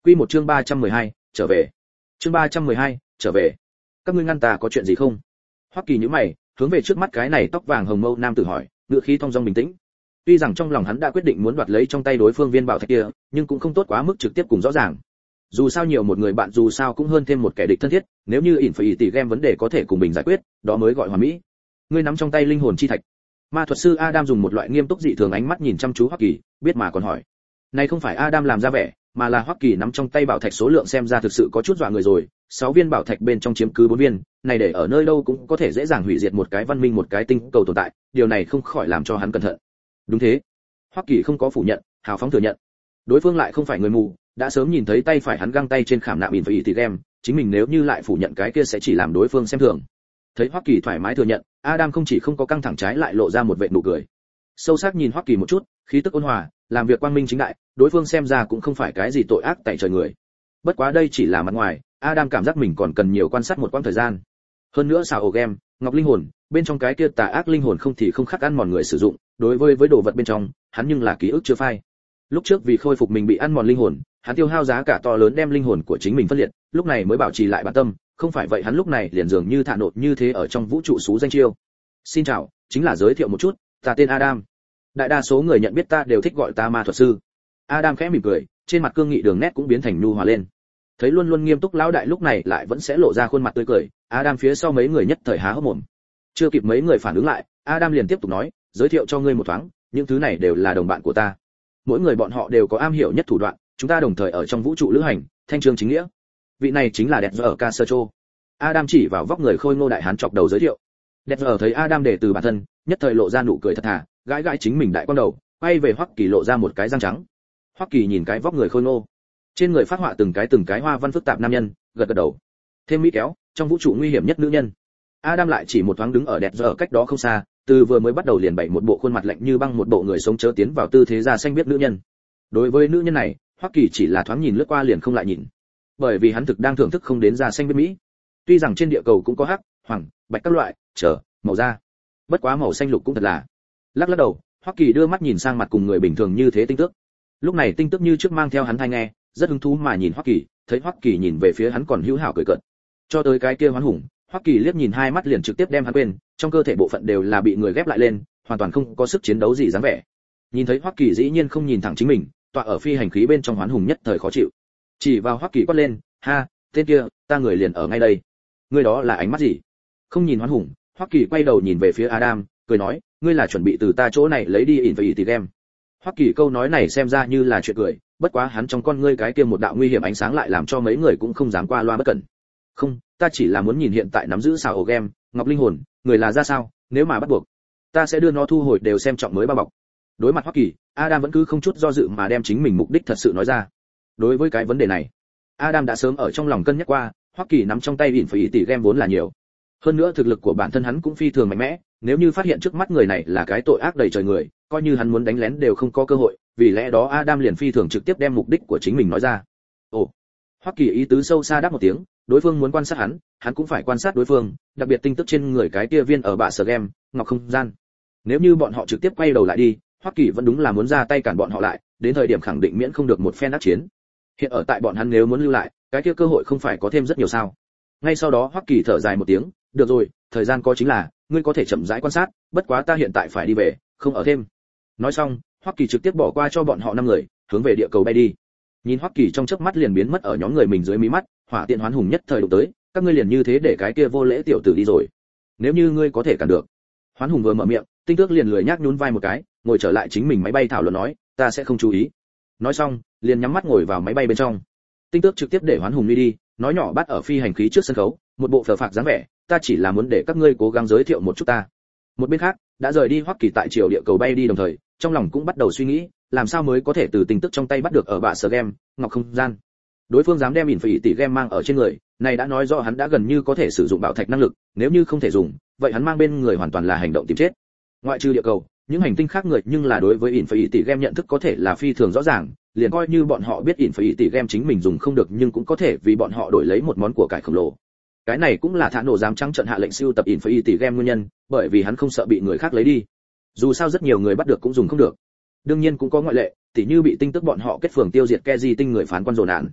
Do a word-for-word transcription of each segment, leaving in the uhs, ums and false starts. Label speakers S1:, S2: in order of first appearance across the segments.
S1: Quy một chương ba trăm mười hai, trở về. Chương ba trăm mười hai, trở về. Các ngươi ngăn ta có chuyện gì không? Hoắc Kỳ nhíu mày, hướng về trước mắt cái này tóc vàng hồng mâu nam tử hỏi, ngựa khí thong dong bình tĩnh. Tuy rằng trong lòng hắn đã quyết định muốn đoạt lấy trong tay đối phương viên bảo thạch kia, nhưng cũng không tốt quá mức trực tiếp cùng rõ ràng. Dù sao nhiều một người bạn dù sao cũng hơn thêm một kẻ địch thân thiết, nếu như ỉn phải tỷ game vấn đề có thể cùng mình giải quyết, đó mới gọi hoàn mỹ. Ngươi nắm trong tay linh hồn chi thạch. Ma thuật sư Adam dùng một loại nghiêm túc dị thường ánh mắt nhìn chăm chú Hoắc Kỳ, biết mà còn hỏi. Này không phải Adam làm ra vẻ, mà là Hoắc Kỳ nắm trong tay bảo thạch số lượng xem ra thực sự có chút dọa người rồi, sáu viên bảo thạch bên trong chiếm cứ bốn viên, này để ở nơi đâu cũng có thể dễ dàng hủy diệt một cái văn minh một cái tinh cầu tồn tại, điều này không khỏi làm cho hắn cẩn thận. Đúng thế. Hoắc Kỳ không có phủ nhận, hào phóng thừa nhận. Đối phương lại không phải người mù, đã sớm nhìn thấy tay phải hắn găng tay trên khảm nạm ỉn phải tỷ game, chính mình nếu như lại phủ nhận cái kia sẽ chỉ làm đối phương xem thường. Thấy Hoắc Kỳ thoải mái thừa nhận, Adam không chỉ không có căng thẳng, trái lại lộ ra một vệt nụ cười. Sâu sắc nhìn Hoắc Kỳ một chút, khí tức ôn hòa, làm việc quang minh chính đại, đối phương xem ra cũng không phải cái gì tội ác tại trời người. Bất quá đây chỉ là mặt ngoài, Adam cảm giác mình còn cần nhiều quan sát một quãng thời gian. Hơn nữa xào ổ game, ngọc linh hồn, bên trong cái kia tà ác linh hồn không thì không khác ăn mòn người sử dụng, đối với với đồ vật bên trong, hắn nhưng là ký ức chưa phai. Lúc trước vì khôi phục mình bị ăn mòn linh hồn, hắn tiêu hao giá cả to lớn đem linh hồn của chính mình phân liệt, lúc này mới bảo trì lại bản tâm, không phải vậy hắn lúc này liền dường như thả nột như thế ở trong vũ trụ xú danh chiêu. Xin chào, chính là giới thiệu một chút, ta tên Adam. Đại đa số người nhận biết ta đều thích gọi ta ma thuật sư. Adam khẽ mỉm cười, trên mặt cương nghị đường nét cũng biến thành nhu hòa lên. Thấy luôn luôn nghiêm túc lão đại lúc này lại vẫn sẽ lộ ra khuôn mặt tươi cười, Adam phía sau mấy người nhất thời há hốc mồm. Chưa kịp mấy người phản ứng lại, Adam liền tiếp tục nói, giới thiệu cho ngươi một thoáng, những thứ này đều là đồng bạn của ta. Mỗi người bọn họ đều có am hiểu nhất thủ đoạn, chúng ta đồng thời ở trong vũ trụ lữ hành, thanh chương chính nghĩa. Vị này chính là Đẹp ở Casercho. Adam chỉ vào vóc người khôi ngô đại hán chọc đầu giới thiệu. Đẹp ở thấy Adam đề từ bản thân, nhất thời lộ ra nụ cười thật thà, gãi gãi chính mình đại con đầu, quay về Hoắc Kỳ lộ ra một cái răng trắng. Hoắc Kỳ nhìn cái vóc người khôi ngô, trên người phát họa từng cái từng cái hoa văn phức tạp nam nhân, gật gật đầu. Thêm mỹ kéo, trong vũ trụ nguy hiểm nhất nữ nhân. Adam lại chỉ một thoáng đứng ở Đẹp ở cách đó không xa, từ vừa mới bắt đầu liền bày một bộ khuôn mặt lạnh như băng, một bộ người sống chớ tiến vào tư thế da xanh biết nữ nhân. Đối với nữ nhân này, Hoắc Kỳ chỉ là thoáng nhìn lướt qua liền không lại nhìn, bởi vì hắn thực đang thưởng thức không đến da xanh biết mỹ. Tuy rằng trên địa cầu cũng có hắc, hoàng, bạch các loại, chờ, màu da. Bất quá màu xanh lục cũng thật là. Lắc lắc đầu, Hoắc Kỳ đưa mắt nhìn sang mặt cùng người bình thường như thế Tinh Tước. Lúc này Tinh Tước như trước mang theo hắn tai nghe, rất hứng thú mà nhìn Hoắc Kỳ, thấy Hoắc Kỳ nhìn về phía hắn còn hữu hảo cười cợt. Cho tới cái kia Hoán Hùng, Hoắc Kỳ liếc nhìn hai mắt liền trực tiếp đem hắn quên, trong cơ thể bộ phận đều là bị người ghép lại lên, hoàn toàn không có sức chiến đấu gì dáng vẻ. Nhìn thấy Hoắc Kỳ dĩ nhiên không nhìn thẳng chính mình, tọa ở phi hành khí bên trong Hoán Hùng nhất thời khó chịu. Chỉ vào Hoắc Kỳ quát lên, "Ha, tên kia, ta người liền ở ngay đây." Ngươi đó là ánh mắt gì? Không nhìn Hoán Hùng, Hoắc Kỳ quay đầu nhìn về phía Adam, cười nói, ngươi là chuẩn bị từ ta chỗ này lấy đi ỉn phải tỷ game. Hoắc Kỳ câu nói này xem ra như là chuyện cười, bất quá hắn trong con ngươi cái kia một đạo nguy hiểm ánh sáng lại làm cho mấy người cũng không dám qua loa bất cẩn. Không, ta chỉ là muốn nhìn hiện tại nắm giữ xào ổ game, ngọc linh hồn, người là ra sao, nếu mà bắt buộc, ta sẽ đưa nó thu hồi đều xem trọng mới bao bọc. Đối mặt Hoắc Kỳ, Adam vẫn cứ không chút do dự mà đem chính mình mục đích thật sự nói ra. Đối với cái vấn đề này, Adam đã sớm ở trong lòng cân nhắc qua, Hoắc Kỳ nắm trong tay ỉn phải tỷ game vốn là nhiều. Hơn nữa thực lực của bản thân hắn cũng phi thường mạnh mẽ, nếu như phát hiện trước mắt người này là cái tội ác đầy trời người, coi như hắn muốn đánh lén đều không có cơ hội, vì lẽ đó Adam liền phi thường trực tiếp đem mục đích của chính mình nói ra. Ồ. Hoắc Kỳ ý tứ sâu xa đáp một tiếng, đối phương muốn quan sát hắn, hắn cũng phải quan sát đối phương, đặc biệt tinh tức trên người cái kia viên ở bạ sở game, ngọc không gian. Nếu như bọn họ trực tiếp quay đầu lại đi, Hoắc Kỳ vẫn đúng là muốn ra tay cản bọn họ lại, đến thời điểm khẳng định miễn không được một phen đắc chiến. Hiện ở tại bọn hắn nếu muốn lưu lại, cái kia cơ hội không phải có thêm rất nhiều sao? Ngay sau đó Hoắc Kỳ thở dài một tiếng, được rồi, thời gian có chính là, ngươi có thể chậm rãi quan sát, bất quá ta hiện tại phải đi về, không ở thêm. Nói xong, Hoắc Kỳ trực tiếp bỏ qua cho bọn họ năm người, hướng về địa cầu bay đi. Nhìn Hoắc Kỳ trong chớp mắt liền biến mất ở nhóm người mình dưới mí mắt, Hỏa Tiện Hoán Hùng nhất thời đụng tới, các ngươi liền như thế để cái kia vô lễ tiểu tử đi rồi. Nếu như ngươi có thể cản được. Hoán Hùng vừa mở miệng, Tinh Tước liền lười nhác nhún vai một cái, ngồi trở lại chính mình máy bay thảo luận nói, ta sẽ không chú ý. Nói xong, liền nhắm mắt ngồi vào máy bay bên trong. Tinh Tước trực tiếp để Hoán Hùng đi đi, nói nhỏ bắt ở phi hành khí trước sân khấu, một bộ phờ phạc dáng vẻ, ta chỉ là muốn để các ngươi cố gắng giới thiệu một chút ta. Một bên khác, đã rời đi Hoắc Kỳ tại chiều địa cầu bay đi đồng thời, trong lòng cũng bắt đầu suy nghĩ, làm sao mới có thể từ Tinh Tức trong tay bắt được ở bạ sở game, ngọc không gian. Đối phương dám đem ỉn phải tỷ game mang ở trên người, này đã nói rõ hắn đã gần như có thể sử dụng bảo thạch năng lực, nếu như không thể dùng, vậy hắn mang bên người hoàn toàn là hành động tìm chết. Ngoại trừ địa cầu, những hành tinh khác người nhưng là đối với ỉn phải tỷ game nhận thức có thể là phi thường rõ ràng, liền coi như bọn họ biết ỉn phải tỷ game chính mình dùng không được nhưng cũng có thể vì bọn họ đổi lấy một món của cải khổng lồ. Cái này cũng là Thả Nổ dám trắng trợn hạ lệnh siêu tập ỉn phải tỷ game nguyên nhân, bởi vì hắn không sợ bị người khác lấy đi. Dù sao rất nhiều người bắt được cũng dùng không được. Đương nhiên cũng có ngoại lệ, tỉ như bị Tinh Tức bọn họ kết phường tiêu diệt Keji tinh người phán quan dồn nạn.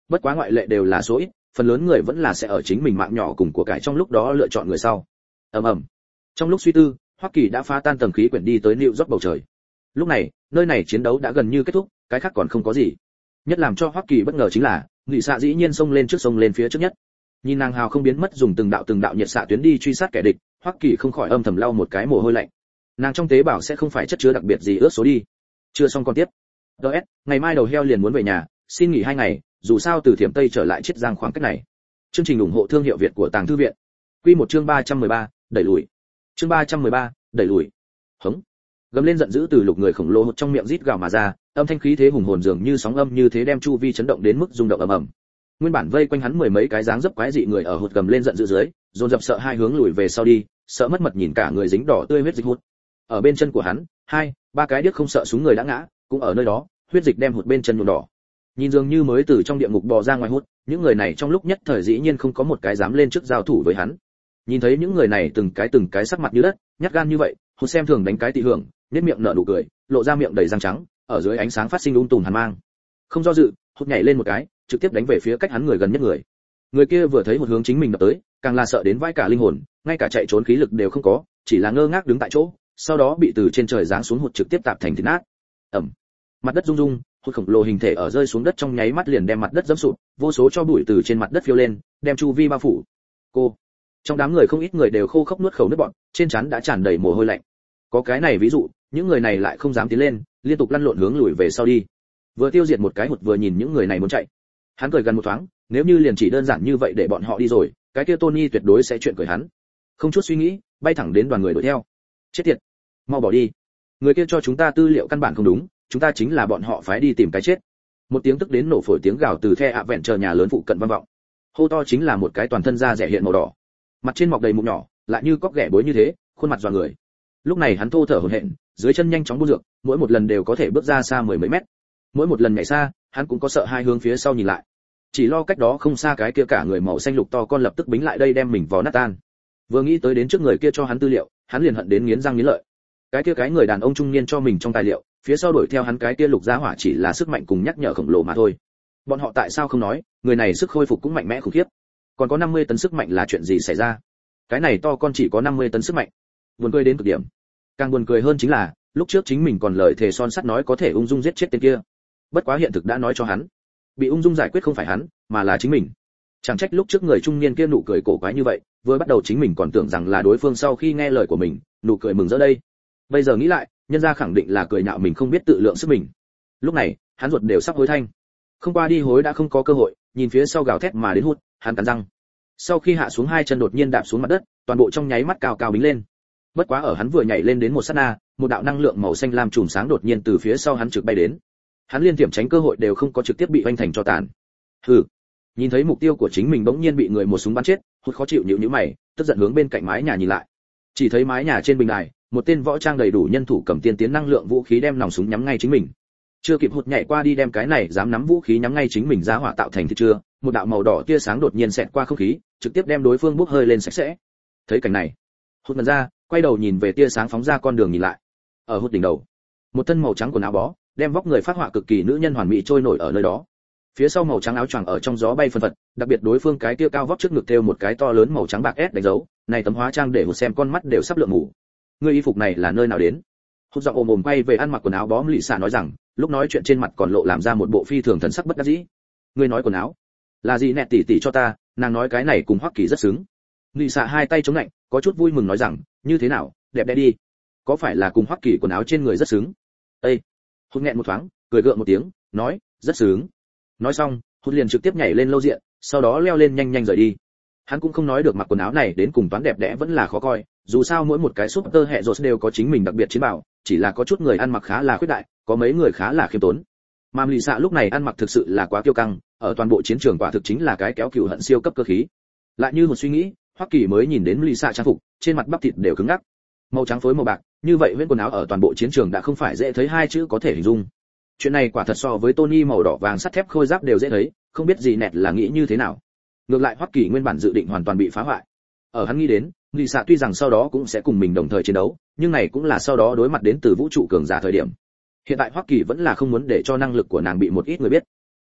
S1: Bất quá ngoại lệ đều là số ít, phần lớn người vẫn là sẽ ở chính mình mạng nhỏ cùng của cải trong lúc đó lựa chọn người sau. Ầm ầm. Trong lúc suy tư, Hoa Kỳ đã phá tan tầng khí quyển đi tới New York bầu trời. Lúc này, nơi này chiến đấu đã gần như kết thúc, cái khác còn không có gì. Nhất làm cho Hoa Kỳ bất ngờ chính là, Nghị Xạ dĩ nhiên xông lên trước sông lên phía trước nhất. Nhìn nàng hào không biến mất dùng từng đạo từng đạo nhiệt xạ tuyến đi truy sát kẻ địch, Hoa Kỳ không khỏi âm thầm lau một cái mồ hôi lạnh. Nàng trong tế bào sẽ không phải chất chứa đặc biệt gì ướt số đi. Chưa xong con tiếp. đê ét, ngày mai đầu heo liền muốn về nhà, xin nghỉ hai ngày, dù sao từ Thiểm Tây trở lại Chiết Giang khoảng cách này. Chương trình ủng hộ thương hiệu Việt của Tàng Thư viện. Quy một chương ba trăm mười ba, đẩy lùi. Chương ba trăm mười ba, đẩy lùi. Hống. Gầm lên giận dữ từ lục người khổng lồ trong miệng rít gào mà ra, âm thanh khí thế hùng hồn dường như sóng âm như thế đem chu vi chấn động đến mức rung động ầm ầm. Nguyên bản vây quanh hắn mười mấy cái dáng dấp quái dị người ở hụt gầm lên giận dữ dưới, dồn dập sợ hai hướng lùi về sau đi, sợ mất mật nhìn cả người dính đỏ tươi huyết dịch hụt. Ở bên chân của hắn, hai, ba cái điếc không sợ súng người đã ngã, cũng ở nơi đó, huyết dịch đem hụt bên chân nhuộm đỏ. Nhìn dường như mới từ trong địa ngục bò ra ngoài hút, những người này trong lúc nhất thời dĩ nhiên không có một cái dám lên trước giao thủ với hắn. Nhìn thấy những người này từng cái từng cái sắc mặt như đất, nhát gan như vậy, hút xem thường đánh cái tị hưởng, nhếch miệng nở nụ cười, lộ ra miệng đầy răng trắng, ở dưới ánh sáng phát sinh ung tùm hàn mang. Không do dự, hút nhảy lên một cái, trực tiếp đánh về phía cách hắn người gần nhất người. Người kia vừa thấy một hướng chính mình đập tới, càng là sợ đến vãi cả linh hồn, ngay cả chạy trốn khí lực đều không có, chỉ là ngơ ngác đứng tại chỗ, sau đó bị từ trên trời giáng xuống hụt trực tiếp tạp thành thịt nát. Ầm. Mặt đất rung rung, hụt khổng lồ hình thể ở rơi xuống đất trong nháy mắt liền đem mặt đất dẫm sụp, vô số cho bụi từ trên mặt đất phiêu lên, đem chu vi bao phủ. Cô. Trong đám người không ít người đều khô khốc nuốt khẩu nước bọt, trên trán đã tràn đầy mồ hôi lạnh. Có cái này ví dụ, những người này lại không dám tiến lên, liên tục lăn lộn hướng lùi về sau đi. Vừa tiêu diệt một cái hụt vừa nhìn những người này muốn chạy. Hắn cười gần một thoáng, nếu như liền chỉ đơn giản như vậy để bọn họ đi rồi, cái kia Tony tuyệt đối sẽ chuyện cười hắn. Không chút suy nghĩ, bay thẳng đến đoàn người đuổi theo. Chết tiệt, mau bỏ đi. Người kia cho chúng ta tư liệu căn bản không đúng, chúng ta chính là bọn họ phái đi tìm cái chết. Một tiếng tức đến nổ phổi tiếng gào từ the ạ vẹn chờ nhà lớn phụ cận vang vọng. Hô to chính là một cái toàn thân da rẻ hiện màu đỏ, mặt trên mọc đầy mụn nhỏ, lại như cóc ghẻ bối như thế, khuôn mặt dọa người. Lúc này hắn thô thở hổn hển, dưới chân nhanh chóng buôn dược, mỗi một lần đều có thể bước ra xa mười mấy mét. Mỗi một lần nhảy xa, hắn cũng có sợ hai hướng phía sau nhìn lại. Chỉ lo cách đó không xa cái kia cả người màu xanh lục to con lập tức bính lại đây đem mình vò nát tan. Vừa nghĩ tới đến trước người kia cho hắn tư liệu, hắn liền hận đến nghiến răng nghiến lợi. Cái kia cái người đàn ông trung niên cho mình trong tài liệu, phía sau đuổi theo hắn cái kia lục gia hỏa chỉ là sức mạnh cùng nhắc nhở khổng lồ mà thôi. Bọn họ tại sao không nói, người này sức khôi phục cũng mạnh mẽ khủng khiếp. Còn có năm mươi tấn sức mạnh là chuyện gì xảy ra? Cái này to con chỉ có năm mươi tấn sức mạnh. Buồn cười đến cực điểm. Càng buồn cười hơn chính là, lúc trước chính mình còn lời thề son sắt nói có thể ung dung giết chết tên kia. Bất quá hiện thực đã nói cho hắn, bị ung dung giải quyết không phải hắn, mà là chính mình. Chẳng trách lúc trước người trung niên kia nụ cười cổ quái như vậy, vừa bắt đầu chính mình còn tưởng rằng là đối phương sau khi nghe lời của mình, nụ cười mừng rỡ đây. Bây giờ nghĩ lại, nhân gia khẳng định là cười nhạo mình không biết tự lượng sức mình. Lúc này, hắn ruột đều sắp hối thanh. Không qua đi hối đã không có cơ hội, nhìn phía sau gào thét mà đến hút, hắn cắn răng. Sau khi hạ xuống hai chân đột nhiên đạp xuống mặt đất, toàn bộ trong nháy mắt cao cao bính lên. Bất quá ở hắn vừa nhảy lên đến một sát na, một đạo năng lượng màu xanh lam chùm sáng đột nhiên từ phía sau hắn trực bay đến. Hắn liên tiệm tránh cơ hội đều không có, trực tiếp bị vênh thành cho tàn. Hừ. Nhìn thấy mục tiêu của chính mình bỗng nhiên bị người một súng bắn chết, hút khó chịu nhíu nhíu mày, tức giận hướng bên cạnh mái nhà nhìn lại. Chỉ thấy mái nhà trên bình đài, một tên võ trang đầy đủ nhân thủ cầm tiên tiến năng lượng vũ khí đem nòng súng nhắm ngay chính mình. Chưa kịp hụt nhảy qua đi đem cái này dám nắm vũ khí nhắm ngay chính mình ra hỏa tạo thành thì chưa, một đạo màu đỏ tia sáng đột nhiên xẹt qua không khí, trực tiếp đem đối phương bốc hơi lên sạch sẽ. Thấy cảnh này, hụt ngẩn ra, quay đầu nhìn về tia sáng phóng ra con đường nhìn lại. Ở hụt đỉnh đầu, một thân màu trắng quần áo bó, đem vóc người phát họa cực kỳ nữ nhân hoàn mỹ trôi nổi ở nơi đó. Phía sau màu trắng áo choàng ở trong gió bay phân phật, đặc biệt đối phương cái tia cao vóc trước ngực thêu một cái to lớn màu trắng bạc S đánh dấu, này tấm hóa trang để hụt xem con mắt đều sắp lượng ngủ. Người y phục này là nơi nào đến? Hụt giọng ồm ồm quay về ăn mặc quần áo bó lì xả nói rằng, lúc nói chuyện trên mặt còn lộ làm ra một bộ phi thường thần sắc bất đắc dĩ. Ngươi nói quần áo là gì nẹt tỉ tỉ cho ta, nàng nói cái này cùng Hoắc Kỳ rất xứng. Lì xả hai tay chống lạnh, có chút vui mừng nói rằng, như thế nào, đẹp đẽ đi. Có phải là cùng Hoắc Kỳ quần áo trên người rất xứng? Ê. Hụt nghẹn một thoáng, cười gượng một tiếng, nói, rất xứng. Nói xong, Hụt liền trực tiếp nhảy lên lâu diện, sau đó leo lên nhanh nhanh rời đi. Hắn cũng không nói được mặc quần áo này đến cùng toán đẹp đẽ vẫn là khó coi, dù sao mỗi một cái super hệ rột đều có chính mình đặc biệt chiến bảo, chỉ là có chút người ăn mặc khá là khuyết đại, có mấy người khá là khiêm tốn. Mà lì xạ lúc này ăn mặc thực sự là quá kiêu căng, ở toàn bộ chiến trường quả thực chính là cái kéo cừu hận siêu cấp cơ khí. Lại như một suy nghĩ, Hoắc Kỳ mới nhìn đến lì xạ trang phục, trên mặt bắp thịt đều cứng ngắc, màu trắng phối màu bạc, như vậy huyễn quần áo ở toàn bộ chiến trường đã không phải dễ thấy hai chữ có thể hình dung. Chuyện này quả thật so với Tony màu đỏ vàng sắt thép khôi giáp đều dễ thấy, không biết gì nẹt là nghĩ như thế nào. Ngược lại Hoắc Kỳ nguyên bản dự định hoàn toàn bị phá hoại. Ở hắn nghĩ đến, lì xạ tuy rằng sau đó cũng sẽ cùng mình đồng thời chiến đấu, nhưng này cũng là sau đó đối mặt đến từ vũ trụ cường giả thời điểm. Hiện tại Hoắc Kỳ vẫn là không muốn để cho năng lực của nàng bị một ít người biết.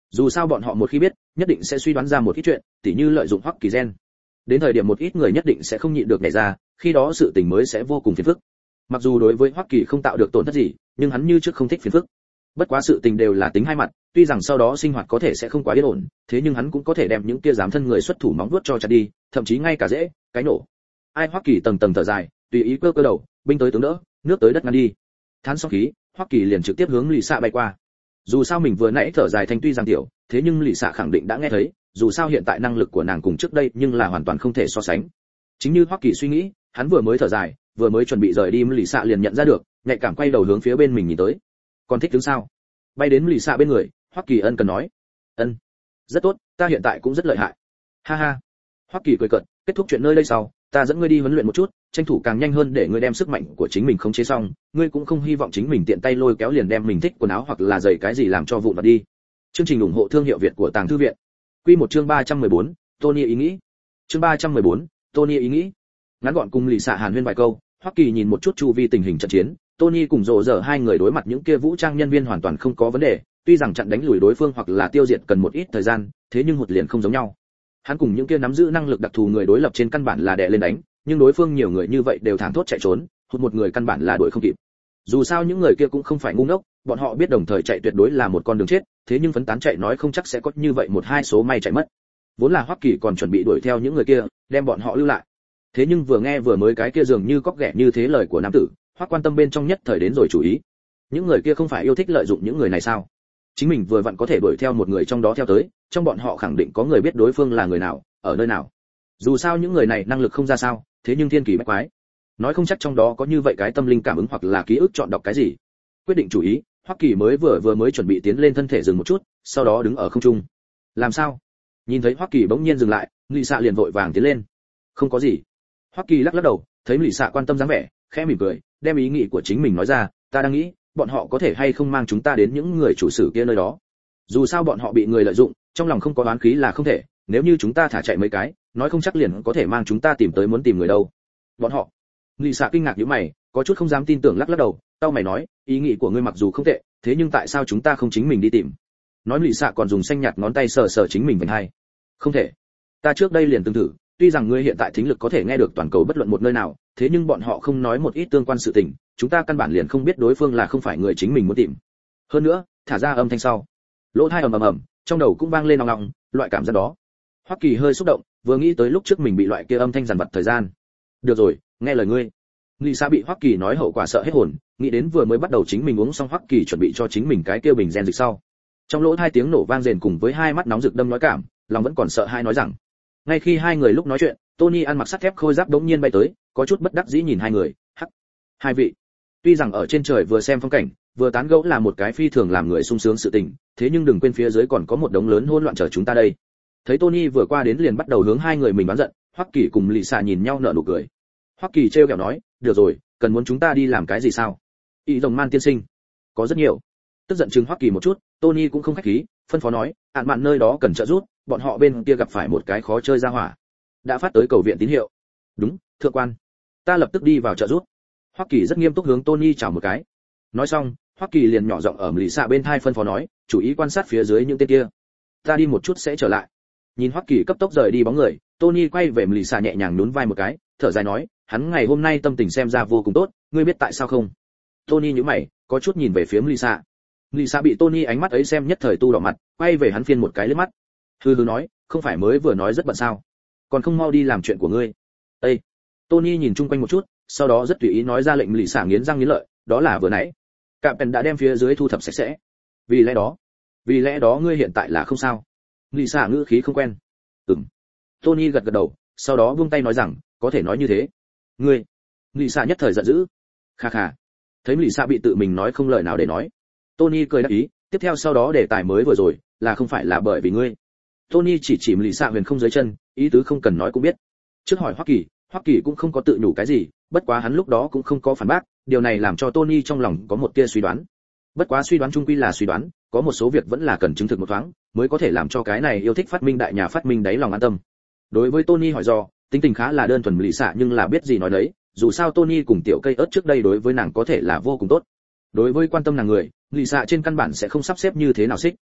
S1: Dù sao bọn họ một khi biết, nhất định sẽ suy đoán ra một ít chuyện, tỉ như lợi dụng Hoắc Kỳ gen. Đến thời điểm một ít người nhất định sẽ không nhịn được nhảy ra, khi đó sự tình mới sẽ vô cùng phiền phức. Mặc dù đối với Hoắc Kỳ không tạo được tổn thất gì, nhưng hắn như trước không thích phiền phức. Bất quá sự tình đều là tính hai mặt, tuy rằng sau đó sinh hoạt có thể sẽ không quá yên ổn, thế nhưng hắn cũng có thể đem những kia dám thân người xuất thủ móng vuốt cho chặt đi, thậm chí ngay cả dễ, cái nổ. Ai Hoắc Kỳ tầng tầng thở dài, tùy ý cơ cơ đầu, binh tới tướng đỡ, nước tới đất ngăn đi. Thán xong khí, Hoắc Kỳ liền trực tiếp hướng Lì Xạ bay qua. Dù sao mình vừa nãy thở dài thanh tuy rằng tiểu, thế nhưng Lì Xạ khẳng định đã nghe thấy, dù sao hiện tại năng lực của nàng cùng trước đây nhưng là hoàn toàn không thể so sánh. Chính như Hoắc Kỳ suy nghĩ, hắn vừa mới thở dài, vừa mới chuẩn bị rời đi, Lì Xạ liền nhận ra được, nhạy cảm quay đầu hướng phía bên mình nhìn tới. Còn thích đứng sao? Bay đến Lì Xạ bên người, Hoắc Kỳ ân cần nói. Ân, rất tốt, ta hiện tại cũng rất lợi hại. Ha ha. Hoắc Kỳ cười cợt, kết thúc chuyện nơi đây sau, ta dẫn ngươi đi huấn luyện một chút, tranh thủ càng nhanh hơn để ngươi đem sức mạnh của chính mình khống chế xong, ngươi cũng không hy vọng chính mình tiện tay lôi kéo liền đem mình thích quần áo hoặc là giày cái gì làm cho vụn vặt đi. Chương trình ủng hộ thương hiệu Việt của Tàng Thư viện. Quy một chương ba trăm mười bốn, Tony ý nghĩ. Chương ba trăm mười bốn, Tony ý nghĩ. Ngắn gọn cùng Lì Xạ hàn huyên vài câu, Hoắc Kỳ nhìn một chút chu vi tình hình trận chiến, Tony cùng Rồ Dở hai người đối mặt những kia vũ trang nhân viên hoàn toàn không có vấn đề, tuy rằng chặn đánh lùi đối phương hoặc là tiêu diệt cần một ít thời gian, thế nhưng hụt liền không giống nhau. Hắn cùng những kia nắm giữ năng lực đặc thù người đối lập trên căn bản là đè lên đánh, nhưng đối phương nhiều người như vậy đều thẳng thốt chạy trốn, hụt một người căn bản là đuổi không kịp. Dù sao những người kia cũng không phải ngu ngốc, bọn họ biết đồng thời chạy tuyệt đối là một con đường chết, thế nhưng phấn tán chạy nói không chắc sẽ có như vậy một hai số may chạy mất. Vốn là Hoắc Kỳ còn chuẩn bị đuổi theo những người kia, đem bọn họ lưu lại. Thế nhưng vừa nghe vừa mới cái kia dường như cóc ghẻ như thế lời của nam tử, Hoắc quan tâm bên trong nhất thời đến rồi chủ ý. Những người kia không phải yêu thích lợi dụng những người này sao? Chính mình vừa vặn có thể đuổi theo một người trong đó theo tới, trong bọn họ khẳng định có người biết đối phương là người nào, ở nơi nào. Dù sao những người này năng lực không ra sao, thế nhưng thiên kỳ bách quái. Nói không chắc trong đó có như vậy cái tâm linh cảm ứng hoặc là ký ức chọn đọc cái gì. Quyết định chủ ý, Hoắc Kỳ mới vừa vừa mới chuẩn bị tiến lên thân thể dừng một chút, sau đó đứng ở không trung. Làm sao? Nhìn thấy Hoắc Kỳ bỗng nhiên dừng lại, Lì Xạ liền vội vàng tiến lên. Không có gì. Hoắc Kỳ lắc lắc đầu, thấy Lì Xạ quan tâm dáng vẻ, khẽ mỉm cười, đem ý nghĩ của chính mình nói ra, ta đang nghĩ, bọn họ có thể hay không mang chúng ta đến những người chủ sử kia nơi đó. Dù sao bọn họ bị người lợi dụng, trong lòng không có oán khí là không thể, nếu như chúng ta thả chạy mấy cái, nói không chắc liền có thể mang chúng ta tìm tới muốn tìm người đâu. Bọn họ. Lì Xạ kinh ngạc nhíu mày, có chút không dám tin tưởng lắc lắc đầu, tao mày nói, ý nghĩ của ngươi mặc dù không tệ, thế nhưng tại sao chúng ta không chính mình đi tìm? Nói Lì Xạ còn dùng xanh nhạt ngón tay sờ sờ chính mình vành hai. Không thể. Ta trước đây liền từng thử, tuy rằng ngươi hiện tại thính lực có thể nghe được toàn cầu bất luận một nơi nào, thế nhưng bọn họ không nói một ít tương quan sự tình, chúng ta căn bản liền không biết đối phương là không phải người chính mình muốn tìm. Hơn nữa, thả ra âm thanh sau, lỗ tai ầm ầm ầm, trong đầu cũng vang lên ong ong, loại cảm giác đó. Hoắc Kỳ hơi xúc động, vừa nghĩ tới lúc trước mình bị loại kia âm thanh dằn vặt thời gian. Được rồi, nghe lời ngươi. Lì Xạ bị Hoắc Kỳ nói hậu quả sợ hết hồn, nghĩ đến vừa mới bắt đầu chính mình uống xong Hoắc Kỳ chuẩn bị cho chính mình cái kia bình gen dịch sau. Trong lỗ hai tiếng nổ vang rền cùng với hai mắt nóng rực đâm nói cảm, lòng vẫn còn sợ hai nói rằng. Ngay khi hai người lúc nói chuyện, Tony ăn mặc sắt thép khôi giáp đống nhiên bay tới, có chút bất đắc dĩ nhìn hai người, hắc. Hai vị. Tuy rằng ở trên trời vừa xem phong cảnh, vừa tán gẫu là một cái phi thường làm người sung sướng sự tình, thế nhưng đừng quên phía dưới còn có một đống lớn hỗn loạn chờ chúng ta đây. Thấy Tony vừa qua đến liền bắt đầu hướng hai người mình bán giận, Hoắc Kỳ cùng Lì Xạ nhìn nhau nở nụ cười. Hoắc Kỳ trêu ghẹo nói, được rồi, cần muốn chúng ta đi làm cái gì sao? Ý rồng man tiên sinh, có rất nhiều. Tức giận chừng Hoắc Kỳ một chút, Tony cũng không khách khí, phân phó nói, ạn mạn nơi đó cần trợ giúp, bọn họ bên kia gặp phải một cái khó chơi ra hỏa. Đã phát tới cầu viện tín hiệu. Đúng, thượng quan. Ta lập tức đi vào trợ giúp. Hoắc Kỳ rất nghiêm túc hướng Tony chào một cái. Nói xong, Hoắc Kỳ liền nhỏ giọng ở Lì Xạ bên tai phân phó nói, chú ý quan sát phía dưới những tên kia. Ta đi một chút sẽ trở lại. Nhìn Hoắc Kỳ cấp tốc rời đi bóng người, Tony quay về Lì Xạ nhẹ nhàng nhún vai một cái, thở dài nói, hắn ngày hôm nay tâm tình xem ra vô cùng tốt, ngươi biết tại sao không? Tony nhíu mày, có chút nhìn về phía Lì Xạ. Lì Xạ bị Tony ánh mắt ấy xem nhất thời tu đỏ mặt, quay về hắn phiên một cái liếc mắt. Hừ hừ nói, không phải mới vừa nói rất bận sao? Còn không mau đi làm chuyện của ngươi. Ê! Tony nhìn chung quanh một chút, sau đó rất tùy ý nói ra lệnh Lì Xạ nghiến răng nghiến lợi, đó là vừa nãy. Cạm Pen đã đem phía dưới thu thập sạch sẽ. Vì lẽ đó, vì lẽ đó ngươi hiện tại là không sao? Lì Xạ ngữ khí không quen. Ừm. Tony gật gật đầu, sau đó buông tay nói rằng, có thể nói như thế. Ngươi. Lì Xạ nhất thời giận dữ. Kha kha. Thấy Lì Xạ bị tự mình nói không lời nào để nói, Tony cười đáp ý, tiếp theo sau đó đề tài mới vừa rồi, là không phải là bởi vì ngươi. Tony chỉ chỉ Lì Xạ huyền không dưới chân, ý tứ không cần nói cũng biết. Trước hỏi Hoắc Kỳ, Hoắc Kỳ cũng không có tự nhủ cái gì, bất quá hắn lúc đó cũng không có phản bác, điều này làm cho Tony trong lòng có một tia suy đoán. Bất quá suy đoán chung quy là suy đoán, có một số việc vẫn là cần chứng thực một thoáng, mới có thể làm cho cái này yêu thích phát minh đại nhà phát minh đáy lòng an tâm. Đối với Tony hỏi do, tính tình khá là đơn thuần Lì Xạ nhưng là biết gì nói đấy, dù sao Tony cùng tiểu cây ớt trước đây đối với nàng có thể là vô cùng tốt. Đối với quan tâm nàng người, Lì Xạ trên căn bản sẽ không sắp xếp như thế nào xích.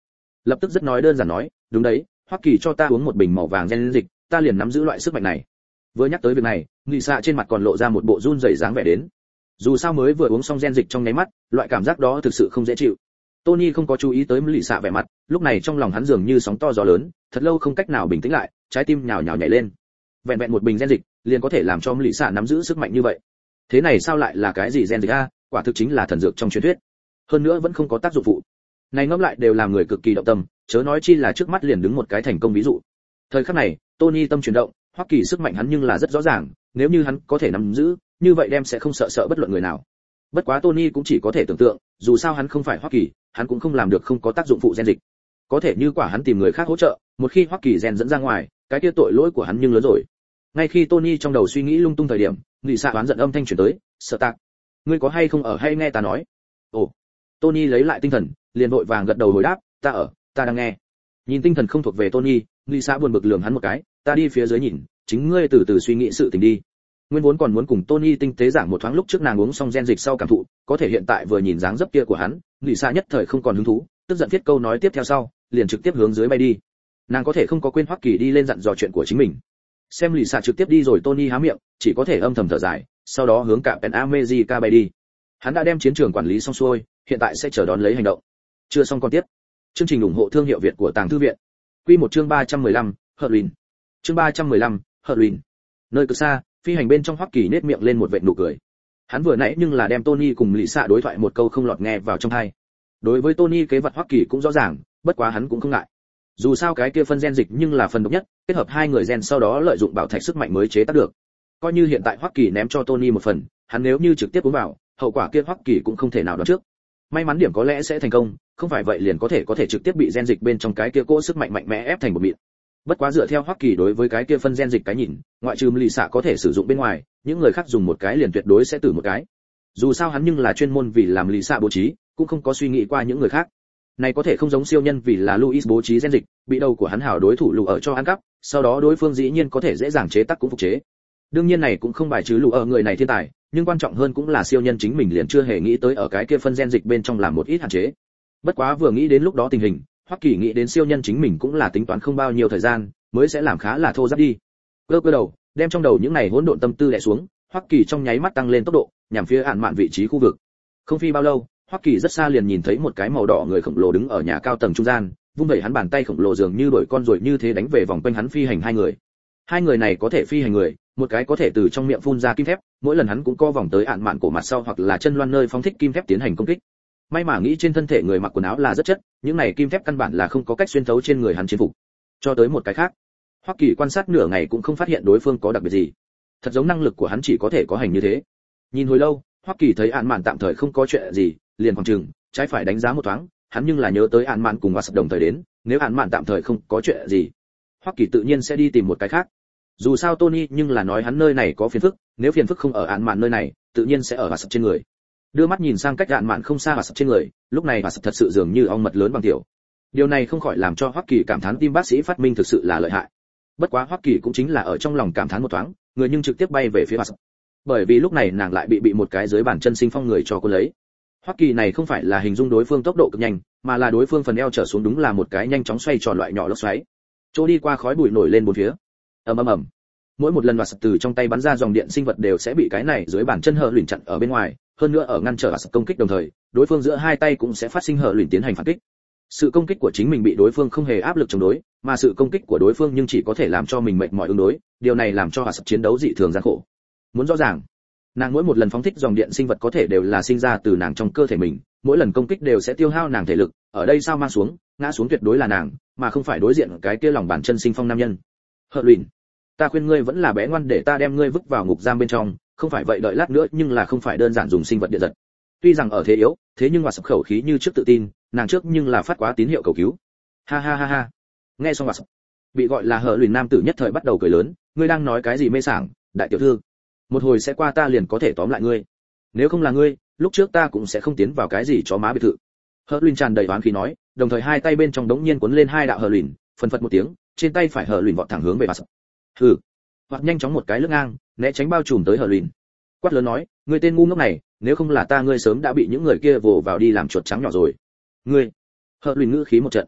S1: lập tức rất nói đơn giản nói, đúng đấy, Hoắc Kỳ cho ta uống một bình màu vàng gen dịch, ta liền nắm giữ loại sức mạnh này. Vừa nhắc tới việc này, Nghị Xạ trên mặt còn lộ ra một bộ run rẩy dáng vẻ đến. Dù sao mới vừa uống xong gen dịch trong nháy mắt, loại cảm giác đó thực sự không dễ chịu. Tony không có chú ý tới Nghị Xạ vẻ mặt, lúc này trong lòng hắn dường như sóng to gió lớn, thật lâu không cách nào bình tĩnh lại, trái tim nhào nhào nhảy lên. Vẹn vẹn một bình gen dịch, liền có thể làm cho Nghị Xạ nắm giữ sức mạnh như vậy. Thế này sao lại là cái gì gen dịch a, quả thực chính là thần dược trong truyền thuyết. Hơn nữa vẫn không có tác dụng phụ. Này ngẫm lại đều làm người cực kỳ động tâm, chớ nói chi là trước mắt liền đứng một cái thành công ví dụ. Thời khắc này, Tony tâm chuyển động, Hoắc Kỳ sức mạnh hắn nhưng là rất rõ ràng, nếu như hắn có thể nắm giữ, như vậy đem sẽ không sợ sợ bất luận người nào. Bất quá Tony cũng chỉ có thể tưởng tượng, dù sao hắn không phải Hoắc Kỳ, hắn cũng không làm được không có tác dụng phụ gen dịch. Có thể như quả hắn tìm người khác hỗ trợ, một khi Hoắc Kỳ gen dẫn ra ngoài, cái kia tội lỗi của hắn nhưng lớn rồi. Ngay khi Tony trong đầu suy nghĩ lung tung thời điểm, Nghị Xạ đoán giận âm thanh truyền tới, "Sở Tạc, ngươi có hay không ở hay nghe ta nói?" Ồ. Tony lấy lại tinh thần, liền vội vàng gật đầu hồi đáp, "Ta ở, ta đang nghe." Nhìn tinh thần không thuộc về Tony, Nghị Xạ buồn bực lườm hắn một cái, "Ta đi phía dưới nhìn, chính ngươi từ từ suy nghĩ sự tình đi." Nguyên vốn còn muốn cùng Tony tinh tế giảng một thoáng lúc trước nàng uống xong gen dịch sau cảm thụ, có thể hiện tại vừa nhìn dáng dấp kia của hắn, Nghị Xạ nhất thời không còn hứng thú, tức giận viết câu nói tiếp theo sau, liền trực tiếp hướng dưới bay đi. Nàng có thể không có quên Hoắc Kỳ đi lên dặn dò chuyện của chính mình. Xem Nghị Xạ trực tiếp đi rồi, Tony há miệng, chỉ có thể âm thầm thở dài, sau đó hướng cả Pen America bay đi. Hắn đã đem chiến trường quản lý xong xuôi, hiện tại sẽ chờ đón lấy hành động. Chưa xong còn tiếp. Chương trình ủng hộ thương hiệu Việt của Tàng Thư viện. Quy một chương ba trăm mười lăm, Hurlin. Chương ba trăm mười lăm, Hurlin. Nơi cực xa, phi hành bên trong Hoắc Kỳ nét miệng lên một vệt nụ cười. Hắn vừa nãy nhưng là đem Tony cùng Lý Xạ đối thoại một câu không lọt nghe vào trong tai. Đối với Tony kế vật Hoắc Kỳ cũng rõ ràng, bất quá hắn cũng không ngại. Dù sao cái kia phân gen dịch nhưng là phần độc nhất, kết hợp hai người gen sau đó lợi dụng bảo thạch sức mạnh mới chế tác được. Coi như hiện tại Hoắc Kỳ ném cho Tony một phần, hắn nếu như trực tiếp uống vào, hậu quả kia Hoắc Kỳ cũng không thể nào đoán trước. May mắn điểm có lẽ sẽ thành công, không phải vậy liền có thể có thể trực tiếp bị gen dịch bên trong cái kia cỗ sức mạnh mạnh mẽ ép thành một mịn. Bất quá dựa theo Hoắc Kỳ đối với cái kia phân gen dịch cái nhìn, ngoại trừ Lý Xạ có thể sử dụng bên ngoài, những người khác dùng một cái liền tuyệt đối sẽ tử một cái. Dù sao hắn nhưng là chuyên môn vì làm Lý Xạ bố trí, cũng không có suy nghĩ qua những người khác. Này có thể không giống siêu nhân vì là Louis bố trí gen dịch, bị đầu của hắn hảo đối thủ lù ở cho ăn cắp, sau đó đối phương dĩ nhiên có thể dễ dàng chế tác cũng phục chế. Đương nhiên này cũng không bài trừ lù ở người này thiên tài, nhưng quan trọng hơn cũng là siêu nhân chính mình liền chưa hề nghĩ tới ở cái kia phân gen dịch bên trong làm một ít hạn chế. Bất quá vừa nghĩ đến lúc đó tình hình, Hoắc Kỳ nghĩ đến siêu nhân chính mình cũng là tính toán không bao nhiêu thời gian mới sẽ làm khá là thô ráp đi. Cơ cơ đầu, đem trong đầu những này hỗn độn tâm tư đè xuống, Hoắc Kỳ trong nháy mắt tăng lên tốc độ, nhằm phía Ản Mạn vị trí khu vực. Không phi bao lâu, Hoắc Kỳ rất xa liền nhìn thấy một cái màu đỏ người khổng lồ đứng ở nhà cao tầng trung gian, vung vẩy hắn bàn tay khổng lồ dường như đuổi con ruồi như thế đánh về vòng quanh hắn phi hành hai người. Hai người này có thể phi hành người, một cái có thể từ trong miệng phun ra kim thép, mỗi lần hắn cũng co vòng tới Ản Mạn cổ mặt sau hoặc là chân loan nơi phóng thích kim thép tiến hành công kích. May mà nghĩ trên thân thể người mặc quần áo là rất chất, những này kim thép căn bản là không có cách xuyên thấu trên người hắn chiến phục. Cho tới một cái khác, Hoắc Kỳ quan sát nửa ngày cũng không phát hiện đối phương có đặc biệt gì. Thật giống năng lực của hắn chỉ có thể có hành như thế. Nhìn hồi lâu, Hoắc Kỳ thấy Ản Mạn tạm thời không có chuyện gì, liền khoảng chừng trái phải đánh giá một thoáng, hắn nhưng là nhớ tới Ản Mạn cùng Wasp đồng thời đến, nếu Ản Mạn tạm thời không có chuyện gì, Hoắc Kỳ tự nhiên sẽ đi tìm một cái khác. Dù sao Tony nhưng là nói hắn nơi này có phiền phức, nếu phiền phức không ở Ản Mạn nơi này, tự nhiên sẽ ở Wasp trên người. Đưa mắt nhìn sang cách Ản Mạn không xa Wasp trên người, lúc này Wasp thật sự dường như ong mật lớn bằng tiểu. Điều này không khỏi làm cho Hoắc Kỳ cảm thán tim bác sĩ phát minh thực sự là lợi hại. Bất quá Hoắc Kỳ cũng chính là ở trong lòng cảm thán một thoáng, người nhưng trực tiếp bay về phía Wasp. Bởi vì lúc này nàng lại bị bị một cái dưới bàn chân sinh phong người cho cô lấy. Hoắc Kỳ này không phải là hình dung đối phương tốc độ cực nhanh, mà là đối phương phần eo trở xuống đúng là một cái nhanh chóng xoay tròn loại nhỏ lốc xoáy. Chỗ đi qua khói bụi nổi lên bốn phía. Ầm ầm ầm. Mỗi một lần Wasp từ trong tay bắn ra dòng điện sinh vật đều sẽ bị cái này dưới bàn chân hở luyện chặn ở bên ngoài, hơn nữa ở ngăn trở Wasp công kích đồng thời, đối phương giữa hai tay cũng sẽ phát sinh hở luyện tiến hành phản kích. Sự công kích của chính mình bị đối phương không hề áp lực chống đối, mà sự công kích của đối phương nhưng chỉ có thể làm cho mình mệt mỏi ứng đối, điều này làm cho Wasp chiến đấu dị thường gian khổ. Muốn rõ ràng, nàng mỗi một lần phóng thích dòng điện sinh vật có thể đều là sinh ra từ nàng trong cơ thể mình, mỗi lần công kích đều sẽ tiêu hao nàng thể lực, ở đây sao mang xuống, ngã xuống tuyệt đối là nàng, mà không phải đối diện cái kia lòng bàn chân sinh phong nam nhân. Hở luyện, ta khuyên ngươi vẫn là bé ngoan để ta đem ngươi vứt vào ngục giam bên trong, không phải vậy đợi lát nữa nhưng là không phải đơn giản dùng sinh vật điện giật. Tuy rằng ở thế yếu, thế nhưng Wasp khẩu khí như trước tự tin, nàng trước nhưng là phát quá tín hiệu cầu cứu. Ha ha ha ha. Nghe xong Wasp, bị gọi là Hở luyện nam tử nhất thời bắt đầu cười lớn, ngươi đang nói cái gì mê sảng, đại tiểu thư? Một hồi sẽ qua ta liền có thể tóm lại ngươi. Nếu không là ngươi, lúc trước ta cũng sẽ không tiến vào cái gì chó má biệt thự. Hở luyện tràn đầy oán khí nói, đồng thời hai tay bên trong đống nhiên cuốn lên hai đạo hở luyện, phần phật một tiếng, trên tay phải hở luyện vọt thẳng hướng về Wasp. Hừ. Hoặc nhanh chóng một cái lướt ngang, né tránh bao trùm tới hở luyện. Quát lớn nói, ngươi tên ngu ngốc này, nếu không là ta ngươi sớm đã bị những người kia vồ vào đi làm chuột trắng nhỏ rồi. Ngươi. Hở luyện ngữ khí một trận.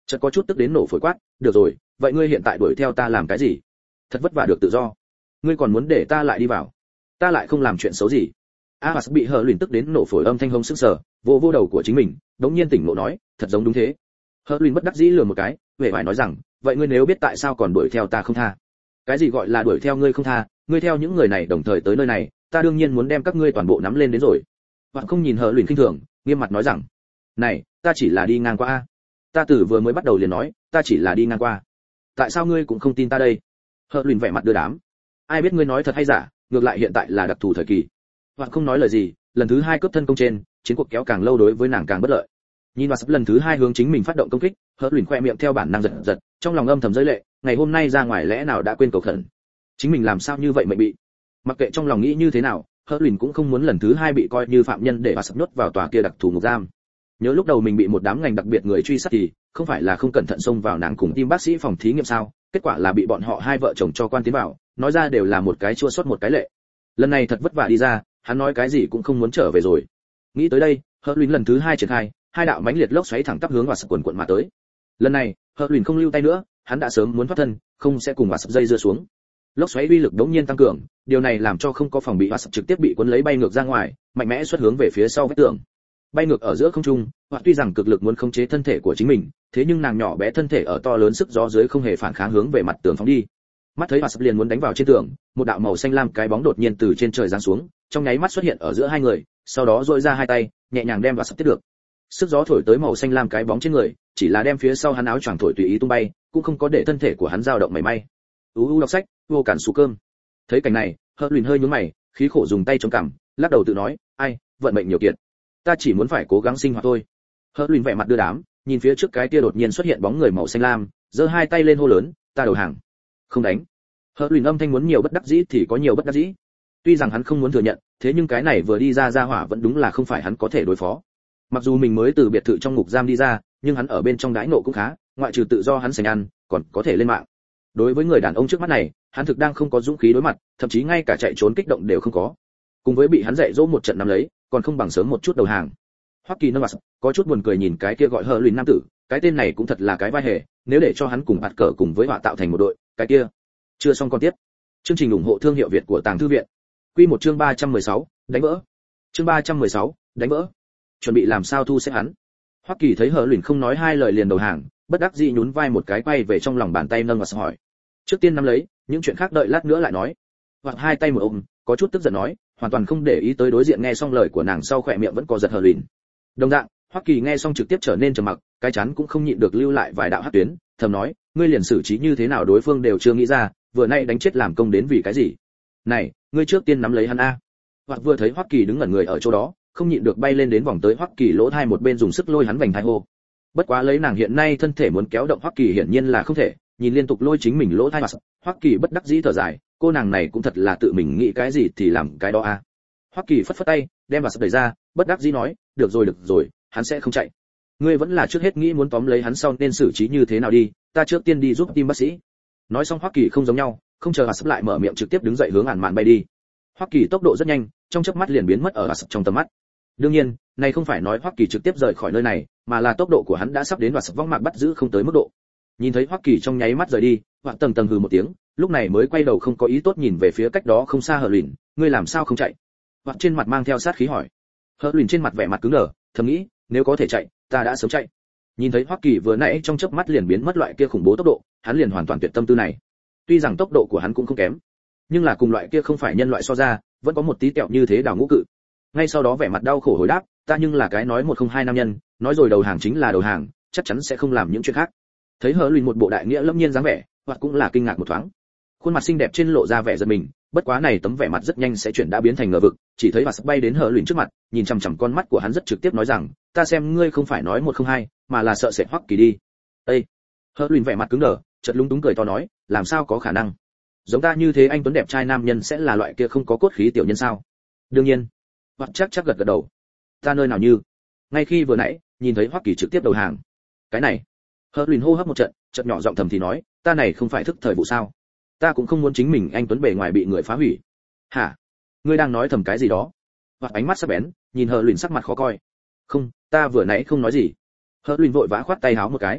S1: Chợt có chút tức đến nổ phổi quát, được rồi, vậy ngươi hiện tại đuổi theo ta làm cái gì? Thật vất vả được tự do, ngươi còn muốn để ta lại đi vào? Ta lại không làm chuyện xấu gì. Abbas bị hờ luyện tức đến nổ phổi âm thanh hông sức sở, vô vô đầu của chính mình, đống nhiên tỉnh ngộ nói, thật giống đúng thế. Hờ luyện bất đắc dĩ lừa một cái, vẻ vải nói rằng, vậy ngươi nếu biết tại sao còn đuổi theo ta không tha? Cái gì gọi là đuổi theo ngươi không tha? Ngươi theo những người này đồng thời tới nơi này, ta đương nhiên muốn đem các ngươi toàn bộ nắm lên đến rồi. Bạn không nhìn hờ luyện khinh thường, nghiêm mặt nói rằng, này, ta chỉ là đi ngang qua a. Ta từ vừa mới bắt đầu liền nói, ta chỉ là đi ngang qua. Tại sao ngươi cũng không tin ta đây? Hờ luyện vẻ mặt đưa đám. Ai biết ngươi nói thật hay giả, ngược lại hiện tại là đặc thù thời kỳ. Bạn không nói lời gì, lần thứ hai cướp thân công trên, chiến cuộc kéo càng lâu đối với nàng càng bất lợi. Nhìn vào sắp lần thứ hai hướng chính mình phát động công kích, Hờ luyện khoe miệng theo bản năng giật giật, trong lòng âm thầm rơi lệ, ngày hôm nay ra ngoài lẽ nào đã quên cầu khẩn. Chính mình làm sao như vậy mệnh bị. Mặc kệ trong lòng nghĩ như thế nào, Hờ luyện cũng không muốn lần thứ hai bị coi như phạm nhân để vào sắp nhốt vào tòa kia đặc thù ngục giam. Nhớ lúc đầu mình bị một đám ngành đặc biệt người truy sát thì không phải là không cẩn thận xông vào nàng cùng tim bác sĩ phòng thí nghiệm sao, kết quả là bị bọn họ hai vợ chồng cho quan tiến vào, nói ra đều là một cái chua xót một cái lệ. Lần này thật vất vả đi ra, hắn nói cái gì cũng không muốn trở về rồi. Nghĩ tới đây, Hờ luyện lần thứ hai triển khai, hai đạo mãnh liệt lốc xoáy thẳng tắp hướng vào sập quần quần mà tới. Lần này, Hờ luyện không lưu tay nữa, hắn đã sớm muốn thoát thân, không sẽ cùng vào sập dây dưa xuống. Lốc xoáy uy lực đống nhiên tăng cường, điều này làm cho không có phòng bị vào sập trực tiếp bị cuốn lấy bay ngược ra ngoài, mạnh mẽ xuất hướng về phía sau vách tường. Bay ngược ở giữa không trung, hoặc tuy rằng cực lực muốn khống chế thân thể của chính mình, thế nhưng nàng nhỏ bé thân thể ở to lớn sức gió dưới không hề phản kháng hướng về mặt tường phóng đi. Mắt thấy vào sập liền muốn đánh vào trên tường, một đạo màu xanh lam cái bóng đột nhiên từ trên trời giáng xuống, trong nháy mắt xuất hiện ở giữa hai người, sau đó duỗi ra hai tay, nhẹ nhàng đem vào sập tiếp được. Sức gió thổi tới màu xanh lam cái bóng trên người, chỉ là đem phía sau hắn áo choàng thổi tùy ý tung bay, cũng không có để thân thể của hắn dao động mảy may. U u đọc sách, vô cản xù cơm. Thấy cảnh này, Hờ luyện hơi nhướng mày, khí khổ dùng tay chống cằm, lắc đầu tự nói, ai, vận mệnh nhiều kiệt. Ta chỉ muốn phải cố gắng sinh hoạt thôi. Hờ luyện vẻ mặt đưa đám, nhìn phía trước cái kia đột nhiên xuất hiện bóng người màu xanh lam, giơ hai tay lên hô lớn, ta đầu hàng. Không đánh. Hờ luyện âm thanh muốn nhiều bất đắc dĩ thì có nhiều bất đắc dĩ. Tuy rằng hắn không muốn thừa nhận, thế nhưng cái này vừa đi ra ra hỏa vẫn đúng là không phải hắn có thể đối phó. Mặc dù mình mới từ biệt thự trong ngục giam đi ra, nhưng hắn ở bên trong đãi nộ cũng khá, ngoại trừ tự do hắn sành ăn, còn có thể lên mạng. Đối với người đàn ông trước mắt này, hắn thực đang không có dũng khí đối mặt, thậm chí ngay cả chạy trốn kích động đều không có. Cùng với bị hắn dạy dỗ một trận nắm lấy, còn không bằng sớm một chút đầu hàng. Hoắc Kỳ nâng mặt, có chút buồn cười nhìn cái kia gọi Hờ luyện nam tử, cái tên này cũng thật là cái vai hề, nếu để cho hắn cùng bạt cờ cùng với họa tạo thành một đội, cái kia. Chưa xong con tiếp. Chương trình ủng hộ thương hiệu Việt của Tàng Thư viện. Quy một chương ba trăm mười sáu, đánh vỡ. Chương ba trăm mười sáu, đánh vỡ. Chuẩn bị làm sao thu xếp hắn. Hoắc Kỳ thấy Hờ luyện không nói hai lời liền đầu hàng, bất đắc dĩ nhún vai một cái quay về trong lòng bàn tay nâng mặt hỏi. Trước tiên nắm lấy, những chuyện khác đợi lát nữa lại nói. Hoặc hai tay một ôm, có chút tức giận nói, hoàn toàn không để ý tới đối diện nghe xong lời của nàng sau khỏe miệng vẫn có giật Hờ luyện. Đồng dạng, Hoắc Kỳ nghe xong trực tiếp trở nên trầm mặc, cái chán cũng không nhịn được lưu lại vài đạo hắc tuyến, thầm nói, ngươi liền xử trí như thế nào đối phương đều chưa nghĩ ra, vừa nay đánh chết làm công đến vì cái gì? Này, ngươi trước tiên nắm lấy hắn a. Hoặc vừa thấy Hoắc Kỳ đứng ngẩn người ở chỗ đó, không nhịn được bay lên đến vòng tới Hoắc Kỳ lỗ thai một bên dùng sức lôi hắn vành thai hô. Bất quá lấy nàng hiện nay thân thể muốn kéo động Hoắc Kỳ hiển nhiên là không thể, nhìn liên tục lôi chính mình lỗ thai mà Hoắc Kỳ bất đắc dĩ thở dài, cô nàng này cũng thật là tự mình nghĩ cái gì thì làm cái đó a. Hoắc Kỳ phất phất tay, đem vào sập đẩy ra, bất đắc dĩ nói, được rồi được rồi, hắn sẽ không chạy. Ngươi vẫn là trước hết nghĩ muốn tóm lấy hắn sau nên xử trí như thế nào đi, ta trước tiên đi giúp tim bác sĩ. Nói xong Hoắc Kỳ không giống nhau, không chờ Sập lại mở miệng trực tiếp đứng dậy hướng Hàn Mạn bay đi. Hoắc Kỳ tốc độ rất nhanh, trong chớp mắt liền biến mất ở Sập trong tầm mắt. Đương nhiên, này không phải nói Hoắc Kỳ trực tiếp rời khỏi nơi này, mà là tốc độ của hắn đã sắp đến và Sập vong mạc bắt giữ không tới mức độ. Nhìn thấy Hoắc Kỳ trong nháy mắt rời đi, Hoắc Tầng Tầng hừ một tiếng, lúc này mới quay đầu không có ý tốt nhìn về phía cách đó không xa Hờ Luyện, ngươi làm sao không chạy? Hoắc trên mặt mang theo sát khí hỏi. Hờ Luyện trên mặt vẻ mặt cứng đờ, thầm nghĩ, nếu có thể chạy, ta đã sớm chạy. Nhìn thấy Hoắc Kỳ vừa nãy trong chớp mắt liền biến mất loại kia khủng bố tốc độ, hắn liền hoàn toàn tuyệt tâm tư này. Tuy rằng tốc độ của hắn cũng không kém, nhưng là cùng loại kia không phải nhân loại so ra, vẫn có một tí tẹo như thế đào ngũ cự. Ngay sau đó vẻ mặt đau khổ hồi đáp, ta nhưng là cái nói một không hai nam nhân, nói rồi đầu hàng chính là đầu hàng, chắc chắn sẽ không làm những chuyện khác. Thấy Hờ Luyện một bộ đại nghĩa lâm nhiên dáng vẻ, Hoắc cũng là kinh ngạc một thoáng. Khuôn mặt xinh đẹp trên lộ ra vẻ giận mình, bất quá này tấm vẻ mặt rất nhanh sẽ chuyển đã biến thành ngờ vực, chỉ thấy Hoắc bay đến Hờ Luyện trước mặt, nhìn chằm chằm con mắt của hắn rất trực tiếp nói rằng, ta xem ngươi không phải nói một không hai, mà là sợ sệt Hoắc Kỳ đi. Ê! Hờ Luyện vẻ mặt cứng đờ, chợt lúng túng cười to nói, làm sao có khả năng? Giống ta như thế anh tuấn đẹp trai nam nhân sẽ là loại kia không có cốt khí tiểu nhân sao? Đương nhiên. Hoắc chắc chắc gật gật đầu. Ta nơi nào như? Ngay khi vừa nãy, nhìn thấy Hoắc Kỳ trực tiếp đầu hàng. Cái này. Hờ Luyện hô hấp một trận, chợt nhỏ giọng thầm thì nói, ta này không phải thức thời vụ sao? Ta cũng không muốn chính mình anh tuấn bề ngoài bị người phá hủy. Hả? Ngươi đang nói thầm cái gì đó? Hoắc ánh mắt sắc bén, nhìn Hờ Luyện sắc mặt khó coi. Không, ta vừa nãy không nói gì. Hờ Luyện vội vã khoát tay háo một cái.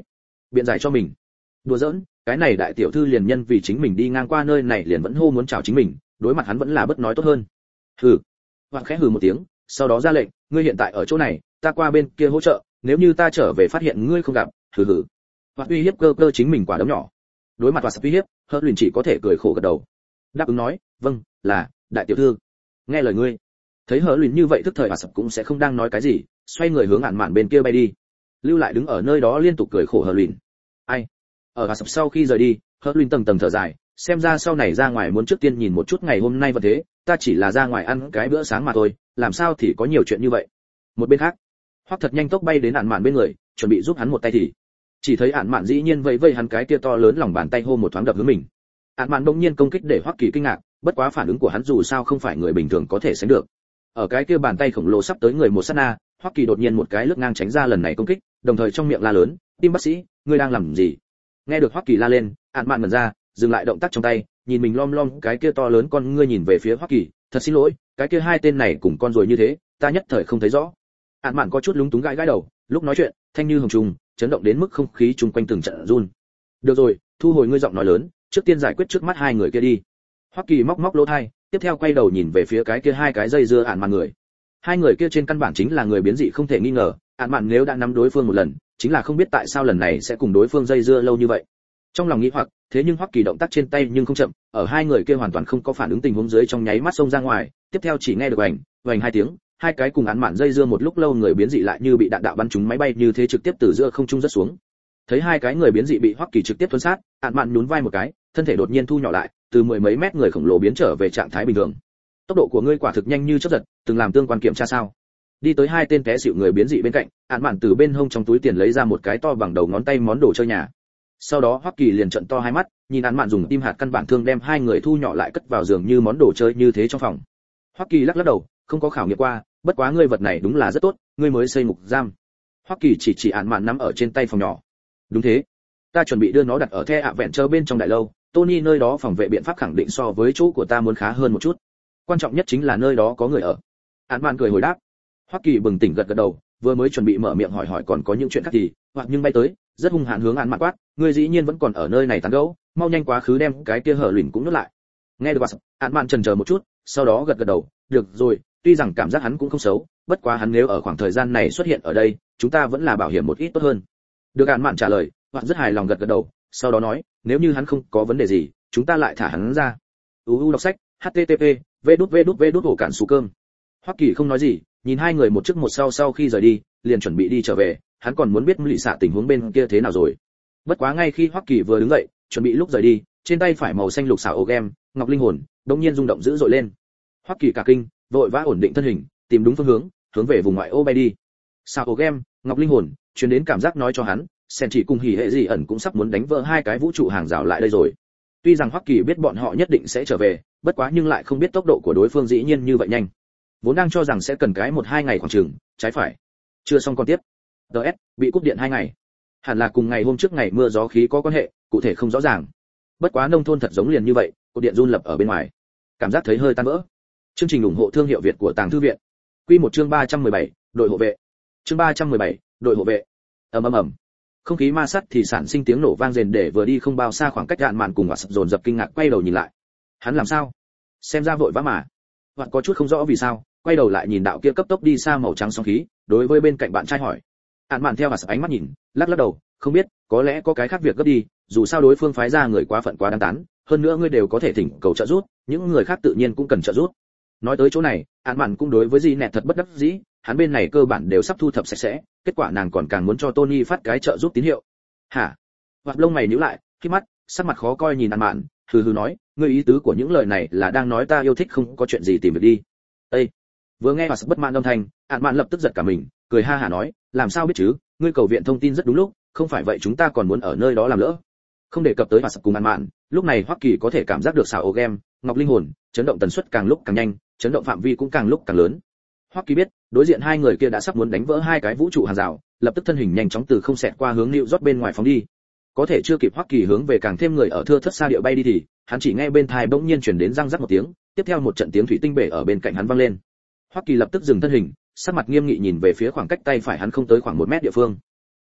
S1: biện giải cho mình. Đùa giỡn, cái này đại tiểu thư liền nhân vì chính mình đi ngang qua nơi này liền vẫn hô muốn chào chính mình, đối mặt hắn vẫn là bất nói tốt hơn. Hừ. Hoặc khẽ hừ một tiếng, sau đó ra lệnh, ngươi hiện tại ở chỗ này, ta qua bên kia hỗ trợ, nếu như ta trở về phát hiện ngươi không gặp, hừ hừ. Hoặc uy hiếp cơ cơ chính mình quả đấm nhỏ. Đối mặt và sập uy hiếp, Hớt Luyện chỉ có thể cười khổ gật đầu. Đáp ứng nói, vâng, là đại tiểu thư. Nghe lời ngươi. Thấy Hớt Luyện như vậy thức thời và sập cũng sẽ không đang nói cái gì, xoay người hướng Ản Mạn bên kia bay đi. Lưu lại đứng ở nơi đó liên tục cười khổ Hớt Luyện. Ai? Ở và sập sau khi rời đi, Hớt Luyện tầng tầng thở dài, xem ra sau này ra ngoài muốn trước tiên nhìn một chút ngày hôm nay vật thế, ta chỉ là ra ngoài ăn cái bữa sáng mà thôi, làm sao thì có nhiều chuyện như vậy. Một bên khác, Hoắc thật nhanh tốc bay đến Ản Mạn bên người, chuẩn bị giúp hắn một tay thì chỉ thấy Ản Mạn dĩ nhiên vẫy vẫy hắn cái kia to lớn lòng bàn tay hô một thoáng đập hướng mình. Ản Mạn bỗng nhiên công kích để Hoắc Kỳ kinh ngạc, bất quá phản ứng của hắn dù sao không phải người bình thường có thể sánh được. Ở cái kia bàn tay khổng lồ sắp tới người một sát na, Hoắc Kỳ đột nhiên một cái lướt ngang tránh ra lần này công kích, đồng thời trong miệng la lớn, "Tim bác sĩ, ngươi đang làm gì?" Nghe được Hoắc Kỳ la lên, Ản Mạn mở ra, dừng lại động tác trong tay, nhìn mình lom lom cái kia to lớn con ngươi nhìn về phía Hoắc Kỳ, "Thật xin lỗi, cái kia hai tên này cùng con rồi như thế, ta nhất thời không thấy rõ." Ản Mạn có chút lúng túng gãi gãi đầu, lúc nói chuyện, thanh như hồng trùng, chấn động đến mức không khí chung quanh từng trận run. "Được rồi, thu hồi ngươi giọng nói lớn, trước tiên giải quyết trước mắt hai người kia đi." Hoắc Kỳ móc móc lỗ tai, tiếp theo quay đầu nhìn về phía cái kia hai cái dây dưa Ản Mạn người. Hai người kia trên căn bản chính là người biến dị không thể nghi ngờ, Ản Mạn nếu đã nắm đối phương một lần, chính là không biết tại sao lần này sẽ cùng đối phương dây dưa lâu như vậy. Trong lòng nghĩ hoặc, thế nhưng Hoắc Kỳ động tác trên tay nhưng không chậm, ở hai người kia hoàn toàn không có phản ứng tình huống dưới trong nháy mắt xông ra ngoài, tiếp theo chỉ nghe được oành, oành hai tiếng, hai cái cùng Ản Mạn dây dưa một lúc lâu người biến dị lại như bị đạn đạo bắn trúng máy bay như thế trực tiếp từ giữa không trung rớt xuống. Thấy hai cái người biến dị bị Hoắc Kỳ trực tiếp tuôn sát, Ản Mạn nhún vai một cái, thân thể đột nhiên thu nhỏ lại, từ mười mấy mét người khổng lồ biến trở về trạng thái bình thường. Tốc độ của ngươi quả thực nhanh như chớp giật, từng làm tương quan kiểm tra sao? Đi tới hai tên té xỉu người biến dị bên cạnh, Ản Mạn từ bên hông trong túi tiền lấy ra một cái to bằng đầu ngón tay món đồ chơi nhà. Sau đó Hoắc Kỳ liền trợn to hai mắt, nhìn Ản Mạn dùng tim hạt căn bản thương đem hai người thu nhỏ lại cất vào giường như món đồ chơi như thế trong phòng. Hoắc Kỳ lắc lắc đầu, không có khảo nghiệm qua, bất quá ngươi vật này đúng là rất tốt, ngươi mới xây ngục giam. Hoắc Kỳ chỉ chỉ Ản Mạn nắm ở trên tay phòng nhỏ. Đúng thế, ta chuẩn bị đưa nó đặt ở The Adventure bên trong đại lâu, Tony nơi đó phòng vệ biện pháp khẳng định so với chỗ của ta muốn khá hơn một chút. Quan trọng nhất chính là nơi đó có người ở. Ản Mạn cười hồi đáp. Hoắc Kỳ bừng tỉnh gật gật đầu, vừa mới chuẩn bị mở miệng hỏi hỏi còn có những chuyện khác thì, hoặc nhưng bay tới, rất hung hãn hướng Ản Mạn quát, ngươi dĩ nhiên vẫn còn ở nơi này tán gẫu, mau nhanh quá khứ đem cái kia Hở Luyện cũng nuốt lại. Nghe được vậy, Ản Mạn chần chờ một chút, sau đó gật gật đầu, được rồi, tuy rằng cảm giác hắn cũng không xấu, bất quá hắn nếu ở khoảng thời gian này xuất hiện ở đây, chúng ta vẫn là bảo hiểm một ít tốt hơn. Được Ản Mạn trả lời, hoặc rất hài lòng gật gật đầu, sau đó nói, nếu như hắn không có vấn đề gì, chúng ta lại thả hắn ra. u u đọc sách, http vê đút vê đút vê đút ổ cản sù cơm. Hoắc Kỳ không nói gì, nhìn hai người một trước một sau sau khi rời đi, liền chuẩn bị đi trở về, hắn còn muốn biết lụy xạ tình huống bên kia thế nào rồi. Bất quá ngay khi Hoắc Kỳ vừa đứng dậy, chuẩn bị lúc rời đi, trên tay phải màu xanh lục xảo ô gem, ngọc linh hồn, đột nhiên rung động dữ dội lên. Hoắc Kỳ cả kinh, vội vã ổn định thân hình, tìm đúng phương hướng, hướng về vùng ngoại ô bay đi. Xảo ô gem, ngọc linh hồn, truyền đến cảm giác nói cho hắn, Sen chỉ cùng hỉ hệ gì ẩn cũng sắp muốn đánh vỡ hai cái vũ trụ hàng rào lại đây rồi. Tuy rằng Hoắc Kỳ biết bọn họ nhất định sẽ trở về, bất quá nhưng lại không biết tốc độ của đối phương dĩ nhiên như vậy nhanh. Vốn đang cho rằng sẽ cần cái một hai ngày khoảng chừng, trái phải. Chưa xong con tiếp. đê ét bị cúp điện hai ngày. Hẳn là cùng ngày hôm trước ngày mưa gió khí có quan hệ, cụ thể không rõ ràng. Bất quá nông thôn thật giống liền như vậy, cột điện run lập ở bên ngoài. Cảm giác thấy hơi tan vỡ. Chương trình ủng hộ thương hiệu Việt của Tàng Thư viện. Quy một chương ba trăm mười bảy, đội hộ vệ. Chương ba trăm mười bảy, đội hộ vệ. Ầm ầm ầm. Không khí ma sát thì sản sinh tiếng nổ vang rền để vừa đi không bao xa khoảng cách Ản Mạn cùng Ngoại Sập dồn dập kinh ngạc quay đầu nhìn lại. Hắn làm sao? Xem ra vội vã mà. Hoặc có chút không rõ vì sao, quay đầu lại nhìn đạo kia cấp tốc đi xa màu trắng sóng khí, đối với bên cạnh bạn trai hỏi. Ản Mạn theo Ngoại Sập ánh mắt nhìn, lắc lắc đầu, không biết, có lẽ có cái khác việc gấp đi, dù sao đối phương phái ra người quá phận quá đáng tán, hơn nữa ngươi đều có thể thỉnh cầu trợ giúp, những người khác tự nhiên cũng cần trợ giúp. Nói tới chỗ này, Ản Mạn cũng đối với Di Nẹt thật bất đắc dĩ, hắn bên này cơ bản đều sắp thu thập sạch sẽ, kết quả nàng còn càng muốn cho Tony phát cái trợ giúp tín hiệu. Hả? Hoặc lông mày nhíu lại, khi mắt, sắc mặt khó coi nhìn Ản Mạn, hừ hừ nói, ngươi ý tứ của những lời này là đang nói ta yêu thích không có chuyện gì tìm việc đi. Ê! Vừa nghe Hoặc bất mãn âm thanh, Ản Mạn lập tức giật cả mình, cười ha hả nói, làm sao biết chứ, ngươi cầu viện thông tin rất đúng lúc, không phải vậy chúng ta còn muốn ở nơi đó làm lỡ. Không đề cập tới Hoặc cùng Ản Mạn, lúc này Hoắc Kỳ có thể cảm giác được xào ô game, ngọc linh hồn, chấn động tần suất càng lúc càng nhanh, chấn động phạm vi cũng càng lúc càng lớn. Hoắc Kỳ biết, đối diện hai người kia đã sắp muốn đánh vỡ hai cái vũ trụ hàng rào, lập tức thân hình nhanh chóng từ không xẹt qua hướng New York bên ngoài phóng đi. Có thể chưa kịp Hoắc Kỳ hướng về càng thêm người ở thưa thớt xa địa bay đi thì, hắn chỉ nghe bên tai bỗng nhiên truyền đến răng rắc một tiếng, tiếp theo một trận tiếng thủy tinh bể ở bên cạnh hắn vang lên. Hoắc Kỳ lập tức dừng thân hình, sắc mặt nghiêm nghị nhìn về phía khoảng cách tay phải hắn không tới khoảng một mét địa phương.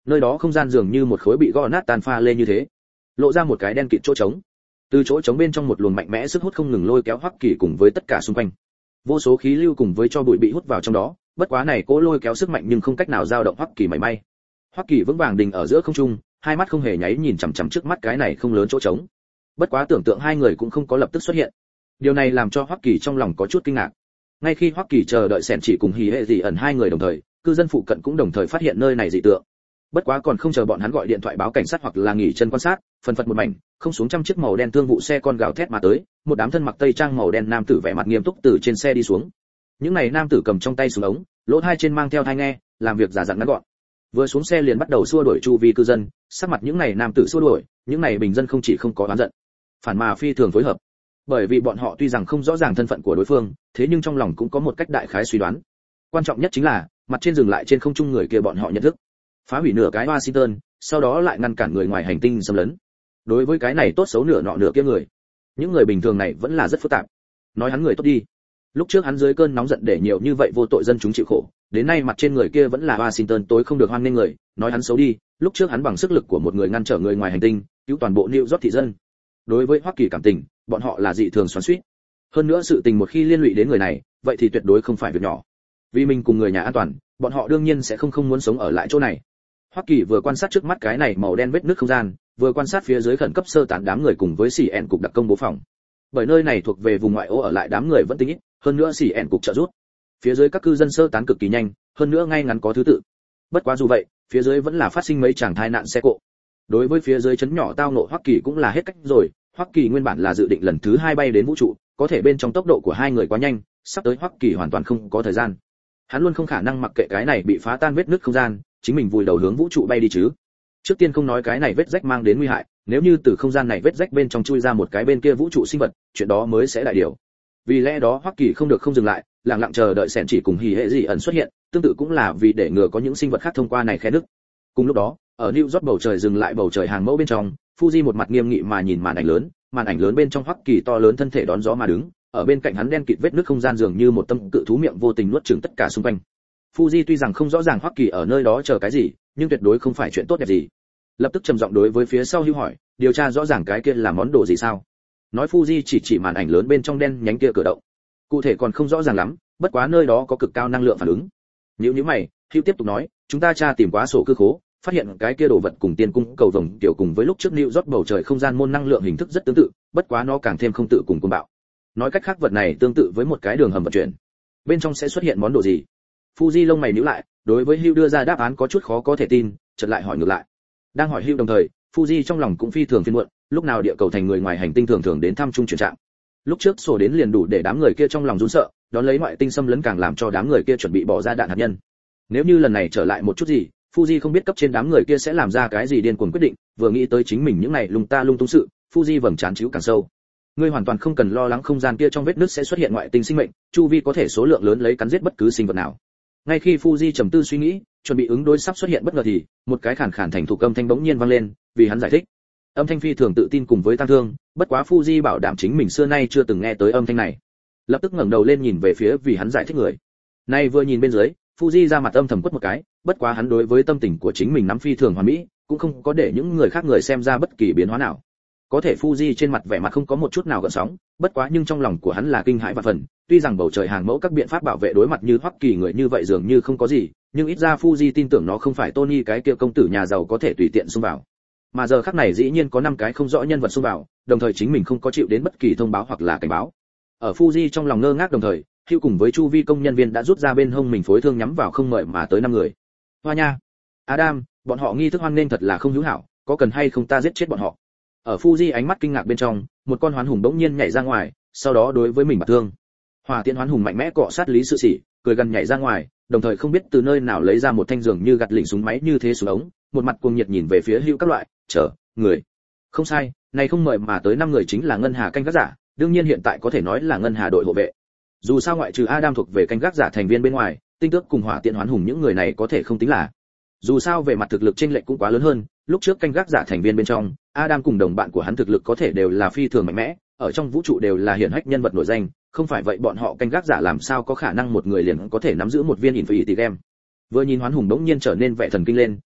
S1: Nơi đó không gian dường như một khối bị gõ nát tan pha lê như thế, lộ ra một cái đen kịt chỗ trống. Từ chỗ trống bên trong một luồng mạnh mẽ sức hút không ngừng lôi kéo Hoắc Kỳ cùng với tất cả xung quanh. Vô số khí lưu cùng với cho bụi bị hút vào trong đó, bất quá này cỗ lôi kéo sức mạnh nhưng không cách nào dao động Hoắc Kỳ mảy may. Hoắc Kỳ vững vàng đình ở giữa không trung, hai mắt không hề nháy nhìn chằm chằm trước mắt cái này không lớn chỗ trống. Bất quá tưởng tượng hai người cũng không có lập tức xuất hiện. Điều này làm cho Hoắc Kỳ trong lòng có chút kinh ngạc. Ngay khi Hoắc Kỳ chờ đợi Sẻn chỉ cùng Hỉ Hệ Dị ẩn hai người đồng thời, cư dân phụ cận cũng đồng thời phát hiện nơi này dị tượng. Bất quá còn không chờ bọn hắn gọi điện thoại báo cảnh sát hoặc là nghỉ chân quan sát, phần phật một mảnh, không xuống trăm chiếc màu đen thương vụ xe con gào thét mà tới, một đám thân mặc tây trang màu đen nam tử vẻ mặt nghiêm túc từ trên xe đi xuống. Những này nam tử cầm trong tay súng ống, lỗ hai trên mang theo tai nghe, làm việc giả dặn ngắn gọn. Vừa xuống xe liền bắt đầu xua đuổi chu vi cư dân, sắc mặt những này nam tử xua đuổi, những này bình dân không chỉ không có oán giận, phản mà phi thường phối hợp. Bởi vì bọn họ tuy rằng không rõ ràng thân phận của đối phương, thế nhưng trong lòng cũng có một cách đại khái suy đoán. Quan trọng nhất chính là, mặt trên dừng lại trên không trung người kia bọn họ nhận thức. Phá hủy nửa cái Washington, sau đó lại ngăn cản người ngoài hành tinh xâm lấn. Đối với cái này tốt xấu nửa nọ nửa kia người, những người bình thường này vẫn là rất phức tạp. Nói hắn người tốt đi, lúc trước hắn dưới cơn nóng giận để nhiều như vậy vô tội dân chúng chịu khổ, đến nay mặt trên người kia vẫn là Washington tối không được hoan nghênh người. Nói hắn xấu đi, lúc trước hắn bằng sức lực của một người ngăn trở người ngoài hành tinh, cứu toàn bộ New York thị dân. Đối với Hoa Kỳ cảm tình, bọn họ là dị thường xoắn xuýt. Hơn nữa sự tình một khi liên lụy đến người này, vậy thì tuyệt đối không phải việc nhỏ. Vì mình cùng người nhà an toàn, bọn họ đương nhiên sẽ không không muốn sống ở lại chỗ này. Hoa Kỳ vừa quan sát trước mắt cái này màu đen vết nứt không gian, vừa quan sát phía dưới khẩn cấp sơ tán đám người cùng với xỉ ẹn cục đặc công bố phòng. Bởi nơi này thuộc về vùng ngoại ô ở lại đám người vẫn tính ít, hơn nữa xỉ ẹn cục trợ giúp. Phía dưới các cư dân sơ tán cực kỳ nhanh, hơn nữa ngay ngắn có thứ tự. Bất quá dù vậy, phía dưới vẫn là phát sinh mấy chàng tai nạn xe cộ. Đối với phía dưới chấn nhỏ tao nộ Hoa Kỳ cũng là hết cách rồi. Hoa Kỳ nguyên bản là dự định lần thứ hai bay đến vũ trụ, có thể bên trong tốc độ của hai người quá nhanh, sắp tới Hoa Kỳ hoàn toàn không có thời gian. Hắn luôn không khả năng mặc kệ cái này bị phá tan vết nứt không gian, chính mình vùi đầu hướng vũ trụ bay đi chứ. Trước tiên không nói cái này vết rách mang đến nguy hại, nếu như từ không gian này vết rách bên trong chui ra một cái bên kia vũ trụ sinh vật, chuyện đó mới sẽ đại điều. Vì lẽ đó Hoa Kỳ không được không dừng lại, lặng lặng chờ đợi Sẻn chỉ cùng Hỉ Hệ Dị ẩn xuất hiện, tương tự cũng là vì để ngừa có những sinh vật khác thông qua này khe nứt. Cùng lúc đó, ở New York bầu trời dừng lại bầu trời hàng mẫu bên trong, Fuji một mặt nghiêm nghị mà nhìn màn ảnh lớn, màn ảnh lớn bên trong Hoa Kỳ to lớn thân thể đón gió mà đứng, ở bên cạnh hắn đen kịt vết nứt không gian dường như một tâm cự thú miệng vô tình nuốt chửng tất cả xung quanh. Fuji tuy rằng không rõ ràng Hoa Kỳ ở nơi đó chờ cái gì, nhưng tuyệt đối không phải chuyện tốt đẹp gì. Lập tức trầm giọng đối với phía sau hưu hỏi, điều tra rõ ràng cái kia là món đồ gì sao? Nói Fuji chỉ chỉ màn ảnh lớn bên trong đen nhánh kia cửa động. Cụ thể còn không rõ ràng lắm, bất quá nơi đó có cực cao năng lượng phản ứng. Nếu như mày, hưu tiếp tục nói, chúng ta tra tìm quá sổ cư khố, phát hiện cái kia đồ vật cùng tiên cung cầu vồng tiểu cùng với lúc trước New York bầu trời không gian môn năng lượng hình thức rất tương tự, bất quá nó càng thêm không tự cùng cuồng bạo. Nói cách khác vật này tương tự với một cái đường hầm vận chuyển. Bên trong sẽ xuất hiện món đồ gì? Fuji lông mày nhíu lại, đối với Hugh đưa ra đáp án có chút khó có thể tin, chợt lại hỏi ngược lại. Đang hỏi Hugh đồng thời, Fuji trong lòng cũng phi thường phiền muộn, lúc nào địa cầu thành người ngoài hành tinh thường thường đến thăm trung chuyển trạng. Lúc trước sổ đến liền đủ để đám người kia trong lòng run sợ, đón lấy ngoại tinh xâm lấn càng làm cho đám người kia chuẩn bị bỏ ra đạn hạt nhân. Nếu như lần này trở lại một chút gì, Fuji không biết cấp trên đám người kia sẽ làm ra cái gì điên cuồng quyết định, vừa nghĩ tới chính mình những này lung ta lung tung sự, Fuji vầng trán chíu càng sâu. Ngươi hoàn toàn không cần lo lắng không gian kia trong vết nứt sẽ xuất hiện ngoại tinh sinh mệnh, chu vi có thể số lượng lớn lấy cắn giết bất cứ sinh vật nào. Ngay khi Fuji trầm tư suy nghĩ, chuẩn bị ứng đối sắp xuất hiện bất ngờ thì, một cái khàn khàn thành thủ âm thanh bỗng nhiên vang lên, vì hắn giải thích. Âm thanh phi thường tự tin cùng với tăng thương, bất quá Fuji bảo đảm chính mình xưa nay chưa từng nghe tới âm thanh này. Lập tức ngẩng đầu lên nhìn về phía vì hắn giải thích người. Nay vừa nhìn bên dưới, Fuji ra mặt âm thầm quất một cái, bất quá hắn đối với tâm tình của chính mình nắm phi thường hoàn mỹ, cũng không có để những người khác người xem ra bất kỳ biến hóa nào. Có thể Fuji trên mặt vẻ mặt không có một chút nào gợn sóng, bất quá nhưng trong lòng của hắn là kinh hãi và phần, tuy rằng bầu trời hàng mẫu các biện pháp bảo vệ đối mặt như Hoa Kỳ người như vậy dường như không có gì, nhưng ít ra Fuji tin tưởng nó không phải Tony cái kia công tử nhà giàu có thể tùy tiện xông vào. Mà giờ khắc này dĩ nhiên có năm cái không rõ nhân vật xông vào, đồng thời chính mình không có chịu đến bất kỳ thông báo hoặc là cảnh báo. Ở Fuji trong lòng ngơ ngác đồng thời, Hugh cùng với chu vi công nhân viên đã rút ra bên hông mình phối thương nhắm vào không mời mà tới năm người. Hoa nha, Adam, bọn họ nghi thức hoan nên thật là không hữu hảo, có cần hay không ta giết chết bọn họ? Ở Fuji ánh mắt kinh ngạc bên trong, một con hoán hùng bỗng nhiên nhảy ra ngoài, sau đó đối với mình bạt thương. Hỏa Tiễn hoán hùng mạnh mẽ cọ sát Lý Sự Sỉ, cười gần nhảy ra ngoài, đồng thời không biết từ nơi nào lấy ra một thanh giường như gạt lỉnh súng máy như thế súng ống, một mặt cuồng nhiệt nhìn về phía Hữu các loại, chờ, người. Không sai, này không mời mà tới năm người chính là ngân hà canh gác giả, đương nhiên hiện tại có thể nói là ngân hà đội hộ vệ. Dù sao ngoại trừ Adam thuộc về canh gác giả thành viên bên ngoài, Tinh Tước cùng Hỏa Tiễn hoán hùng những người này có thể không tính là. Dù sao về mặt thực lực chênh lệch cũng quá lớn hơn, lúc trước canh gác giả thành viên bên trong, Adam cùng đồng bạn của hắn thực lực có thể đều là phi thường mạnh mẽ, ở trong vũ trụ đều là hiển hách nhân vật nổi danh, không phải vậy bọn họ canh gác giả làm sao có khả năng một người liền có thể nắm giữ một viên Infinity Gem. Vừa nhìn Hoán Hùng đống nhiên trở nên vẻ thần kinh lên,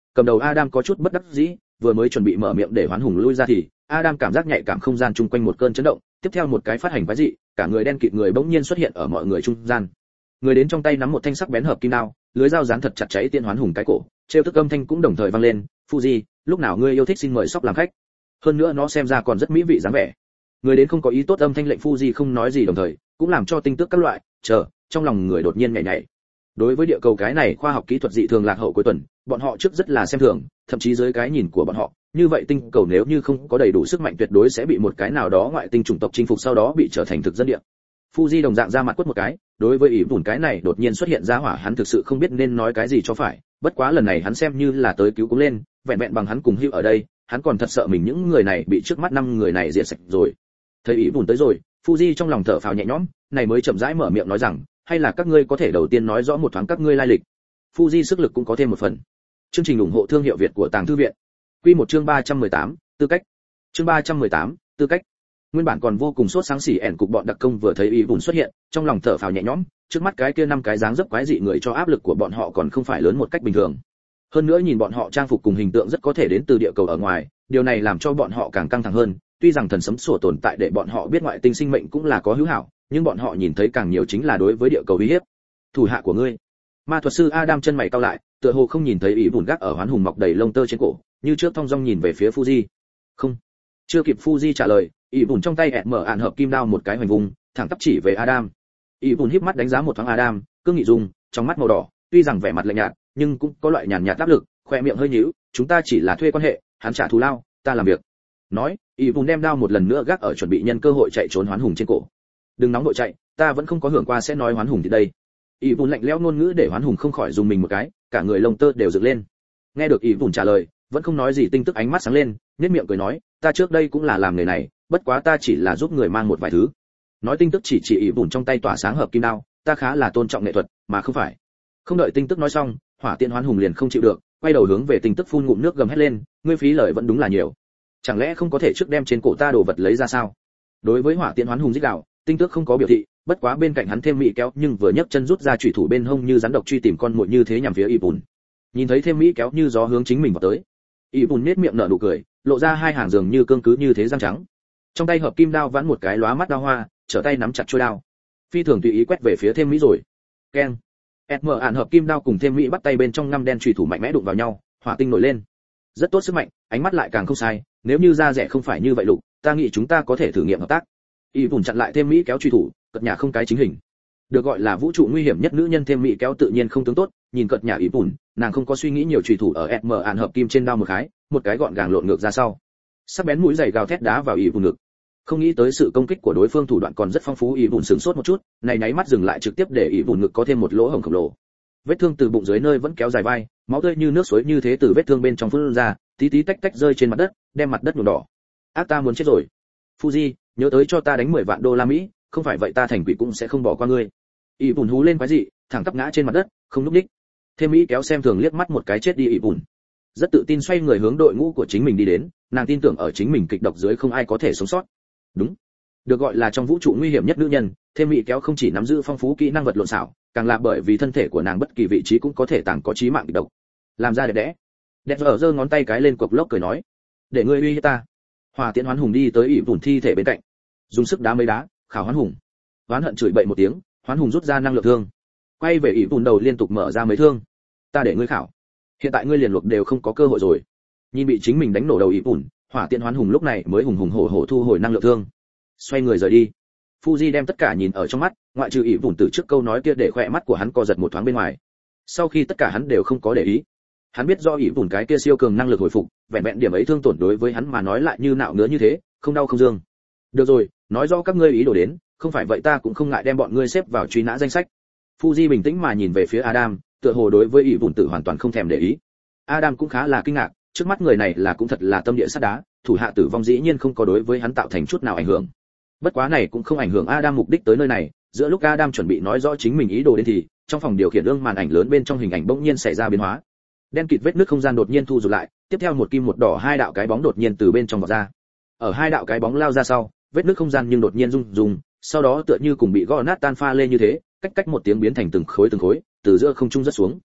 S1: cầm đầu Adam có chút bất đắc dĩ, vừa mới chuẩn bị mở miệng để Hoán Hùng lui ra thì Adam cảm giác nhạy cảm không gian chung quanh một cơn chấn động, tiếp theo một cái phát hành quái dị, cả người đen kịt người bỗng nhiên xuất hiện ở mọi người trung gian. Người đến trong tay nắm một thanh sắc bén hợp kim đao, lưới dao dán thật chặt cháy tiên Hoán Hùng cái cổ, trêu tức âm thanh cũng đồng thời vang lên, "Fuji, lúc nào ngươi yêu thích xin mời sóc làm khách." Hơn nữa nó xem ra còn rất mỹ vị dáng vẻ. Người đến không có ý tốt âm thanh lệnh Fuji không nói gì đồng thời, cũng làm cho tinh tước các loại, chờ, trong lòng người đột nhiên nhảy nhảy. Đối với địa cầu cái này khoa học kỹ thuật dị thường lạc hậu cuối tuần, bọn họ trước rất là xem thường, thậm chí dưới cái nhìn của bọn họ, như vậy tinh cầu nếu như không có đầy đủ sức mạnh tuyệt đối sẽ bị một cái nào đó ngoại tinh chủng tộc chinh phục sau đó bị trở thành thực dân địa. Fuji đồng dạng ra mặt quất một cái, đối với ý bùn cái này đột nhiên xuất hiện ra hỏa hắn thực sự không biết nên nói cái gì cho phải, bất quá lần này hắn xem như là tới cứu cũng lên, vẹn vẹn bằng hắn cùng hữu ở đây, hắn còn thật sợ mình những người này bị trước mắt năm người này diệt sạch rồi. Thấy ý bùn tới rồi, Fuji trong lòng thở phào nhẹ nhõm, này mới chậm rãi mở miệng nói rằng, hay là các ngươi có thể đầu tiên nói rõ một thoáng các ngươi lai lịch. Fuji sức lực cũng có thêm một phần. Chương trình ủng hộ thương hiệu Việt của Tàng Thư viện. Quy một chương ba trăm mười tám, tư cách. Chương ba trăm mười tám, tư cách. Nguyên bản còn vô cùng sốt sáng xỉ ẻn cục bọn đặc công vừa thấy ý bùn xuất hiện, trong lòng thở phào nhẹ nhõm, trước mắt cái kia năm cái dáng dấp quái dị người cho áp lực của bọn họ còn không phải lớn một cách bình thường. Hơn nữa nhìn bọn họ trang phục cùng hình tượng rất có thể đến từ địa cầu ở ngoài, điều này làm cho bọn họ càng căng thẳng hơn, tuy rằng thần sấm sủa tồn tại để bọn họ biết ngoại tinh sinh mệnh cũng là có hữu hảo, nhưng bọn họ nhìn thấy càng nhiều chính là đối với địa cầu uy hiếp. Thủ hạ của ngươi. Ma thuật sư Adam chân mày cau lại, tựa hồ không nhìn thấy ý bùn gác ở Hoán Hùng mọc đầy lông tơ trên cổ, như trước thong dong nhìn về phía Fuji. Không. Chưa kịp Fuji trả lời, ý bùn trong tay ẹt mở ạn hợp kim đao một cái hoành vùng, thẳng tắp chỉ về Adam. Ý bùn híp mắt đánh giá một thoáng Adam, cương nghị dùng, trong mắt màu đỏ, tuy rằng vẻ mặt lạnh nhạt, nhưng cũng có loại nhàn nhạt áp lực, khoe miệng hơi nhíu, chúng ta chỉ là thuê quan hệ, hắn trả thù lao, ta làm việc. Nói, ý bùn đem đao một lần nữa gác ở chuẩn bị nhân cơ hội chạy trốn Hoán Hùng trên cổ. Đừng nóng vội chạy, ta vẫn không có hưởng qua sẽ nói Hoán Hùng thì đây. Ý bùn lạnh lẽo ngôn ngữ để Hoán Hùng không khỏi dùng mình một cái, cả người lông tơ đều dựng lên. Nghe được ý bùn trả lời, vẫn không nói gì tinh tức ánh mắt sáng lên, nhếch miệng cười nói, ta trước đây cũng là làm nghề này, bất quá ta chỉ là giúp người mang một vài thứ. Nói tinh tức chỉ chỉ ý bùn trong tay tỏa sáng hợp kim đao, ta khá là tôn trọng nghệ thuật, mà không phải. Không đợi tinh tức nói xong, hỏa tiễn Hoán Hùng liền không chịu được, quay đầu hướng về tinh tức phun ngụm nước gầm hét lên, ngươi phí lời vẫn đúng là nhiều. Chẳng lẽ không có thể trước đem trên cổ ta đồ vật lấy ra sao? Đối với hỏa tiễn Hoán Hùng rít gào, tinh tức không có biểu thị, bất quá bên cạnh hắn thêm mỹ kéo nhưng vừa nhấc chân rút ra chủy thủ bên hông như rắn độc truy tìm con muội như thế nhằm phía ý bùn. Nhìn thấy thêm mỹ kéo như gió hướng chính mình vào tới, ý bùn nét miệng nở nụ cười, lộ ra hai hàng dường như cương cứ như thế răng trắng. Trong tay hợp kim đao vãn một cái lóa mắt đao hoa, trở tay nắm chặt chuôi đao, phi thường tùy ý quét về phía thêm mỹ rồi. Keng. ẹt mở ạn hợp kim đao cùng thêm mỹ bắt tay bên trong ngăm đen chủy thủ mạnh mẽ đụng vào nhau, hỏa tinh nổi lên. Rất tốt sức mạnh, ánh mắt lại càng không sai, nếu như da rẻ không phải như vậy lục, ta nghĩ chúng ta có thể thử nghiệm hợp tác. Y bùn chặn lại thêm mỹ kéo truy thủ, cật nhà không cái chính hình. Được gọi là vũ trụ nguy hiểm nhất nữ nhân thêm mỹ kéo tự nhiên không tướng tốt, nhìn cật nhà Y bùn, nàng không có suy nghĩ nhiều truy thủ ở ẹt mở ạn hợp kim trên đao một cái, một cái gọn gàng lộn ngược ra sau. Sắc bén mũi dày gào thét đá vào Y bùn ngực. Không nghĩ tới sự công kích của đối phương thủ đoạn còn rất phong phú, Y bùn sửng sốt một chút, này nháy mắt dừng lại trực tiếp để Y bùn ngực có thêm một lỗ hổng khổng lồ. Vết thương từ bụng dưới nơi vẫn kéo dài vai, máu tươi như nước suối như thế từ vết thương bên trong phun ra, tí tí tách tách rơi trên mặt đất, đem mặt đất nhuộm đỏ. Ác ta muốn chết rồi. Fuji, nhớ tới cho ta đánh mười vạn đô la Mỹ, không phải vậy ta thành quỷ cũng sẽ không bỏ qua ngươi. Y bùn hú lên quái dị, thẳng tắp ngã trên mặt đất, không lúc đích. Thêm Mỹ kéo xem thường liếc mắt một cái chết đi Y bùn. Rất tự tin xoay người hướng đội ngũ của chính mình đi đến, nàng tin tưởng ở chính mình kịch độc dưới không ai có thể sống sót. Đúng. Được gọi là trong vũ trụ nguy hiểm nhất nữ nhân, thêm Mỹ kéo không chỉ nắm giữ phong phú kỹ năng vật lộn xảo, càng là bởi vì thân thể của nàng bất kỳ vị trí cũng có thể tàng có chí mạng kịch độc. Làm ra đẹp đẽ. Đẹp ở giơ ngón tay cái lên cục lốc cười nói, để ngươi uy hiếp ta. Hỏa tiễn Hoán Hùng đi tới ỷ bùn thi thể bên cạnh, dùng sức đá mấy đá, khảo Hoán Hùng. Hoán hận chửi bậy một tiếng, Hoán Hùng rút ra năng lượng thương, quay về ỷ bùn đầu liên tục mở ra mấy thương. Ta để ngươi khảo, hiện tại ngươi liền luộc đều không có cơ hội rồi. Nhìn bị chính mình đánh nổ đầu ỷ bùn, Hỏa tiễn Hoán Hùng lúc này mới hùng hùng hổ hổ thu hồi năng lượng thương, xoay người rời đi. Fuji đem tất cả nhìn ở trong mắt, ngoại trừ ỷ bùn từ trước câu nói kia để khỏe mắt của hắn co giật một thoáng bên ngoài. Sau khi tất cả hắn đều không có để ý. Hắn biết do ỷ bùn cái kia siêu cường năng lực hồi phục, vẹn vẹn điểm ấy thương tổn đối với hắn mà nói lại như nạo ngứa như thế, không đau không dương. Được rồi, nói rõ các ngươi ý đồ đến, không phải vậy ta cũng không ngại đem bọn ngươi xếp vào truy nã danh sách. Fuji bình tĩnh mà nhìn về phía Adam, tựa hồ đối với ỷ bùn tự hoàn toàn không thèm để ý. Adam cũng khá là kinh ngạc, trước mắt người này là cũng thật là tâm địa sắt đá, thủ hạ tử vong dĩ nhiên không có đối với hắn tạo thành chút nào ảnh hưởng. Bất quá này cũng không ảnh hưởng Adam mục đích tới nơi này, giữa lúc Adam chuẩn bị nói rõ chính mình ý đồ đến thì, trong phòng điều khiển ương màn ảnh lớn bên trong hình ảnh bỗng nhiên xảy ra biến hóa. Đen kịt vết nứt không gian đột nhiên thu rụt lại, tiếp theo một kim một đỏ hai đạo cái bóng đột nhiên từ bên trong vọt ra. Ở hai đạo cái bóng lao ra sau, vết nứt không gian nhưng đột nhiên rung rung, sau đó tựa như cùng bị gõ nát tan pha lê như thế, cách cách một tiếng biến thành từng khối từng khối, từ giữa không trung rất xuống.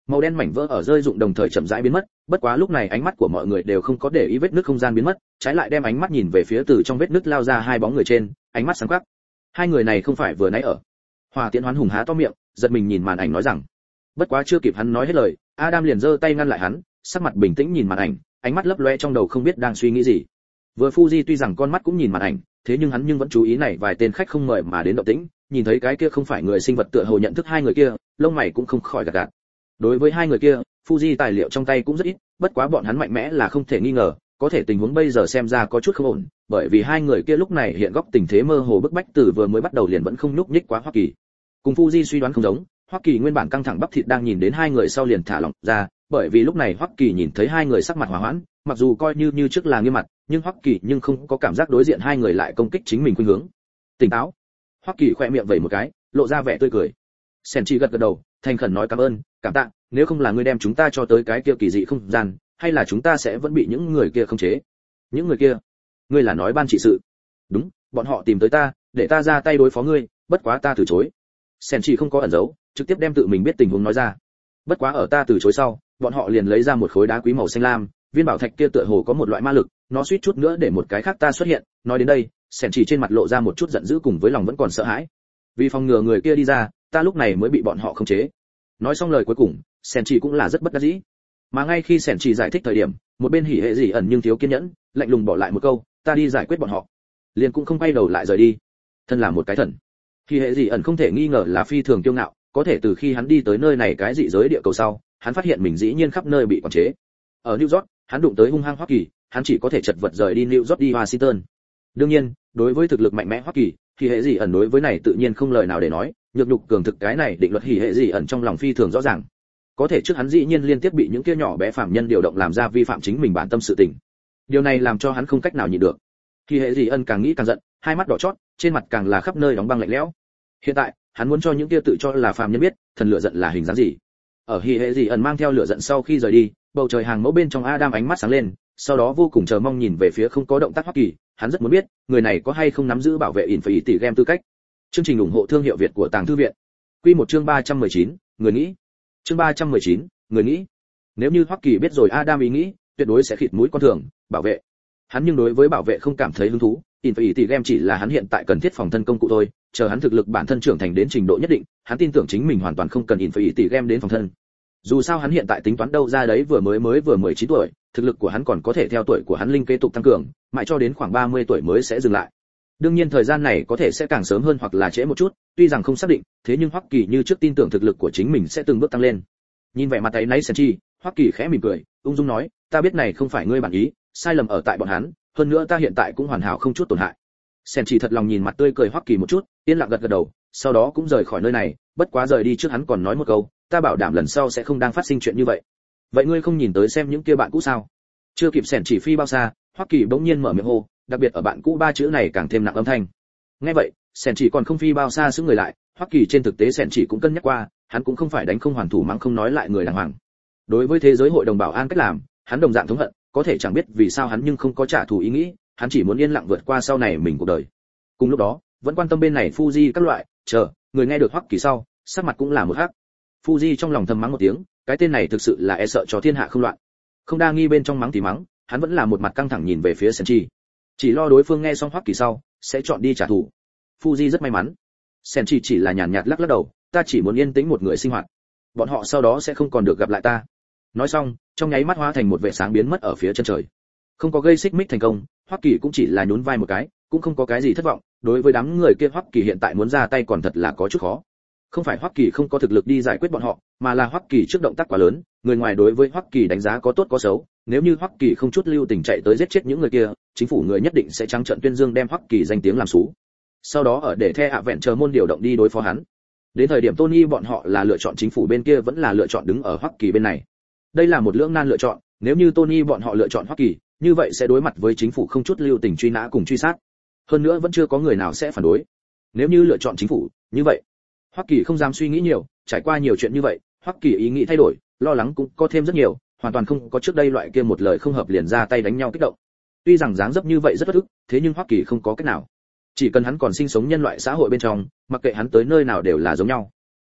S1: màu đen mảnh vỡ ở rơi rụng đồng thời chậm rãi biến mất, bất quá lúc này ánh mắt của mọi người đều không có để ý vết nứt không gian biến mất, trái lại đem ánh mắt nhìn về phía từ trong vết nứt lao ra hai bóng người trên, ánh mắt sáng quắc. Hai người này không phải vừa nãy ở. Hỏa Tiễn Hoán hùng há to miệng, giật mình nhìn màn ảnh nói rằng. Bất quá chưa kịp hắn nói hết lời, Adam liền giơ tay ngăn lại hắn, sắc mặt bình tĩnh nhìn màn ảnh, ánh mắt lấp loe trong đầu không biết đang suy nghĩ gì. Vừa Fuji tuy rằng con mắt cũng nhìn màn ảnh, thế nhưng hắn nhưng vẫn chú ý này vài tên khách không mời mà đến động tĩnh, nhìn thấy cái kia không phải người sinh vật tựa hồ nhận thức hai người kia, lông mày cũng không khỏi gật gật. Đối với hai người kia, Fuji tài liệu trong tay cũng rất ít, bất quá bọn hắn mạnh mẽ là không thể nghi ngờ, có thể tình huống bây giờ xem ra có chút không ổn, bởi vì hai người kia lúc này hiện góc tình thế mơ hồ bức bách từ vừa mới bắt đầu liền vẫn không nhúc nhích quá Hoa Kỳ. Cùng Fuji suy đoán không giống, Hoa Kỳ nguyên bản căng thẳng bắp thịt đang nhìn đến hai người sau liền thả lỏng ra, bởi vì lúc này Hoa Kỳ nhìn thấy hai người sắc mặt hòa hoãn, mặc dù coi như như trước là nghiêm mặt, nhưng Hoa Kỳ nhưng không có cảm giác đối diện hai người lại công kích chính mình khuynh hướng. Tỉnh táo. Hoa Kỳ khẽ miệng vẩy một cái, lộ ra vẻ tươi cười. Senchi gật gật đầu, thành khẩn nói cảm ơn, cảm tạ, nếu không là ngươi đem chúng ta cho tới cái kia kỳ dị không gian, hay là chúng ta sẽ vẫn bị những người kia khống chế. Những người kia? Ngươi là nói ban trị sự? Đúng, bọn họ tìm tới ta, để ta ra tay đối phó ngươi, bất quá ta từ chối. Senchi không có ẩn giấu, trực tiếp đem tự mình biết tình huống nói ra. Bất quá ở ta từ chối sau, bọn họ liền lấy ra một khối đá quý màu xanh lam, viên bảo thạch kia tựa hồ có một loại ma lực, nó suýt chút nữa để một cái khác ta xuất hiện. Nói đến đây, Senchi trên mặt lộ ra một chút giận dữ cùng với lòng vẫn còn sợ hãi. Vì phòng ngừa người kia đi ra, ta lúc này mới bị bọn họ khống chế. Nói xong lời cuối cùng, Senchi cũng là rất bất đắc dĩ. Mà ngay khi Senchi giải thích thời điểm, một bên hỉ hệ gì ẩn nhưng thiếu kiên nhẫn, lạnh lùng bỏ lại một câu, ta đi giải quyết bọn họ. Liền cũng không quay đầu lại rời đi. Thân là một cái thần, hỉ hệ gì ẩn không thể nghi ngờ là phi thường kiêu ngạo, có thể từ khi hắn đi tới nơi này cái dị giới địa cầu sau, hắn phát hiện mình dĩ nhiên khắp nơi bị quản chế. Ở New York, hắn đụng tới hung hăng Hoa Kỳ, hắn chỉ có thể chật vật rời đi New York đi Washington. Đương nhiên, đối với thực lực mạnh mẽ Hoa Kỳ, thì hệ gì ẩn đối với này tự nhiên không lời nào để nói, nhược nhục cường thực cái này định luật hỉ hệ gì ẩn trong lòng phi thường rõ ràng. Có thể trước hắn dĩ nhiên liên tiếp bị những kia nhỏ bé phạm nhân điều động làm ra vi phạm chính mình bản tâm sự tình. Điều này làm cho hắn không cách nào nhịn được. Hỉ hệ gì ẩn càng nghĩ càng giận, hai mắt đỏ chót, trên mặt càng là khắp nơi đóng băng lạnh lẽo. Hiện tại, hắn muốn cho những kia tự cho là phạm nhân biết, thần lửa giận là hình dáng gì. Ở hỉ hệ gì ẩn mang theo lửa giận sau khi rời đi, bầu trời hàng mẫu bên trong Adam ánh mắt sáng lên, sau đó vô cùng chờ mong nhìn về phía không có động tác Hoa Kỳ, hắn rất muốn biết, người này có hay không nắm giữ bảo vệ Infinity Game tư cách. Chương trình ủng hộ thương hiệu Việt của Tàng Thư viện. Quy một chương ba trăm mười chín, người nghĩ. Chương ba trăm mười chín, người nghĩ. Nếu như Hoa Kỳ biết rồi Adam ý nghĩ, tuyệt đối sẽ khịt mũi con thường, bảo vệ. Hắn nhưng đối với bảo vệ không cảm thấy hứng thú, Infinity Game chỉ là hắn hiện tại cần thiết phòng thân công cụ thôi, chờ hắn thực lực bản thân trưởng thành đến trình độ nhất định, hắn tin tưởng chính mình hoàn toàn không cần Infinity Game đến phòng thân. Dù sao hắn hiện tại tính toán đâu ra đấy vừa mới mới vừa mười chín tuổi, thực lực của hắn còn có thể theo tuổi của hắn linh kế tục tăng cường, mãi cho đến khoảng ba mươi tuổi mới sẽ dừng lại. Đương nhiên thời gian này có thể sẽ càng sớm hơn hoặc là trễ một chút, tuy rằng không xác định, thế nhưng Hoắc Kỳ như trước tin tưởng thực lực của chính mình sẽ từng bước tăng lên. Nhìn vẻ mặt ấy nấy Senchi, Hoắc Kỳ khẽ mỉm cười, ung dung nói, ta biết này không phải ngươi bản ý, sai lầm ở tại bọn hắn, hơn nữa ta hiện tại cũng hoàn hảo không chút tổn hại. Senchi thật lòng nhìn mặt tươi cười Hoắc Kỳ một chút, yên lặng gật gật đầu, sau đó cũng rời khỏi nơi này, bất quá rời đi trước hắn còn nói một câu, ta bảo đảm lần sau sẽ không đang phát sinh chuyện như vậy. Vậy ngươi không nhìn tới xem những kia bạn cũ sao? Chưa kịp Senchi phi bao xa, Hoắc Kỳ bỗng nhiên mở miệng hô, đặc biệt ở bạn cũ ba chữ này càng thêm nặng âm thanh. Nghe vậy, Senchi còn không phi bao xa xứ người lại, Hoắc Kỳ trên thực tế Senchi cũng cân nhắc qua, hắn cũng không phải đánh không hoàn thủ mắng không nói lại người đàng hoàng. Đối với thế giới hội đồng bảo an cách làm, hắn đồng dạng thống hận, có thể chẳng biết vì sao hắn nhưng không có trả thù ý nghĩ, hắn chỉ muốn yên lặng vượt qua sau này mình cuộc đời. Cùng lúc đó, vẫn quan tâm bên này Fuji các loại, chờ, người nghe được Hoắc Kỳ sau, sắc mặt cũng là một hắc. Fuji trong lòng thầm mắng một tiếng, cái tên này thực sự là e sợ cho thiên hạ không loạn. Không đa nghi bên trong mắng thì mắng, hắn vẫn là một mặt căng thẳng nhìn về phía Senchi. Chỉ lo đối phương nghe xong Hoắc Kỳ sau, sẽ chọn đi trả thù. Fuji rất may mắn. Senchi chỉ là nhàn nhạt lắc lắc đầu, ta chỉ muốn yên tĩnh một người sinh hoạt. Bọn họ sau đó sẽ không còn được gặp lại ta. Nói xong, trong nháy mắt hóa thành một vệt sáng biến mất ở phía chân trời. Không có gây xích mích thành công, Hoắc Kỳ cũng chỉ là nhún vai một cái, cũng không có cái gì thất vọng, đối với đám người kia Hoắc Kỳ hiện tại muốn ra tay còn thật là có chút khó. Không phải Hoắc Kỳ không có thực lực đi giải quyết bọn họ, mà là Hoắc Kỳ trước động tác quá lớn, người ngoài đối với Hoắc Kỳ đánh giá có tốt có xấu, nếu như Hoắc Kỳ không chút lưu tình chạy tới giết chết những người kia, chính phủ người nhất định sẽ trắng trợn tuyên dương đem Hoắc Kỳ danh tiếng làm xú. Sau đó ở để The Adventure môn điều động đi đối phó hắn. Đến thời điểm Tony bọn họ là lựa chọn chính phủ bên kia vẫn là lựa chọn đứng ở Hoắc Kỳ bên này. Đây là một lưỡng nan lựa chọn, nếu như Tony bọn họ lựa chọn Hoắc Kỳ, như vậy sẽ đối mặt với chính phủ không chút lưu tình truy nã cùng truy sát. Hơn nữa vẫn chưa có người nào sẽ phản đối. Nếu như lựa chọn chính phủ, như vậy Hoắc Kỳ không dám suy nghĩ nhiều, trải qua nhiều chuyện như vậy, Hoắc Kỳ ý nghĩ thay đổi, lo lắng cũng có thêm rất nhiều, hoàn toàn không có trước đây loại kia một lời không hợp liền ra tay đánh nhau kích động. Tuy rằng dáng dấp như vậy rất bất ức, thế nhưng Hoắc Kỳ không có cách nào. Chỉ cần hắn còn sinh sống nhân loại xã hội bên trong, mặc kệ hắn tới nơi nào đều là giống nhau.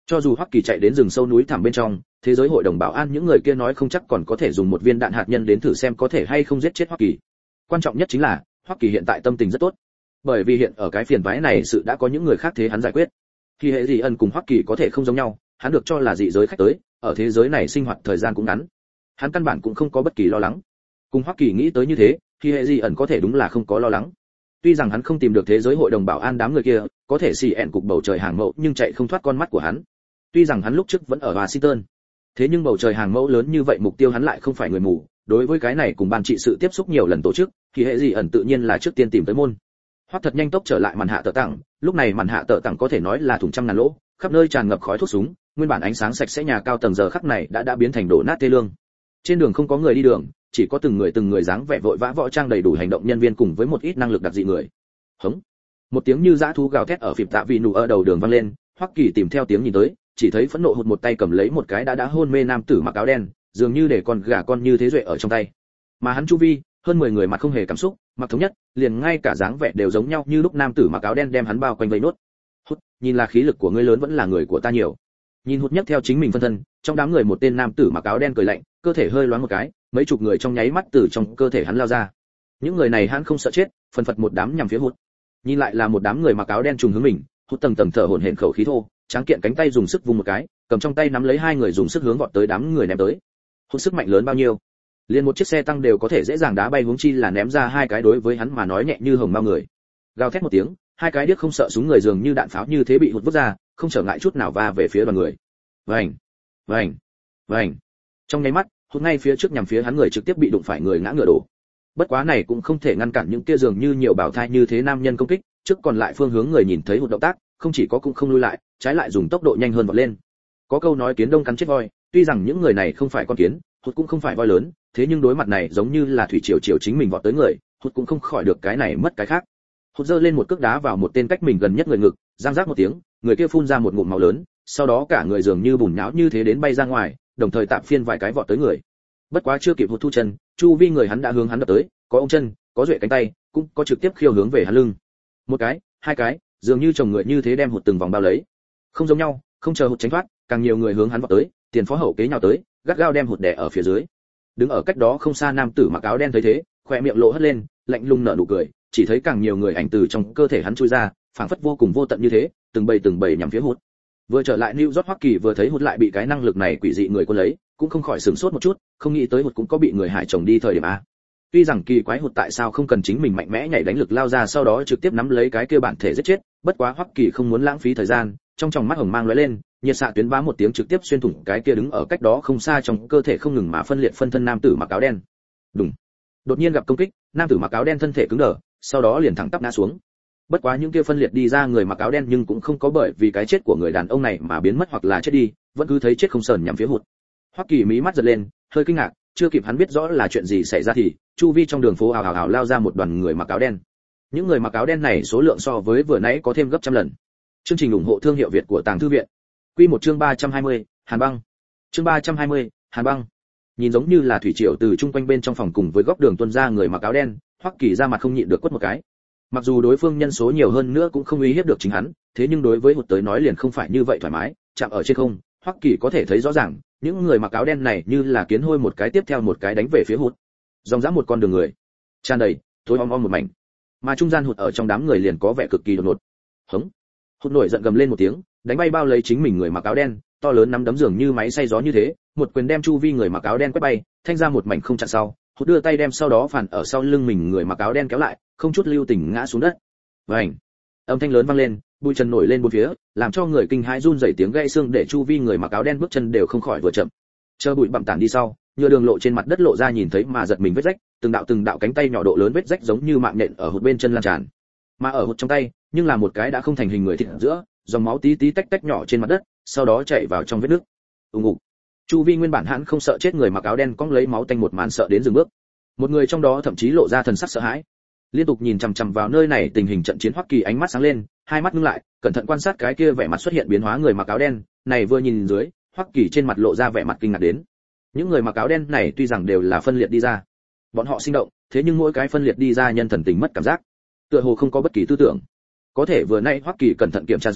S1: Cho dù Hoắc Kỳ chạy đến rừng sâu núi thẳm bên trong, thế giới hội đồng bảo an những người kia nói không chắc còn có thể dùng một viên đạn hạt nhân đến thử xem có thể hay không giết chết Hoắc Kỳ. Quan trọng nhất chính là Hoắc Kỳ hiện tại tâm tình rất tốt, bởi vì hiện ở cái phiền toái này sự đã có những người khác thế hắn giải quyết. Khi hệ dị ẩn cùng Hoắc Kỳ có thể không giống nhau, hắn được cho là dị giới khách tới, ở thế giới này sinh hoạt thời gian cũng ngắn, hắn căn bản cũng không có bất kỳ lo lắng. Cùng Hoắc Kỳ nghĩ tới như thế, khi hệ dị ẩn có thể đúng là không có lo lắng. Tuy rằng hắn không tìm được thế giới hội đồng bảo an đám người kia, có thể xì ẹn cục bầu trời hàng mẫu nhưng chạy không thoát con mắt của hắn. Tuy rằng hắn lúc trước vẫn ở Washington, thế nhưng bầu trời hàng mẫu lớn như vậy mục tiêu hắn lại không phải người mù, đối với cái này cùng ban trị sự tiếp xúc nhiều lần tổ chức, thì hệ dị ẩn tự nhiên là trước tiên tìm tới môn. Hoắc thật nhanh tốc trở lại màn hạ tợ tặng, lúc này màn hạ tợ tặng có thể nói là thủng trăm ngàn lỗ, khắp nơi tràn ngập khói thuốc súng, nguyên bản ánh sáng sạch sẽ nhà cao tầng giờ khắc này đã đã biến thành đổ nát thê lương. Trên đường không có người đi đường, chỉ có từng người từng người dáng vẻ vội vã võ trang đầy đủ hành động nhân viên cùng với một ít năng lực đặc dị người. Hống. Một tiếng như dã thú gào thét ở phịp tạ vị nụ ở đầu đường vang lên, Hoắc Kỳ tìm theo tiếng nhìn tới, chỉ thấy phẫn nộ hụt một tay cầm lấy một cái đã đã hôn mê nam tử mặc áo đen, dường như để con gà con như thế duệ ở trong tay. Mà hắn chu vi, hơn mười người mặt không hề cảm xúc, mặc thống nhất, liền ngay cả dáng vẻ đều giống nhau như lúc nam tử mặc áo đen đem hắn bao quanh vây nốt. Hút, nhìn là khí lực của ngươi lớn vẫn là người của ta nhiều. Nhìn hụt nhất theo chính mình phân thân, trong đám người một tên nam tử mặc áo đen cười lạnh, cơ thể hơi loáng một cái, mấy chục người trong nháy mắt từ trong cơ thể hắn lao ra. Những người này hắn không sợ chết, phần phật một đám nhằm phía hụt. Nhìn lại là một đám người mặc áo đen trùng hướng mình, hụt tầng tầng thở hổn hển khẩu khí thô, tráng kiện cánh tay dùng sức vung một cái, cầm trong tay nắm lấy hai người dùng sức hướng vọt tới đám người ném tới. Hụt sức mạnh lớn bao nhiêu? Liên một chiếc xe tăng đều có thể dễ dàng đá bay huống chi là ném ra hai cái đối với hắn mà nói nhẹ như hồng mao người. Gào thét một tiếng, hai cái điếc không sợ súng người dường như đạn pháo như thế bị hụt vứt ra, không trở ngại chút nào va về phía đoàn người. Vành, vành, vành. Trong nháy mắt, hụt ngay phía trước nhằm phía hắn người trực tiếp bị đụng phải người ngã ngựa đổ. Bất quá này cũng không thể ngăn cản những kia dường như nhiều bảo thai như thế nam nhân công kích, trước còn lại phương hướng người nhìn thấy hụt động tác, không chỉ có cũng không lui lại, trái lại dùng tốc độ nhanh hơn vọt lên. Có câu nói kiến đông cắn chết voi, tuy rằng những người này không phải con kiến, hụt cũng không phải voi lớn, thế nhưng đối mặt này giống như là thủy triều triều chính mình vọt tới người, hụt cũng không khỏi được cái này mất cái khác. Hụt giơ lên một cước đá vào một tên cách mình gần nhất người ngực, giang rác một tiếng, người kia phun ra một ngụm máu lớn, sau đó cả người dường như bùn nhão như thế đến bay ra ngoài, đồng thời tạm phiên vài cái vọt tới người. Bất quá chưa kịp hụt thu chân, chu vi người hắn đã hướng hắn đập tới, có ôm chân, có duệ cánh tay, cũng có trực tiếp khiêu hướng về hắn lưng. Một cái, hai cái, dường như chồng người như thế đem hụt từng vòng bao lấy. Không giống nhau, không chờ hụt tránh thoát, càng nhiều người hướng hắn vọt tới, tiền phó hậu kế nhào tới, gắt gao đem hụt đè ở phía dưới. Đứng ở cách đó không xa nam tử mặc áo đen thấy thế, khóe miệng lộ hất lên, lạnh lùng nở nụ cười, chỉ thấy càng nhiều người ảnh từ trong cơ thể hắn chui ra, phảng phất vô cùng vô tận như thế, từng bầy từng bầy nhằm phía hụt. Vừa trở lại New York Hoa Kỳ vừa thấy hụt lại bị cái năng lực này quỷ dị người quân lấy, cũng không khỏi sửng sốt một chút, không nghĩ tới hụt cũng có bị người hại chồng đi thời điểm a. Tuy rằng kỳ quái hụt tại sao không cần chính mình mạnh mẽ nhảy đánh lực lao ra sau đó trực tiếp nắm lấy cái kia bản thể giết chết, bất quá Hoa Kỳ không muốn lãng phí thời gian, trong tròng mắt hồng mang lóe lên, nhiệt xạ tuyến bá một tiếng trực tiếp xuyên thủng cái kia đứng ở cách đó không xa trong cơ thể không ngừng mà phân liệt phân thân nam tử mặc áo đen. Đùng. Đột nhiên gặp công kích, nam tử mặc áo đen thân thể cứng đờ, sau đó liền thẳng tắp ngã xuống. Bất quá những kia phân liệt đi ra người mặc áo đen nhưng cũng không có bởi vì cái chết của người đàn ông này mà biến mất hoặc là chết đi, vẫn cứ thấy chết không sờn nhắm phía hụt. Hoắc Kỳ mí mắt giật lên, hơi kinh ngạc, chưa kịp hắn biết rõ là chuyện gì xảy ra thì chu vi trong đường phố ào ào ào lao ra một đoàn người mặc áo đen. Những người mặc áo đen này số lượng so với vừa nãy có thêm gấp trăm lần. Chương trình ủng hộ thương hiệu Việt của Tàng Thư viện. Quy một chương ba trăm hai mươi, Hàn Băng. Chương ba trăm hai mươi, Hàn Băng. Nhìn giống như là thủy triều từ trung quanh bên trong phòng cùng với góc đường tuôn ra người mặc áo đen, Hoắc Kỳ ra mặt không nhịn được quất một cái. Mặc dù đối phương nhân số nhiều hơn nữa cũng không uy hiếp được chính hắn, thế nhưng đối với hụt tới nói liền không phải như vậy thoải mái, chạm ở trên không, Hoắc Kỳ có thể thấy rõ ràng, những người mặc áo đen này như là kiến hôi một cái tiếp theo một cái đánh về phía hụt. Dòng dã một con đường người, tràn đầy, tối om om một mảnh. Mà trung gian hụt ở trong đám người liền có vẻ cực kỳ đột ngột. Hống. Hụt nổi giận gầm lên một tiếng, đánh bay bao lấy chính mình người mặc áo đen, to lớn nắm đấm dường như máy xay gió như thế, một quyền đem chu vi người mặc áo đen quét bay, thanh ra một mảnh không chặn sau, hụt đưa tay đem sau đó phản ở sau lưng mình người mặc áo đen kéo lại, không chút lưu tình ngã xuống đất. Vành. Âm thanh lớn vang lên, bụi trần nổi lên bốn phía, làm cho người kinh hãi run rẩy tiếng gãy xương để chu vi người mặc áo đen bước chân đều không khỏi vừa chậm. Chờ bụi bặm tản đi sau, nhựa đường lộ trên mặt đất lộ ra nhìn thấy mà giật mình vết rách, từng đạo từng đạo cánh tay nhỏ độ lớn vết rách giống như mạng nhện ở hụt bên chân lan tràn. Mà ở hụt trong tay, nhưng là một cái đã không thành hình người thịt ở giữa, dòng máu tí tí tách tách nhỏ trên mặt đất, sau đó chảy vào trong vết nước. Ùng ục. Chu vi nguyên bản hãn không sợ chết người mặc áo đen cong lấy máu tanh một màn sợ đến dừng bước. Một người trong đó thậm chí lộ ra thần sắc sợ hãi. Liên tục nhìn chằm chằm vào nơi này tình hình trận chiến, Hoắc Kỳ ánh mắt sáng lên, hai mắt ngưng lại, cẩn thận quan sát cái kia vẻ mặt xuất hiện biến hóa người mặc áo đen, này vừa nhìn dưới, Hoắc Kỳ trên mặt lộ ra vẻ mặt kinh ngạc đến. Những người mặc áo đen này tuy rằng đều là phân liệt đi ra, bọn họ sinh động, thế nhưng mỗi cái phân liệt đi ra nhân thần tình mất cảm giác, tựa hồ không có bất kỳ tư tưởng. Có thể vừa nay Hoắc Kỳ cẩn thận kiểm tra dưới,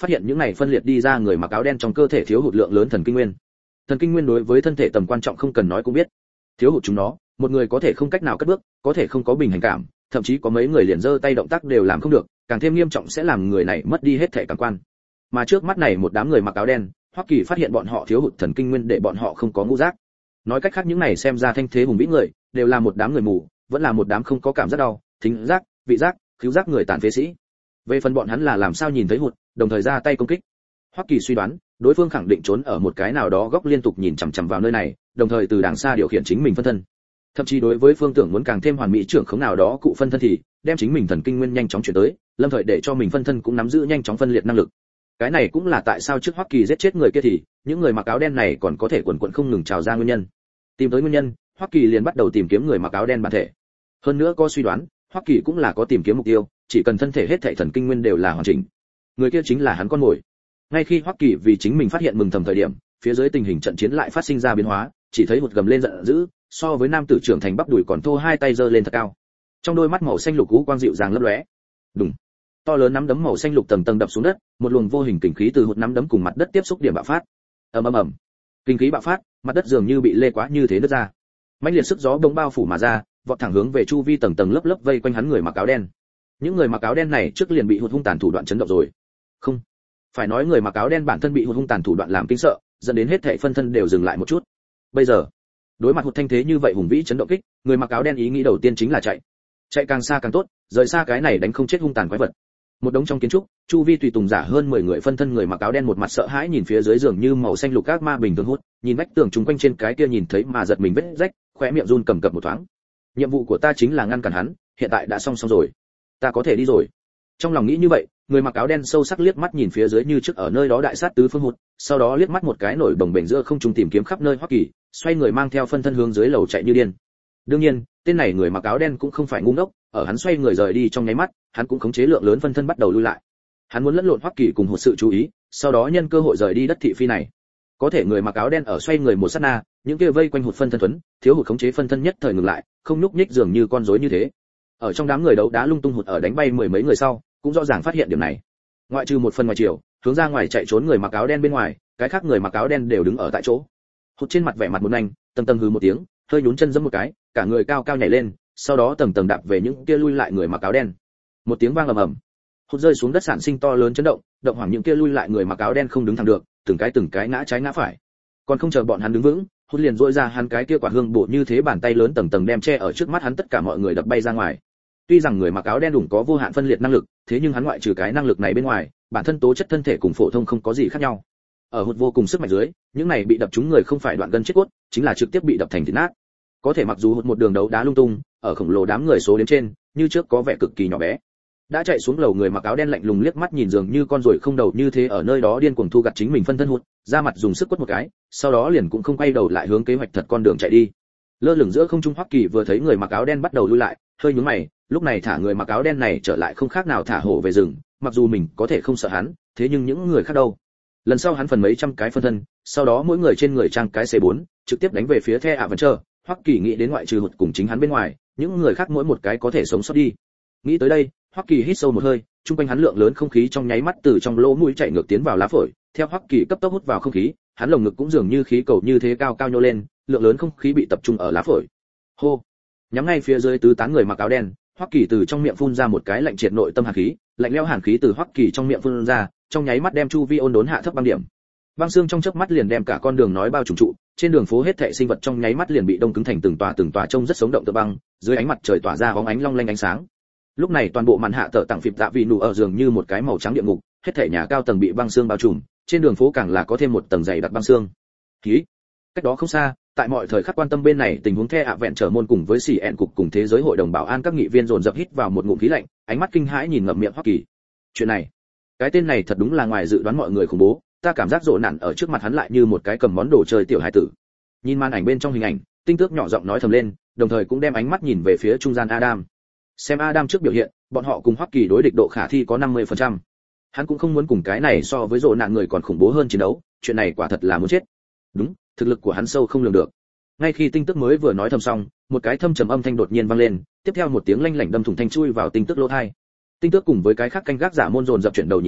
S1: phát hiện những này phân liệt đi ra người mặc áo đen trong cơ thể thiếu hụt lượng lớn thần kinh nguyên. Thần kinh nguyên đối với thân thể tầm quan trọng không cần nói cũng biết. Thiếu hụt chúng nó, một người có thể không cách nào cất bước, có thể không có bình hành cảm, thậm chí có mấy người liền giơ tay động tác đều làm không được, càng thêm nghiêm trọng sẽ làm người này mất đi hết thể cảm quan. Mà trước mắt này một đám người mặc áo đen, Hoắc Kỳ phát hiện bọn họ thiếu hụt thần kinh nguyên để bọn họ không có ngũ giác. Nói cách khác những này xem ra thanh thế hùng vĩ người, đều là một đám người mù, vẫn là một đám không có cảm giác đau, thính giác, vị giác, khứu giác người tàn phế sĩ. Về phần bọn hắn là làm sao nhìn thấy hụt, đồng thời ra tay công kích. Hoắc Kỳ suy đoán, đối phương khẳng định trốn ở một cái nào đó góc liên tục nhìn chằm chằm vào nơi này, đồng thời từ đàng xa điều khiển chính mình phân thân. Thậm chí đối với phương tưởng muốn càng thêm hoàn mỹ trưởng khống nào đó cụ phân thân thì đem chính mình thần kinh nguyên nhanh chóng chuyển tới, lâm thời để cho mình phân thân cũng nắm giữ nhanh chóng phân liệt năng lực. Cái này cũng là tại sao trước Hoắc Kỳ giết chết người kia thì những người mặc áo đen này còn có thể quần quần không ngừng trào ra nguyên nhân. Tìm tới nguyên nhân, Hoắc Kỳ liền bắt đầu tìm kiếm người mặc áo đen bản thể. Hơn nữa có suy đoán, Hoắc Kỳ cũng là có tìm kiếm mục tiêu, chỉ cần thân thể hết thảy thần kinh nguyên đều là hoàn chỉnh, người kia chính là hắn con mồi. Ngay khi Hoắc Kỳ vì chính mình phát hiện mừng thầm thời điểm, phía dưới tình hình trận chiến lại phát sinh ra biến hóa, chỉ thấy một gầm lên giận dữ, so với nam tử trưởng thành bắp đùi còn thô hai tay giơ lên thật cao. Trong đôi mắt màu xanh lục u quang dịu dàng lấp lóe. Đùng. To lớn nắm đấm màu xanh lục tầng tầng đập xuống đất, một luồng vô hình kình khí từ hụt nắm đấm cùng mặt đất tiếp xúc điểm bạo phát. Ầm ầm ầm. Kình khí bạo phát, mặt đất dường như bị lê quá như thế nứt ra. Mãnh liệt sức gió bỗng bao phủ mà ra, vọt thẳng hướng về chu vi tầng tầng lớp lớp vây quanh hắn người mặc áo đen. Những người mặc áo đen này trước liền bị hụt hung tàn thủ đoạn chấn động rồi. Không, phải nói người mặc áo đen bản thân bị hụt hung tàn thủ đoạn làm kinh sợ, dẫn đến hết thảy phân thân đều dừng lại một chút. Bây giờ, đối mặt hụt thanh thế như vậy hùng vĩ chấn động kích, người mặc áo đen ý nghĩ đầu tiên chính là chạy. Chạy càng xa càng tốt, rời xa cái này đánh không chết hung tàn quái vật. Một đống trong kiến trúc, chu vi tùy tùng giả hơn mười người phân thân người mặc áo đen một mặt sợ hãi nhìn phía dưới giường như màu xanh lục các ma bình thường hút, nhìn vách tường chúng quanh trên cái kia nhìn thấy mà giật mình vết rách, khóe miệng run cầm cập một thoáng. Nhiệm vụ của ta chính là ngăn cản hắn, hiện tại đã xong xong rồi, ta có thể đi rồi. Trong lòng nghĩ như vậy, người mặc áo đen sâu sắc liếc mắt nhìn phía dưới như trước ở nơi đó đại sát tứ phương hụt, sau đó liếc mắt một cái nổi bồng bềnh giữa không trung tìm kiếm khắp nơi Hoắc Kỳ, xoay người mang theo phân thân hướng dưới lầu chạy như điên. Đương nhiên, tên này người mặc áo đen cũng không phải ngu ngốc, ở hắn xoay người rời đi trong nháy mắt, hắn cũng khống chế lượng lớn phân thân bắt đầu lui lại. Hắn muốn lẫn lộn Hoắc Kỳ cùng hụt sự chú ý, sau đó nhân cơ hội rời đi đất thị phi này. Có thể người mặc áo đen ở xoay người một sát na, những kia vây quanh hụt phân thân tuấn, thiếu hụt khống chế phân thân nhất thời ngừng lại, không nhúc nhích dường như con rối như thế. Ở trong đám người đấu đá lung tung hụt ở đánh bay mười mấy người sau, cũng rõ ràng phát hiện điểm này. Ngoại trừ một phần ngoài chiều, hướng ra ngoài chạy trốn người mặc áo đen bên ngoài, cái khác người mặc áo đen đều đứng ở tại chỗ. Hụt trên mặt vẻ mặt một nhanh, tầng tầng hừ một tiếng, hơi nhún chân giẫm một cái, cả người cao cao nhảy lên, sau đó tầng tầng đạp về những kia lui lại người mặc áo đen. Một tiếng vang ầm ầm, hụt rơi xuống đất sản sinh to lớn chấn động, động hoảng những kia lui lại người mặc áo đen không đứng thẳng được, từng cái từng cái ngã trái ngã phải. Còn không chờ bọn hắn đứng vững, hụt liền duỗi ra hắn cái kia quả hương bổ như thế bàn tay lớn tầng tầng đem che ở trước mắt hắn tất cả mọi người đập bay ra ngoài. Tuy rằng người mặc áo đen đủng có vô hạn phân liệt năng lực, thế nhưng hắn ngoại trừ cái năng lực này bên ngoài, bản thân tố chất thân thể cùng phổ thông không có gì khác nhau. Ở hụt vô cùng sức mạnh dưới, những này bị đập trúng người không phải đoạn gân chết cốt, chính là trực tiếp bị đập thành thịt nát. Có thể mặc dù hụt một đường đấu đá lung tung, ở khổng lồ đám người số đến trên, như trước có vẻ cực kỳ nhỏ bé. Đã chạy xuống lầu người mặc áo đen lạnh lùng liếc mắt nhìn dường như con ruồi không đầu như thế ở nơi đó điên cuồng thu gặt chính mình phân thân hụt, ra mặt dùng sức quất một cái, sau đó liền cũng không quay đầu lại hướng kế hoạch thật con đường chạy đi. Lơ lửng giữa không trung Hoắc Kỳ vừa thấy người mặc áo đen bắt đầu lui lại, hơi nhướng mày, lúc này thả người mặc áo đen này trở lại không khác nào thả hổ về rừng, mặc dù mình có thể không sợ hắn, thế nhưng những người khác đâu? Lần sau hắn phần mấy trăm cái phân thân, sau đó mỗi người trên người trang cái xê bốn, trực tiếp đánh về phía The Adventure. Hoắc Kỳ nghĩ đến ngoại trừ hụt cùng chính hắn bên ngoài, những người khác mỗi một cái có thể sống sót đi. Nghĩ tới đây, Hoắc Kỳ hít sâu một hơi, trung quanh hắn lượng lớn không khí trong nháy mắt từ trong lỗ mũi chạy ngược tiến vào lá phổi, theo Hoắc Kỳ cấp tốc hút vào không khí, hắn lồng ngực cũng dường như khí cầu như thế cao cao nhô lên, lượng lớn không khí bị tập trung ở lá phổi. Hô! Nhắm ngay phía dưới tứ tán người mặc áo đen, Hoắc Kỳ từ trong miệng phun ra một cái lạnh triệt nội tâm hàn khí, lạnh lẽo hàn khí từ Hoắc Kỳ trong miệng phun ra, trong nháy mắt đem chu vi ôn đốn hạ thấp băng điểm. Băng xương trong chớp mắt liền đem cả con đường nói bao trùm trụ, trên đường phố hết thảy sinh vật trong nháy mắt liền bị đông cứng thành từng tòa từng tòa trông rất sống động tựa băng, dưới ánh mặt trời tỏa ra bóng ánh long lanh ánh sáng. Lúc này toàn bộ màn hạ tở tặng phịp tạ vị nụ ở giường như một cái màu trắng địa ngục, hết thảy nhà cao tầng bị băng xương bao trùm, trên đường phố càng là có thêm một tầng dày đặc băng xương. Khí. Cách đó không xa, tại mọi thời khắc quan tâm bên này tình huống The Adventure môn cùng với xỉ ẹn cục cùng thế giới hội đồng bảo an các nghị viên dồn dập hít vào một ngụm khí lạnh, ánh mắt kinh hãi nhìn ngậm miệng Hoắc Kỳ. Chuyện này, cái tên này thật đúng là ngoài dự đoán mọi người khủng bố, ta cảm giác rộ nản ở trước mặt hắn lại như một cái cầm món đồ chơi tiểu hải tử. Nhìn màn ảnh bên trong hình ảnh, Tinh Tước nhỏ giọng nói thầm lên, đồng thời cũng đem ánh mắt nhìn về phía trung gian Adam. Xem Adam trước biểu hiện, bọn họ cùng Hoắc Kỳ đối địch độ khả thi có năm mươi phần trăm. Hắn cũng không muốn cùng cái này so với rộ nạn người còn khủng bố hơn chiến đấu, chuyện này quả thật là muốn chết. Đúng, thực lực của hắn sâu không lường được. Ngay khi Tinh Tước mới vừa nói thầm xong, một cái thâm trầm âm thanh đột nhiên vang lên, tiếp theo một tiếng lanh lảnh đâm thủng thanh chui vào Tinh Tước lỗ tai. Tinh Tước cùng với cái khác canh gác giả môn dồn dập chuyển đầu nhìn lại,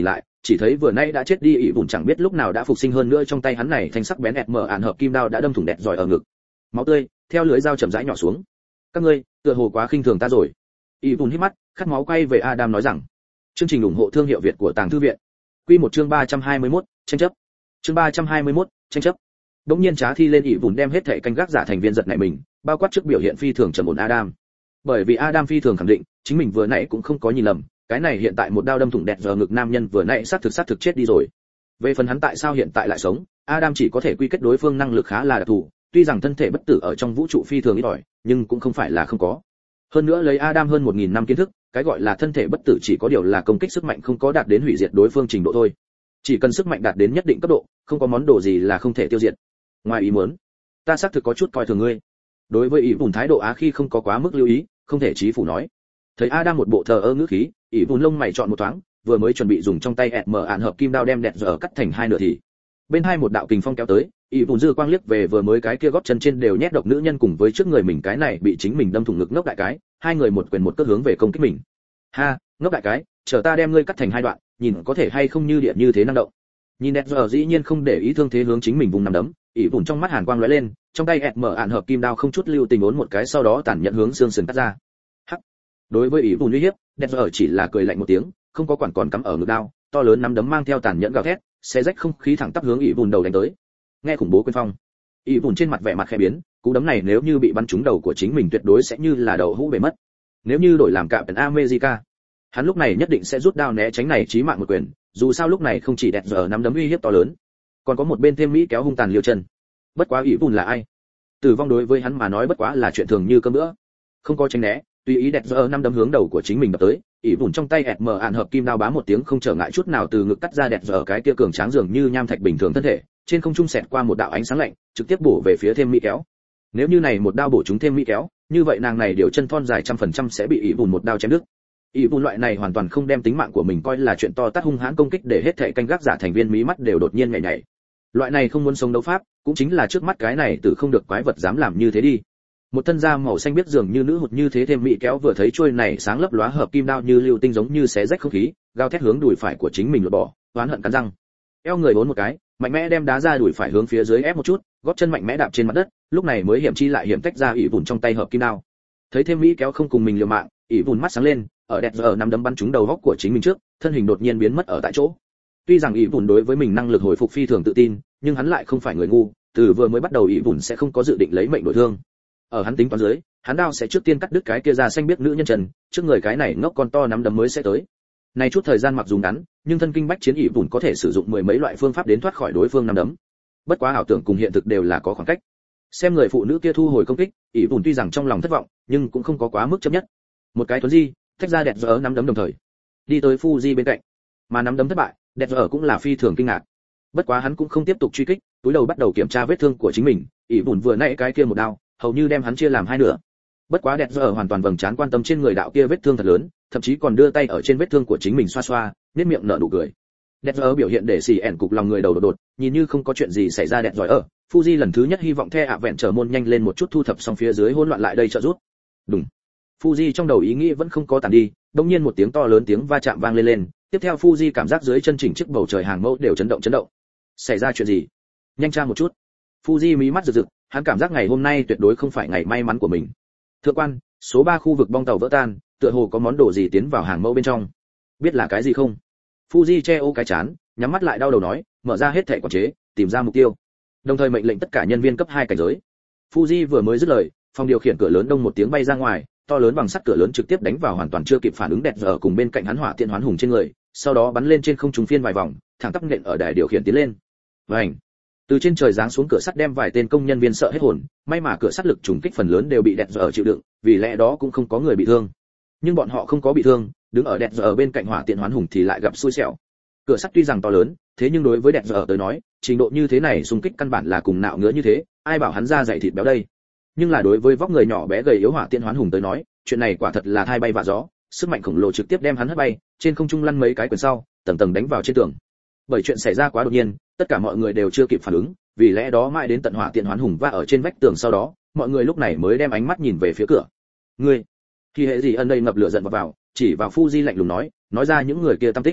S1: chỉ thấy vừa nay đã chết đi ỷ bùn chẳng biết lúc nào đã phục sinh hơn nữa, trong tay hắn này thanh sắc bén ẹt mở ạn hợp kim đao đã đâm thủng đẹt giỏi ở ngực, máu tươi theo lưỡi dao chậm rãi nhỏ xuống. Các ngươi tựa hồ quá khinh thường ta rồi. ỷ bùn hít mắt khát máu quay về Adam nói rằng. Chương trình ủng hộ thương hiệu Việt của Tàng Thư viện. Quy một chương ba trăm hai mươi mốt, tranh chấp. Chương ba trăm hai mươi mốt, tranh chấp. Đống nhiên Trá Thi lên ỷ bùn đem hết thảy canh gác giả thành viên giật nảy mình, bao quát trước biểu hiện phi thường trầm ổn Adam. Bởi vì Adam phi thường khẳng định, chính mình vừa nãy cũng không có nhìn lầm, cái này hiện tại một đao đâm thủng đẹt giờ ngực nam nhân vừa nãy xác thực xác thực chết đi rồi. Về phần hắn tại sao hiện tại lại sống, Adam chỉ có thể quy kết đối phương năng lực khá là đặc thù, tuy rằng thân thể bất tử ở trong vũ trụ phi thường ít ỏi, nhưng cũng không phải là không có. Hơn nữa lấy Adam hơn một nghìn năm kiến thức, cái gọi là thân thể bất tử chỉ có điều là công kích sức mạnh không có đạt đến hủy diệt đối phương trình độ thôi. Chỉ cần sức mạnh đạt đến nhất định cấp độ, không có món đồ gì là không thể tiêu diệt. Ngoài ý muốn, ta xác thực có chút coi thường ngươi. Đối với ỷ bùn thái độ á khi không có quá mức lưu ý, không thể chí phủ nói. Thấy Adam một bộ thờ ơ ngữ khí, ỷ bùn lông mày chọn một thoáng, vừa mới chuẩn bị dùng trong tay ẹt mở ạn hợp kim đao đem đẹt giờ cắt thành hai nửa thì bên hai một đạo kình phong kéo tới, ỷ bùn dư quang liếc về vừa mới cái kia gót chân trên đều nhét độc nữ nhân cùng với trước người mình cái này bị chính mình đâm thủng ngực ngốc đại cái, hai người một quyền một cước hướng về công kích mình. Ha, ngốc đại cái, chờ ta đem ngươi cắt thành hai đoạn, nhìn có thể hay không như địa như thế năng động. Nhìn đẹt giờ dĩ nhiên không để ý thương thế hướng chính mình vùng nằm đấm, ỷ bùn trong mắt hàn quang lóe lên, trong tay ẹt mở ạn hợp kim đao không chút lưu tình ốn một cái, sau đó tàn nhẫn hướng xương sườn cắt ra. Hắc. Đối với ỷ bùn uy hiếp, đẹt giờ chỉ là cười lạnh một tiếng, không có quản còn cắm ở ngực đao, to lớn nắm đấm mang theo tàn nhẫn gào thét, xé rách không khí thẳng tắp hướng ỷ bùn đầu đánh tới. Nghe khủng bố quyền phong, ỷ bùn trên mặt vẻ mặt khẽ biến, cú đấm này nếu như bị bắn trúng đầu của chính mình tuyệt đối sẽ như là đầu hũ bể mất. Nếu như đổi làm Captain America, hắn lúc này nhất định sẽ rút đao né tránh này chí mạng một quyền, dù sao lúc này không chỉ đẹt giờ nắm đấm uy hiếp to lớn, còn có một bên thêm mỹ kéo hung tàn liều chân. Bất quá ỷ bùn là ai? Tử vong đối với hắn mà nói bất quá là chuyện thường như cơm bữa. Không có tránh né, tùy ý đẹt giờ năm đấm hướng đầu của chính mình đập tới, ỷ bùn trong tay ẹt mở ạn hợp kim đao bá một tiếng không trở ngại chút nào từ ngực cắt ra đẹt giờ cái kia cường tráng dường như nham thạch bình thường thân thể, trên không trung xẹt qua một đạo ánh sáng lạnh, trực tiếp bổ về phía thêm mỹ kéo. Nếu như này một đao bổ trúng thêm mỹ kéo, như vậy nàng này điều chân thon dài trăm phần trăm sẽ bị ỷ bùn một đao chém đứt. ỷ bùn loại này hoàn toàn không đem tính mạng của mình coi là chuyện to tát, hung hãn công kích để hết thảy canh gác giả thành viên mí mắt đều đột nhiên nhảy nhảy. Loại này không muốn sống đấu pháp, cũng chính là trước mắt cái này từ không được quái vật dám làm như thế đi. Một thân da màu xanh biết dường như nữ hụt như thế thêm mỹ kéo vừa thấy trôi này sáng lấp lóa hợp kim đao như lưu tinh giống như xé rách không khí, gào thét hướng đùi phải của chính mình lột bỏ, oán hận cắn răng. Eo người bốn một cái, mạnh mẽ đem đá ra đùi phải hướng phía dưới ép một chút, gót chân mạnh mẽ đạp trên mặt đất, lúc này mới hiểm chi lại hiểm tách ra ỷ bùn trong tay hợp kim đao. Thấy thêm mỹ kéo không cùng mình liều mạng, ỷ bùn mắt sáng lên, ở đẹp giờ nắm đấm bắn trúng đầu góc của chính mình trước, thân hình đột nhiên biến mất ở tại chỗ. Tuy rằng ỷ bùn đối với mình năng lực hồi phục phi thường tự tin, nhưng hắn lại không phải người ngu, từ vừa mới bắt đầu ỷ bùn sẽ không có dự định lấy mệnh đổi thương. Ở hắn tính toán dưới, hắn đao sẽ trước tiên cắt đứt cái kia da xanh biết nữ nhân trần, trước người cái này ngốc con to nắm đấm mới sẽ tới. Này chút thời gian mặc dù ngắn, nhưng thân kinh bách chiến ỷ bùn có thể sử dụng mười mấy loại phương pháp đến thoát khỏi đối phương nắm đấm. Bất quá ảo tưởng cùng hiện thực đều là có khoảng cách. Xem người phụ nữ kia thu hồi công kích, ỷ bùn tuy rằng trong lòng thất vọng, nhưng cũng không có quá mức chấp nhất. Một cái thuấn di, tách ra đẹp giờ nắm đấm đồng thời, đi tới Fuji bên cạnh. Mà nắm đấm thất bại, đẹp giờ cũng là phi thường kinh ngạc. Bất quá hắn cũng không tiếp tục truy kích, túi đầu bắt đầu kiểm tra vết thương của chính mình, ỷ bùn vừa nãy cái kia một đao, hầu như đem hắn chia làm hai nửa. Bất quá đẹp giờ hoàn toàn vầng trán quan tâm trên người đạo kia vết thương thật lớn, thậm chí còn đưa tay ở trên vết thương của chính mình xoa xoa, nhếch miệng nở nụ cười. Đẹp giờ biểu hiện để xì ẻn cục lòng người đầu đột đột, nhìn như không có chuyện gì xảy ra. Đẹp giỏi ở Fuji lần thứ nhất hy vọng The ạ vẹn trở môn nhanh lên một chút thu thập xong phía dưới hỗn loạn lại đây trợ giúp. Đúng. Fuji trong đầu ý nghĩ vẫn không có tàn đi, đột nhiên một tiếng to lớn tiếng va chạm vang lên lên, tiếp theo Fuji cảm giác dưới chân chỉnh chiếc bầu trời hàng mẫu đều chấn động chấn động. Xảy ra chuyện gì? Nhanh tra một chút. Fuji mí mắt rực rực, hắn cảm giác ngày hôm nay tuyệt đối không phải ngày may mắn của mình. Thượng quan, số ba khu vực bong tàu vỡ tan, tựa hồ có món đồ gì tiến vào hàng mẫu bên trong. Biết là cái gì không? Fuji che ô cái chán, nhắm mắt lại đau đầu nói, mở ra hết thẻ quản chế, tìm ra mục tiêu. Đồng thời mệnh lệnh tất cả nhân viên cấp hai cảnh giới. Fuji vừa mới dứt lời, phòng điều khiển cửa lớn đông một tiếng bay ra ngoài, to lớn bằng sắt cửa lớn trực tiếp đánh vào hoàn toàn chưa kịp phản ứng đẹp giờ cùng bên cạnh hắn hỏa tiện hoán hùng trên người, sau đó bắn lên trên không trung phiên vài vòng, thẳng tắp nện ở đài điều khiển tiến lên. Vành. Từ trên trời giáng xuống cửa sắt đem vài tên công nhân viên sợ hết hồn, may mà cửa sắt lực trùng kích phần lớn đều bị đẹp giờ chịu đựng, vì lẽ đó cũng không có người bị thương. Nhưng bọn họ không có bị thương, đứng ở đẹp giờ bên cạnh hỏa tiện hoán hùng thì lại gặp xui xẻo. Cửa sắt tuy rằng to lớn, thế nhưng đối với đẹp giờ tới nói, trình độ như thế này xung kích căn bản là cùng nạo ngứa như thế, ai bảo hắn ra dày thịt béo đây. Nhưng là đối với vóc người nhỏ bé gầy yếu hỏa tiện hoán hùng tới nói, chuyện này quả thật là thai bay vạ gió, sức mạnh khổng lồ trực tiếp đem hắn hất bay, trên không trung lăn mấy cái quyền sau, tầng tầng đánh vào trên tường. Bởi chuyện xảy ra quá đột nhiên, tất cả mọi người đều chưa kịp phản ứng, vì lẽ đó mãi đến tận hỏa tiện hoán hùng va ở trên vách tường sau đó, mọi người lúc này mới đem ánh mắt nhìn về phía cửa. Ngươi, khi hệ gì ân đây ngập lửa giận vào, vào chỉ vào Fuji lạnh lùng nói, nói ra những người kia tâm tích.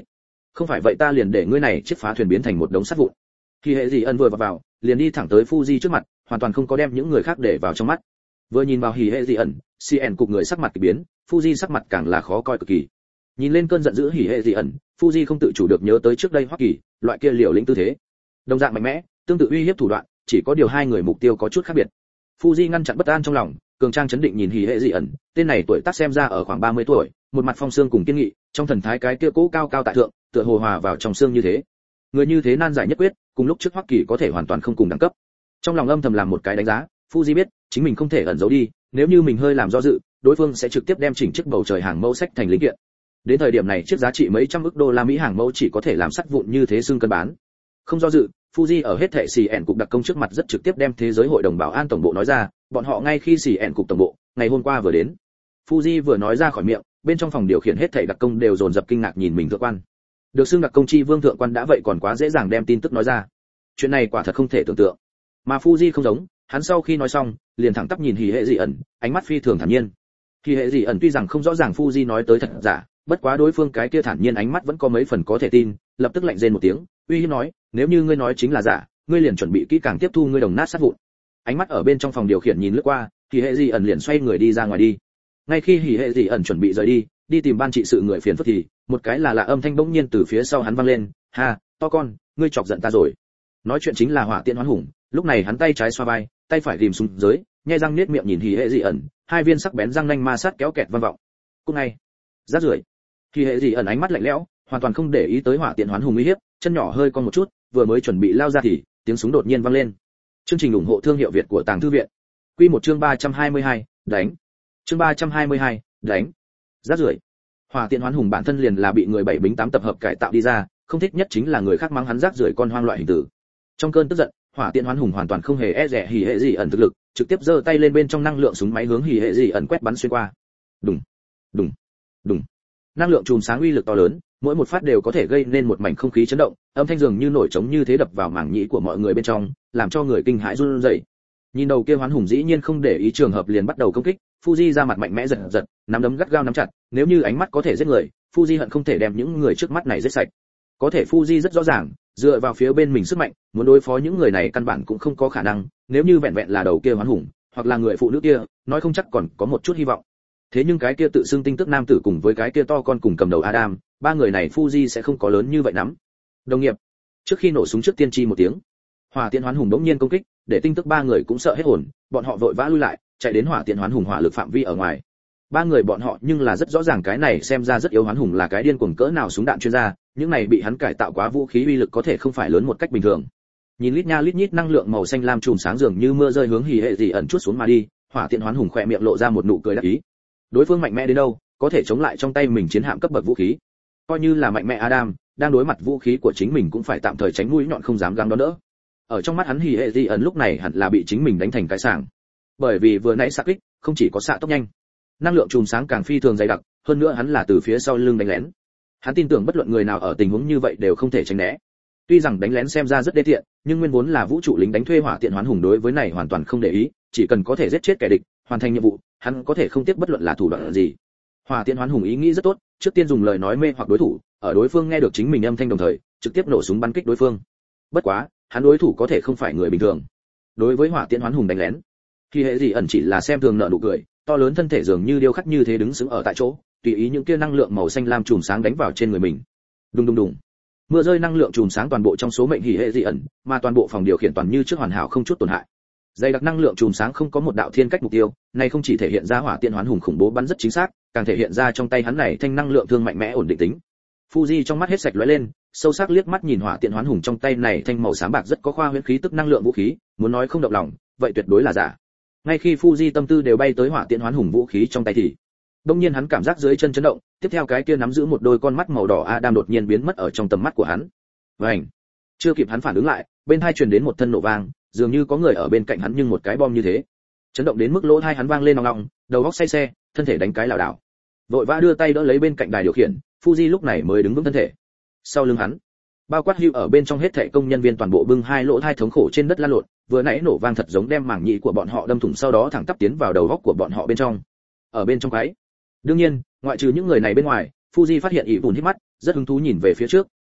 S1: không phải vậy ta liền để ngươi này chiếc phá thuyền biến thành một đống sắt vụn. Khi hệ gì ẩn vừa vào, vào liền đi thẳng tới Fuji trước mặt, hoàn toàn không có đem những người khác để vào trong mắt. Vừa nhìn vào hỉ hệ gì ẩn, xê en cục người sắc mặt kỳ biến, Fuji sắc mặt càng là khó coi cực kỳ. Nhìn lên cơn giận dữ hỉ hệ gì ẩn, Fuji không tự chủ được nhớ tới trước đây Hoa Kỳ, loại kia liều lĩnh tư thế. Đồng dạng mạnh mẽ, tương tự uy hiếp thủ đoạn, chỉ có điều hai người mục tiêu có chút khác biệt. Fuji ngăn chặn bất an trong lòng, cường trang chấn định nhìn hỉ hệ gì ẩn, tên này tuổi tác xem ra ở khoảng ba mươi tuổi, một mặt phong sương cùng kiên nghị, trong thần thái cái kia cố cao cao tại thượng, tựa hồ hòa vào trong xương như thế. Người như thế nan giải nhất quyết, cùng lúc trước Hoa Kỳ có thể hoàn toàn không cùng đẳng cấp. Trong lòng âm thầm làm một cái đánh giá, Fuji biết, chính mình không thể ẩn giấu đi, nếu như mình hơi làm do dự, đối phương sẽ trực tiếp đem chỉnh chiếc bầu trời hàng mẫu sách thành linh kiện. Đến thời điểm này chiếc giá trị mấy trăm ức đô la Mỹ hàng mẫu chỉ có thể làm sắt vụn như thế xương cân bán. Không do dự, Fuji ở hết thệ xì ẻn cục đặc công trước mặt rất trực tiếp đem thế giới hội đồng bảo an tổng bộ nói ra, bọn họ ngay khi xì ẻn cục tổng bộ, ngày hôm qua vừa đến. Fuji vừa nói ra khỏi miệng, bên trong phòng điều khiển hết thảy đặc công đều dồn dập kinh ngạc nhìn mình thượng quan. Được xưng đặc công chi vương thượng quan đã vậy còn quá dễ dàng đem tin tức nói ra. Chuyện này quả thật không thể tưởng tượng. Mà Fuji không giống, hắn sau khi nói xong, liền thẳng tắp nhìn hỉ hệ dị ẩn, ánh mắt phi thường thản nhiên. Hỉ hệ dị ẩn tuy rằng không rõ ràng Fuji nói tới thật giả, bất quá đối phương cái kia thản nhiên ánh mắt vẫn có mấy phần có thể tin, lập tức lạnh rên một tiếng, uy hiếp nói, nếu như ngươi nói chính là giả, ngươi liền chuẩn bị kỹ càng tiếp thu ngươi đồng nát sát vụn. Ánh mắt ở bên trong phòng điều khiển nhìn lướt qua, hỉ hệ dị ẩn liền xoay người đi ra ngoài đi. Ngay khi hỉ hệ dị ẩn chuẩn bị rời đi, đi tìm ban trị sự người phiền phức thì, một cái là lạ âm thanh bỗng nhiên từ phía sau hắn vang lên, ha, to con, ngươi chọc giận ta rồi. Nói chuyện chính là Hỏa Tiễn Hoán Hùng, lúc này hắn tay trái xoa vai, tay phải ghim xuống dưới, nhếch răng niết miệng nhìn hỉ hệ dị ẩn, hai viên sắc bén răng nanh ma sát kéo kẹt vang vọng. Cùng ngay, rát rưởi. Hỉ hệ dị ẩn ánh mắt lạnh lẽo, hoàn toàn không để ý tới Hỏa Tiễn Hoán Hùng uy hiếp, chân nhỏ hơi cong một chút, vừa mới chuẩn bị lao ra thì tiếng súng đột nhiên vang lên. Chương trình ủng hộ thương hiệu Việt của Tàng Thư viện. Quy một chương ba trăm hai mươi hai, đánh. Chương ba trăm hai mươi hai, đánh. Rát rưởi. Hỏa Tiễn Hoán Hùng bản thân liền là bị người bảy bính tám tập hợp cải tạo đi ra, không thích nhất chính là người khác mắng hắn rác rưởi con hoang loại hình tử. Trong cơn tức giận, Hỏa Tiễn Hoán Hùng hoàn toàn không hề e dè hỉ hệ dị ẩn thực lực, trực tiếp giơ tay lên bên trong năng lượng súng máy hướng hỉ hệ dị ẩn quét bắn xuyên qua. Đùng, đùng, đùng. Năng lượng chùm sáng uy lực to lớn, mỗi một phát đều có thể gây nên một mảnh không khí chấn động, âm thanh dường như nổi trống như thế đập vào màng nhĩ của mọi người bên trong, làm cho người kinh hãi run rẩy. Nhìn đầu kia Hoán Hùng dĩ nhiên không để ý trường hợp liền bắt đầu công kích, Fuji ra mặt mạnh mẽ giật giật, nắm đấm gắt gao nắm chặt, nếu như ánh mắt có thể giết người, Fuji hận không thể đem những người trước mắt này giết sạch. Có thể Fuji rất rõ ràng, dựa vào phía bên mình sức mạnh, muốn đối phó những người này căn bản cũng không có khả năng, nếu như vẹn vẹn là đầu kia Hoán Hùng, hoặc là người phụ nữ kia, nói không chắc còn có một chút hy vọng. Thế nhưng cái kia tự xưng tinh tức nam tử cùng với cái kia to con cùng cầm đầu Adam, ba người này Fuji sẽ không có lớn như vậy lắm. Đồng nghiệp, trước khi nổ súng trước tiên tri một tiếng, Hỏa Tiễn Hoán Hùng đống nhiên công kích, để tinh tức ba người cũng sợ hết hồn, bọn họ vội vã lui lại, chạy đến Hỏa Tiễn Hoán Hùng hỏa lực phạm vi ở ngoài. Ba người bọn họ nhưng là rất rõ ràng cái này xem ra rất yếu Hoán Hùng là cái điên cuồng cỡ nào súng đạn chuyên gia, những này bị hắn cải tạo quá vũ khí uy lực có thể không phải lớn một cách bình thường. Nhìn lít nha lít nhít năng lượng màu xanh lam chùm sáng dường như mưa rơi hướng hỉ hệ dị ẩn chút xuống mà đi, Hỏa Tiễn Hoán Hùng khẽ miệng lộ ra một nụ cười đắc ý. Đối phương mạnh mẽ đến đâu, có thể chống lại trong tay mình chiến hạm cấp bậc vũ khí. Coi như là mạnh mẽ Adam, đang đối mặt vũ khí của chính mình cũng phải tạm thời tránh mũi nhọn không dám găng đón đỡ. Ở trong mắt hắn hỉ hệ dị ẩn lúc này hẳn là bị chính mình đánh thành cái sàng. Bởi vì vừa nãy xạ kích, không chỉ có xạ tốc nhanh, năng lượng chùm sáng càng phi thường dày đặc, hơn nữa hắn là từ phía sau lưng đánh lén. Hắn tin tưởng bất luận người nào ở tình huống như vậy đều không thể tránh né. Tuy rằng đánh lén xem ra rất đê tiện, nhưng nguyên vốn là vũ trụ lính đánh thuê Hỏa Tiễn Hoán Hùng đối với này hoàn toàn không để ý, chỉ cần có thể giết chết kẻ địch, hoàn thành nhiệm vụ, hắn có thể không tiếc bất luận là thủ đoạn gì. Hỏa Tiễn Hoán Hùng ý nghĩ rất tốt, trước tiên dùng lời nói mê hoặc đối thủ, ở đối phương nghe được chính mình âm thanh đồng thời, trực tiếp nổ súng bắn kích đối phương. Bất quá, hắn đối thủ có thể không phải người bình thường. Đối với Hỏa Tiễn Hoán Hùng đánh lén, khi hệ dị ẩn chỉ là xem thường nợ nụ cười, to lớn thân thể dường như điêu khắc như thế đứng sững ở tại chỗ, tùy ý những kia năng lượng màu xanh lam chùm sáng đánh vào trên người mình. Đùng đùng đùng. Mưa rơi năng lượng chùm sáng toàn bộ trong số mệnh hỉ hệ dị ẩn, mà toàn bộ phòng điều khiển toàn như trước hoàn hảo không chút tổn hại. Dày đặc năng lượng chùm sáng không có một đạo thiên cách mục tiêu, này không chỉ thể hiện ra Hỏa Tiễn Hoán Hùng khủng bố bắn rất chính xác, càng thể hiện ra trong tay hắn này thanh năng lượng thương mạnh mẽ ổn định tính. Fuji trong mắt hết sạch lóe lên, sâu sắc liếc mắt nhìn Hỏa Tiễn Hoán Hùng trong tay này thanh màu xám bạc rất có khoa huyễn khí tức năng lượng vũ khí, muốn nói không động lòng, vậy tuyệt đối là giả. Ngay khi Fuji tâm tư đều bay tới Hỏa Tiễn Hoán Hùng vũ khí trong tay thì, đột nhiên hắn cảm giác dưới chân chấn động, tiếp theo cái kia nắm giữ một đôi con mắt màu đỏ Adam đột nhiên biến mất ở trong tầm mắt của hắn. Vành, chưa kịp hắn phản ứng lại, bên hai truyền đến một thân nổ vang, dường như có người ở bên cạnh hắn nhưng một cái bom như thế, chấn động đến mức lỗ tai hắn vang lên ong ong, đầu óc say xe, thân thể đánh cái lảo đảo. Vội vã đưa tay đỡ lấy bên cạnh đài điều khiển, Fuji lúc này mới đứng vững thân thể. Sau lưng hắn, bao quát hưu ở bên trong hết thảy công nhân viên toàn bộ bưng hai lỗ tai thống khổ trên đất lăn lộn, vừa nãy nổ vang thật giống đem màng nhĩ của bọn họ đâm thủng sau đó thẳng tắp tiến vào đầu óc của bọn họ bên trong. Ở bên trong cái. Đương nhiên, ngoại trừ những người này bên ngoài, Fuji phát hiện ỷ bùn hít mắt, rất hứng thú nhìn về phía trước,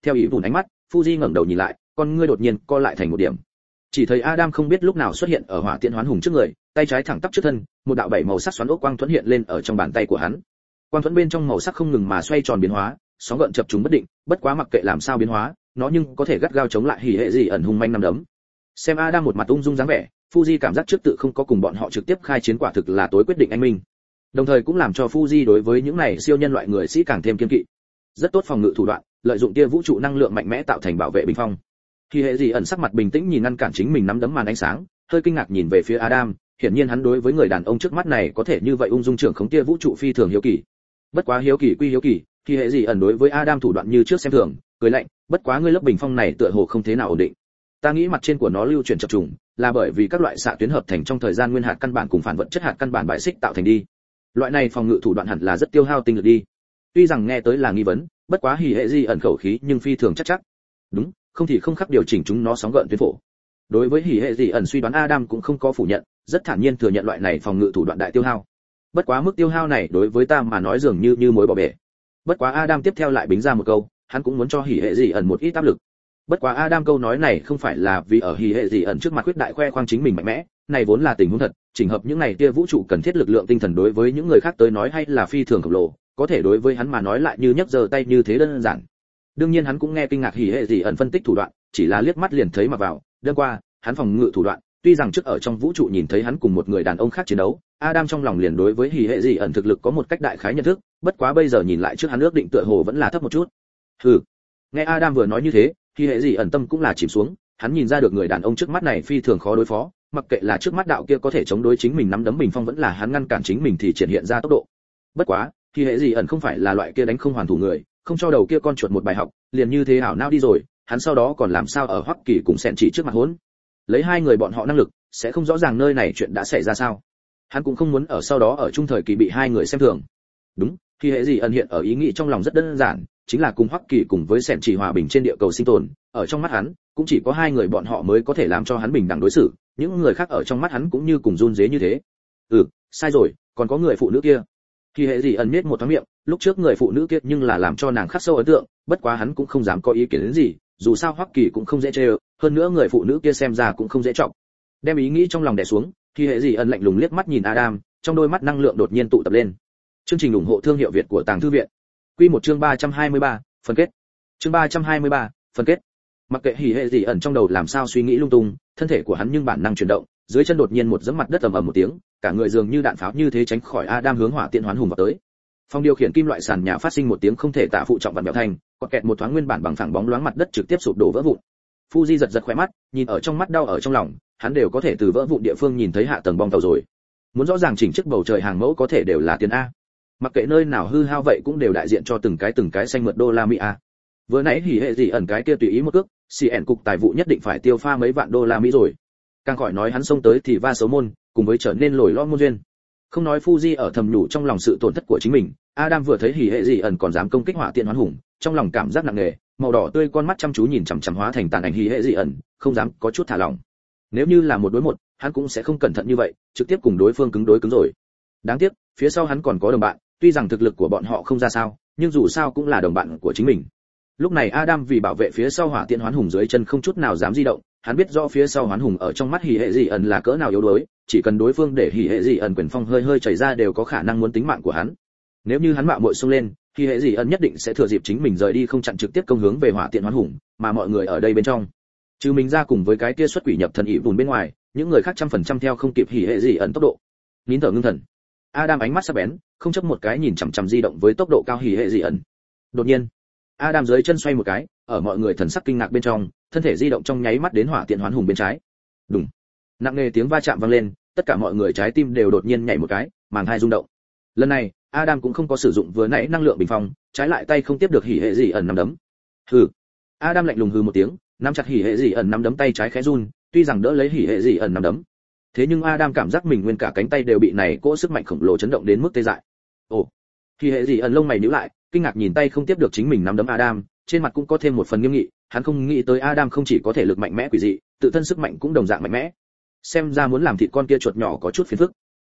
S1: Theo ý vùn ánh mắt, Fuji ngẩng đầu nhìn lại, con ngươi đột nhiên co lại thành một điểm. Chỉ thấy Adam không biết lúc nào xuất hiện ở hỏa tiễn hoán hùng trước người, tay trái thẳng tắp trước thân, một đạo bảy màu sắc xoắn ốc quang thuẫn hiện lên ở trong bàn tay của hắn. Quang thuẫn bên trong màu sắc không ngừng mà xoay tròn biến hóa, sóng gợn chập trùng bất định, bất quá mặc kệ làm sao biến hóa, nó nhưng có thể gắt gao chống lại hỉ hệ gì ẩn hung manh năm đấm. Xem Adam một mặt ung dung dáng vẻ, Fuji cảm giác trước tự không có cùng bọn họ trực tiếp khai chiến quả thực là tối quyết định anh minh. Đồng thời cũng làm cho Fuji đối với những này siêu nhân loại người sĩ càng thêm kiên kỵ. Rất tốt phòng ngự thủ đoạn, lợi dụng tia vũ trụ năng lượng mạnh mẽ tạo thành bảo vệ bình phong. Khi hệ gì ẩn sắc mặt bình tĩnh nhìn ngăn cản chính mình nắm đấm màn ánh sáng, hơi kinh ngạc nhìn về phía Adam, hiển nhiên hắn đối với người đàn ông trước mắt này có thể như vậy ung dung trưởng khống tia vũ trụ phi thường hiếu kỳ. Bất quá hiếu kỳ quy hiếu kỳ, khi hệ gì ẩn đối với Adam thủ đoạn như trước xem thường, cười lạnh, bất quá ngươi lớp bình phong này tựa hồ không thế nào ổn định. Ta nghĩ mặt trên của nó lưu chuyển chập trùng, là bởi vì các loại xạ tuyến hợp thành trong thời gian nguyên hạt căn bản cùng phản vật chất hạt căn bản bài xích tạo thành đi. Loại này phòng ngự thủ đoạn hẳn là rất tiêu hao tinh lực đi. Tuy rằng nghe tới là nghi vấn, bất quá hỉ hệ gì ẩn khẩu khí nhưng phi thường chắc chắc. Đúng, không thì không khắc điều chỉnh chúng nó sóng gợn tuyến phổ. Đối với hỉ hệ gì ẩn suy đoán Adam cũng không có phủ nhận, rất thản nhiên thừa nhận loại này phòng ngự thủ đoạn đại tiêu hao. Bất quá mức tiêu hao này đối với ta mà nói dường như như mối bỏ bể. Bất quá Adam tiếp theo lại bính ra một câu, hắn cũng muốn cho hỉ hệ gì ẩn một ít áp lực. Bất quá Adam câu nói này không phải là vì ở hỉ hệ gì ẩn trước mặt quyết đại khoe khoang chính mình mạnh mẽ, này vốn là tình huống thật, chỉnh hợp những này tia vũ trụ cần thiết lực lượng tinh thần đối với những người khác tới nói hay là phi thường khổng lồ, có thể đối với hắn mà nói lại như nhấc giơ tay như thế đơn giản. Đương nhiên hắn cũng nghe kinh ngạc hỉ hệ gì ẩn phân tích thủ đoạn, chỉ là liếc mắt liền thấy mà vào, đơn qua, hắn phòng ngự thủ đoạn, tuy rằng trước ở trong vũ trụ nhìn thấy hắn cùng một người đàn ông khác chiến đấu, Adam trong lòng liền đối với hỉ hệ gì ẩn thực lực có một cách đại khái nhận thức, bất quá bây giờ nhìn lại trước hắn ước định tựa hồ vẫn là thấp một chút. Hừ. Nghe Adam vừa nói như thế, hỉ hệ gì ẩn tâm cũng là chìm xuống, hắn nhìn ra được người đàn ông trước mắt này phi thường khó đối phó, mặc kệ là trước mắt đạo kia có thể chống đối chính mình nắm đấm bình phong vẫn là hắn ngăn cản chính mình thì triển hiện ra tốc độ. Bất quá, hỉ hệ gì ẩn không phải là loại kia đánh không hoàn thủ người, không cho đầu kia con chuột một bài học, liền như thế hảo não đi rồi, hắn sau đó còn làm sao ở Hoắc Kỳ cùng Sẹn chỉ trước mặt hỗn. Lấy hai người bọn họ năng lực, sẽ không rõ ràng nơi này chuyện đã xảy ra sao. Hắn cũng không muốn ở sau đó ở trung thời kỳ bị hai người xem thường. Đúng, khi hệ gì ẩn hiện ở ý nghĩ trong lòng rất đơn giản, chính là cùng Hoắc Kỳ cùng với Sẹn chỉ hòa bình trên địa cầu sinh tồn, ở trong mắt hắn, cũng chỉ có hai người bọn họ mới có thể làm cho hắn bình đẳng đối xử, những người khác ở trong mắt hắn cũng như cùng run rế như thế. Ừ, sai rồi, còn có người phụ nữ kia. Khi hệ gì ẩn nhếch một thoáng miệng, lúc trước người phụ nữ kia nhưng là làm cho nàng khắc sâu ấn tượng, bất quá hắn cũng không dám có ý kiến đến gì, dù sao Hoắc Kỳ cũng không dễ chơi, hơn nữa người phụ nữ kia xem ra cũng không dễ trọng. Đem ý nghĩ trong lòng đè xuống, khi hệ gì ẩn lạnh lùng liếc mắt nhìn Adam, trong đôi mắt năng lượng đột nhiên tụ tập lên. Chương trình ủng hộ thương hiệu Việt của Tàng Thư viện. Quy một chương ba trăm hai mươi ba, phần kết. Chương ba trăm hai mươi ba, phần kết. Mặc kệ hỉ hệ gì ẩn trong đầu làm sao suy nghĩ lung tung, thân thể của hắn nhưng bản năng chuyển động, dưới chân đột nhiên một giẫm mặt đất ầm ầm một tiếng, cả người dường như đạn pháo như thế tránh khỏi Adam hướng hỏa tiễn hoán hùng vào tới. Phòng điều khiển kim loại sàn nhà phát sinh một tiếng không thể tả phụ trọng vặn vẹo thành, còn kẹt một thoáng nguyên bản bằng phẳng bóng loáng mặt đất trực tiếp sụp đổ vỡ vụn. Fuji giật giật khóe mắt, nhìn ở trong mắt đau ở trong lòng, hắn đều có thể từ vỡ vụn địa phương nhìn thấy hạ tầng bong tàu rồi. Muốn rõ ràng chỉnh chiếc bầu trời hàng mẫu có thể đều là tiền a. Mặc kệ nơi nào hư hao vậy cũng đều đại diện cho từng cái từng cái xanh mượt đô la Mỹ a. Vừa nãy hỉ hệ gì ẩn cái kia tùy ý một cước, xê en cục tài vụ nhất định phải tiêu pha mấy vạn đô la Mỹ rồi. Càng khỏi nói hắn xông tới thì va số môn, cùng với trở nên lồi lõm môn duyên. Không nói Fuji ở thầm nhủ trong lòng sự tổn thất của chính mình, Adam vừa thấy hỉ hệ gì ẩn còn dám công kích hỏa tiễn hoán hùng, trong lòng cảm giác nặng nề, màu đỏ tươi con mắt chăm chú nhìn chằm chằm hóa thành tàn ảnh hỉ hệ gì ẩn, không dám có chút thả lỏng. Nếu như là một đối một, hắn cũng sẽ không cẩn thận như vậy, trực tiếp cùng đối phương cứng đối cứng rồi. Đáng tiếc, phía sau hắn còn có đồng bạn, tuy rằng thực lực của bọn họ không ra sao, nhưng dù sao cũng là đồng bạn của chính mình. Lúc này Adam vì bảo vệ phía sau hỏa tiễn hoán hùng dưới chân không chút nào dám di động, hắn biết rõ phía sau hoán hùng ở trong mắt hỉ hệ gì ẩn là cỡ nào yếu đuối, chỉ cần đối phương để hỉ hệ gì ẩn quyền phong hơi hơi chảy ra đều có khả năng muốn tính mạng của hắn. Nếu như hắn mạo muội xông lên, hỉ hệ gì ẩn nhất định sẽ thừa dịp chính mình rời đi không chặn trực tiếp công hướng về hỏa tiễn hoán hùng, mà mọi người ở đây bên trong, trừ mình ra cùng với cái kia xuất quỷ nhập thần ỷ vùn bên ngoài, những người khác trăm phần trăm theo không kịp hỉ hệ gì ẩn tốc độ. Nín thở ngưng thần, Adam ánh mắt sắc bén, không chấp một cái nhìn chằm chằm di động với tốc độ cao hỉ hệ gì ẩn. Đột nhiên, Adam dưới chân xoay một cái, ở mọi người thần sắc kinh ngạc bên trong, thân thể di động trong nháy mắt đến hỏa tiễn hoán hùng bên trái. Đùng. Nặng nề tiếng va chạm vang lên, tất cả mọi người trái tim đều đột nhiên nhảy một cái, màng hai rung động. Lần này, Adam cũng không có sử dụng vừa nãy năng lượng bình phong, trái lại tay không tiếp được hỉ hệ gì ẩn nắm đấm. Hừ. Adam lạnh lùng hừ một tiếng, nắm chặt hỉ hệ gì ẩn nắm đấm tay trái khẽ run, tuy rằng đỡ lấy hỉ hệ gì ẩn nắm đấm. Thế nhưng Adam cảm giác mình nguyên cả cánh tay đều bị này cỗ sức mạnh khổng lồ chấn động đến mức tê dại. Ồ. Hỉ hệ gì ẩn lông mày nhíu lại, kinh ngạc nhìn tay không tiếp được chính mình nắm đấm Adam, trên mặt cũng có thêm một phần nghiêm nghị, hắn không nghĩ tới Adam không chỉ có thể lực mạnh mẽ quỷ dị, tự thân sức mạnh cũng đồng dạng mạnh mẽ. Xem ra muốn làm thịt con kia chuột nhỏ có chút phiền phức.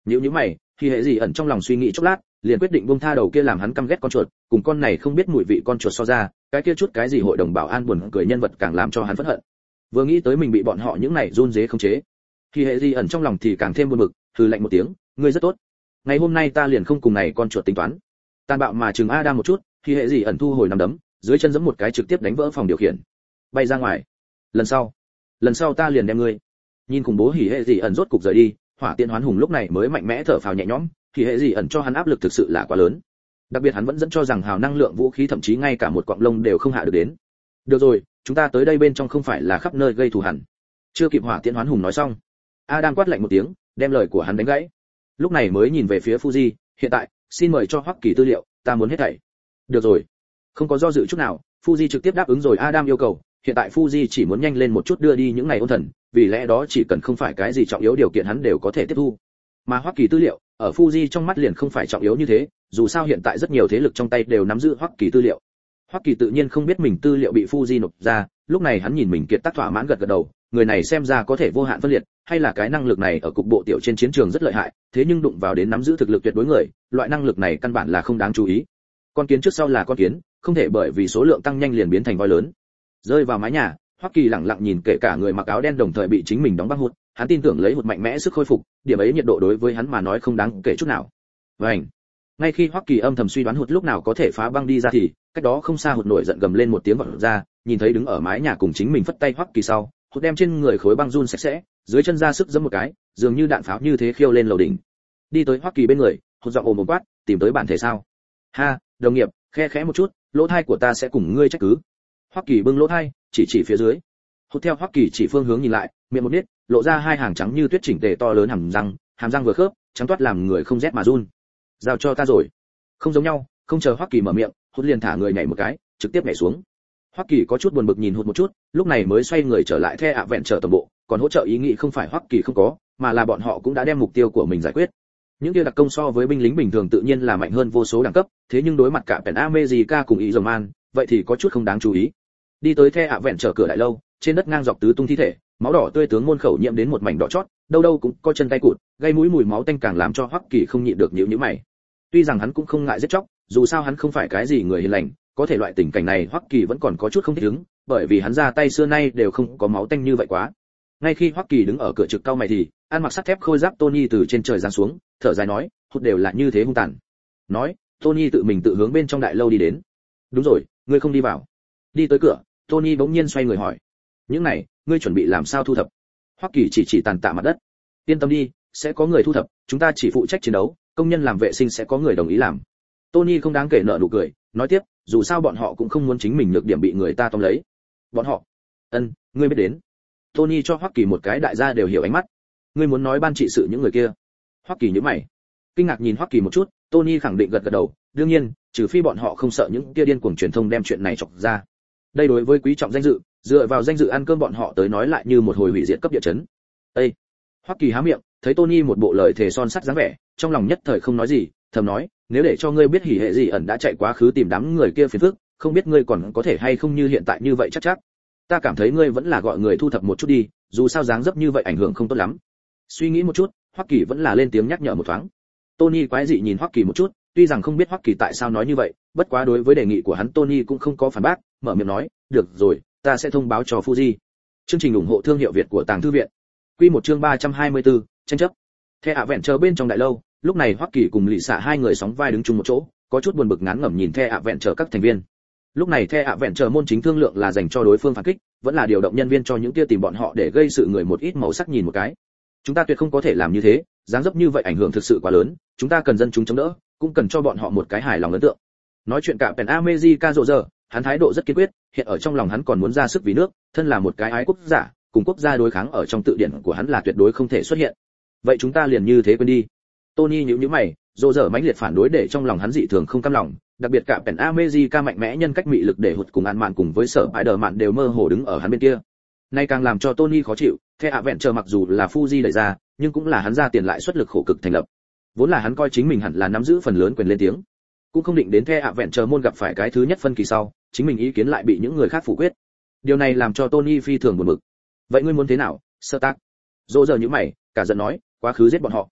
S1: Nhíu nhíu mày, khi hệ gì ẩn trong lòng suy nghĩ chốc lát, liền quyết định buông tha đầu kia làm hắn căm ghét con chuột, cùng con này không biết mùi vị con chuột so ra, cái kia chút cái gì hội đồng bảo an buồn cười nhân vật càng làm cho hắn phẫn hận. Vừa nghĩ tới mình bị bọn họ những này run rế khống chế, khi hệ gì ẩn trong lòng thì càng thêm buồn bực, hừ lạnh một tiếng, ngươi rất tốt. Ngày hôm nay ta liền không cùng này con chuột tính toán. Tàn bạo mà chừng Adam một chút, khi hệ gì ẩn thu hồi nắm đấm, dưới chân giẫm một cái trực tiếp đánh vỡ phòng điều khiển, bay ra ngoài. Lần sau, lần sau ta liền đem ngươi. Nhìn khủng bố hỉ hệ gì ẩn rốt cục rời đi, hỏa tiễn hoán hùng lúc này mới mạnh mẽ thở phào nhẹ nhõm, hỉ hệ gì ẩn cho hắn áp lực thực sự là quá lớn. Đặc biệt hắn vẫn dẫn cho rằng hào năng lượng vũ khí thậm chí ngay cả một quặng lông đều không hạ được đến. Được rồi, chúng ta tới đây bên trong không phải là khắp nơi gây thù hằn. Chưa kịp hỏa tiễn hoán hùng nói xong, Adam quát lạnh một tiếng, đem lời của hắn đánh gãy. Lúc này mới nhìn về phía Fuji, hiện tại, xin mời cho Hoắc Kỳ tư liệu, ta muốn hết thảy. Được rồi. Không có do dự chút nào, Fuji trực tiếp đáp ứng rồi Adam yêu cầu, hiện tại Fuji chỉ muốn nhanh lên một chút đưa đi những ngày ôn thần, vì lẽ đó chỉ cần không phải cái gì trọng yếu điều kiện hắn đều có thể tiếp thu. Mà Hoắc Kỳ tư liệu, ở Fuji trong mắt liền không phải trọng yếu như thế, dù sao hiện tại rất nhiều thế lực trong tay đều nắm giữ Hoắc Kỳ tư liệu. Hoắc Kỳ tự nhiên không biết mình tư liệu bị Fuji nộp ra, lúc này hắn nhìn mình kiệt tác thỏa mãn gật gật đầu, người này xem ra có thể vô hạn phân liệt, hay là cái năng lực này ở cục bộ tiểu trên chiến trường rất lợi hại, thế nhưng đụng vào đến nắm giữ thực lực tuyệt đối người, loại năng lực này căn bản là không đáng chú ý. Con kiến trước sau là con kiến, không thể bởi vì số lượng tăng nhanh liền biến thành voi lớn. Rơi vào mái nhà, Hoắc Kỳ lặng lặng nhìn kể cả người mặc áo đen đồng thời bị chính mình đóng băng hụt, hắn tin tưởng lấy hụt mạnh mẽ sức khôi phục, điểm ấy nhiệt độ đối với hắn mà nói không đáng kể chút nào. Vành. Ngay khi Hoắc Kỳ âm thầm suy đoán hụt lúc nào có thể phá băng đi ra thì, cách đó không xa hụt nổi giận gầm lên một tiếng vọt ra, nhìn thấy đứng ở mái nhà cùng chính mình phất tay Hoắc Kỳ sau, hụt đem trên người khối băng run sạch sẽ, dưới chân ra sức giẫm một cái, dường như đạn pháo như thế khiêu lên lầu đỉnh. Đi tới Hoắc Kỳ bên người, hụt giọng ồm một quát, tìm tới bản thể sao? Ha, đồng nghiệp, khe khẽ một chút, lỗ thai của ta sẽ cùng ngươi trách cứ. Hoắc Kỳ bưng lỗ thai, chỉ chỉ phía dưới. Hụt theo Hoắc Kỳ chỉ phương hướng nhìn lại, miệng một nít, lộ ra hai hàng trắng như tuyết chỉnh tề to lớn hàm răng, hàm răng vừa khớp, trắng toát làm người không rét mà run. Giao cho ta rồi. Không giống nhau, không chờ Hoắc Kỳ mở miệng, Hụt liền thả người nhảy một cái, trực tiếp nhảy xuống. Hoắc Kỳ có chút buồn bực nhìn Hụt một chút, lúc này mới xoay người trở lại The ạ vẹn trở tổng bộ, còn hỗ trợ ý nghĩ không phải Hoắc Kỳ không có, mà là bọn họ cũng đã đem mục tiêu của mình giải quyết. Những kia đặc công so với binh lính bình thường tự nhiên là mạnh hơn vô số đẳng cấp, thế nhưng đối mặt cả Pen America cùng ý Man, vậy thì có chút không đáng chú ý. Đi tới The ạ vẹn trở cửa đại lâu, trên đất ngang dọc tứ tung thi thể, máu đỏ tươi tướng môn khẩu nhiễm đến một mảnh đỏ chót, đâu đâu cũng có chân tay cụt, gây mũi mùi máu tanh càng làm cho Hoắc Kỳ không nhịn được nhíu nhíu mày. Tuy rằng hắn cũng không ngại giết chóc, dù sao hắn không phải cái gì người hiền lành, có thể loại tình cảnh này Hoắc Kỳ vẫn còn có chút không thích ứng, bởi vì hắn ra tay xưa nay đều không có máu tanh như vậy quá. Ngay khi Hoắc Kỳ đứng ở cửa trực cao mày thì, ăn mặc sắt thép khôi giáp Tony từ trên trời giáng xuống, thở dài nói, hụt đều là như thế hung tàn. Nói, Tony tự mình tự hướng bên trong đại lâu đi đến. Đúng rồi, ngươi không đi vào. Đi tới cửa, Tony bỗng nhiên xoay người hỏi, những này, ngươi chuẩn bị làm sao thu thập? Hoắc Kỳ chỉ chỉ tàn tạ mặt đất. Yên tâm đi, sẽ có người thu thập, chúng ta chỉ phụ trách chiến đấu, công nhân làm vệ sinh sẽ có người đồng ý làm. Tony không đáng kể nợ nụ cười, nói tiếp, dù sao bọn họ cũng không muốn chính mình nhược điểm bị người ta tóm lấy. Bọn họ? Ân, ngươi biết đến. Tony cho Hoắc Kỳ một cái đại gia đều hiểu ánh mắt. Ngươi muốn nói ban trị sự những người kia? Hoắc Kỳ nhíu mày. Kinh ngạc nhìn Hoắc Kỳ một chút, Tony khẳng định gật gật đầu, đương nhiên, trừ phi bọn họ không sợ những kia điên cuồng truyền thông đem chuyện này chọc ra. Đây đối với quý trọng danh dự, dựa vào danh dự ăn cơm bọn họ tới nói lại như một hồi hủy diệt cấp địa chấn. Ê! Hoắc Kỳ há miệng, thấy Tony một bộ lời thề son sắt dáng vẻ, trong lòng nhất thời không nói gì, thầm nói, nếu để cho ngươi biết hỉ hệ gì ẩn đã chạy quá khứ tìm đám người kia phiền phức, không biết ngươi còn có thể hay không như hiện tại như vậy chắc chắc. Ta cảm thấy ngươi vẫn là gọi người thu thập một chút đi, dù sao dáng dấp như vậy ảnh hưởng không tốt lắm. Suy nghĩ một chút, Hoắc Kỳ vẫn là lên tiếng nhắc nhở một thoáng. Tony quái dị nhìn Hoắc Kỳ một chút, tuy rằng không biết Hoắc Kỳ tại sao nói như vậy, bất quá đối với đề nghị của hắn Tony cũng không có phản bác, mở miệng nói, được rồi, ta sẽ thông báo cho Fuji. Chương trình ủng hộ thương hiệu Việt của Tàng Thư viện. Quy một chương ba trăm hai mươi tư, tranh chấp. The ạ vẹn chờ bên trong đại lâu, lúc này Hoắc Kỳ cùng Lệ Xạ hai người sóng vai đứng chung một chỗ, có chút buồn bực ngán ngẩm nhìn The ạ vẹn chờ các thành viên. Lúc này The ạ vẹn chờ môn chính thương lượng là dành cho đối phương phản kích, vẫn là điều động nhân viên cho những kia tìm bọn họ để gây sự người một ít màu sắc nhìn một cái. Chúng ta tuyệt không có thể làm như thế, dáng dấp như vậy ảnh hưởng thực sự quá lớn, chúng ta cần dân chúng chống đỡ, cũng cần cho bọn họ một cái hài lòng ấn tượng. Nói chuyện cả Pen America rộ rờ, hắn thái độ rất kiên quyết, hiện ở trong lòng hắn còn muốn ra sức vì nước, thân là một cái ái quốc giả, cùng quốc gia đối kháng ở trong tự điển của hắn là tuyệt đối không thể xuất hiện. Vậy chúng ta liền như thế quên đi. Tony nhíu nhíu mày, rộ rờ mãnh liệt phản đối để trong lòng hắn dị thường không cam lòng, đặc biệt cả Pen America mạnh mẽ nhân cách mị lực để hụt cùng ăn mạn cùng với sở Spider mạn đều mơ hồ đứng ở hắn bên kia. Nay càng làm cho Tony khó chịu, The ạ vẹn chờ mặc dù là Fuji đẩy ra, nhưng cũng là hắn ra tiền lại xuất lực khổ cực thành lập. Vốn là hắn coi chính mình hẳn là nắm giữ phần lớn quyền lên tiếng, cũng không định đến The ạ vẹn chờ môn gặp phải cái thứ nhất phân kỳ sau, chính mình ý kiến lại bị những người khác phủ quyết. Điều này làm cho Tony phi thường buồn bực. Vậy ngươi muốn thế nào, Stark? Dỗ giờ như mày, cả giận nói, quá khứ giết bọn họ.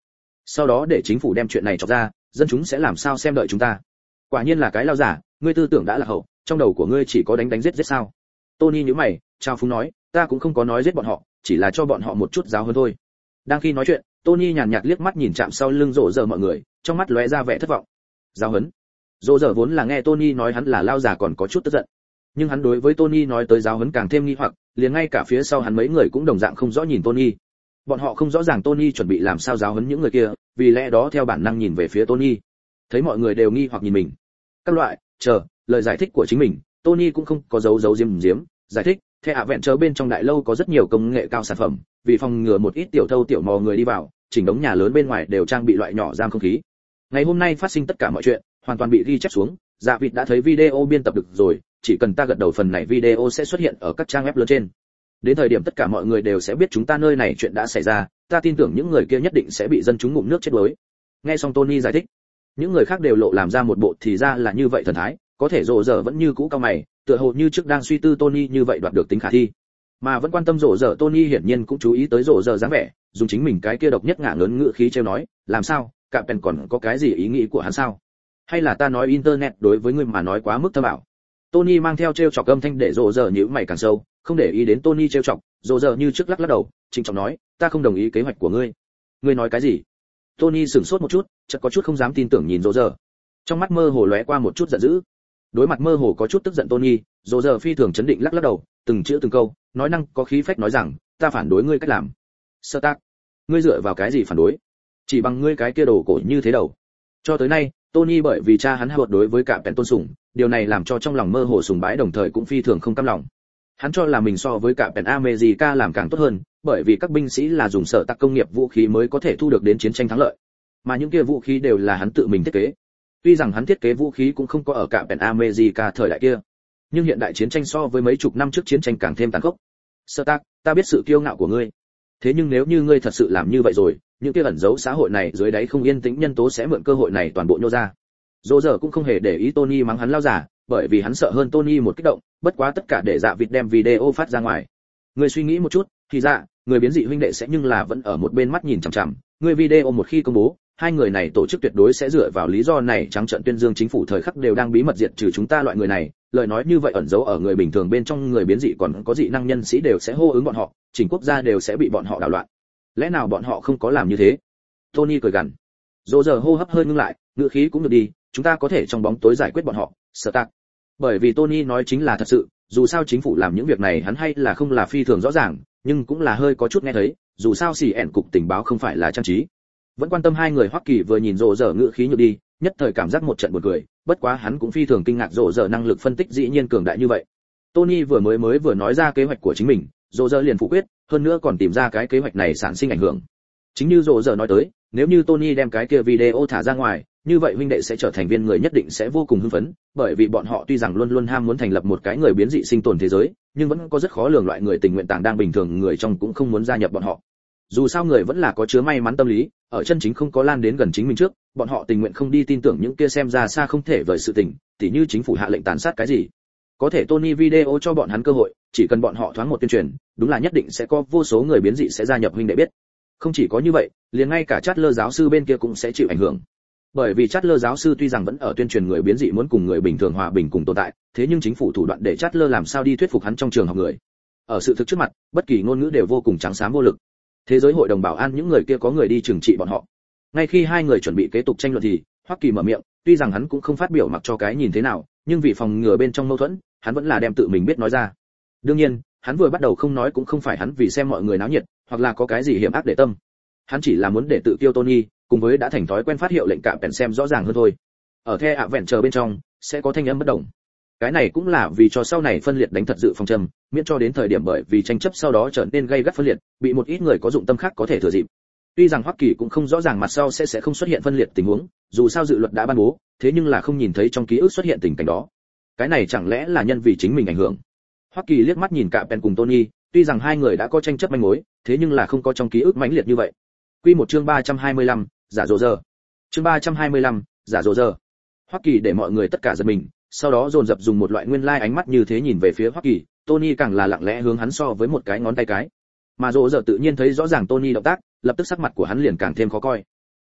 S1: sau đó để chính phủ đem chuyện này chọc ra, dân chúng sẽ làm sao xem đợi chúng ta. Quả nhiên là cái lao giả, ngươi tư tưởng đã là hậu, trong đầu của ngươi chỉ có đánh đánh giết giết sao? Tony nhíu mày, trao phúng nói, ta cũng không có nói giết bọn họ, chỉ là cho bọn họ một chút giáo hơn thôi. Đang khi nói chuyện, Tony nhàn nhạt liếc mắt nhìn chạm sau lưng rộ giờ mọi người, trong mắt lóe ra vẻ thất vọng. Giáo huấn? Rộ giờ vốn là nghe Tony nói hắn là lao giả còn có chút tức giận, nhưng hắn đối với Tony nói tới giáo huấn càng thêm nghi hoặc, liền ngay cả phía sau hắn mấy người cũng đồng dạng không rõ nhìn Tony. Bọn họ không rõ ràng Tony chuẩn bị làm sao giáo huấn những người kia, vì lẽ đó theo bản năng nhìn về phía Tony. Thấy mọi người đều nghi hoặc nhìn mình, các loại chờ lời giải thích của chính mình, Tony cũng không có giấu giấu diếm diếm, giải thích, theo ạ vẹn chờ bên trong đại lâu có rất nhiều công nghệ cao sản phẩm, vì phòng ngừa một ít tiểu thâu tiểu mò người đi vào, chỉnh đống nhà lớn bên ngoài đều trang bị loại nhỏ giam không khí. Ngày hôm nay phát sinh tất cả mọi chuyện, hoàn toàn bị ghi chép xuống, Dạ Vịt đã thấy video biên tập được rồi, chỉ cần ta gật đầu phần này video sẽ xuất hiện ở các trang web lớn trên. Đến thời điểm tất cả mọi người đều sẽ biết chúng ta nơi này chuyện đã xảy ra, ta tin tưởng những người kia nhất định sẽ bị dân chúng ngụm nước chết đuối. Nghe xong Tony giải thích, những người khác đều lộ làm ra một bộ thì ra là như vậy thần thái, có thể rộ giờ vẫn như cũ cao mày, tựa hồ như trước đang suy tư Tony như vậy đoạt được tính khả thi, mà vẫn quan tâm rộ giờ. Tony hiển nhiên cũng chú ý tới rộ giờ dáng vẻ, dùng chính mình cái kia độc nhất ngả ngớn ngữ khí trêu nói, làm sao, cả pen còn có cái gì ý nghĩ của hắn sao? Hay là ta nói internet đối với ngươi mà nói quá mức thâm ảo? Tony mang theo trêu chọc âm thanh để rộ giờ nhíu mày càng sâu, không để ý đến Tony trêu chọc, rộ giờ như trước lắc lắc đầu, trịnh trọng nói, ta không đồng ý kế hoạch của ngươi. Ngươi nói cái gì? Tony sửng sốt một chút, chợt có chút không dám tin tưởng nhìn rộ giờ, trong mắt mơ hồ lóe qua một chút giận dữ. Đối mặt mơ hồ có chút tức giận Tony, rộ giờ phi thường chấn định lắc lắc đầu, từng chữ từng câu, nói năng có khí phách nói rằng, ta phản đối ngươi cách làm. Sơ tác, ngươi dựa vào cái gì phản đối? Chỉ bằng ngươi cái kia đồ cổ như thế đầu. Cho tới nay, Tony bởi vì cha hắn hợp đối với cả Pen tôn sủng, điều này làm cho trong lòng mơ hồ sùng bái đồng thời cũng phi thường không cam lòng. Hắn cho là mình so với cả Pen America làm càng tốt hơn, bởi vì các binh sĩ là dùng sở tác công nghiệp vũ khí mới có thể thu được đến chiến tranh thắng lợi, mà những kia vũ khí đều là hắn tự mình thiết kế. Tuy rằng hắn thiết kế vũ khí cũng không có ở cả Pen America thời đại kia, nhưng hiện đại chiến tranh so với mấy chục năm trước chiến tranh càng thêm tàn khốc. Sơ tác, ta biết sự kiêu ngạo của ngươi, thế nhưng nếu như ngươi thật sự làm như vậy rồi, những kia ẩn giấu xã hội này dưới đáy không yên tĩnh nhân tố sẽ mượn cơ hội này toàn bộ nhô ra. Dỗ giờ cũng không hề để ý Tony mắng hắn lao giả, bởi vì hắn sợ hơn Tony một kích động, bất quá tất cả để Dạ Vịt đem video phát ra ngoài. Ngươi suy nghĩ một chút, thì ra, người biến dị huynh đệ sẽ nhưng là vẫn ở một bên mắt nhìn chằm chằm, ngươi video một khi công bố, hai người này tổ chức tuyệt đối sẽ dựa vào lý do này trắng trợn tuyên dương chính phủ thời khắc đều đang bí mật diệt trừ chúng ta loại người này, lời nói như vậy ẩn giấu ở người bình thường bên trong người biến dị còn có dị năng nhân sĩ đều sẽ hô ứng bọn họ, chỉnh quốc gia đều sẽ bị bọn họ đảo loạn. Lẽ nào bọn họ không có làm như thế? Tony cười gằn. Dỗ giờ hô hấp hơi ngưng lại, ngữ khí cũng được đi, chúng ta có thể trong bóng tối giải quyết bọn họ, sở tạc. Bởi vì Tony nói chính là thật sự, dù sao chính phủ làm những việc này hắn hay là không là phi thường rõ ràng, nhưng cũng là hơi có chút nghe thấy, dù sao xì ẻn cục tình báo không phải là trang trí. Vẫn quan tâm hai người Hoắc Kỳ vừa nhìn rộ rỡ ngữ khí nhược đi, nhất thời cảm giác một trận buồn cười, bất quá hắn cũng phi thường kinh ngạc rộ rỡ năng lực phân tích dĩ nhiên cường đại như vậy. Tony vừa mới mới vừa nói ra kế hoạch của chính mình, rộ rỡ liền phủ quyết, hơn nữa còn tìm ra cái kế hoạch này sản sinh ảnh hưởng. Chính như rộ rỡ nói tới, nếu như Tony đem cái kia video thả ra ngoài, như vậy huynh đệ sẽ trở thành viên người nhất định sẽ vô cùng hưng phấn, bởi vì bọn họ tuy rằng luôn luôn ham muốn thành lập một cái người biến dị sinh tồn thế giới, nhưng vẫn có rất khó lường loại người tình nguyện tàng đang bình thường người trong cũng không muốn gia nhập bọn họ. Dù sao người vẫn là có chứa may mắn tâm lý, ở chân chính không có lan đến gần chính mình trước, bọn họ tình nguyện không đi tin tưởng những kia xem ra xa không thể vời sự tình, tỉ như chính phủ hạ lệnh tàn sát cái gì. Có thể Tony video cho bọn hắn cơ hội, chỉ cần bọn họ thoáng một tuyên truyền, đúng là nhất định sẽ có vô số người biến dị sẽ gia nhập huynh đệ biết. Không chỉ có như vậy, liền ngay cả Chatler giáo sư bên kia cũng sẽ chịu ảnh hưởng. Bởi vì Chatler giáo sư tuy rằng vẫn ở tuyên truyền người biến dị muốn cùng người bình thường hòa bình cùng tồn tại, thế nhưng chính phủ thủ đoạn để Chatler làm sao đi thuyết phục hắn trong trường học người. Ở sự thực trước mặt, bất kỳ ngôn ngữ đều vô cùng trắng xám vô lực. Thế giới hội đồng bảo an những người kia có người đi trừng trị bọn họ. Ngay khi hai người chuẩn bị kế tục tranh luận thì, Hoắc Kỳ mở miệng, tuy rằng hắn cũng không phát biểu mặc cho cái nhìn thế nào, nhưng vì phòng ngừa bên trong mâu thuẫn, hắn vẫn là đem tự mình biết nói ra. Đương nhiên, hắn vừa bắt đầu không nói cũng không phải hắn vì xem mọi người náo nhiệt, hoặc là có cái gì hiểm ác để tâm. Hắn chỉ là muốn để tự tiêu Tony, cùng với đã thành thói quen phát hiệu lệnh cạm bèn xem rõ ràng hơn thôi. Ở The Adventure bên trong sẽ có thanh âm bất đồng. Cái này cũng là vì cho sau này phân liệt đánh thật dự phòng trầm, miễn cho đến thời điểm bởi vì tranh chấp sau đó trở nên gây gắt phân liệt, bị một ít người có dụng tâm khác có thể thừa dịp. Tuy rằng Hoắc Kỳ cũng không rõ ràng mặt sau sẽ sẽ không xuất hiện phân liệt tình huống, dù sao dự luật đã ban bố, thế nhưng là không nhìn thấy trong ký ức xuất hiện tình cảnh đó. Cái này chẳng lẽ là nhân vì chính mình ảnh hưởng? Hoắc Kỳ liếc mắt nhìn cạm bèn cùng Tony, tuy rằng hai người đã có tranh chấp manh mối, thế nhưng là không có trong ký ức mãnh liệt như vậy. Quy một chương ba trăm hai mươi lăm, giả rồ giờ. Chương ba trăm hai mươi lăm, giả rồ giờ. Hoắc Kỳ để mọi người tất cả giật mình, sau đó dồn dập dùng một loại nguyên lai like ánh mắt như thế nhìn về phía Hoắc Kỳ, Tony càng là lặng lẽ hướng hắn so với một cái ngón tay cái. Mà rồ giờ tự nhiên thấy rõ ràng Tony động tác, lập tức sắc mặt của hắn liền càng thêm khó coi.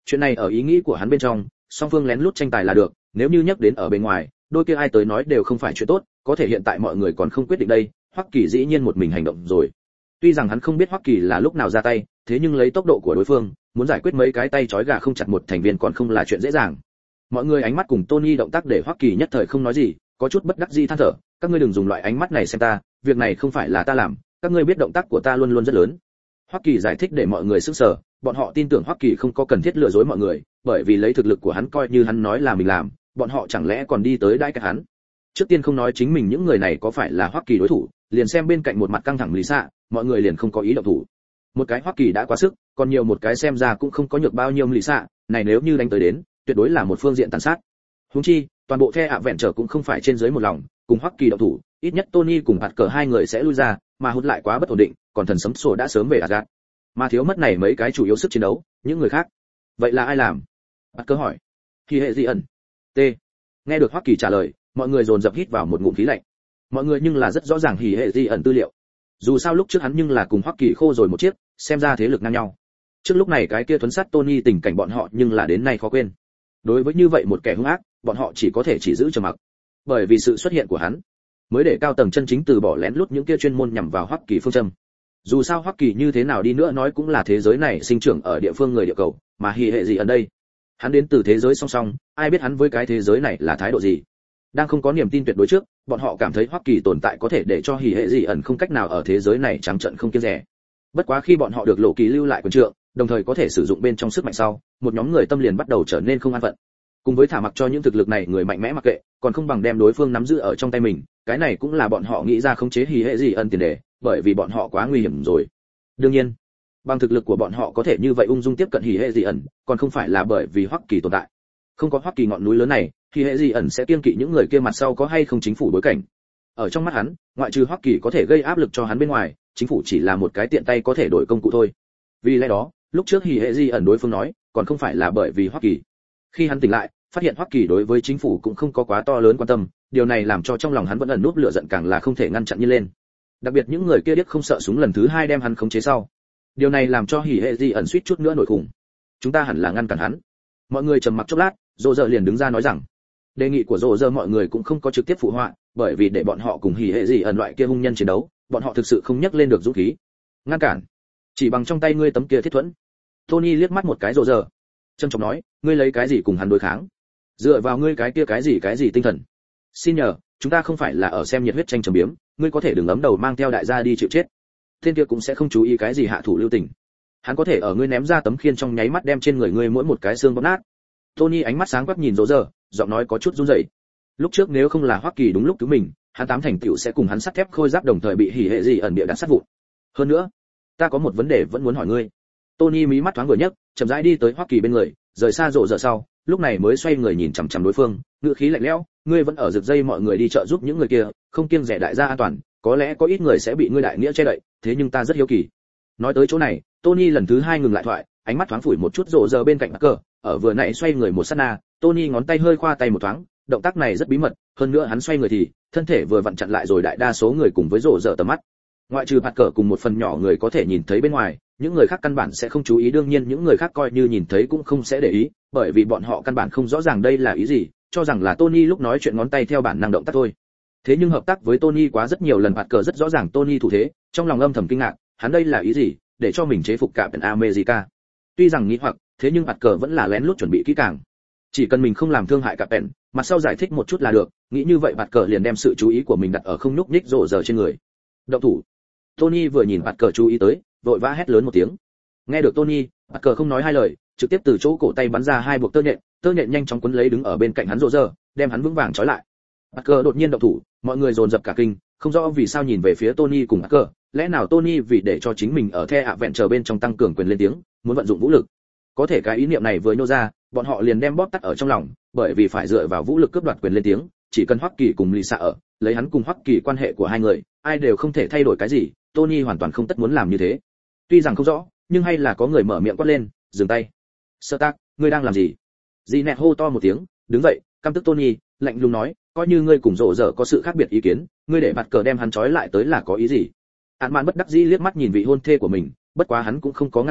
S1: Chuyện này ở ý nghĩ của hắn bên trong, song phương lén lút tranh tài là được, nếu như nhắc đến ở bên ngoài, đôi kia ai tới nói đều không phải chuyện tốt, có thể hiện tại mọi người còn không quyết định đây, Hoắc Kỳ dĩ nhiên một mình hành động rồi. Tuy rằng hắn không biết Hoắc Kỳ là lúc nào ra tay, thế nhưng lấy tốc độ của đối phương, muốn giải quyết mấy cái tay trói gà không chặt một thành viên còn không là chuyện dễ dàng. Mọi người ánh mắt cùng Tony động tác để Hoắc Kỳ nhất thời không nói gì, có chút bất đắc dĩ than thở, các ngươi đừng dùng loại ánh mắt này xem ta, việc này không phải là ta làm, các ngươi biết động tác của ta luôn luôn rất lớn. Hoắc Kỳ giải thích để mọi người sững sờ, bọn họ tin tưởng Hoắc Kỳ không có cần thiết lừa dối mọi người, bởi vì lấy thực lực của hắn coi như hắn nói là mình làm, bọn họ chẳng lẽ còn đi tới đãi cái hắn. Trước tiên không nói chính mình những người này có phải là Hoắc Kỳ đối thủ, liền xem bên cạnh một mặt căng thẳng Lisa, mọi người liền không có ý động thủ. Một cái Hoắc Kỳ đã quá sức, còn nhiều một cái xem ra cũng không có nhược bao nhiêu Lisa, này nếu như đánh tới đến, tuyệt đối là một phương diện tàn sát. Huống chi, toàn bộ The Adventure cũng không phải trên dưới một lòng, cùng Hoắc Kỳ động thủ, ít nhất Tony cùng Bạt Cờ hai người sẽ lui ra, mà hút lại quá bất ổn định, còn thần sấm sổ đã sớm về Asgard. Mà thiếu mất này mấy cái chủ yếu sức chiến đấu, những người khác. Vậy là ai làm? Bạt Cờ hỏi. Khi hệ gì ẩn? T. Nghe được Hoắc Kỳ trả lời, mọi người dồn dập hít vào một ngụm khí lạnh. Mọi người nhưng là rất rõ ràng hỉ hệ di ẩn tư liệu. Dù sao lúc trước hắn nhưng là cùng Hoắc Kỳ khô rồi một chiếc, xem ra thế lực ngang nhau. Trước lúc này cái kia thuấn sát Tony tình cảnh bọn họ nhưng là đến nay khó quên. Đối với như vậy một kẻ hung ác, bọn họ chỉ có thể chỉ giữ trầm mặc. Bởi vì sự xuất hiện của hắn, mới để cao tầng chân chính từ bỏ lén lút những kia chuyên môn nhằm vào Hoắc Kỳ phương châm. Dù sao Hoắc Kỳ như thế nào đi nữa nói cũng là thế giới này sinh trưởng ở địa phương người địa cầu, mà hỉ hệ gì ở đây? Hắn đến từ thế giới song song, ai biết hắn với cái thế giới này là thái độ gì? Đang không có niềm tin tuyệt đối trước, bọn họ cảm thấy Hoắc Kỳ tồn tại có thể để cho hỉ hệ gì ẩn không cách nào ở thế giới này trắng trợn không kiêng dè. Bất quá khi bọn họ được Lộ Kỳ lưu lại quyền trượng, đồng thời có thể sử dụng bên trong sức mạnh sau, một nhóm người tâm liền bắt đầu trở nên không an phận. Cùng với thả mặc cho những thực lực này người mạnh mẽ mặc kệ, còn không bằng đem đối phương nắm giữ ở trong tay mình, cái này cũng là bọn họ nghĩ ra khống chế hỉ hệ gì ẩn tiền đề, bởi vì bọn họ quá nguy hiểm rồi. Đương nhiên, bằng thực lực của bọn họ có thể như vậy ung dung tiếp cận hỉ hệ gì ẩn, còn không phải là bởi vì Hoắc Kỳ tồn tại. Không có Hoắc Kỳ ngọn núi lớn này, thì hệ gì ẩn sẽ kiêng kỵ những người kia mặt sau có hay không chính phủ bối cảnh. Ở trong mắt hắn, ngoại trừ Hoắc Kỳ có thể gây áp lực cho hắn bên ngoài, chính phủ chỉ là một cái tiện tay có thể đổi công cụ thôi. Vì lẽ đó, lúc trước thì hệ gì ẩn đối phương nói, còn không phải là bởi vì Hoắc Kỳ. Khi hắn tỉnh lại, phát hiện Hoắc Kỳ đối với chính phủ cũng không có quá to lớn quan tâm, điều này làm cho trong lòng hắn vẫn ẩn núp lửa giận càng là không thể ngăn chặn như lên. Đặc biệt những người kia điếc không sợ súng lần thứ hai đem hắn khống chế sau. Điều này làm cho hỉ hệ gì ẩn suýt chút nữa nổi khủng. Chúng ta hẳn là ngăn cản hắn. Mọi người trầm mặc chốc lát, Dỗ Dơ liền đứng ra nói rằng, đề nghị của Dỗ Dơ mọi người cũng không có trực tiếp phụ họa, bởi vì để bọn họ cùng hỉ hệ gì ẩn loại kia hung nhân chiến đấu, bọn họ thực sự không nhắc lên được dũng khí. Ngăn cản? Chỉ bằng trong tay ngươi tấm kia thiết thuẫn. Tony liếc mắt một cái Dỗ Dơ, trầm trọng nói, ngươi lấy cái gì cùng hắn đối kháng? Dựa vào ngươi cái kia cái gì cái gì tinh thần? Xin nhờ, chúng ta không phải là ở xem nhiệt huyết tranh chấm biếm, ngươi có thể đừng ấm đầu mang theo đại gia đi chịu chết. Tên kia cũng sẽ không chú ý cái gì hạ thủ lưu tình. Hắn có thể ở ngươi ném ra tấm khiên trong nháy mắt đem trên người ngươi mỗi một cái xương bóp nát. Tony ánh mắt sáng quắc nhìn Dỗ Dơ, giọng nói có chút run rẩy. Lúc trước nếu không là Hoắc Kỳ đúng lúc cứu mình, hắn tám thành tựu sẽ cùng hắn sắt thép khôi giáp đồng thời bị hỉ hệ gì ẩn địa đạn sát vụn. Hơn nữa, ta có một vấn đề vẫn muốn hỏi ngươi. Tony mí mắt thoáng vừa nhấc, chậm rãi đi tới Hoắc Kỳ bên người, rời xa Dỗ Dơ sau, lúc này mới xoay người nhìn chằm chằm đối phương, ngữ khí lạnh lẽo, ngươi vẫn ở rực dây mọi người đi trợ giúp những người kia, không kiêng dè đại gia an toàn, có lẽ có ít người sẽ bị ngươi đại nghĩa che đậy, thế nhưng ta rất hiếu kỳ. Nói tới chỗ này, Tony lần thứ hai ngừng lại thoại, ánh mắt thoáng phủi một chút Dỗ Dơ bên cạnh cờ, ở vừa nãy xoay người một sát na, Tony ngón tay hơi khoa tay một thoáng, động tác này rất bí mật, hơn nữa hắn xoay người thì thân thể vừa vặn chặn lại rồi đại đa số người cùng với Dỗ Dơ tầm mắt. Ngoại trừ bạt cờ cùng một phần nhỏ người có thể nhìn thấy bên ngoài, những người khác căn bản sẽ không chú ý, đương nhiên những người khác coi như nhìn thấy cũng không sẽ để ý, bởi vì bọn họ căn bản không rõ ràng đây là ý gì, cho rằng là Tony lúc nói chuyện ngón tay theo bản năng động tác thôi. Thế nhưng hợp tác với Tony quá rất nhiều lần, bạt cờ rất rõ ràng Tony thủ thế, trong lòng âm thầm kinh ngạc, hắn đây là ý gì, để cho mình chế phục cả Captain America. Tuy rằng nghĩ hoặc, thế nhưng bạt cờ vẫn là lén lút chuẩn bị kỹ càng. Chỉ cần mình không làm thương hại Captain, mặt sau giải thích một chút là được, nghĩ như vậy bạt cờ liền đem sự chú ý của mình đặt ở không nhúc nhích Dỗ Dơ trên người. Động thủ. Tony vừa nhìn bạt cờ chú ý tới, vội vã hét lớn một tiếng. Nghe được Tony, bạt cờ không nói hai lời, trực tiếp từ chỗ cổ tay bắn ra hai buộc tơ nhện, tơ nhện nhanh chóng quấn lấy đứng ở bên cạnh hắn Dỗ Dơ, đem hắn vững vàng trói lại. Bạt cờ đột nhiên động thủ, mọi người dồn dập cả kinh, không rõ vì sao nhìn về phía Tony cùng bạt cờ, lẽ nào Tony vì để cho chính mình ở The Adventure bên trong tăng cường quyền lên tiếng, muốn vận dụng vũ lực. Có thể cái ý niệm này vừa nhô ra, bọn họ liền đem bóp tắt ở trong lòng, bởi vì phải dựa vào vũ lực cướp đoạt quyền lên tiếng, chỉ cần Hoắc Kỳ cùng Lisa ở, lấy hắn cùng Hoắc Kỳ quan hệ của hai người, ai đều không thể thay đổi cái gì, Tony hoàn toàn không tất muốn làm như thế. Tuy rằng không rõ, nhưng hay là có người mở miệng quát lên, dừng tay. Stark, ngươi đang làm gì? Ginette hô to một tiếng, đứng dậy, căm tức Tony, lạnh lùng nói, coi như ngươi cùng Dỗ Dơ có sự khác biệt ý kiến, ngươi để bạt cờ đem hắn trói lại tới là có ý gì? Án Mạn bất đắc dĩ liếc mắt nhìn vị hôn thê của mình, bất quá hắn cũng không có ngăn cản,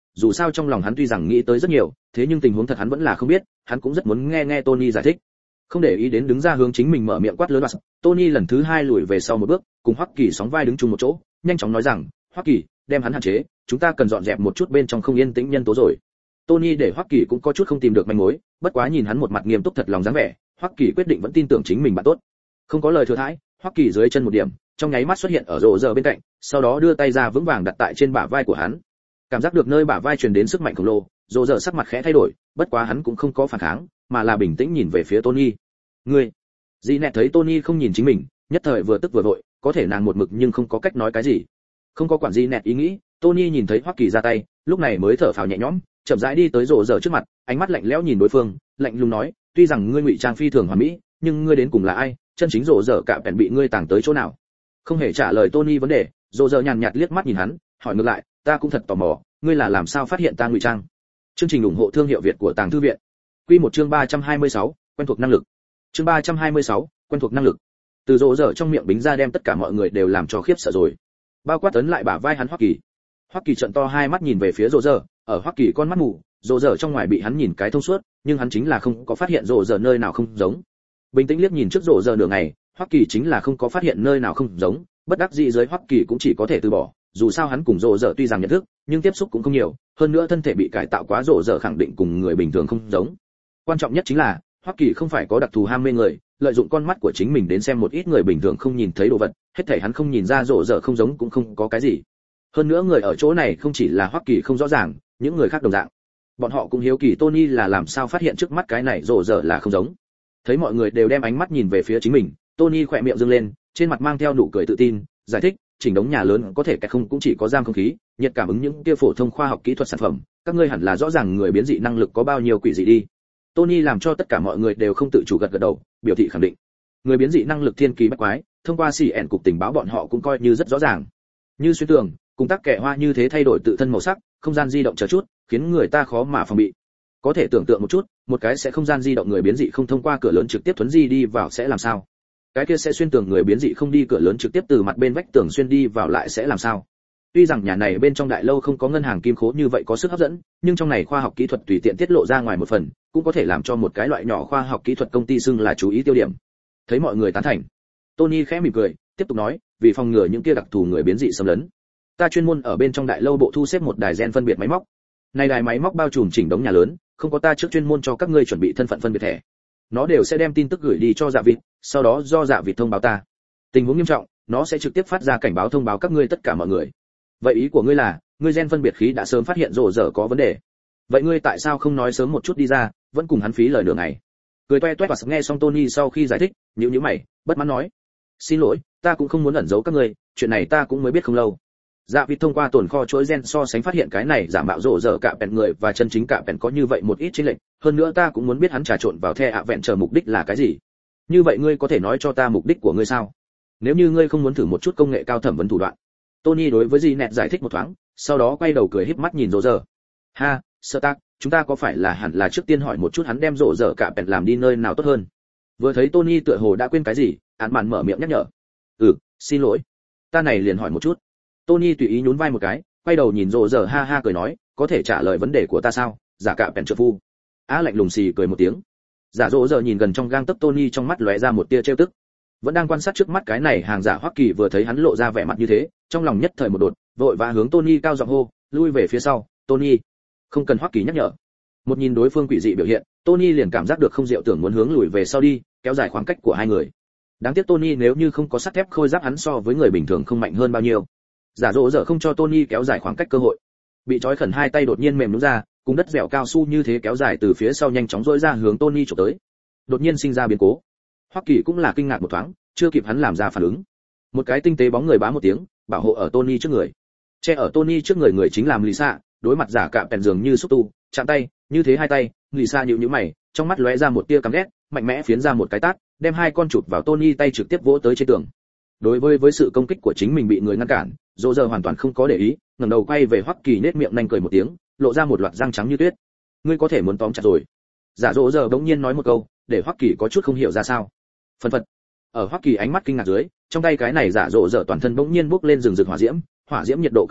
S1: dù sao trong lòng hắn tuy rằng nghĩ tới rất nhiều, thế nhưng tình huống thật hắn vẫn là không biết, hắn cũng rất muốn nghe nghe Tony giải thích. Không để ý đến đứng ra hướng chính mình mở miệng quát lớn Bass, Tony lần thứ hai lùi về sau một bước, cùng Hoắc Kỳ sóng vai đứng chung một chỗ, nhanh chóng nói rằng, Hoắc Kỳ, đem hắn hạn chế, chúng ta cần dọn dẹp một chút bên trong không yên tĩnh nhân tố rồi. Tony để Hoắc Kỳ cũng có chút không tìm được manh mối, bất quá nhìn hắn một mặt nghiêm túc thật lòng dáng vẻ, Hoắc Kỳ quyết định vẫn tin tưởng chính mình bạn tốt. Không có lời thừa thãi, Hoắc Kỳ dưới chân một điểm, trong nháy mắt xuất hiện ở rộ giờ bên cạnh, sau đó đưa tay ra vững vàng đặt tại trên bả vai của hắn. Cảm giác được nơi bả vai truyền đến sức mạnh khổng lồ, rộ giờ sắc mặt khẽ thay đổi, bất quá hắn cũng không có phản kháng, mà là bình tĩnh nhìn về phía Tony. Ngươi, Dĩ Nẹt thấy Tony không nhìn chính mình, nhất thời vừa tức vừa vội, có thể nàng một mực nhưng không có cách nói cái gì. Không có quản Dĩ Nẹt ý nghĩ, Tony nhìn thấy Hoắc Kỳ ra tay, lúc này mới thở phào nhẹ nhõm, chậm rãi đi tới rộ giờ trước mặt, ánh mắt lạnh lẽo nhìn đối phương, lạnh lùng nói, tuy rằng ngươi ngụy trang phi thường hoàn mỹ, nhưng ngươi đến cùng là ai, chân chính rộ giờ cả bèn bị ngươi tàng tới chỗ nào? Không hề trả lời Tony vấn đề, rộ giờ nhàn nhạt liếc mắt nhìn hắn, hỏi ngược lại, ta cũng thật tò mò, ngươi là làm sao phát hiện ta ngụy trang? Chương trình ủng hộ thương hiệu Việt của Tàng Thư viện. Quy một chương ba trăm hai mươi sáu, quen thuộc năng lực. Chương ba trăm hai mươi sáu, quen thuộc năng lực. Từ rộ giờ trong miệng bính ra đem tất cả mọi người đều làm cho khiếp sợ rồi. Bao quát tấn lại bả vai hắn Hoắc Kỳ. Hoắc Kỳ trợn to hai mắt nhìn về phía rộ giờ, ở Hoắc Kỳ con mắt mù, rộ giờ trong ngoài bị hắn nhìn cái thông suốt, nhưng hắn chính là không có phát hiện rộ giờ nơi nào không giống. Bình tĩnh liếc nhìn trước rộ giờ nửa ngày, Hoắc Kỳ chính là không có phát hiện nơi nào không giống, bất đắc dĩ dưới Hoắc Kỳ cũng chỉ có thể từ bỏ, dù sao hắn cùng rộ giờ tuy rằng nhận thức, nhưng tiếp xúc cũng không nhiều, hơn nữa thân thể bị cải tạo quá rộ giờ khẳng định cùng người bình thường không giống. Quan trọng nhất chính là, Hoắc Kỳ không phải có đặc thù ham mê người, lợi dụng con mắt của chính mình đến xem một ít người bình thường không nhìn thấy đồ vật, hết thảy hắn không nhìn ra rộ giờ không giống cũng không có cái gì. Hơn nữa người ở chỗ này không chỉ là Hoắc Kỳ không rõ ràng, những người khác đồng dạng. Bọn họ cũng hiếu kỳ Tony là làm sao phát hiện trước mắt cái này rộ giờ là không giống. Thấy mọi người đều đem ánh mắt nhìn về phía chính mình, Tony khỏe miệng dương lên, trên mặt mang theo nụ cười tự tin, giải thích, chỉnh đống nhà lớn có thể kẹt không cũng chỉ có giam không khí, nhiệt cảm ứng những kia phổ thông khoa học kỹ thuật sản phẩm, các ngươi hẳn là rõ ràng người biến dị năng lực có bao nhiêu quỷ dị đi. Tony làm cho tất cả mọi người đều không tự chủ gật gật đầu, biểu thị khẳng định. Người biến dị năng lực thiên kỳ bách quái, thông qua xê en cục tình báo bọn họ cũng coi như rất rõ ràng. Như xuyên tường, cùng tác kẻ hoa như thế thay đổi tự thân màu sắc, không gian di động chờ chút, khiến người ta khó mà phòng bị. Có thể tưởng tượng một chút, một cái sẽ không gian di động người biến dị không thông qua cửa lớn trực tiếp thuấn di đi vào sẽ làm sao? Cái kia sẽ xuyên tường người biến dị không đi cửa lớn trực tiếp từ mặt bên vách tường xuyên đi vào lại sẽ làm sao? Tuy rằng nhà này bên trong đại lâu không có ngân hàng kim khố như vậy có sức hấp dẫn, nhưng trong này khoa học kỹ thuật tùy tiện tiết lộ ra ngoài một phần, cũng có thể làm cho một cái loại nhỏ khoa học kỹ thuật công ty xưng là chú ý tiêu điểm. Thấy mọi người tán thành, Tony khẽ mỉm cười, tiếp tục nói, vì phòng ngừa những kia đặc thù người biến dị xâm lấn, ta chuyên môn ở bên trong đại lâu bộ thu xếp một đài gen phân biệt máy móc. Này đài máy móc bao trùm chỉnh đống nhà lớn, không có ta trước chuyên môn cho các ngươi chuẩn bị thân phận phân biệt thẻ. Nó đều sẽ đem tin tức gửi đi cho Dạ Vịt, sau đó do Dạ Vịt thông báo ta. Tình huống nghiêm trọng, nó sẽ trực tiếp phát ra cảnh báo thông báo các ngươi tất cả mọi người. Vậy ý của ngươi là, ngươi gen phân biệt khí đã sớm phát hiện rồ dở có vấn đề. Vậy ngươi tại sao không nói sớm một chút đi ra, vẫn cùng hắn phí lời nửa ngày? Cười toe toét và nghe xong Tony sau khi giải thích, nhíu nhíu mày, bất mãn nói: "Xin lỗi, ta cũng không muốn ẩn giấu các ngươi, chuyện này ta cũng mới biết không lâu." Dạ Vịt thông qua tồn kho chuỗi gen so sánh phát hiện cái này giả mạo rồ dở cạm bèn người và chân chính cạm bèn có như vậy một ít chênh lệch, hơn nữa ta cũng muốn biết hắn trà trộn vào The Adventure mục đích là cái gì. Như vậy ngươi có thể nói cho ta mục đích của ngươi sao? Nếu như ngươi không muốn thử một chút công nghệ cao thẩm vấn thủ đoạn. Tony đối với Dĩ-nẹt giải thích một thoáng, sau đó quay đầu cười híp mắt nhìn rồ dở. Ha, Stark, chúng ta có phải là hẳn là trước tiên hỏi một chút hắn đem rồ dở cạm bèn làm đi nơi nào tốt hơn? Vừa thấy Tony tựa hồ đã quên cái gì, án màn mở miệng nhắc nhở. Ừ, xin lỗi, ta này liền hỏi một chút. Tony tùy ý nhún vai một cái, quay đầu nhìn rồ dở ha ha cười nói, có thể trả lời vấn đề của ta sao, giả cạm bèn trợ phu. Á lạnh lùng xì cười một tiếng. Giả rồ dở nhìn gần trong gang tấc Tony trong mắt lóe ra một tia trêu tức. Vẫn đang quan sát trước mắt cái này hàng giả Hoắc Kỳ vừa thấy hắn lộ ra vẻ mặt như thế, trong lòng nhất thời một đột, vội vã hướng Tony cao giọng hô, lui về phía sau, Tony. Không cần Hoắc Kỳ nhắc nhở. Một nhìn đối phương quỷ dị biểu hiện, Tony liền cảm giác được không diệu tưởng muốn hướng lùi về sau đi, kéo dài khoảng cách của hai người. Đáng tiếc Tony nếu như không có sắt thép khôi giáp hắn so với người bình thường không mạnh hơn bao nhiêu. Giả rồ dở không cho Tony kéo dài khoảng cách cơ hội. Bị trói khẩn hai tay đột nhiên mềm nhũn ra, cùng đất dẻo cao su như thế kéo dài từ phía sau nhanh chóng dỗi ra hướng Tony chụp tới. Đột nhiên sinh ra biến cố. Hoắc Kỳ cũng là kinh ngạc một thoáng, chưa kịp hắn làm ra phản ứng. Một cái tinh tế bóng người bá một tiếng, bảo hộ ở Tony trước người. Che ở Tony trước người người chính là Lisa, đối mặt giả cạm bèn dường như xúc tu, chạm tay, như thế hai tay, Lisa nhíu nhíu mày, trong mắt lóe ra một tia căm ghét, mạnh mẽ phiến ra một cái tát, đem hai con chụp vào Tony tay trực tiếp vỗ tới trên tường. Đối với với sự công kích của chính mình bị người ngăn cản, Dỗ giờ hoàn toàn không có để ý, ngẩng đầu quay về Hoắc Kỳ nết miệng nhanh cười một tiếng, lộ ra một loạt răng trắng như tuyết. Ngươi có thể muốn tóm chặt rồi. Giả Dỗ giờ bỗng nhiên nói một câu, để Hoắc Kỳ có chút không hiểu ra sao. Phần phật. Ở Hoắc Kỳ ánh mắt kinh ngạc dưới, trong tay cái này giả Dỗ giờ toàn thân bỗng nhiên bốc lên rừng rực hỏa diễm, hỏa diễm nhiệt độ cực cao,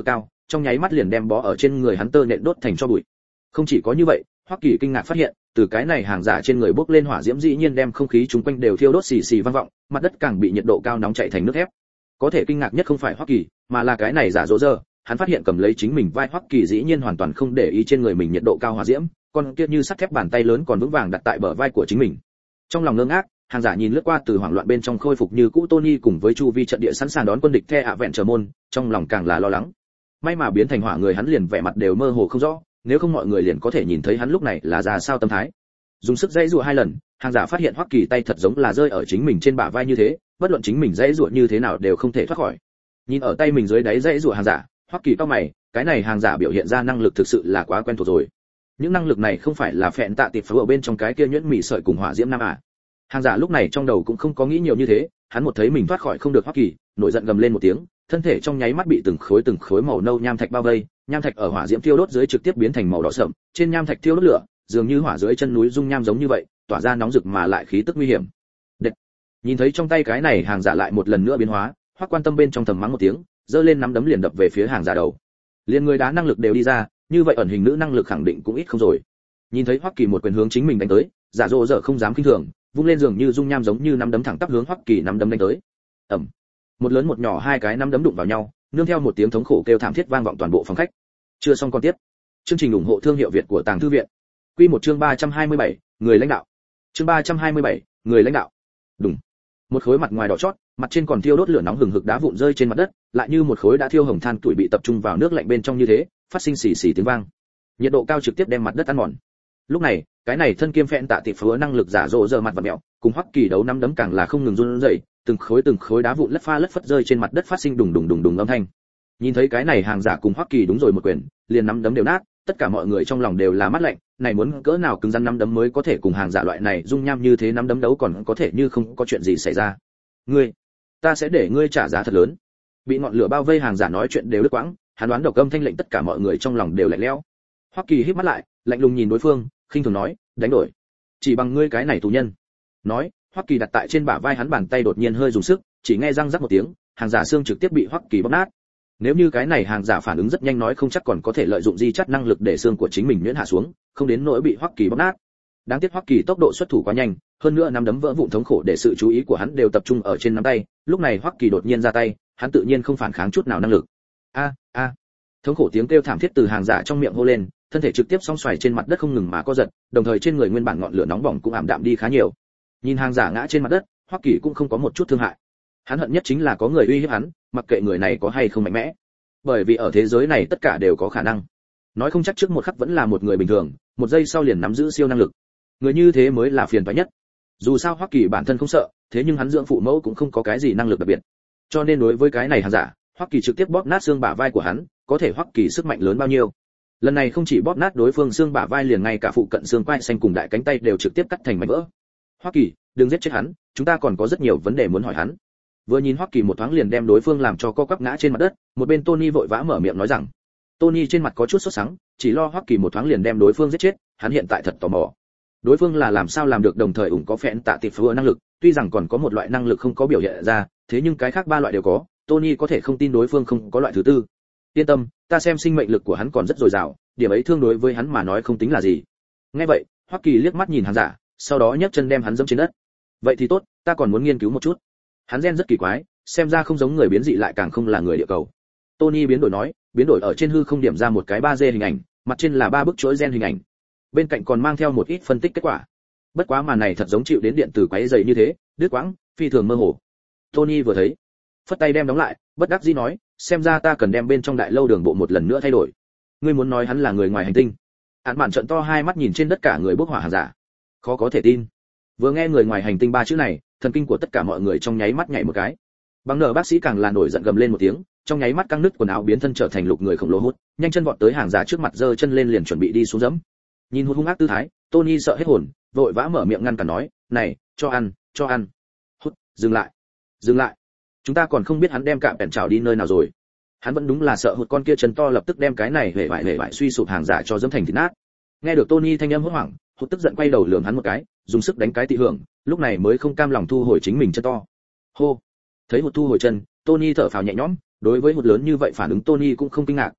S1: trong nháy mắt liền đem bó ở trên người hắn tơ nện đốt thành cho bụi. Không chỉ có như vậy, Hoắc Kỳ kinh ngạc phát hiện, từ cái này hàng giả trên người bốc lên hỏa diễm dĩ nhiên đem không khí chúng quanh đều thiêu đốt xì xì vang vọng, mặt đất càng bị nhiệt độ cao nóng chảy thành nước thép. Có thể kinh ngạc nhất không phải Hoắc Kỳ, mà là cái này giả dỗ dơ, hắn phát hiện cầm lấy chính mình vai Hoắc Kỳ dĩ nhiên hoàn toàn không để ý trên người mình nhiệt độ cao hỏa diễm, còn kia như sắt thép bàn tay lớn còn vững vàng đặt tại bờ vai của chính mình. Trong lòng ngơ ngác, hàng giả nhìn lướt qua từ hoảng loạn bên trong khôi phục như cũ Tony cùng với chu vi trận địa sẵn sàng đón quân địch The Adventure môn, trong lòng càng là lo lắng. May mà biến thành hỏa người hắn liền vẻ mặt đều mơ hồ không rõ, nếu không mọi người liền có thể nhìn thấy hắn lúc này là ra sao tâm thái. Dùng sức dãy giụa hai lần, hàng giả phát hiện Hoắc Kỳ tay thật giống là rơi ở chính mình trên bả vai như thế, bất luận chính mình dãy giụa như thế nào đều không thể thoát khỏi. Nhìn ở tay mình dưới đáy dãy giụa hàng giả, Hoắc Kỳ cau mày, cái này hàng giả biểu hiện ra năng lực thực sự là quá quen thuộc rồi. Những năng lực này không phải là phẹn tạ tịp phở ở bên trong cái kia nhuyễn mị sợi cùng hỏa diễm nam à? Hàng giả lúc này trong đầu cũng không có nghĩ nhiều như thế, hắn một thấy mình thoát khỏi không được Hoắc Kỳ, nổi giận gầm lên một tiếng, thân thể trong nháy mắt bị từng khối từng khối màu nâu nham thạch bao vây, nham thạch ở hỏa diễm thiêu đốt dưới trực tiếp biến thành màu đỏ sẫm, trên nham thạch thiêu đốt lửa, dường như hỏa dưới chân núi dung nham giống như vậy, tỏa ra nóng rực mà lại khí tức nguy hiểm. Đệt. Nhìn thấy trong tay cái này hàng giả lại một lần nữa biến hóa, Hoắc Quan Tâm bên trong thầm mắng một tiếng, giơ lên nắm đấm liền đập về phía hàng giả đầu. Liên người đá năng lực đều đi ra, như vậy ẩn hình nữ năng lực khẳng định cũng ít không rồi. Nhìn thấy Hoắc Kỳ một quyền hướng chính mình đánh tới, giả dỗ dở không dám khinh thường, vung lên dường như dung nham giống như nắm đấm thẳng tắp hướng Hoắc Kỳ nắm đấm đánh tới. Ầm. Một lớn một nhỏ hai cái nắm đấm đụng vào nhau, nương theo một tiếng thống khổ kêu thảm thiết vang vọng toàn bộ phòng khách. Chưa xong con tiếp. Chương trình ủng hộ thương hiệu Việt của Tàng Thư viện. Quy một chương ba trăm hai mươi bảy, người lãnh đạo. Chương ba trăm hai mươi bảy, người lãnh đạo. Đùng. Một khối mặt ngoài đỏ chót, mặt trên còn thiêu đốt lửa nóng hừng hực đá vụn rơi trên mặt đất, lại như một khối đã thiêu hồng than tuổi bị tập trung vào nước lạnh bên trong như thế, phát sinh xì xì tiếng vang. Nhiệt độ cao trực tiếp đem mặt đất ăn mòn. Lúc này, cái này thân kiêm phẹn tạ tịp phứa năng lực giả rộ giờ mặt và mẹo, cùng Hoắc Kỳ đấu nắm đấm càng là không ngừng run rẩy, từng khối từng khối đá vụn lất pha lất phất rơi trên mặt đất phát sinh đùng đùng đùng đùng âm thanh. Nhìn thấy cái này hàng giả cùng Hoắc Kỳ đúng rồi một quyền, liền nắm đấm đều nát, tất cả mọi người trong lòng đều là mắt lạnh, này muốn cỡ nào cứng rắn nắm đấm mới có thể cùng hàng giả loại này dung nham như thế nắm đấm đấu còn có thể như không có chuyện gì xảy ra. Ngươi, ta sẽ để ngươi trả giá thật lớn. Bị ngọn lửa bao vây hàng giả nói chuyện đều đứt quãng, hắn đoán độc âm thanh lệnh tất cả mọi người trong lòng đều lạnh lẽo. Hoắc Kỳ híp mắt lại, lạnh lùng nhìn đối phương, khinh thường nói, đánh đổi. Chỉ bằng ngươi cái này tù nhân. Nói, Hoắc Kỳ đặt tại trên bả vai hắn bàn tay đột nhiên hơi dùng sức, chỉ nghe răng rắc một tiếng, hàng giả xương trực tiếp bị Hoắc Kỳ bóp nát. Nếu như cái này hàng giả phản ứng rất nhanh nói không chắc còn có thể lợi dụng di chất năng lực để xương của chính mình nhuyễn hạ xuống, không đến nỗi bị Hoắc Kỳ bóp nát. Đáng tiếc Hoắc Kỳ tốc độ xuất thủ quá nhanh, hơn nữa nắm đấm vỡ vụn thống khổ để sự chú ý của hắn đều tập trung ở trên nắm tay, lúc này Hoắc Kỳ đột nhiên ra tay, hắn tự nhiên không phản kháng chút nào năng lực. A a. Thống khổ tiếng kêu thảm thiết từ hàng giả trong miệng hô lên, thân thể trực tiếp song xoài trên mặt đất không ngừng mà co giật, đồng thời trên người nguyên bản ngọn lửa nóng bỏng cũng ảm đạm đi khá nhiều. Nhìn hàng giả ngã trên mặt đất, Hoắc Kỳ cũng không có một chút thương hại. Hắn hận nhất chính là có người uy hiếp hắn, mặc kệ người này có hay không mạnh mẽ. Bởi vì ở thế giới này tất cả đều có khả năng. Nói không chắc trước một khắc vẫn là một người bình thường, một giây sau liền nắm giữ siêu năng lực. Người như thế mới là phiền toái nhất. Dù sao Hoắc Kỳ bản thân không sợ, thế nhưng hắn dưỡng phụ mẫu cũng không có cái gì năng lực đặc biệt. Cho nên đối với cái này hàng giả, Hoắc Kỳ trực tiếp bóp nát xương bả vai của hắn, có thể Hoắc Kỳ sức mạnh lớn bao nhiêu. Lần này không chỉ bóp nát đối phương xương bả vai liền ngay cả phụ cận xương quai xanh cùng đại cánh tay đều trực tiếp cắt thành mảnh vỡ. Hoắc Kỳ, đừng giết chết hắn, chúng ta còn có rất nhiều vấn đề muốn hỏi hắn. Vừa nhìn Hoắc Kỳ một thoáng liền đem đối phương làm cho co quắp ngã trên mặt đất, một bên Tony vội vã mở miệng nói rằng. Tony trên mặt có chút sốt sắng, chỉ lo Hoắc Kỳ một thoáng liền đem đối phương giết chết, hắn hiện tại thật tò mò. Đối phương là làm sao làm được đồng thời ủng có phẹn tạ tịp phở năng lực, tuy rằng còn có một loại năng lực không có biểu hiện ra, thế nhưng cái khác ba loại đều có, Tony có thể không tin đối phương không có loại thứ tư. Yên tâm, ta xem sinh mệnh lực của hắn còn rất dồi dào, điểm ấy thương đối với hắn mà nói không tính là gì. Nghe vậy, Hoắc Kỳ liếc mắt nhìn hắn giả, sau đó nhấc chân đem hắn dẫm trên đất. Vậy thì tốt, ta còn muốn nghiên cứu một chút. Hắn gen rất kỳ quái, xem ra không giống người biến dị lại càng không là người địa cầu. Tony biến đổi nói, biến đổi ở trên hư không điểm ra một cái ba D hình ảnh, mặt trên là ba bức chuỗi gen hình ảnh. Bên cạnh còn mang theo một ít phân tích kết quả. Bất quá màn này thật giống chịu đến điện từ quấy dày như thế, đứt quãng, phi thường mơ hồ. Tony vừa thấy, phất tay đem đóng lại, bất đắc dĩ nói, xem ra ta cần đem bên trong đại lâu đường bộ một lần nữa thay đổi. Ngươi muốn nói hắn là người ngoài hành tinh? Án Mạn trợn to hai mắt nhìn trên đất cả người bốc hỏa hàng giả. Khó có thể tin. Vừa nghe người ngoài hành tinh ba chữ này, thần kinh của tất cả mọi người trong nháy mắt nhảy một cái. Bằng nở bác sĩ càng là nổi giận gầm lên một tiếng, trong nháy mắt căng nứt quần áo biến thân trở thành lục người khổng lồ hút, nhanh chân vọt tới hàng giả trước mặt giơ chân lên liền chuẩn bị đi xuống dẫm. Nhìn hút hung ác tư thái, Tony sợ hết hồn, vội vã mở miệng ngăn cản nói, "Này, cho ăn, cho ăn." Hút, dừng lại. Dừng lại. Chúng ta còn không biết hắn đem cạm bèn trào đi nơi nào rồi. Hắn vẫn đúng là sợ hụt con kia chân to lập tức đem cái này hề bại hề bại suy sụp hàng giả cho dẫm thành thịt nát. Nghe được Tony thanh âm hốt hoảng, hụt tức giận quay đầu lườm hắn một cái, dùng sức đánh cái tị hưởng, lúc này mới không cam lòng thu hồi chính mình chân to. Hô. Thấy hụt thu hồi chân, Tony thở phào nhẹ nhõm, đối với hụt lớn như vậy phản ứng Tony cũng không kinh ngạc,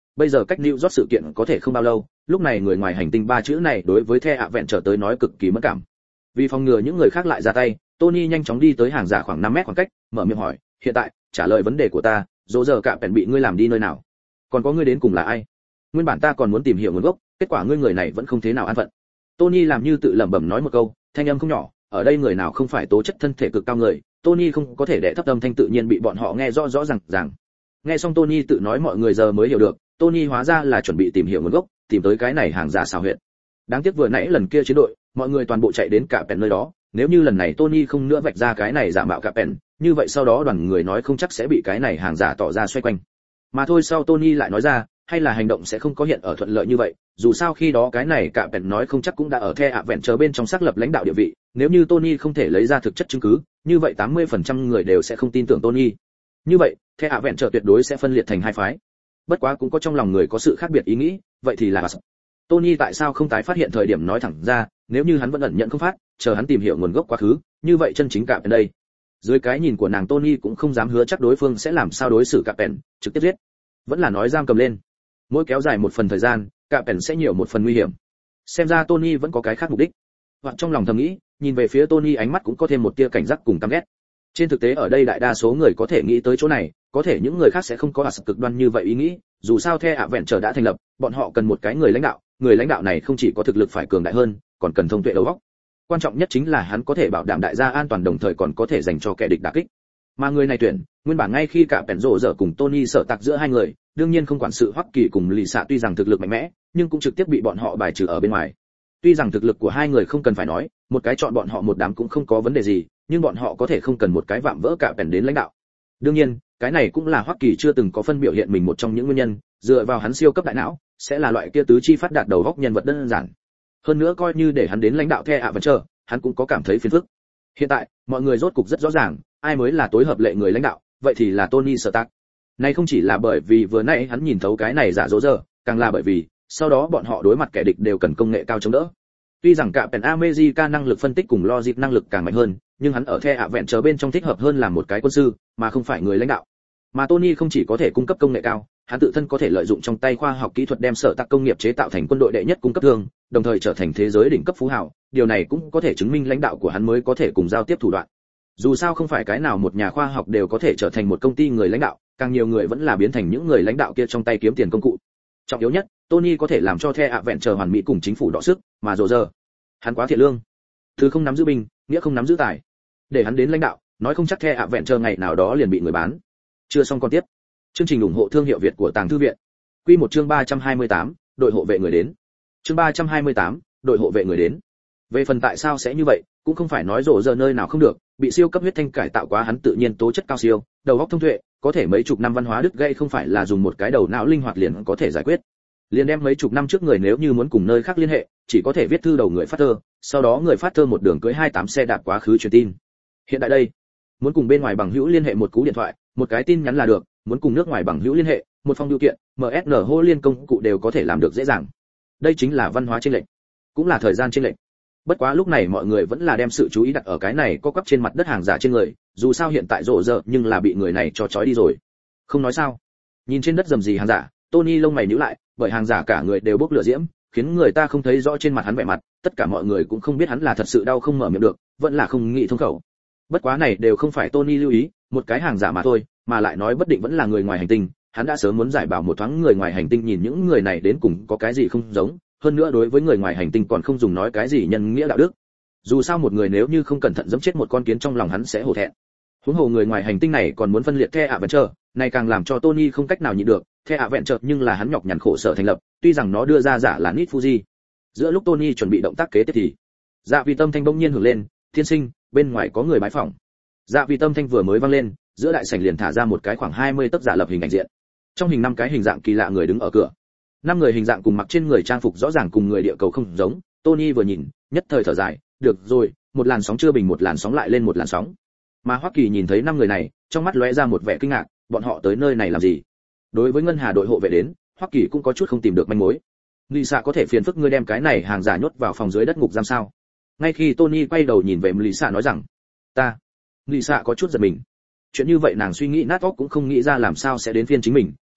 S1: bây giờ cách New York sự kiện có thể không bao lâu, lúc này người ngoài hành tinh ba chữ này đối với The Avenger tới nói cực kỳ mất cảm. Vì phòng ngừa những người khác lại ra tay, Tony nhanh chóng đi tới hàng giả khoảng năm mét khoảng cách, mở miệng hỏi, "Hiện tại, trả lời vấn đề của ta, dỗ giờ cả bèn bị ngươi làm đi nơi nào? Còn có ngươi đến cùng là ai? Nguyên bản ta còn muốn tìm hiểu nguồn gốc, kết quả ngươi người này vẫn không thế nào an phận." Tony làm như tự lẩm bẩm nói một câu, thanh âm không nhỏ, ở đây người nào không phải tố chất thân thể cực cao người, Tony không có thể đè thấp âm thanh tự nhiên bị bọn họ nghe rõ rõ ràng ràng. Nghe xong Tony tự nói mọi người giờ mới hiểu được, Tony hóa ra là chuẩn bị tìm hiểu nguồn gốc, tìm tới cái này hàng giả xào huyệt. Đáng tiếc vừa nãy lần kia chiến đội, mọi người toàn bộ chạy đến cả Penn nơi đó, nếu như lần này Tony không nữa vạch ra cái này giả mạo cả Penn, như vậy sau đó đoàn người nói không chắc sẽ bị cái này hàng giả tỏ ra xoay quanh. Mà thôi sau Tony lại nói ra, hay là hành động sẽ không có hiện ở thuận lợi như vậy, dù sao khi đó cái này cả Penn nói không chắc cũng đã ở The Avenger bên trong xác lập lãnh đạo địa vị, nếu như Tony không thể lấy ra thực chất chứng cứ, như vậy tám mươi phần trăm người đều sẽ không tin tưởng Tony. Như vậy, The Avenger tuyệt đối sẽ phân liệt thành hai phái. Bất quá cũng có trong lòng người có sự khác biệt ý nghĩ, vậy thì là Tony tại sao không tái phát hiện thời điểm nói thẳng ra, nếu như hắn vẫn ẩn nhận không phát, chờ hắn tìm hiểu nguồn gốc quá khứ, như vậy chân chính cả Penn đây. Dưới cái nhìn của nàng Tony cũng không dám hứa chắc đối phương sẽ làm sao đối xử cả Penn, trực tiếp giết. Vẫn là nói giam cầm lên. Mỗi kéo dài một phần thời gian, cả Penn sẽ nhiều một phần nguy hiểm. Xem ra Tony vẫn có cái khác mục đích. Hoặc trong lòng thầm nghĩ, nhìn về phía Tony ánh mắt cũng có thêm một tia cảnh giác cùng căm ghét. Trên thực tế ở đây đại đa số người có thể nghĩ tới chỗ này, có thể những người khác sẽ không có ả cực đoan như vậy ý nghĩ, dù sao The Avenger đã thành lập, bọn họ cần một cái người lãnh đạo, người lãnh đạo này không chỉ có thực lực phải cường đại hơn, còn cần thông tuệ đầu óc. Quan trọng nhất chính là hắn có thể bảo đảm đại gia an toàn đồng thời còn có thể dành cho kẻ địch đả kích. Mà người này tuyển, nguyên bản ngay khi cả Penn rộ dở cùng Tony sợ tạc giữa hai người, đương nhiên không quản sự Hoắc Kỳ cùng Lì Xạ tuy rằng thực lực mạnh mẽ, nhưng cũng trực tiếp bị bọn họ bài trừ ở bên ngoài. Tuy rằng thực lực của hai người không cần phải nói, một cái chọn bọn họ một đám cũng không có vấn đề gì, nhưng bọn họ có thể không cần một cái vạm vỡ cả Penn đến lãnh đạo. Đương nhiên, cái này cũng là Hoắc Kỳ chưa từng có phân biểu hiện mình một trong những nguyên nhân, dựa vào hắn siêu cấp đại não, sẽ là loại kia tứ chi phát đạt đầu góc nhân vật đơn giản. Hơn nữa coi như để hắn đến lãnh đạo The Avenger, hắn cũng có cảm thấy phiền phức. Hiện tại, mọi người rốt cục rất rõ ràng, ai mới là tối hợp lệ người lãnh đạo, vậy thì là Tony Stark. Này không chỉ là bởi vì vừa nãy hắn nhìn thấu cái này giả dối giờ, càng là bởi vì, sau đó bọn họ đối mặt kẻ địch đều cần công nghệ cao chống đỡ. Tuy rằng cả Penn America năng lực phân tích cùng logic năng lực càng mạnh hơn, nhưng hắn ở The Avenger bên trong thích hợp hơn là một cái quân sư, mà không phải người lãnh đạo. Mà Tony không chỉ có thể cung cấp công nghệ cao, hắn tự thân có thể lợi dụng trong tay khoa học kỹ thuật đem sở tạc công nghiệp chế tạo thành quân đội đệ nhất cung cấp thương, đồng thời trở thành thế giới đỉnh cấp phú hào, điều này cũng có thể chứng minh lãnh đạo của hắn mới có thể cùng giao tiếp thủ đoạn. Dù sao không phải cái nào một nhà khoa học đều có thể trở thành một công ty người lãnh đạo, càng nhiều người vẫn là biến thành những người lãnh đạo kia trong tay kiếm tiền công cụ. Trọng yếu nhất, Tony có thể làm cho The Avenger hoàn mỹ cùng chính phủ đọ sức, mà rồ giờ, hắn quá thiện lương. Thứ không nắm giữ binh, nghĩa không nắm giữ tài. Để hắn đến lãnh đạo, nói không chắc The Avenger ngày nào đó liền bị người bán. Chưa xong con tiếp. Chương trình ủng hộ thương hiệu Việt của Tàng Thư viện. Quy một chương ba trăm hai mươi tám, đội hộ vệ người đến. Chương ba trăm hai mươi tám, đội hộ vệ người đến. Về phần tại sao sẽ như vậy, cũng không phải nói rồ giờ nơi nào không được, bị siêu cấp huyết thanh cải tạo quá hắn tự nhiên tố chất cao siêu, đầu óc thông tuệ, có thể mấy chục năm văn hóa đứt gãy không phải là dùng một cái đầu não linh hoạt liền có thể giải quyết. Liền đem mấy chục năm trước người nếu như muốn cùng nơi khác liên hệ, chỉ có thể viết thư đầu người phát thơ, sau đó người phát thơ một đường cưỡi hai mươi tám xe đạp quá khứ truyền tin. Hiện tại đây, muốn cùng bên ngoài bằng hữu liên hệ một cú điện thoại, một cái tin nhắn là được, muốn cùng nước ngoài bằng hữu liên hệ, một phong bưu kiện, em ét en hô liên công cụ đều có thể làm được dễ dàng. Đây chính là văn hóa chênh lệch, cũng là thời gian chênh lệch. Bất quá lúc này mọi người vẫn là đem sự chú ý đặt ở cái này có quắp trên mặt đất hàng giả trên người, dù sao hiện tại rộ rợ nhưng là bị người này cho trói đi rồi. Không nói sao? Nhìn trên đất rầm rì hàng giả, Tony lông mày nhíu lại, bởi hàng giả cả người đều bốc lửa diễm, khiến người ta không thấy rõ trên mặt hắn vẻ mặt, tất cả mọi người cũng không biết hắn là thật sự đau không mở miệng được, vẫn là không nghĩ thông khẩu. Bất quá này đều không phải Tony lưu ý, một cái hàng giả mà thôi, mà lại nói bất định vẫn là người ngoài hành tinh, hắn đã sớm muốn giải bảo một thoáng người ngoài hành tinh nhìn những người này đến cùng có cái gì không giống, hơn nữa đối với người ngoài hành tinh còn không dùng nói cái gì nhân nghĩa đạo đức. Dù sao một người nếu như không cẩn thận giẫm chết một con kiến trong lòng hắn sẽ hổ thẹn. Huống hồ người ngoài hành tinh này còn muốn phân liệt The Avenger, này càng làm cho Tony không cách nào nhịn được, The Avenger nhưng là hắn nhọc nhằn khổ sở thành lập, tuy rằng nó đưa ra giả là Nit Fuji. Giữa lúc Tony chuẩn bị động tác kế tiếp thì, Dạ Vì Tâm thanh bỗng nhiên hưởng lên, "Thiên sinh, bên ngoài có người bái phỏng." Dạ Vì Tâm thanh vừa mới vang lên, giữa đại sảnh liền thả ra một cái khoảng hai mươi tấc giả lập hình ảnh diện. Trong hình năm cái hình dạng kỳ lạ người đứng ở cửa. Năm người hình dạng cùng mặc trên người trang phục rõ ràng cùng người địa cầu không giống, Tony vừa nhìn, nhất thời thở dài, được rồi, một làn sóng chưa bình một làn sóng lại lên một làn sóng. Mà Hoắc Kỳ nhìn thấy năm người này, trong mắt lóe ra một vẻ kinh ngạc, bọn họ tới nơi này làm gì? Đối với ngân hà đội hộ vệ đến, Hoắc Kỳ cũng có chút không tìm được manh mối. Lisa có thể phiền phức ngươi đem cái này hàng giả nhốt vào phòng dưới đất ngục giam sao? Ngay khi Tony quay đầu nhìn về Lisa nói rằng, ta. Lisa có chút giật mình. Chuyện như vậy nàng suy nghĩ nát óc cũng không nghĩ ra làm sao sẽ đến phiên chính mình,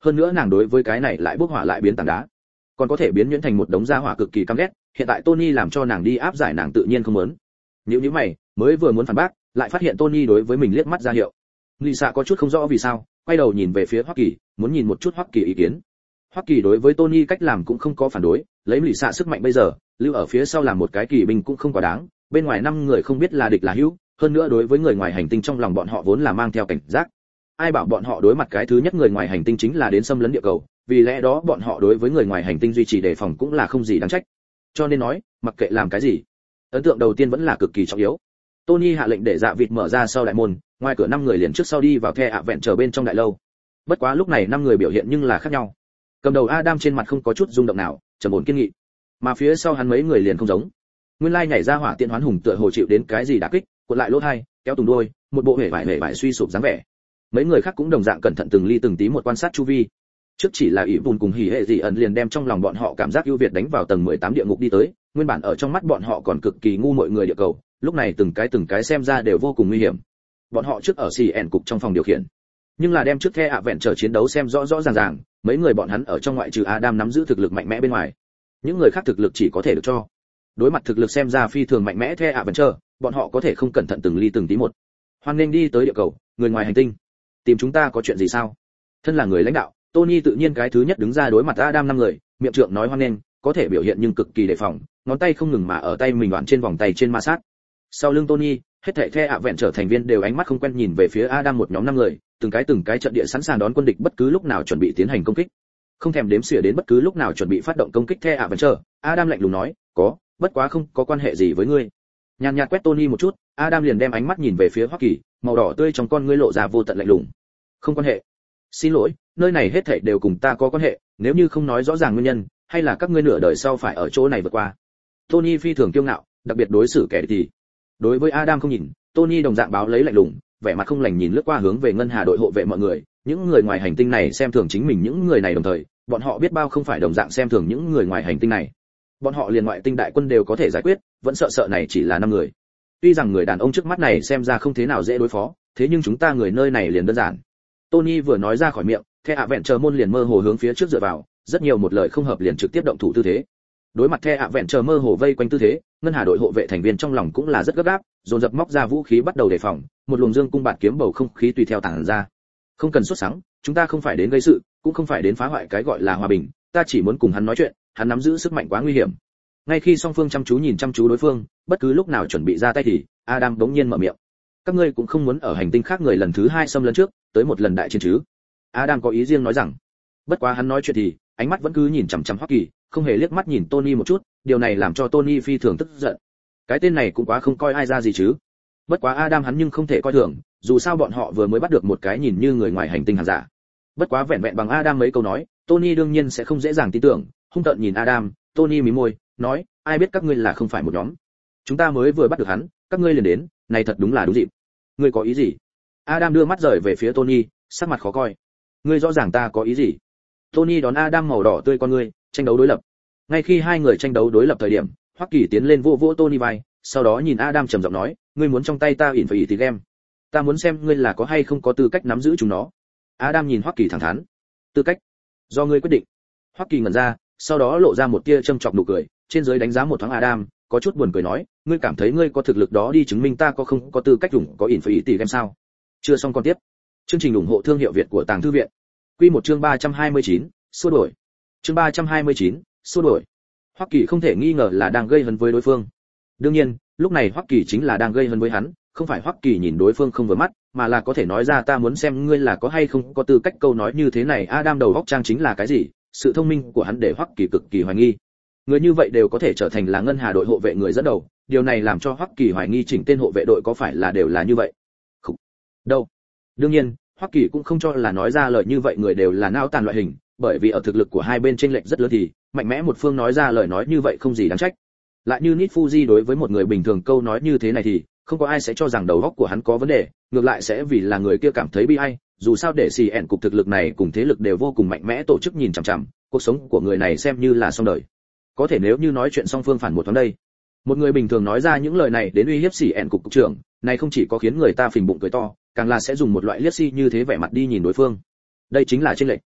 S1: hơn nữa nàng đối với cái này lại bốc hỏa lại biến tảng đá, còn có thể biến nhuyễn thành một đống gia hỏa cực kỳ căm ghét. Hiện tại Tony làm cho nàng đi áp giải nàng tự nhiên không muốn. Nhíu nhíu mày, mới vừa muốn phản bác, lại phát hiện Tony đối với mình liếc mắt ra hiệu. Lisa có chút không rõ vì sao, quay đầu nhìn về phía Hoắc Kỳ, muốn nhìn một chút Hoắc Kỳ ý kiến. Hoắc Kỳ đối với Tony cách làm cũng không có phản đối, lấy Lisa sức mạnh bây giờ, lưu ở phía sau làm một cái kỳ binh cũng không quá đáng, bên ngoài năm người không biết là địch là hữu, hơn nữa đối với người ngoài hành tinh trong lòng bọn họ vốn là mang theo cảnh giác. Ai bảo bọn họ đối mặt cái thứ nhất người ngoài hành tinh chính là đến xâm lấn địa cầu, vì lẽ đó bọn họ đối với người ngoài hành tinh duy trì đề phòng cũng là không gì đáng trách. Cho nên nói, mặc kệ làm cái gì, ấn tượng đầu tiên vẫn là cực kỳ trọng yếu. Tony hạ lệnh để Dạ Vịt mở ra sau đại môn, ngoài cửa năm người liền trước sau đi vào The Adventure bên trong đại lâu. Bất quá lúc này năm người biểu hiện nhưng là khác nhau. Cầm đầu Adam trên mặt không có chút rung động nào, trầm ổn kiên nghị, mà phía sau hắn mấy người liền không giống. Nguyên lai nhảy ra hỏa tiện hoán hùng tựa hồ chịu đến cái gì đả kích, cuộn lại lỗ hai, kéo tùng đuôi, một bộ hề vải hề vải suy sụp dáng vẻ. Mấy người khác cũng đồng dạng cẩn thận từng ly từng tí một quan sát chu vi. Trước chỉ là ỷ bùn cùng hỉ hệ dị ẩn liền đem trong lòng bọn họ cảm giác ưu việt đánh vào tầng mười tám địa ngục đi tới, nguyên bản ở trong mắt bọn họ còn cực kỳ ngu muội người địa cầu, lúc này từng cái từng cái xem ra đều vô cùng nguy hiểm. Bọn họ trước ở xì ẻn cục trong phòng điều khiển, nhưng là đem trước The Adventure chiến đấu xem rõ rõ ràng ràng, mấy người bọn hắn ở trong ngoại trừ Adam nắm giữ thực lực mạnh mẽ bên ngoài, những người khác thực lực chỉ có thể được cho. Đối mặt thực lực xem ra phi thường mạnh mẽ The Adventure, bọn họ có thể không cẩn thận từng ly từng tí một. Hoan nên đi tới địa cầu, người ngoài hành tinh, tìm chúng ta có chuyện gì sao? Thân là người lãnh đạo, Tony tự nhiên cái thứ nhất đứng ra đối mặt Adam năm người, miệng trượng nói hoan nên, có thể biểu hiện nhưng cực kỳ đề phòng, ngón tay không ngừng mà ở tay mình đoạn trên vòng tay trên ma sát. Sau lưng Tony, hết thảy The Adventure thành viên đều ánh mắt không quen nhìn về phía Adam một nhóm năm người, từng cái từng cái trận địa sẵn sàng đón quân địch bất cứ lúc nào chuẩn bị tiến hành công kích. Không thèm đếm xỉa đến bất cứ lúc nào chuẩn bị phát động công kích The Adventure, Adam lạnh lùng nói, "Có, bất quá không có quan hệ gì với ngươi." Nhàn nhạt quét Tony một chút, Adam liền đem ánh mắt nhìn về phía Hoa Kỳ, màu đỏ tươi trong con ngươi lộ ra vô tận lạnh lùng. "Không quan hệ. Xin lỗi, nơi này hết thảy đều cùng ta có quan hệ, nếu như không nói rõ ràng nguyên nhân, hay là các ngươi nửa đời sau phải ở chỗ này vượt qua." Tony phi thường kiêu ngạo, đặc biệt đối xử kẻ địch thì. Đối với Adam không nhìn, Tony đồng dạng báo lấy lạnh lùng, vẻ mặt không lành nhìn lướt qua hướng về ngân hà đội hộ vệ mọi người, những người ngoài hành tinh này xem thường chính mình những người này đồng thời, bọn họ biết bao không phải đồng dạng xem thường những người ngoài hành tinh này. Bọn họ liền ngoại tinh đại quân đều có thể giải quyết, vẫn sợ sợ này chỉ là năm người. Tuy rằng người đàn ông trước mắt này xem ra không thế nào dễ đối phó, thế nhưng chúng ta người nơi này liền đơn giản. Tony vừa nói ra khỏi miệng, The Adventure môn liền mơ hồ hướng phía trước dựa vào, rất nhiều một lời không hợp liền trực tiếp động thủ tư thế. Đối mặt The Adventure mơ hồ vây quanh tư thế, ngân hà đội hộ vệ thành viên trong lòng cũng là rất gấp gáp, dồn dập móc ra vũ khí bắt đầu đề phòng, một luồng dương cung bạt kiếm bầu không khí tùy theo tản ra. Không cần sốt sắng, chúng ta không phải đến gây sự, cũng không phải đến phá hoại cái gọi là hòa bình, ta chỉ muốn cùng hắn nói chuyện, hắn nắm giữ sức mạnh quá nguy hiểm. Ngay khi song phương chăm chú nhìn chăm chú đối phương, bất cứ lúc nào chuẩn bị ra tay thì Adam bỗng nhiên mở miệng. Các ngươi cũng không muốn ở hành tinh khác người lần thứ hai xâm lấn trước, tới một lần đại chiến chứ? Adam có ý riêng nói rằng. Bất quá hắn nói chuyện thì ánh mắt vẫn cứ nhìn chằm chằm Hoa Kỳ, không hề liếc mắt nhìn Tony một chút, điều này làm cho Tony phi thường tức giận. Cái tên này cũng quá không coi ai ra gì chứ. Bất quá Adam hắn nhưng không thể coi thường, dù sao bọn họ vừa mới bắt được một cái nhìn như người ngoài hành tinh hàng giả. Bất quá vẹn vẹn bằng Adam mấy câu nói, Tony đương nhiên sẽ không dễ dàng tin tưởng, hung tợn nhìn Adam, Tony mím môi, nói, ai biết các ngươi là không phải một nhóm. Chúng ta mới vừa bắt được hắn, các ngươi liền đến, này thật đúng là đúng dịp. Ngươi có ý gì? Adam đưa mắt rời về phía Tony, sắc mặt khó coi. Ngươi rõ ràng ta có ý gì? Tony đón Adam màu đỏ tươi con ngươi, tranh đấu đối lập. Ngay khi hai người tranh đấu đối lập thời điểm, Hoắc Kỳ tiến lên vô vỗ Tony vai, sau đó nhìn Adam trầm giọng nói, ngươi muốn trong tay ta ỉn phải ỉ thì game. Ta muốn xem ngươi là có hay không có tư cách nắm giữ chúng nó. Adam nhìn Hoắc Kỳ thẳng thắn. Tư cách? Do ngươi quyết định. Hoắc Kỳ ngẩn ra, sau đó lộ ra một tia châm chọc nụ cười, trên dưới đánh giá một thoáng Adam, có chút buồn cười nói, ngươi cảm thấy ngươi có thực lực đó đi chứng minh ta có không có tư cách dùng có ỉn phải ỉ tỷ game sao? Chưa xong con tiếp. Chương trình ủng hộ thương hiệu Việt của Tàng Thư viện. Quy một chương ba trăm hai mươi chín, xua đổi. Chương ba trăm hai mươi chín, xua đổi. Hoắc Kỳ không thể nghi ngờ là đang gây hấn với đối phương. Đương nhiên, lúc này Hoắc Kỳ chính là đang gây hấn với hắn, không phải Hoắc Kỳ nhìn đối phương không vừa mắt, mà là có thể nói ra ta muốn xem ngươi là có hay không có tư cách. Câu nói như thế này Adam đầu óc trang chính là cái gì? Sự thông minh của hắn để Hoắc Kỳ cực kỳ hoài nghi. Người như vậy đều có thể trở thành là ngân hà đội hộ vệ người dẫn đầu, điều này làm cho Hoắc Kỳ hoài nghi chỉnh tên hộ vệ đội có phải là đều là như vậy. Không. Đâu. Đương nhiên, Hoắc Kỳ cũng không cho là nói ra lời như vậy người đều là não tàn loại hình, bởi vì ở thực lực của hai bên chênh lệch rất lớn thì mạnh mẽ một phương nói ra lời nói như vậy không gì đáng trách. Lại như Nit Fuji đối với một người bình thường câu nói như thế này thì không có ai sẽ cho rằng đầu óc của hắn có vấn đề, ngược lại sẽ vì là người kia cảm thấy bi ai, dù sao để xì ẻn cục thực lực này cùng thế lực đều vô cùng mạnh mẽ tổ chức nhìn chằm chằm, cuộc sống của người này xem như là xong đời. Có thể nếu như nói chuyện song phương phản một thoáng đây, một người bình thường nói ra những lời này đến uy hiếp xì ẻn cục cục trưởng, này không chỉ có khiến người ta phình bụng cười to, càng là sẽ dùng một loại liếc xi như thế vẻ mặt đi nhìn đối phương. Đây chính là chênh lệch.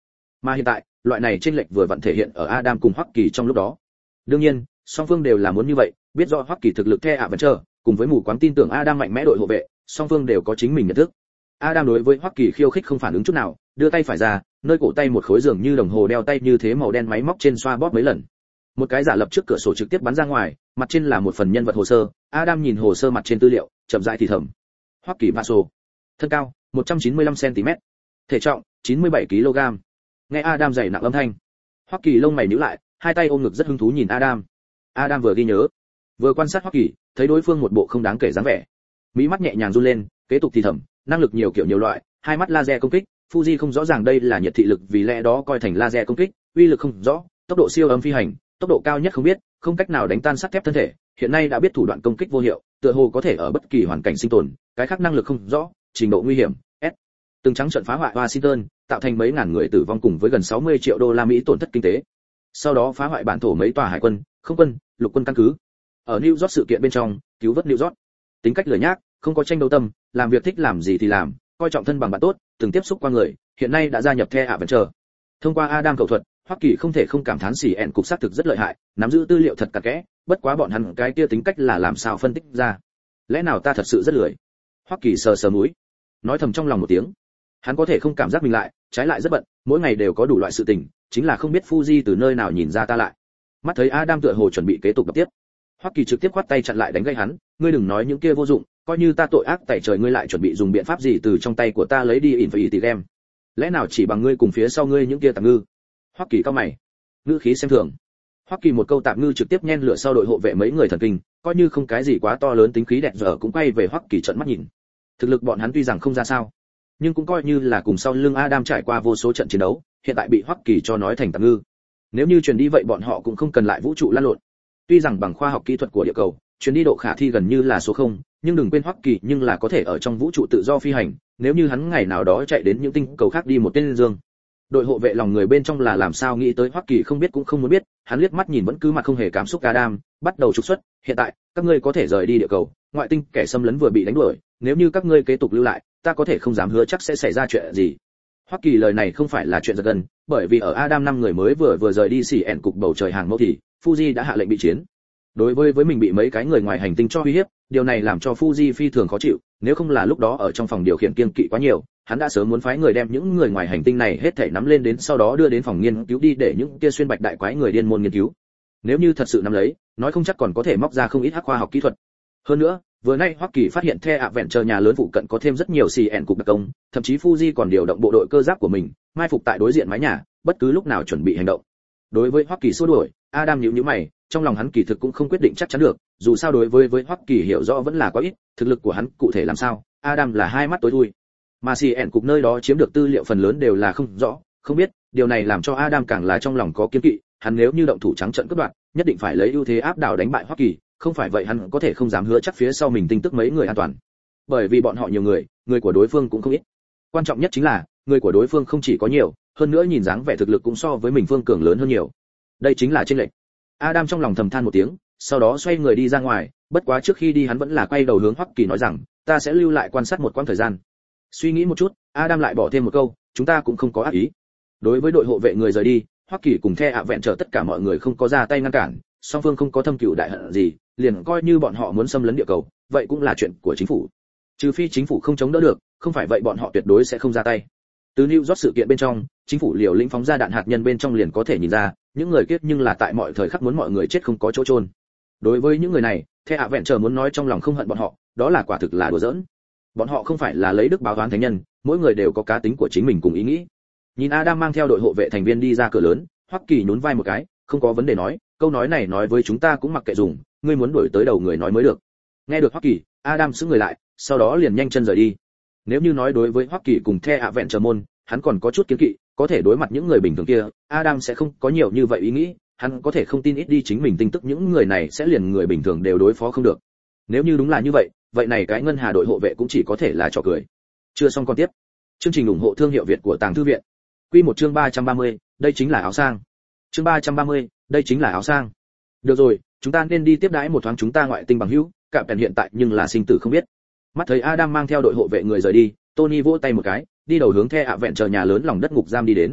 S1: Mà hiện tại, loại này chênh lệch vừa vặn thể hiện ở Adam cùng Hoắc Kỳ trong lúc đó. Đương nhiên, song phương đều là muốn như vậy, biết rõ Hoắc Kỳ thực lực The Adventure, cùng với mù quáng tin tưởng Adam mạnh mẽ đội hộ vệ, song phương đều có chính mình nhận thức. Adam đối với Hoắc Kỳ khiêu khích không phản ứng chút nào, đưa tay phải ra, nơi cổ tay một khối giường như đồng hồ đeo tay như thế màu đen máy móc trên xoa bóp mấy lần. Một cái giả lập trước cửa sổ trực tiếp bắn ra ngoài, mặt trên là một phần nhân vật hồ sơ. Adam nhìn hồ sơ mặt trên tư liệu, chậm rãi thì thầm. Hoắc Kỳ Vaso, thân cao một trăm chín mươi lăm xăng ti mét, thể trọng chín mươi bảy ki lô gam. Nghe Adam dày nặng âm thanh, Hoắc Kỳ lông mày nhíu lại, hai tay ôm ngực rất hứng thú nhìn Adam. Adam vừa ghi nhớ, vừa quan sát Hoắc Kỳ, thấy đối phương một bộ không đáng kể dáng vẻ, mí mắt nhẹ nhàng run lên, kế tục thì thầm, năng lực nhiều kiểu nhiều loại, hai mắt laser công kích, Fuji không rõ ràng đây là nhiệt thị lực vì lẽ đó coi thành laser công kích, uy lực không rõ, tốc độ siêu âm phi hành, tốc độ cao nhất không biết, không cách nào đánh tan sắt thép thân thể, hiện nay đã biết thủ đoạn công kích vô hiệu, tựa hồ có thể ở bất kỳ hoàn cảnh sinh tồn, cái khác năng lực không rõ, trình độ nguy hiểm, S. Từng trắng trận phá hoại Washington, tạo thành mấy ngàn người tử vong cùng với gần sáu mươi triệu đô la Mỹ tổn thất kinh tế. Sau đó phá hoại bản thổ mấy tòa hải quân, không quân, lục quân căn cứ. Ở New York sự kiện bên trong, cứu vớt New York. Tính cách lười nhác, không có tranh đấu tâm, làm việc thích làm gì thì làm, coi trọng thân bằng bạn tốt, từng tiếp xúc qua người, hiện nay đã gia nhập The Adventure. Thông qua Adam cầu thuật, Hoắc Kỳ không thể không cảm thán xỉ ẹn cục xác thực rất lợi hại, nắm giữ tư liệu thật cặn kẽ, bất quá bọn hắn cái kia tính cách là làm sao phân tích ra. Lẽ nào ta thật sự rất lười? Hoắc Kỳ sờ sờ mũi, nói thầm trong lòng một tiếng. Hắn có thể không cảm giác mình lại, trái lại rất bận, mỗi ngày đều có đủ loại sự tình, chính là không biết Fuji từ nơi nào nhìn ra ta lại. Mắt thấy Adam tựa hồ chuẩn bị kế tục đọc tiếp, Hoắc Kỳ trực tiếp quát tay chặn lại đánh gây hắn, ngươi đừng nói những kia vô dụng, coi như ta tội ác tẩy trời ngươi lại chuẩn bị dùng biện pháp gì từ trong tay của ta lấy đi Infinity Game. Lẽ nào chỉ bằng ngươi cùng phía sau ngươi những kia tạm ngư? Hoắc Kỳ cao mày, ngữ khí xem thường. Hoắc Kỳ một câu tạm ngư trực tiếp nhen lửa sau đội hộ vệ mấy người thần kinh, coi như không cái gì quá to lớn tính khí đẹp giờ cũng quay về Hoắc Kỳ trợn mắt nhìn. Thực lực bọn hắn tuy rằng không ra sao, nhưng cũng coi như là cùng sau lưng Adam trải qua vô số trận chiến đấu, hiện tại bị Hoắc Kỳ cho nói thành tạm ngư. Nếu như truyền đi vậy bọn họ cũng không cần lại vũ trụ lăn lộn. Tuy rằng bằng khoa học kỹ thuật của địa cầu, chuyến đi độ khả thi gần như là số không, nhưng đừng quên Hoắc Kỳ nhưng là có thể ở trong vũ trụ tự do phi hành, nếu như hắn ngày nào đó chạy đến những tinh cầu khác đi một tên dương. Đội hộ vệ lòng người bên trong là làm sao nghĩ tới Hoắc Kỳ không biết cũng không muốn biết, hắn liếc mắt nhìn vẫn cứ mặt không hề cảm xúc Adam, bắt đầu trục xuất, hiện tại, các ngươi có thể rời đi địa cầu, ngoại tinh kẻ xâm lấn vừa bị đánh đuổi, nếu như các ngươi kế tục lưu lại, ta có thể không dám hứa chắc sẽ xảy ra chuyện gì. Hoắc Kỳ lời này không phải là chuyện giật gân, bởi vì ở Adam năm người mới vừa vừa rời đi xỉ ẹn cục bầu trời hàng mẫu thì, Fuji đã hạ lệnh bị chiến. Đối với với mình bị mấy cái người ngoài hành tinh cho uy hiếp, điều này làm cho Fuji phi thường khó chịu, nếu không là lúc đó ở trong phòng điều khiển kiêng kỵ quá nhiều, hắn đã sớm muốn phái người đem những người ngoài hành tinh này hết thảy nắm lên đến sau đó đưa đến phòng nghiên cứu đi để những kia xuyên bạch đại quái người điên môn nghiên cứu. Nếu như thật sự nắm lấy, nói không chắc còn có thể móc ra không ít hắc khoa học kỹ thuật. Hơn nữa, vừa nay Hoắc Kỳ phát hiện The Adventure nhà lớn phụ cận có thêm rất nhiều xì ẹn cục đặc công, thậm chí Fuji còn điều động bộ đội cơ giáp của mình, mai phục tại đối diện mái nhà, bất cứ lúc nào chuẩn bị hành động. Đối với Hoắc Kỳ xua đuổi, Adam nhíu nhíu mày, trong lòng hắn kỳ thực cũng không quyết định chắc chắn được, dù sao đối với với Hoắc Kỳ hiểu rõ vẫn là quá ít, thực lực của hắn cụ thể làm sao, Adam là hai mắt tối thui. Mà xì ẹn cục nơi đó chiếm được tư liệu phần lớn đều là không rõ, không biết, điều này làm cho Adam càng là trong lòng có kiêng kỵ, hắn nếu như động thủ trắng trợn cướp đoạt, nhất định phải lấy ưu thế áp đảo đánh bại Hoắc Kỳ, không phải vậy hắn có thể không dám hứa chắc phía sau mình tin tức mấy người an toàn. Bởi vì bọn họ nhiều người, người của đối phương cũng không ít. Quan trọng nhất chính là, người của đối phương không chỉ có nhiều, hơn nữa nhìn dáng vẻ thực lực cũng so với mình phương cường lớn hơn nhiều. Đây chính là chênh lệch. Adam trong lòng thầm than một tiếng, sau đó xoay người đi ra ngoài, bất quá trước khi đi hắn vẫn là quay đầu hướng Hoắc Kỳ nói rằng, ta sẽ lưu lại quan sát một quãng thời gian. Suy nghĩ một chút, Adam lại bỏ thêm một câu, chúng ta cũng không có ác ý. Đối với đội hộ vệ người rời đi, Hoắc Kỳ cùng The Adventure tất cả mọi người không có ra tay ngăn cản, song phương không có thâm cừu đại hận gì, liền coi như bọn họ muốn xâm lấn địa cầu, vậy cũng là chuyện của chính phủ. Trừ phi chính phủ không chống đỡ được, không phải vậy bọn họ tuyệt đối sẽ không ra tay. Từ New York sự kiện bên trong, chính phủ liều lĩnh phóng ra đạn hạt nhân bên trong liền có thể nhìn ra, những người kết nhưng là tại mọi thời khắc muốn mọi người chết không có chỗ chôn. Đối với những người này, The Adventure muốn nói trong lòng không hận bọn họ, đó là quả thực là đùa giỡn. Bọn họ không phải là lấy đức báo oán thánh nhân, mỗi người đều có cá tính của chính mình cùng ý nghĩ. Nhìn Adam mang theo đội hộ vệ thành viên đi ra cửa lớn, Hoắc Kỳ nhún vai một cái, không có vấn đề nói, câu nói này nói với chúng ta cũng mặc kệ dùng, ngươi muốn đuổi tới đầu người nói mới được. Nghe được Hoắc Kỳ, Adam sững người lại, sau đó liền nhanh chân rời đi. Nếu như nói đối với Hoắc Kỳ cùng The Adventure môn, hắn còn có chút kiêng kỵ, có thể đối mặt những người bình thường kia, Adam sẽ không có nhiều như vậy ý nghĩ, hắn có thể không tin ít đi chính mình tin tức những người này sẽ liền người bình thường đều đối phó không được. Nếu như đúng là như vậy, vậy này cái ngân hà đội hộ vệ cũng chỉ có thể là trò cười. Chưa xong con tiếp. Chương trình ủng hộ thương hiệu Việt của Tàng Thư viện. Quy một chương ba trăm ba mươi, đây chính là áo sang. Chương ba trăm ba mươi, đây chính là áo sang. Được rồi, chúng ta nên đi tiếp đãi một thoáng chúng ta ngoại tinh bằng hữu, cạm bèn hiện tại nhưng là sinh tử không biết. Mắt thấy Adam mang theo đội hộ vệ người rời đi, Tony vỗ tay một cái, đi đầu hướng The Adventure nhà lớn lòng đất ngục giam đi đến.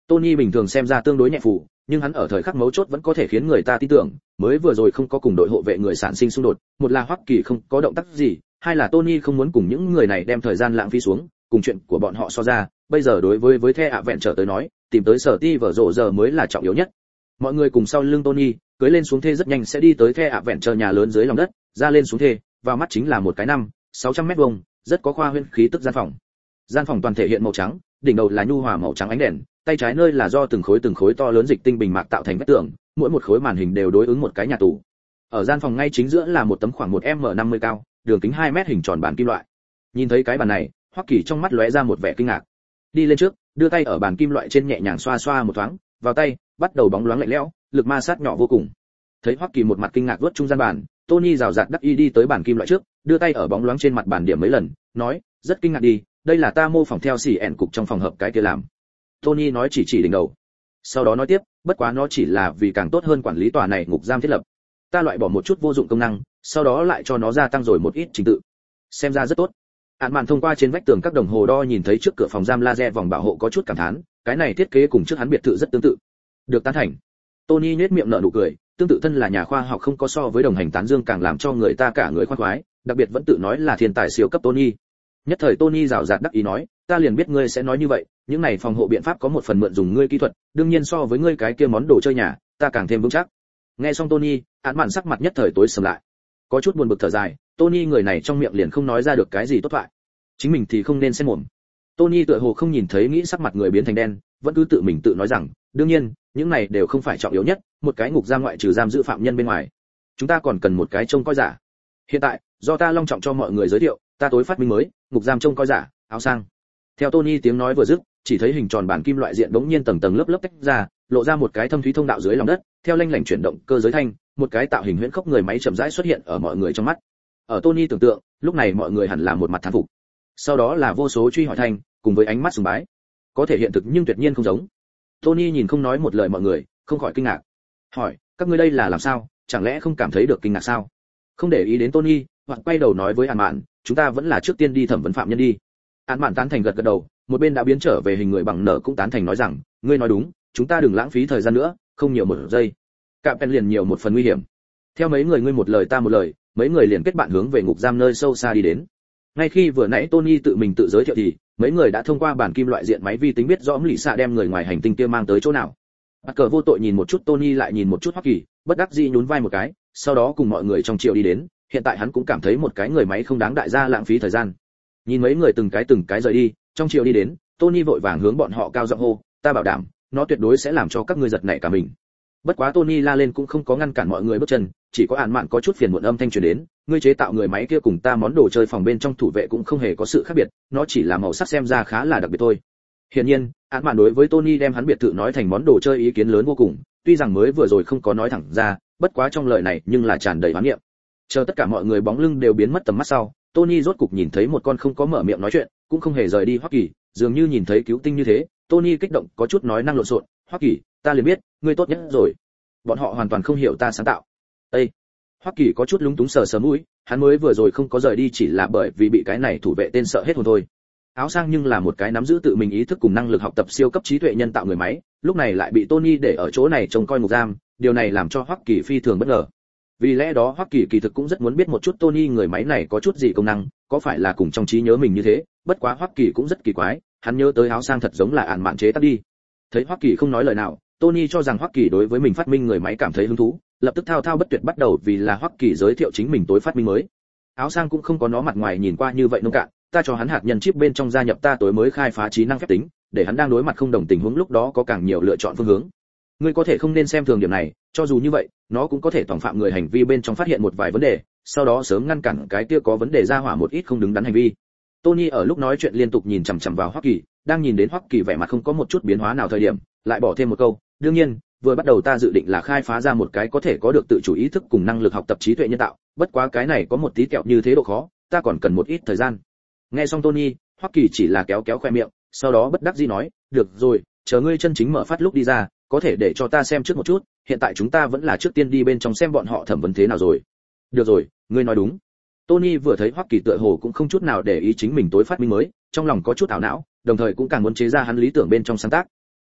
S1: Tony bình thường xem ra tương đối nhẹ phù, nhưng hắn ở thời khắc mấu chốt vẫn có thể khiến người ta tin tưởng, mới vừa rồi không có cùng đội hộ vệ người sản sinh xung đột, một là Hoắc Kỳ không có động tác gì, hai là Tony không muốn cùng những người này đem thời gian lãng phí xuống, cùng chuyện của bọn họ so ra, bây giờ đối với với The Adventure tới nói, tìm tới sở ti vở rộ giờ mới là trọng yếu nhất. Mọi người cùng sau lưng Tony, cưỡi lên xuống thê rất nhanh sẽ đi tới The Adventure nhà lớn dưới lòng đất, ra lên xuống thê, vào mắt chính là một cái năm, sáu trăm mét vuông, rất có khoa huyễn khí tức gian phòng. Gian phòng toàn thể hiện màu trắng, đỉnh đầu là nhu hòa màu trắng ánh đèn, tay trái nơi là do từng khối từng khối to lớn dịch tinh bình mạc tạo thành vách tường, mỗi một khối màn hình đều đối ứng một cái nhà tù. Ở gian phòng ngay chính giữa là một tấm khoảng một mét năm mươi cao, đường kính hai mét hình tròn bàn kim loại. Nhìn thấy cái bàn này, Hoắc Kỳ trong mắt lóe ra một vẻ kinh ngạc. Đi lên trước, đưa tay ở bàn kim loại trên nhẹ nhàng xoa xoa một thoáng, vào tay, bắt đầu bóng loáng lạnh lẽo, lực ma sát nhỏ vô cùng. Thấy Hoắc Kỳ một mặt kinh ngạc vuốt trung gian bàn, Tony rào rạt đắc y đi tới bàn kim loại trước, đưa tay ở bóng loáng trên mặt bàn điểm mấy lần, nói, rất kinh ngạc đi, đây là ta mô phỏng theo xỉ ẹn cục trong phòng hợp cái kia làm. Tony nói chỉ chỉ đỉnh đầu. Sau đó nói tiếp, bất quá nó chỉ là vì càng tốt hơn quản lý tòa này ngục giam thiết lập. Ta loại bỏ một chút vô dụng công năng, sau đó lại cho nó gia tăng rồi một ít trình tự. Xem ra rất tốt. Án màn thông qua trên vách tường các đồng hồ đo nhìn thấy trước cửa phòng giam laser vòng bảo hộ có chút cảm thán, cái này thiết kế cùng trước hắn biệt thự rất tương tự. Được tán thành. Tony nhếch miệng nở nụ cười, tương tự thân là nhà khoa học không có so với đồng hành tán dương càng làm cho người ta cả người khoan khoái, đặc biệt vẫn tự nói là thiên tài siêu cấp Tony. Nhất thời Tony rào rạt đắc ý nói, ta liền biết ngươi sẽ nói như vậy, những này phòng hộ biện pháp có một phần mượn dùng ngươi kỹ thuật, đương nhiên so với ngươi cái kia món đồ chơi nhà, ta càng thêm vững chắc. Nghe xong Tony, án mạn sắc mặt nhất thời tối sầm lại. Có chút buồn bực thở dài, Tony người này trong miệng liền không nói ra được cái gì tốt thoại. Chính mình thì không nên xen mồm. Tony tựa hồ không nhìn thấy nghĩ sắc mặt người biến thành đen, vẫn cứ tự mình tự nói rằng, đương nhiên, những này đều không phải trọng yếu nhất, một cái ngục giam ngoại trừ giam giữ phạm nhân bên ngoài, chúng ta còn cần một cái trông coi giả. Hiện tại, do ta long trọng cho mọi người giới thiệu, ta tối phát minh mới, ngục giam trông coi giả, áo sang. Theo Tony tiếng nói vừa dứt, chỉ thấy hình tròn bản kim loại diện bỗng nhiên tầng tầng lớp lớp tách ra, lộ ra một cái thâm thúy thông đạo dưới lòng đất, theo lanh lảnh chuyển động cơ giới thanh, một cái tạo hình huyễn khốc người máy chậm rãi xuất hiện ở mọi người trong mắt. Ở Tony tưởng tượng, lúc này mọi người hẳn là một mặt thán phục. Sau đó là vô số truy hỏi thanh, cùng với ánh mắt sùng bái. Có thể hiện thực nhưng tuyệt nhiên không giống. Tony nhìn không nói một lời mọi người, không khỏi kinh ngạc. Hỏi, các ngươi đây là làm sao, chẳng lẽ không cảm thấy được kinh ngạc sao? Không để ý đến Tony, hoặc quay đầu nói với An Mạn, chúng ta vẫn là trước tiên đi thẩm vấn phạm nhân đi. An Mạn tán thành gật gật đầu, một bên đã biến trở về hình người bằng nở cũng tán thành nói rằng, ngươi nói đúng, chúng ta đừng lãng phí thời gian nữa, không nhiều một giây. Cạm pen liền nhiều một phần nguy hiểm. Theo mấy người ngươi một lời ta một lời, mấy người liền kết bạn hướng về ngục giam nơi sâu xa đi đến. Ngay khi vừa nãy Tony tự mình tự giới thiệu thì, mấy người đã thông qua bản kim loại diện máy vi tính biết rõ lì xạ đem người ngoài hành tinh kia mang tới chỗ nào. Bắt cờ vô tội nhìn một chút Tony lại nhìn một chút Hoắc Kỳ, bất đắc dĩ nhún vai một cái, sau đó cùng mọi người trong triệu đi đến. Hiện tại hắn cũng cảm thấy một cái người máy không đáng đại gia lãng phí thời gian. Nhìn mấy người từng cái từng cái rời đi, trong triệu đi đến, Tony vội vàng hướng bọn họ cao giọng hô, ta bảo đảm, nó tuyệt đối sẽ làm cho các ngươi giật nảy cả mình. Bất quá Tony la lên cũng không có ngăn cản mọi người bước chân, chỉ có Án Mạn có chút phiền muộn âm thanh truyền đến, ngươi chế tạo người máy kia cùng ta món đồ chơi phòng bên trong thủ vệ cũng không hề có sự khác biệt, nó chỉ là màu sắc xem ra khá là đặc biệt thôi. Hiển nhiên, Án Mạn đối với Tony đem hắn biệt thự nói thành món đồ chơi ý kiến lớn vô cùng, tuy rằng mới vừa rồi không có nói thẳng ra, bất quá trong lời này nhưng là tràn đầy oán niệm. Chờ tất cả mọi người bóng lưng đều biến mất tầm mắt sau, Tony rốt cục nhìn thấy một con không có mở miệng nói chuyện, cũng không hề rời đi Hoắc Kỳ, dường như nhìn thấy cứu tinh như thế, Tony kích động có chút nói năng lộn xộn, Hoắc Kỳ, ta liền biết, ngươi tốt nhất rồi. Bọn họ hoàn toàn không hiểu ta sáng tạo. Ê! Hoắc Kỳ có chút lúng túng sờ sờ mũi, hắn mới vừa rồi không có rời đi chỉ là bởi vì bị cái này thủ vệ tên sợ hết hồn thôi. Áo sang nhưng là một cái nắm giữ tự mình ý thức cùng năng lực học tập siêu cấp trí tuệ nhân tạo người máy, lúc này lại bị Tony để ở chỗ này trông coi ngục giam, điều này làm cho Hoắc Kỳ phi thường bất ngờ. Vì lẽ đó Hoắc Kỳ kỳ thực cũng rất muốn biết một chút Tony người máy này có chút gì công năng, có phải là cùng trong trí nhớ mình như thế, bất quá Hoắc Kỳ cũng rất kỳ quái, hắn nhớ tới áo sang thật giống là Án Mạn chế tác đi. Thấy Hoắc Kỳ không nói lời nào, Tony cho rằng Hoắc Kỳ đối với mình phát minh người máy cảm thấy hứng thú, lập tức thao thao bất tuyệt bắt đầu vì là Hoắc Kỳ giới thiệu chính mình tối phát minh mới. Áo sang cũng không có nó mặt ngoài nhìn qua như vậy nông cạn, ta cho hắn hạt nhân chip bên trong gia nhập ta tối mới khai phá trí năng phép tính, để hắn đang đối mặt không đồng tình huống lúc đó có càng nhiều lựa chọn phương hướng. Ngươi có thể không nên xem thường điểm này, cho dù như vậy, nó cũng có thể tòng phạm người hành vi bên trong phát hiện một vài vấn đề, sau đó sớm ngăn cản cái kia có vấn đề ra hỏa một ít không đứng đắn hành vi. Tony ở lúc nói chuyện liên tục nhìn chằm chằm vào Hoắc Kỳ, đang nhìn đến Hoắc Kỳ vẻ mặt không có một chút biến hóa nào thời điểm, lại bỏ thêm một câu, đương nhiên, vừa bắt đầu ta dự định là khai phá ra một cái có thể có được tự chủ ý thức cùng năng lực học tập trí tuệ nhân tạo, bất quá cái này có một tí kẹo như thế độ khó, ta còn cần một ít thời gian. Nghe xong Tony, Hoắc Kỳ chỉ là kéo kéo khoe miệng, sau đó bất đắc dĩ nói, được rồi, chờ ngươi chân chính mở phát lúc đi ra, có thể để cho ta xem trước một chút, hiện tại chúng ta vẫn là trước tiên đi bên trong xem bọn họ thẩm vấn thế nào rồi. Được rồi, ngươi nói đúng. Tony vừa thấy Hoắc Kỳ tựa hồ cũng không chút nào để ý chính mình tối phát minh mới, trong lòng có chút ảo não, đồng thời cũng càng muốn chế ra hắn lý tưởng bên trong sáng tác.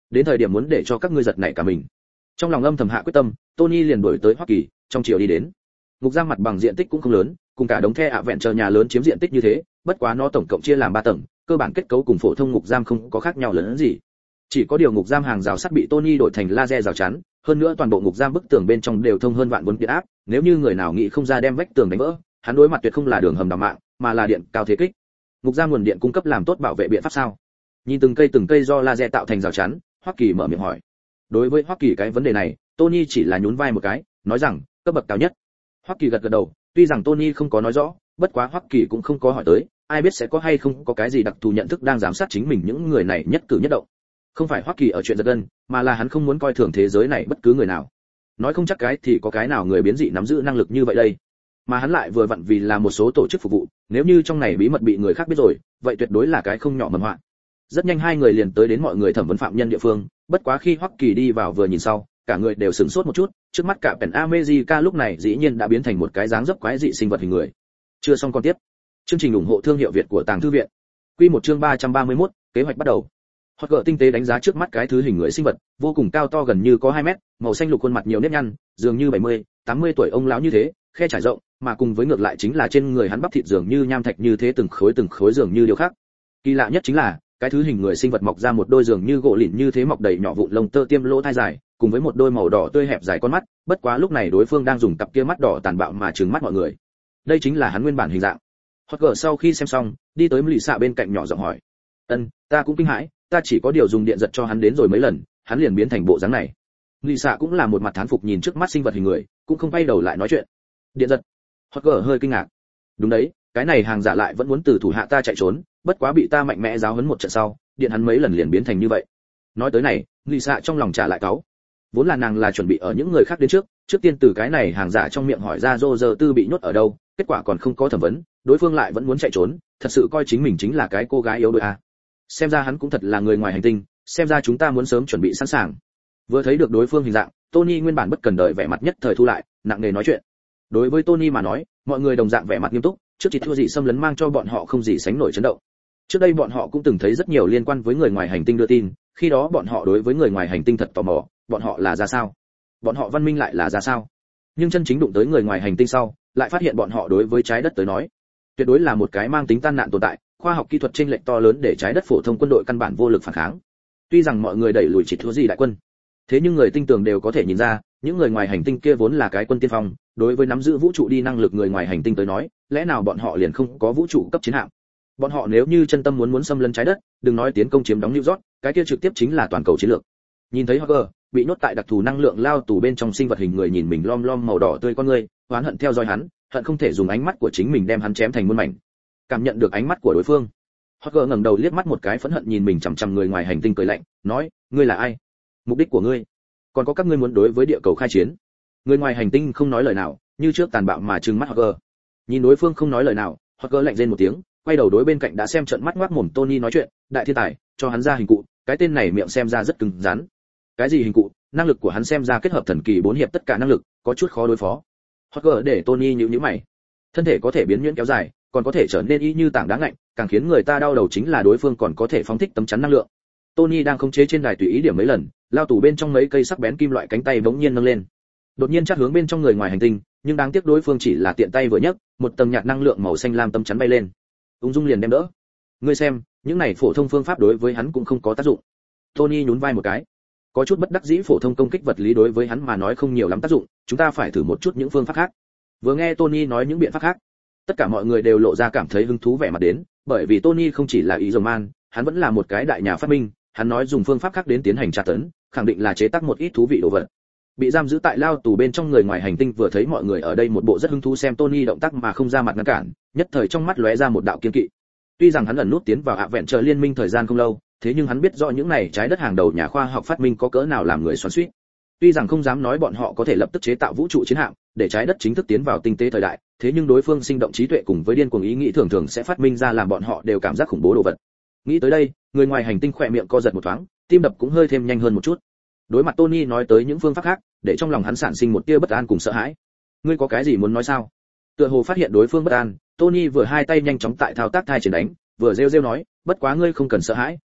S1: đến thời điểm muốn để cho các ngươi giật nảy cả mình. Trong lòng âm thầm hạ quyết tâm, Tony liền đuổi tới Hoa Kỳ, trong chiều đi đến. Ngục giam mặt bằng diện tích cũng không lớn, cùng cả đống the ạ vẹn chờ nhà lớn chiếm diện tích như thế, bất quá nó tổng cộng chia làm ba tầng, cơ bản kết cấu cùng phổ thông ngục giam không có khác nhau lớn gì. Chỉ có điều ngục giam hàng rào sắt bị Tony đổi thành laser rào chắn, hơn nữa toàn bộ ngục giam bức tường bên trong đều thông hơn vạn vốn điện áp, nếu như người nào nghĩ không ra đem vách tường đánh vỡ, hắn đối mặt tuyệt không là đường hầm đào mạng, mà là điện cao thế kích. Ngục giam nguồn điện cung cấp làm tốt bảo vệ biện pháp sao? Nhìn từng cây từng cây do laser tạo thành rào chắn, Hoắc Kỳ mở miệng hỏi. Đối với Hoắc Kỳ cái vấn đề này, Tony chỉ là nhún vai một cái, nói rằng, cấp bậc cao nhất. Hoắc Kỳ gật gật đầu, tuy rằng Tony không có nói rõ, bất quá Hoắc Kỳ cũng không có hỏi tới, ai biết sẽ có hay không có cái gì đặc thù nhận thức đang giám sát chính mình những người này nhất cử nhất động. Không phải Hoắc Kỳ ở chuyện giật gân, mà là hắn không muốn coi thường thế giới này bất cứ người nào. Nói không chắc cái thì có cái nào người biến dị nắm giữ năng lực như vậy đây. Mà hắn lại vừa vặn vì là một số tổ chức phục vụ, nếu như trong này bí mật bị người khác biết rồi, vậy tuyệt đối là cái không nhỏ mầm họa. Rất nhanh hai người liền tới đến mọi người thẩm vấn phạm nhân địa phương, bất quá khi Hoắc Kỳ đi vào vừa nhìn sau, cả người đều sửng sốt một chút, trước mắt cả Pen America lúc này dĩ nhiên đã biến thành một cái dáng dấp quái dị sinh vật hình người. Chưa xong con tiếp. Chương trình ủng hộ thương hiệu Việt của Tàng Thư viện. Quy một chương ba trăm ba mươi mốt, kế hoạch bắt đầu. Hoặc gỡ tinh tế đánh giá trước mắt cái thứ hình người sinh vật, vô cùng cao to gần như có hai mét, màu xanh lục khuôn mặt nhiều nếp nhăn, dường như bảy mươi, tám mươi tuổi ông lão như thế, khe trải rộng, mà cùng với ngược lại chính là trên người hắn bắp thịt dường như nham thạch như thế từng khối từng khối dường như điều khác. Kỳ lạ nhất chính là, cái thứ hình người sinh vật mọc ra một đôi dường như gỗ lìn như thế mọc đầy nhỏ vụn lông tơ tiêm lỗ thai dài, cùng với một đôi màu đỏ tươi hẹp dài con mắt, bất quá lúc này đối phương đang dùng cặp kia mắt đỏ tàn bạo mà trừng mắt mọi người. Đây chính là hắn nguyên bản hình dạng. Hoặc gỡ sau khi xem xong, đi tới lì xạ bên cạnh nhỏ giọng hỏi. Ân, ta cũng kinh hãi, ta chỉ có điều dùng điện giật cho hắn đến rồi mấy lần, hắn liền biến thành bộ dáng này. Lì xạ cũng là một mặt thán phục nhìn trước mắt sinh vật hình người, cũng không quay đầu lại nói chuyện. Điện giật? Hoặc gỡ hơi kinh ngạc. Đúng đấy, cái này hàng giả lại vẫn muốn từ thủ hạ ta chạy trốn, bất quá bị ta mạnh mẽ giáo huấn một trận sau, điện hắn mấy lần liền biến thành như vậy. Nói tới này, lì xạ trong lòng trả lại cáu. Vốn là nàng là chuẩn bị ở những người khác đến trước, trước tiên từ cái này hàng giả trong miệng hỏi ra Rô Giờ Tư bị nhốt ở đâu, kết quả còn không có thẩm vấn, đối phương lại vẫn muốn chạy trốn, thật sự coi chính mình chính là cái cô gái yếu đuối à. Xem ra hắn cũng thật là người ngoài hành tinh, xem ra chúng ta muốn sớm chuẩn bị sẵn sàng. Vừa thấy được đối phương hình dạng, Tony nguyên bản bất cần đợi vẻ mặt nhất thời thu lại, nặng nề nói chuyện. Đối với Tony mà nói, mọi người đồng dạng vẻ mặt nghiêm túc, trước chỉ thua gì xâm lấn mang cho bọn họ không gì sánh nổi chấn động. Trước đây bọn họ cũng từng thấy rất nhiều liên quan với người ngoài hành tinh đưa tin, khi đó bọn họ đối với người ngoài hành tinh thật tò mò, bọn họ là ra sao? Bọn họ văn minh lại là ra sao? Nhưng chân chính đụng tới người ngoài hành tinh sau, lại phát hiện bọn họ đối với trái đất tới nói, tuyệt đối là một cái mang tính tan nạn tồn tại, khoa học kỹ thuật chênh lệch to lớn để trái đất phổ thông quân đội căn bản vô lực phản kháng. Tuy rằng mọi người đẩy lùi chỉ thua gì đại quân, thế nhưng người tinh tường đều có thể nhìn ra, những người ngoài hành tinh kia vốn là cái quân tiên phong, đối với nắm giữ vũ trụ đi năng lực người ngoài hành tinh tới nói, lẽ nào bọn họ liền không có vũ trụ cấp chiến hạm? Bọn họ nếu như chân tâm muốn muốn xâm lấn trái đất, đừng nói tiến công chiếm đóng New York, cái kia trực tiếp chính là toàn cầu chiến lược. Nhìn thấy Hogger bị nhốt tại đặc thù năng lượng lao tù bên trong sinh vật hình người nhìn mình lom lom màu đỏ tươi con người, oán hận theo dõi hắn, hận không thể dùng ánh mắt của chính mình đem hắn chém thành muôn mảnh. Cảm nhận được ánh mắt của đối phương, Hogger ngẩng đầu liếc mắt một cái phẫn hận nhìn mình chằm chằm người ngoài hành tinh cười lạnh, nói, ngươi là ai? Mục đích của ngươi? Còn có các ngươi muốn đối với địa cầu khai chiến? Người ngoài hành tinh không nói lời nào, như trước tàn bạo mà trừng mắt Hogger. Nhìn đối phương không nói lời nào, Hogger lạnh rên một tiếng, quay đầu đối bên cạnh đã xem trận mắt ngoác mồm Tony nói chuyện, đại thiên tài, cho hắn ra hình cụ, cái tên này miệng xem ra rất cứng rắn. Cái gì hình cụ? Năng lực của hắn xem ra kết hợp thần kỳ bốn hiệp tất cả năng lực, có chút khó đối phó. Hogger để Tony nhíu nhíu mày. Thân thể có thể biến nhuyễn kéo dài, còn có thể trở nên y như tảng đá ngạnh, càng khiến người ta đau đầu chính là đối phương còn có thể phóng thích tấm chắn năng lượng. Tony đang khống chế trên đài tùy ý điểm mấy lần, lao tù bên trong mấy cây sắc bén kim loại cánh tay bỗng nhiên nâng lên. Đột nhiên chát hướng bên trong người ngoài hành tinh, nhưng đáng tiếc đối phương chỉ là tiện tay vừa nhấc, một tầng nhạt năng lượng màu xanh lam tấm chắn bay lên. Ung dung liền đem đỡ. Ngươi xem, những này phổ thông phương pháp đối với hắn cũng không có tác dụng. Tony nhún vai một cái. Có chút bất đắc dĩ, phổ thông công kích vật lý đối với hắn mà nói không nhiều lắm tác dụng, chúng ta phải thử một chút những phương pháp khác. Vừa nghe Tony nói những biện pháp khác, tất cả mọi người đều lộ ra cảm thấy hứng thú vẻ mặt đến, bởi vì Tony không chỉ là ý rồng man, hắn vẫn là một cái đại nhà phát minh, hắn nói dùng phương pháp khác đến tiến hành tra tấn, khẳng định là chế tác một ít thú vị đồ vật. Bị giam giữ tại lao tù bên trong người ngoài hành tinh vừa thấy mọi người ở đây một bộ rất hứng thú xem Tony động tác mà không ra mặt ngăn cản, nhất thời trong mắt lóe ra một đạo kiên kỵ. Tuy rằng hắn ẩn nút tiến vào ạ vẹn chờ liên minh thời gian không lâu, thế nhưng hắn biết rõ những này trái đất hàng đầu nhà khoa học phát minh có cỡ nào làm người xoắn xuýt. Tuy rằng không dám nói bọn họ có thể lập tức chế tạo vũ trụ chiến hạm, để trái đất chính thức tiến vào tinh tế thời đại, thế nhưng đối phương sinh động trí tuệ cùng với điên cuồng ý nghĩ thường thường sẽ phát minh ra làm bọn họ đều cảm giác khủng bố đồ vật. Nghĩ tới đây, người ngoài hành tinh khỏe miệng co giật một thoáng, tim đập cũng hơi thêm nhanh hơn một chút. Đối mặt Tony nói tới những phương pháp khác, để trong lòng hắn sản sinh một tia bất an cùng sợ hãi. Ngươi có cái gì muốn nói sao? Tựa hồ phát hiện đối phương bất an, Tony vừa hai tay nhanh chóng tại thao tác thai triển đánh, vừa rêu rêu nói, bất quá ngươi không cần sợ hãi,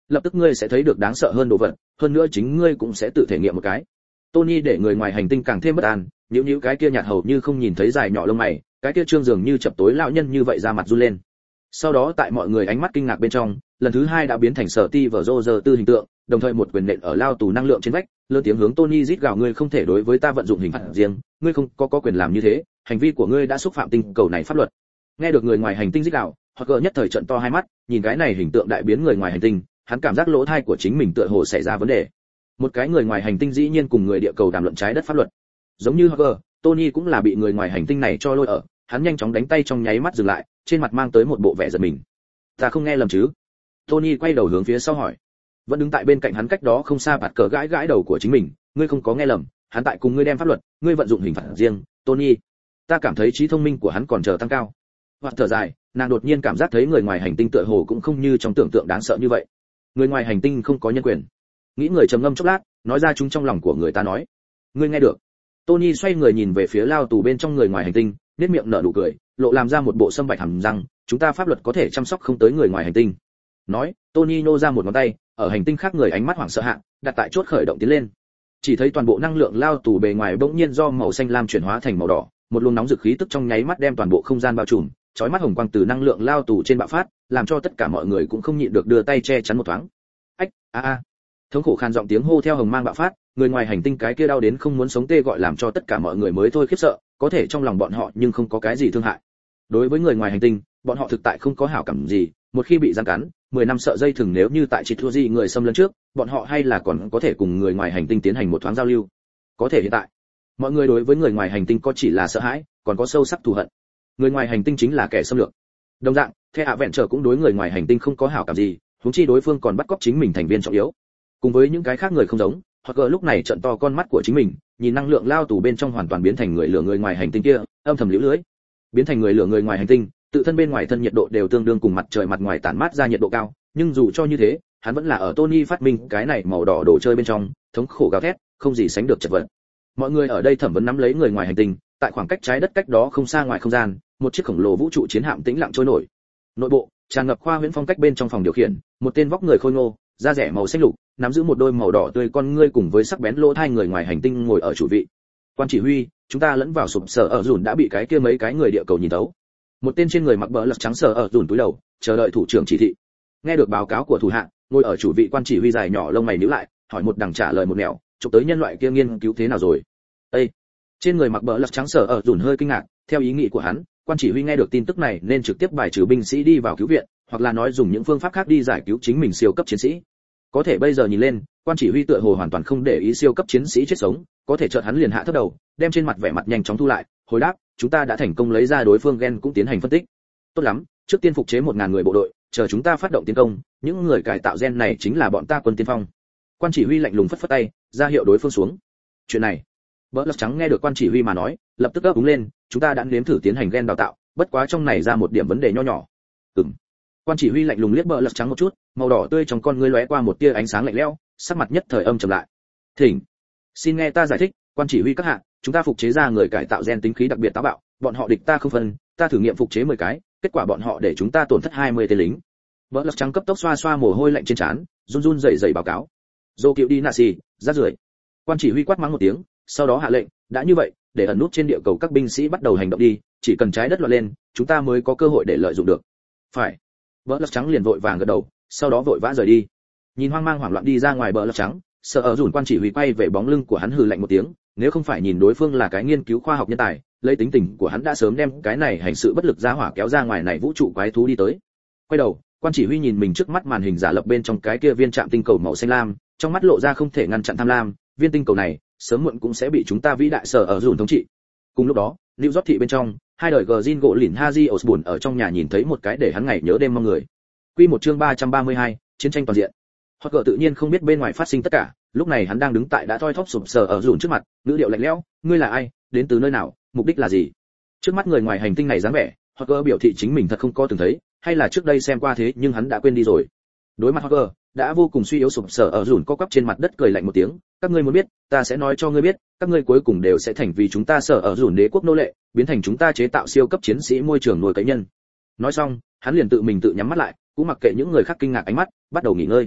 S1: lập tức ngươi sẽ thấy được đáng sợ hơn đồ vật, hơn nữa chính ngươi cũng sẽ tự thể nghiệm một cái. Tony để người ngoài hành tinh càng thêm bất an, nhíu nhíu cái kia nhạt hầu như không nhìn thấy dài nhỏ lông mày, cái kia trương dường như chập tối lão nhân như vậy ra mặt run lên. Sau đó tại mọi người ánh mắt kinh ngạc bên trong, lần thứ hai đã biến thành sở ti vở rô giờ tư hình tượng, đồng thời một quyền nện ở lao tù năng lượng trên vách, lớn tiếng hướng Tony rít gào, ngươi không thể đối với ta vận dụng hình phạt riêng, ngươi không có có quyền làm như thế, hành vi của ngươi đã xúc phạm tinh cầu này pháp luật. Nghe được người ngoài hành tinh rít gào, hoặc gờ nhất thời trận to hai mắt, nhìn cái này hình tượng đại biến người ngoài hành tinh, hắn cảm giác lỗ tai của chính mình tựa hồ xảy ra vấn đề. Một cái người ngoài hành tinh dĩ nhiên cùng người địa cầu đàm luận trái đất pháp luật. Giống như Hogger, Tony cũng là bị người ngoài hành tinh này cho lôi ở, hắn nhanh chóng đánh tay trong nháy mắt dừng lại, trên mặt mang tới một bộ vẻ giận mình. Ta không nghe lầm chứ? Tony quay đầu hướng phía sau hỏi. Vẫn đứng tại bên cạnh hắn cách đó không xa bạt cờ gãi gãi đầu của chính mình, ngươi không có nghe lầm, hắn tại cùng ngươi đem pháp luật, ngươi vận dụng hình phạt riêng, Tony. Ta cảm thấy trí thông minh của hắn còn chờ tăng cao. Hoặc thở dài, nàng đột nhiên cảm giác thấy người ngoài hành tinh tựa hồ cũng không như trong tưởng tượng đáng sợ như vậy. Người ngoài hành tinh không có nhân quyền. Nghĩ người trầm ngâm chốc lát, nói ra chúng trong lòng của người ta nói. Ngươi nghe được? Tony xoay người nhìn về phía lao tù bên trong người ngoài hành tinh, nét miệng nở nụ cười, lộ làm ra một bộ sâm bạch hàm răng, chúng ta pháp luật có thể chăm sóc không tới người ngoài hành tinh. Nói, Tony nô ra một ngón tay, ở hành tinh khác người ánh mắt hoảng sợ hạ, đặt tại chốt khởi động tiến lên. Chỉ thấy toàn bộ năng lượng lao tù bề ngoài bỗng nhiên do màu xanh lam chuyển hóa thành màu đỏ, một luồng nóng rực khí tức trong nháy mắt đem toàn bộ không gian bao trùm, chói mắt hồng quang từ năng lượng lao tù trên bạo phát, làm cho tất cả mọi người cũng không nhịn được đưa tay che chắn một thoáng. Ách, a a. Thống khổ khan giọng tiếng hô theo hồng mang bạo phát, người ngoài hành tinh cái kia đau đến không muốn sống tê gọi làm cho tất cả mọi người mới thôi khiếp sợ, có thể trong lòng bọn họ nhưng không có cái gì thương hại. Đối với người ngoài hành tinh, bọn họ thực tại không có hảo cảm gì, một khi bị giam cắn, mười năm sợ dây thừng nếu như tại chỉ thua gì người xâm lấn trước, bọn họ hay là còn có thể cùng người ngoài hành tinh tiến hành một thoáng giao lưu. Có thể hiện tại, mọi người đối với người ngoài hành tinh có chỉ là sợ hãi, còn có sâu sắc thù hận. Người ngoài hành tinh chính là kẻ xâm lược. Đồng dạng, The Avenger cũng đối người ngoài hành tinh không có hảo cảm gì, huống chi đối phương còn bắt cóc chính mình thành viên trọng yếu. Cùng với những cái khác người không giống, hoặc lúc này trợn to con mắt của chính mình, nhìn năng lượng lao tù bên trong hoàn toàn biến thành người lửa người ngoài hành tinh kia, âm thầm liễu lưới. Biến thành người lửa người ngoài hành tinh, tự thân bên ngoài thân nhiệt độ đều tương đương cùng mặt trời mặt ngoài tản mát ra nhiệt độ cao, nhưng dù cho như thế, hắn vẫn là ở Tony phát minh cái này màu đỏ đồ chơi bên trong, thống khổ gào thét, không gì sánh được chật vật. Mọi người ở đây thẩm vấn nắm lấy người ngoài hành tinh, tại khoảng cách trái đất cách đó không xa ngoài không gian, một chiếc khổng lồ vũ trụ chiến hạm tĩnh lặng trôi nổi. Nội bộ, tràn ngập khoa huyễn phong cách bên trong phòng điều khiển, một tên vóc người khôi ngô, da rẻ màu xanh lục, nắm giữ một đôi màu đỏ tươi con ngươi cùng với sắc bén lỗ tai người ngoài hành tinh ngồi ở chủ vị. Quan chỉ huy, chúng ta lẫn vào sụp sở ở dùn đã bị cái kia mấy cái người địa cầu nhìn thấu. Một tên trên người mặc bờ lật trắng sở ở dùn túi đầu, chờ đợi thủ trưởng chỉ thị. Nghe được báo cáo của thủ hạ, ngồi ở chủ vị quan chỉ huy dài nhỏ lông mày nhíu lại, hỏi một đằng trả lời một nẻo, chụp tới nhân loại kia nghiên cứu thế nào rồi? Ê! Trên người mặc bờ lật trắng sở ở dùn hơi kinh ngạc, theo ý nghĩ của hắn, quan chỉ huy nghe được tin tức này nên trực tiếp bài trừ binh sĩ đi vào cứu viện, hoặc là nói dùng những phương pháp khác đi giải cứu chính mình siêu cấp chiến sĩ. Có thể bây giờ nhìn lên, quan chỉ huy tựa hồ hoàn toàn không để ý siêu cấp chiến sĩ chết sống, có thể chợt hắn liền hạ thấp đầu, đem trên mặt vẻ mặt nhanh chóng thu lại, hồi đáp, chúng ta đã thành công lấy ra đối phương gen cũng tiến hành phân tích. Tốt lắm, trước tiên phục chế một ngàn người bộ đội, chờ chúng ta phát động tiến công, những người cải tạo gen này chính là bọn ta quân tiên phong. Quan chỉ huy lạnh lùng phất phất tay, ra hiệu đối phương xuống. Chuyện này, Bỡ lật trắng nghe được quan chỉ huy mà nói, lập tức ấp úng lên, chúng ta đã nếm thử tiến hành gen đào tạo, bất quá trong này ra một điểm vấn đề nho nhỏ. Ừm. Quan chỉ huy lạnh lùng liếc Bỡ lật trắng một chút, màu đỏ tươi trong con ngươi lóe qua một tia ánh sáng lạnh lẽo, sắc mặt nhất thời âm trầm lại. Thỉnh, xin nghe ta giải thích, quan chỉ huy các hạ, chúng ta phục chế ra người cải tạo gen tính khí đặc biệt táo bạo, bọn họ địch ta không phân, ta thử nghiệm phục chế mười cái, kết quả bọn họ để chúng ta tổn thất hai mươi tên lính. Bỡ lật trắng cấp tốc xoa xoa mồ hôi lạnh trên trán, run run rẩy rẩy báo cáo. Dô Kiệu đi nạ xì, rát rưởi. Quan chỉ huy quát mắng một tiếng, sau đó hạ lệnh, đã như vậy, để ẩn nút trên địa cầu các binh sĩ bắt đầu hành động đi, chỉ cần trái đất loạn lên, chúng ta mới có cơ hội để lợi dụng được. Phải. Bỡ lật trắng liền vội vàng gật đầu, sau đó vội vã rời đi. Nhìn hoang mang hoảng loạn đi ra ngoài Bỡ lật trắng, sợ ở dùn quan chỉ huy quay về bóng lưng của hắn hừ lạnh một tiếng, nếu không phải nhìn đối phương là cái nghiên cứu khoa học nhân tài, lấy tính tình của hắn đã sớm đem cái này hành sự bất lực ra hỏa kéo ra ngoài này vũ trụ quái thú đi tới. Quay đầu, quan chỉ huy nhìn mình trước mắt màn hình giả lập bên trong cái kia viên trạm tinh cầu màu xanh lam, trong mắt lộ ra không thể ngăn chặn tham lam, viên tinh cầu này sớm muộn cũng sẽ bị chúng ta vĩ đại sở ở dùn thống trị. Cùng lúc đó, New York thị bên trong, hai đời Gordon gỗ lỉnh Haji Osborne ở trong nhà nhìn thấy một cái để hắn ngày nhớ đêm mong người. Quy một chương ba trăm ba mươi hai, chiến tranh toàn diện. Hoặc tự nhiên không biết bên ngoài phát sinh tất cả, lúc này hắn đang đứng tại đã thoi thóp sụp sờ ở dùn trước mặt, ngữ điệu lạnh lẽo, ngươi là ai, đến từ nơi nào, mục đích là gì? Trước mắt người ngoài hành tinh này dáng vẻ, Hoặc biểu thị chính mình thật không có từng thấy, hay là trước đây xem qua thế nhưng hắn đã quên đi rồi. Đối mặt Hoặc đã vô cùng suy yếu sụp sờ ở dùn co quắp trên mặt đất cười lạnh một tiếng, các ngươi muốn biết, ta sẽ nói cho ngươi biết, các ngươi cuối cùng đều sẽ thành vì chúng ta sở ở dùn đế quốc nô lệ, biến thành chúng ta chế tạo siêu cấp chiến sĩ môi trường nuôi cấy nhân. Nói xong, hắn liền tự mình tự nhắm mắt lại, cũng mặc kệ những người khác kinh ngạc ánh mắt, bắt đầu nghỉ ngơi.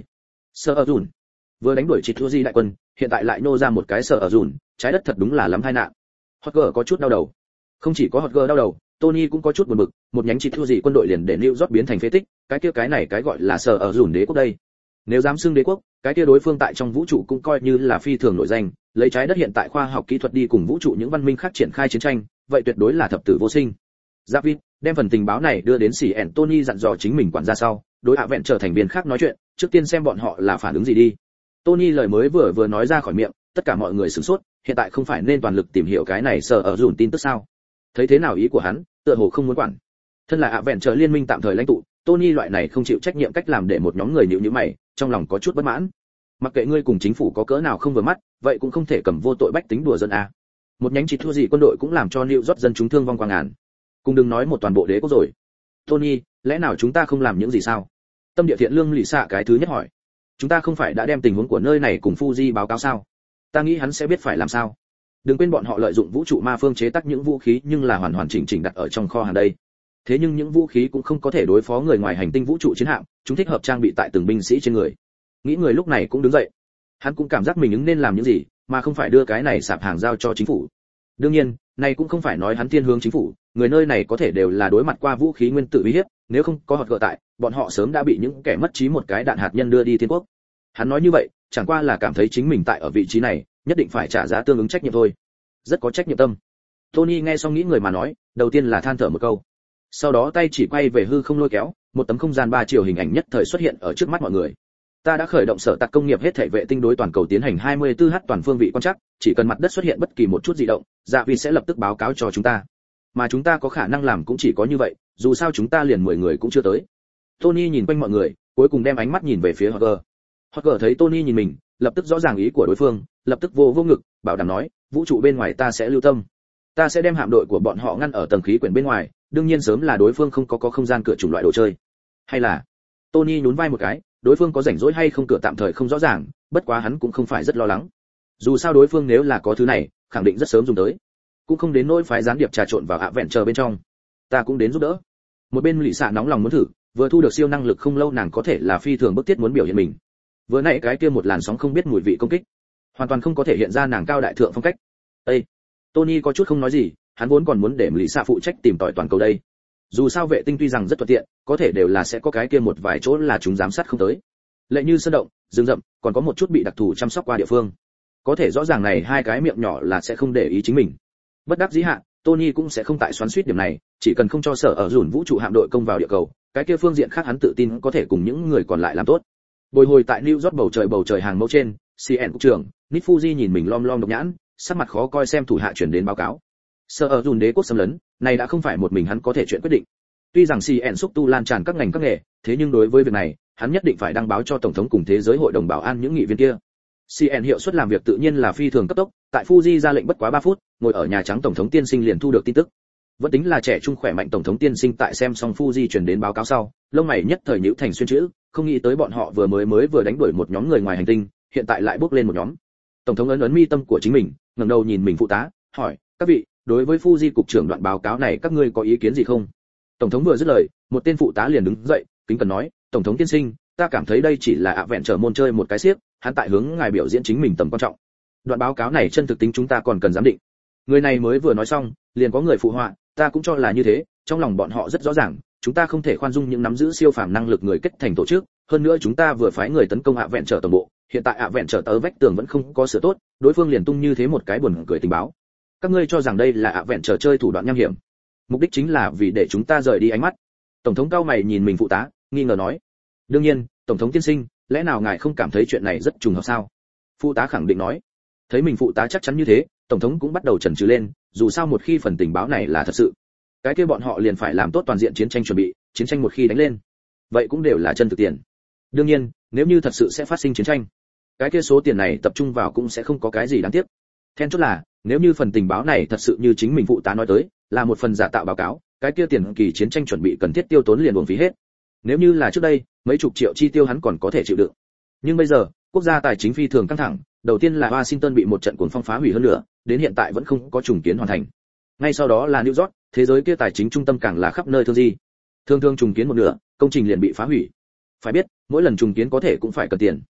S1: Sở ở dùn vừa đánh đuổi chỉ thua di đại quân, hiện tại lại nô ra một cái sở ở dùn, trái đất thật đúng là lắm tai nạn. Hotger có chút đau đầu. Không chỉ có Hotger đau đầu, Tony cũng có chút buồn bực, một nhánh chỉ thua gì quân đội liền để New York biến thành phế tích, cái kia cái này cái gọi là sở ở dùn đế quốc đây. Nếu dám xưng đế quốc, cái kia đối phương tại trong vũ trụ cũng coi như là phi thường nổi danh, lấy trái đất hiện tại khoa học kỹ thuật đi cùng vũ trụ những văn minh khác triển khai chiến tranh, vậy tuyệt đối là thập tử vô sinh. David đem phần tình báo này đưa đến xỉ ẻn Tony dặn dò chính mình quản gia sau, đối hạ vẹn trở thành viên khác nói chuyện, trước tiên xem bọn họ là phản ứng gì đi. Tony lời mới vừa vừa nói ra khỏi miệng, tất cả mọi người sửng sốt, hiện tại không phải nên toàn lực tìm hiểu cái này sở ở dùn tin tức sao? Thấy thế nào ý của hắn, tựa hồ không muốn quản. Thân là hạ vẹn trở liên minh tạm thời lãnh tụ, Tony loại này không chịu trách nhiệm cách làm để một nhóm người nhíu nhíu mày, trong lòng có chút bất mãn. Mặc kệ ngươi cùng chính phủ có cỡ nào không vừa mắt, vậy cũng không thể cầm vô tội bách tính đùa dân a. Một nhánh chỉ thua gì quân đội cũng làm cho New York dân chúng thương vong qua ngàn. Cùng đừng nói một toàn bộ đế quốc rồi. Tony, lẽ nào chúng ta không làm những gì sao? Tâm địa thiện lương lì xạ cái thứ nhất hỏi. Chúng ta không phải đã đem tình huống của nơi này cùng Fuji báo cáo sao? Ta nghĩ hắn sẽ biết phải làm sao. Đừng quên bọn họ lợi dụng vũ trụ ma phương chế tác những vũ khí nhưng là hoàn hoàn chỉnh chỉnh đặt ở trong kho hàng đây. Thế nhưng những vũ khí cũng không có thể đối phó người ngoài hành tinh vũ trụ chiến hạm, chúng thích hợp trang bị tại từng binh sĩ trên người. Nghĩ người lúc này cũng đứng dậy. Hắn cũng cảm giác mình ứng nên làm những gì, mà không phải đưa cái này sạp hàng giao cho chính phủ. Đương nhiên, này cũng không phải nói hắn thiên hướng chính phủ, người nơi này có thể đều là đối mặt qua vũ khí nguyên tử uy hiếp, nếu không có hoạt gỡ tại, bọn họ sớm đã bị những kẻ mất trí một cái đạn hạt nhân đưa đi thiên quốc. Hắn nói như vậy, chẳng qua là cảm thấy chính mình tại ở vị trí này, nhất định phải trả giá tương ứng trách nhiệm thôi. Rất có trách nhiệm tâm. Tony nghe xong nghĩ người mà nói, đầu tiên là than thở một câu. Sau đó tay chỉ quay về hư không lôi kéo, một tấm không gian ba chiều hình ảnh nhất thời xuất hiện ở trước mắt mọi người. Ta đã khởi động sở tạc công nghiệp hết thảy vệ tinh đối toàn cầu tiến hành hai mươi tư h toàn phương vị quan trắc, chỉ cần mặt đất xuất hiện bất kỳ một chút dị động, dạ vì sẽ lập tức báo cáo cho chúng ta. Mà chúng ta có khả năng làm cũng chỉ có như vậy, dù sao chúng ta liền mười người cũng chưa tới. Tony nhìn quanh mọi người, cuối cùng đem ánh mắt nhìn về phía Hogger. Hogger thấy Tony nhìn mình, lập tức rõ ràng ý của đối phương, lập tức vô vô ngực, bảo đảm nói, vũ trụ bên ngoài ta sẽ lưu tâm. Ta sẽ đem hạm đội của bọn họ ngăn ở tầng khí quyển bên ngoài, đương nhiên sớm là đối phương không có có không gian cửa chủng loại đồ chơi. Hay là Tony nhún vai một cái, đối phương có rảnh rỗi hay không cửa tạm thời không rõ ràng, bất quá hắn cũng không phải rất lo lắng. Dù sao đối phương nếu là có thứ này, khẳng định rất sớm dùng tới, cũng không đến nỗi phái gián điệp trà trộn vào ạ vẹn chờ bên trong. Ta cũng đến giúp đỡ. Một bên lì xạ nóng lòng muốn thử, vừa thu được siêu năng lực không lâu nàng có thể là phi thường bức thiết muốn biểu hiện mình. Vừa nãy cái kia một làn sóng không biết mùi vị công kích, hoàn toàn không có thể hiện ra nàng cao đại thượng phong cách. Ê, Tony có chút không nói gì, hắn vốn còn muốn để lì xạ phụ trách tìm tòi toàn cầu đây. Dù sao vệ tinh tuy rằng rất thuận tiện, có thể đều là sẽ có cái kia một vài chỗ là chúng giám sát không tới. Lệ như sơn động, rừng rậm, còn có một chút bị đặc thù chăm sóc qua địa phương. Có thể rõ ràng này hai cái miệng nhỏ là sẽ không để ý chính mình. Bất đắc dĩ hạ, Tony cũng sẽ không tại xoắn xuýt điểm này, chỉ cần không cho sở ở dùn vũ trụ hạm đội công vào địa cầu, cái kia phương diện khác hắn tự tin có thể cùng những người còn lại làm tốt. Bồi hồi tại New York bầu trời bầu trời hàng mẫu trên, xê en cục trưởng, Nick Fuji nhìn mình lom lom độc nhãn, sắc mặt khó coi xem thủ hạ chuyển đến báo cáo. Sở ở dùn đế quốc xâm lấn, này đã không phải một mình hắn có thể chuyện quyết định. Tuy rằng xê en xúc tu lan tràn các ngành các nghề, thế nhưng đối với việc này, hắn nhất định phải đăng báo cho tổng thống cùng thế giới hội đồng bảo an những nghị viên kia. xê en hiệu suất làm việc tự nhiên là phi thường cấp tốc, tại Fuji ra lệnh bất quá ba phút, ngồi ở nhà trắng tổng thống tiên sinh liền thu được tin tức. Vẫn tính là trẻ trung khỏe mạnh tổng thống tiên sinh tại xem xong Fuji truyền đến báo cáo sau, lông mày nhất thời nhíu thành xuyên chữ, không nghĩ tới bọn họ vừa mới mới vừa đánh đuổi một nhóm người ngoài hành tinh, hiện tại lại bước lên một nhóm. Tổng thống ấn ấn mi tâm của chính mình, ngẩng đầu nhìn mình phụ tá, hỏi: "Các vị, đối với Fuji cục trưởng đoạn báo cáo này các ngươi có ý kiến gì không?" Tổng thống vừa dứt lời, một tên phụ tá liền đứng dậy, kính cẩn nói: "Tổng thống tiên sinh, ta cảm thấy đây chỉ là ạ vẹn trở môn chơi một cái xiếc, hắn tại hướng ngài biểu diễn chính mình tầm quan trọng. Đoạn báo cáo này chân thực tính chúng ta còn cần giám định." Người này mới vừa nói xong, liền có người phụ họa: "Ta cũng cho là như thế, trong lòng bọn họ rất rõ ràng, chúng ta không thể khoan dung những nắm giữ siêu phàm năng lực người kết thành tổ chức, hơn nữa chúng ta vừa phái người tấn công ạ vẹn trở toàn bộ, hiện tại ạ vẹn trở tớ vách tường vẫn không có sửa tốt, đối phương liền tung như thế một cái buồn cười tình báo. Các ngươi cho rằng đây là ạ vẹn trở chơi thủ đoạn nham hiểm, mục đích chính là vì để chúng ta rời đi ánh mắt." Tổng thống cao mày nhìn mình phụ tá, nghi ngờ nói: "Đương nhiên, tổng thống tiên sinh, lẽ nào ngài không cảm thấy chuyện này rất trùng hợp sao?" Phụ tá khẳng định nói. Thấy mình phụ tá chắc chắn như thế, tổng thống cũng bắt đầu chần chừ lên, dù sao một khi phần tình báo này là thật sự, cái kia bọn họ liền phải làm tốt toàn diện chiến tranh chuẩn bị, chiến tranh một khi đánh lên, vậy cũng đều là chân thực tiền. Đương nhiên, nếu như thật sự sẽ phát sinh chiến tranh, cái kia số tiền này tập trung vào cũng sẽ không có cái gì đáng tiếc. Then chốt là, nếu như phần tình báo này thật sự như chính mình phụ tá nói tới, là một phần giả tạo báo cáo, cái kia tiền kỳ chiến tranh chuẩn bị cần thiết tiêu tốn liền uổng phí hết. Nếu như là trước đây, mấy chục triệu chi tiêu hắn còn có thể chịu đựng. Nhưng bây giờ, quốc gia tài chính phi thường căng thẳng, đầu tiên là Washington bị một trận cuồng phong phá hủy hơn nữa, đến hiện tại vẫn không có trùng kiến hoàn thành. Ngay sau đó là New York, thế giới kia tài chính trung tâm càng là khắp nơi thương di. Thường thường trùng kiến một nửa, công trình liền bị phá hủy. Phải biết, mỗi lần trùng kiến có thể cũng phải cần tiền.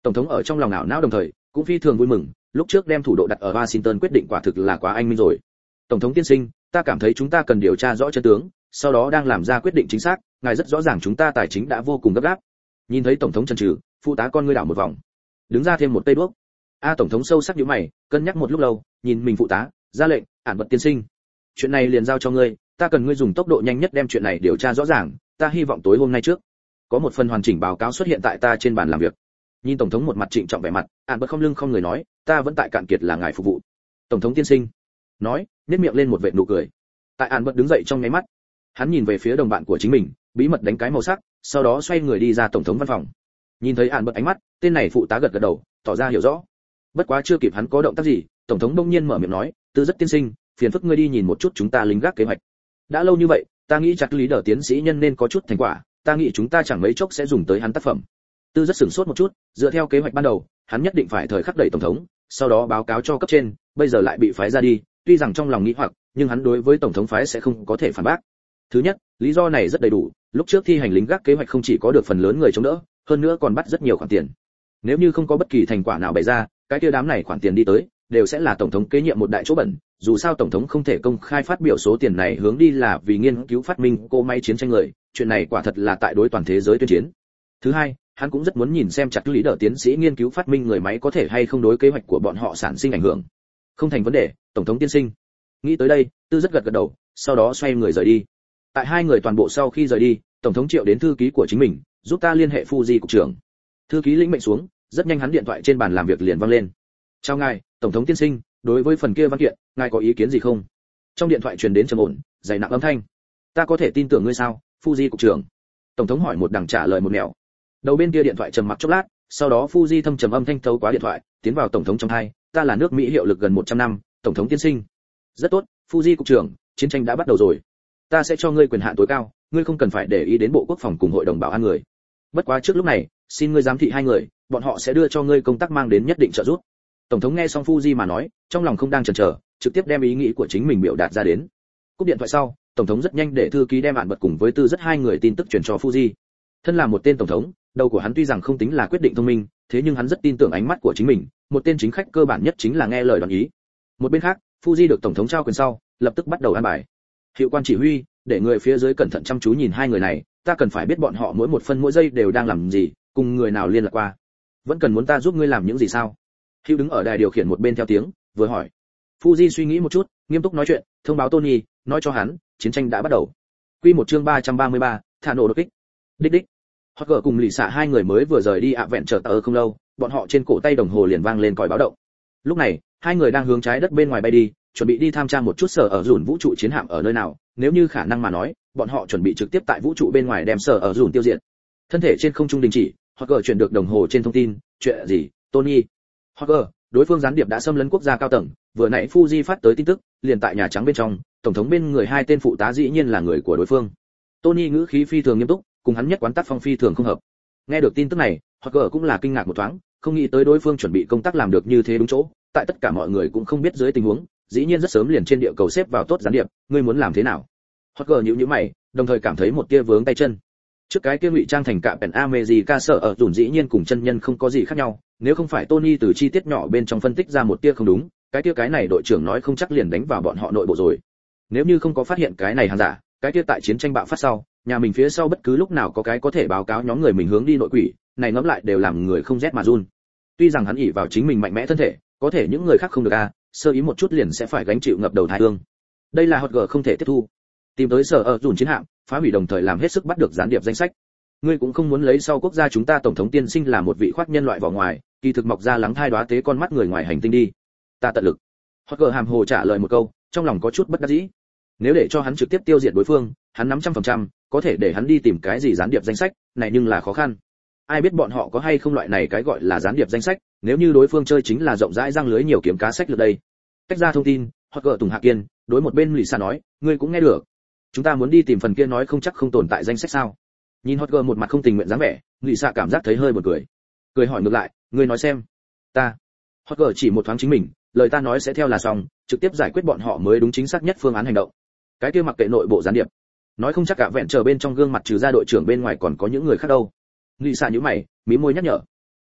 S1: Tổng thống ở trong lòng ảo não đồng thời cũng phi thường vui mừng, lúc trước đem thủ độ đặt ở Washington quyết định quả thực là quá anh minh rồi. Tổng thống tiên sinh, ta cảm thấy chúng ta cần điều tra rõ chân tướng, sau đó đang làm ra quyết định chính xác, ngài rất rõ ràng chúng ta tài chính đã vô cùng gấp gáp. Nhìn thấy tổng thống chần chừ, phụ tá con ngươi đảo một vòng, đứng ra thêm một tay đuốc. A tổng thống sâu sắc nhíu mày, cân nhắc một lúc lâu, nhìn mình phụ tá, ra lệnh, ản vật tiên sinh, chuyện này liền giao cho ngươi, ta cần ngươi dùng tốc độ nhanh nhất đem chuyện này điều tra rõ ràng, ta hy vọng tối hôm nay trước có một phần hoàn chỉnh báo cáo xuất hiện tại ta trên bàn làm việc. Nhìn tổng thống một mặt trịnh trọng vẻ mặt, ản vật không lưng không người nói, ta vẫn tại cạn kiệt là ngài phục vụ. Tổng thống tiên sinh, nói, nhếch miệng lên một vệt nụ cười. Tại ản vật đứng dậy trong nháy mắt, hắn nhìn về phía đồng bạn của chính mình, bí mật đánh cái màu sắc, sau đó xoay người đi ra tổng thống văn phòng. Nhìn thấy ản vật ánh mắt, tên này phụ tá gật gật đầu, tỏ ra hiểu rõ. Bất quá chưa kịp hắn có động tác gì, tổng thống bỗng nhiên mở miệng nói, tư rất tiên sinh, phiền phức ngươi đi nhìn một chút chúng ta lính gác kế hoạch. Đã lâu như vậy, ta nghĩ chắc lý đờ tiến sĩ nhân nên có chút thành quả, ta nghĩ chúng ta chẳng mấy chốc sẽ dùng tới hắn tác phẩm. Tư rất sửng sốt một chút, dựa theo kế hoạch ban đầu, hắn nhất định phải thời khắc đẩy tổng thống, sau đó báo cáo cho cấp trên, bây giờ lại bị phái ra đi, tuy rằng trong lòng nghĩ hoặc, nhưng hắn đối với tổng thống phái sẽ không có thể phản bác. Thứ nhất, lý do này rất đầy đủ, lúc trước thi hành lính gác kế hoạch không chỉ có được phần lớn người chống đỡ, hơn nữa còn bắt rất nhiều khoản tiền. Nếu như không có bất kỳ thành quả nào bày ra, cái kia đám này khoản tiền đi tới, đều sẽ là tổng thống kế nhiệm một đại chỗ bẩn, dù sao tổng thống không thể công khai phát biểu số tiền này hướng đi là vì nghiên cứu phát minh cô máy chiến tranh người, chuyện này quả thật là tại đối toàn thế giới tuyên chiến. Thứ hai, hắn cũng rất muốn nhìn xem chặt lý đỡ tiến sĩ nghiên cứu phát minh người máy có thể hay không đối kế hoạch của bọn họ sản sinh ảnh hưởng. Không thành vấn đề, tổng thống tiên sinh. Nghĩ tới đây, Tư rất gật gật đầu, sau đó xoay người rời đi. Tại hai người toàn bộ sau khi rời đi, tổng thống triệu đến thư ký của chính mình, giúp ta liên hệ Fuji cục trưởng. Thư ký lĩnh mệnh xuống, rất nhanh hắn điện thoại trên bàn làm việc liền vang lên. Chào ngài, tổng thống tiên sinh, đối với phần kia văn kiện, ngài có ý kiến gì không? Trong điện thoại truyền đến trầm ổn, dày nặng âm thanh. Ta có thể tin tưởng ngươi sao, Fuji cục trưởng? Tổng thống hỏi một đằng trả lời một nẻo. Đầu bên kia điện thoại trầm mặc chốc lát, sau đó Fuji thâm trầm âm thanh thấu qua điện thoại, tiến vào tổng thống trong tai, ta là nước Mỹ hiệu lực gần một trăm năm, tổng thống tiên sinh. Rất tốt, Fuji cục trưởng, chiến tranh đã bắt đầu rồi. Ta sẽ cho ngươi quyền hạn tối cao, ngươi không cần phải để ý đến bộ quốc phòng cùng hội đồng bảo an người. Bất quá trước lúc này, xin ngươi giám thị hai người, bọn họ sẽ đưa cho ngươi công tác mang đến nhất định trợ giúp. Tổng thống nghe xong Fuji mà nói, trong lòng không đang chần chờ, trực tiếp đem ý nghĩ của chính mình biểu đạt ra đến. Cúp điện thoại sau, tổng thống rất nhanh để thư ký đem ản bật cùng với Tư rất hai người tin tức truyền cho Fuji. Thân là một tên tổng thống, đầu của hắn tuy rằng không tính là quyết định thông minh, thế nhưng hắn rất tin tưởng ánh mắt của chính mình, một tên chính khách cơ bản nhất chính là nghe lời đoán ý. Một bên khác, Fuji được tổng thống trao quyền sau, lập tức bắt đầu an bài. Hiệu quan chỉ huy, để người phía dưới cẩn thận chăm chú nhìn hai người này, ta cần phải biết bọn họ mỗi một phân mỗi giây đều đang làm gì, cùng người nào liên lạc qua. Vẫn cần muốn ta giúp ngươi làm những gì sao? Hữu đứng ở đài điều khiển một bên theo tiếng, vừa hỏi. Fuji suy nghĩ một chút, nghiêm túc nói chuyện, thông báo Tony, nói cho hắn, chiến tranh đã bắt đầu. Quy một chương ba trăm ba mươi ba, thả nổ đột kích. Đích đích. Hoặc cùng lì xạ hai người mới vừa rời đi ạ vẹn chờ tờ không lâu, bọn họ trên cổ tay đồng hồ liền vang lên còi báo động. Lúc này, hai người đang hướng trái đất bên ngoài bay đi, chuẩn bị đi tham tra một chút sở ở dùn vũ trụ chiến hạm ở nơi nào, nếu như khả năng mà nói, bọn họ chuẩn bị trực tiếp tại vũ trụ bên ngoài đem sở ở dùn tiêu diệt. Thân thể trên không trung đình chỉ, hoặc chuyển được đồng hồ trên thông tin, chuyện gì, Tony? Hoặc đối phương gián điệp đã xâm lấn quốc gia cao tầng, vừa nãy Fuji phát tới tin tức, liền tại Nhà Trắng bên trong, tổng thống bên người hai tên phụ tá dĩ nhiên là người của đối phương. Tony ngữ khí phi thường nghiêm túc, cùng hắn nhất quán tác phong phi thường không hợp. Nghe được tin tức này, Hoặc cũng là kinh ngạc một thoáng, không nghĩ tới đối phương chuẩn bị công tác làm được như thế đúng chỗ, tại tất cả mọi người cũng không biết dưới tình huống, dĩ nhiên rất sớm liền trên địa cầu xếp vào tốt gián điệp, ngươi muốn làm thế nào? Hoặc nhíu nhíu mày, đồng thời cảm thấy một tia vướng tay chân. Trước cái kia ngụy trang thành cạm pèn America sở ở dùn dĩ nhiên cùng chân nhân không có gì khác nhau, nếu không phải Tony từ chi tiết nhỏ bên trong phân tích ra một tia không đúng, cái kia cái này đội trưởng nói không chắc liền đánh vào bọn họ nội bộ rồi. Nếu như không có phát hiện cái này hàng giả, cái kia tại chiến tranh bạo phát sau, nhà mình phía sau bất cứ lúc nào có cái có thể báo cáo nhóm người mình hướng đi nội quỷ, này ngẫm lại đều làm người không rét mà run. Tuy rằng hắn ỷ vào chính mình mạnh mẽ thân thể, có thể những người khác không được a, sơ ý một chút liền sẽ phải gánh chịu ngập đầu thái hương. Đây là Hotg không thể tiếp thu. Tìm tới sở ở dùn chiến hạm, phá hủy đồng thời làm hết sức bắt được gián điệp danh sách. Ngươi cũng không muốn lấy sau quốc gia chúng ta tổng thống tiên sinh là một vị khoác nhân loại vỏ ngoài, kỳ thực mọc ra lắng thai đóa tế con mắt người ngoài hành tinh đi. Ta tận lực. Hotg hàm hồ trả lời một câu, trong lòng có chút bất đắc dĩ. Nếu để cho hắn trực tiếp tiêu diệt đối phương, hắn nắm trăm phần trăm, có thể để hắn đi tìm cái gì gián điệp danh sách, này nhưng là khó khăn. Ai biết bọn họ có hay không loại này cái gọi là gián điệp danh sách, nếu như đối phương chơi chính là rộng rãi răng lưới nhiều kiếm cá sách lượt đây. Cách ra thông tin, Hotg Tùng Hạ Kiên, đối một bên lì xa nói, ngươi cũng nghe được. Chúng ta muốn đi tìm phần kia nói không chắc không tồn tại danh sách sao? Nhìn Hotg một mặt không tình nguyện dáng vẻ, lì xa cảm giác thấy hơi buồn cười. Cười hỏi ngược lại, ngươi nói xem. Ta. Hotg chỉ một thoáng chính mình, lời ta nói sẽ theo là xong, trực tiếp giải quyết bọn họ mới đúng chính xác nhất phương án hành động. Cái kia mặc kệ nội bộ gián điệp, nói không chắc cả vẹn chờ bên trong gương mặt trừ ra đội trưởng bên ngoài còn có những người khác đâu. Lì xa nhíu mày, mí môi nhắc nhở.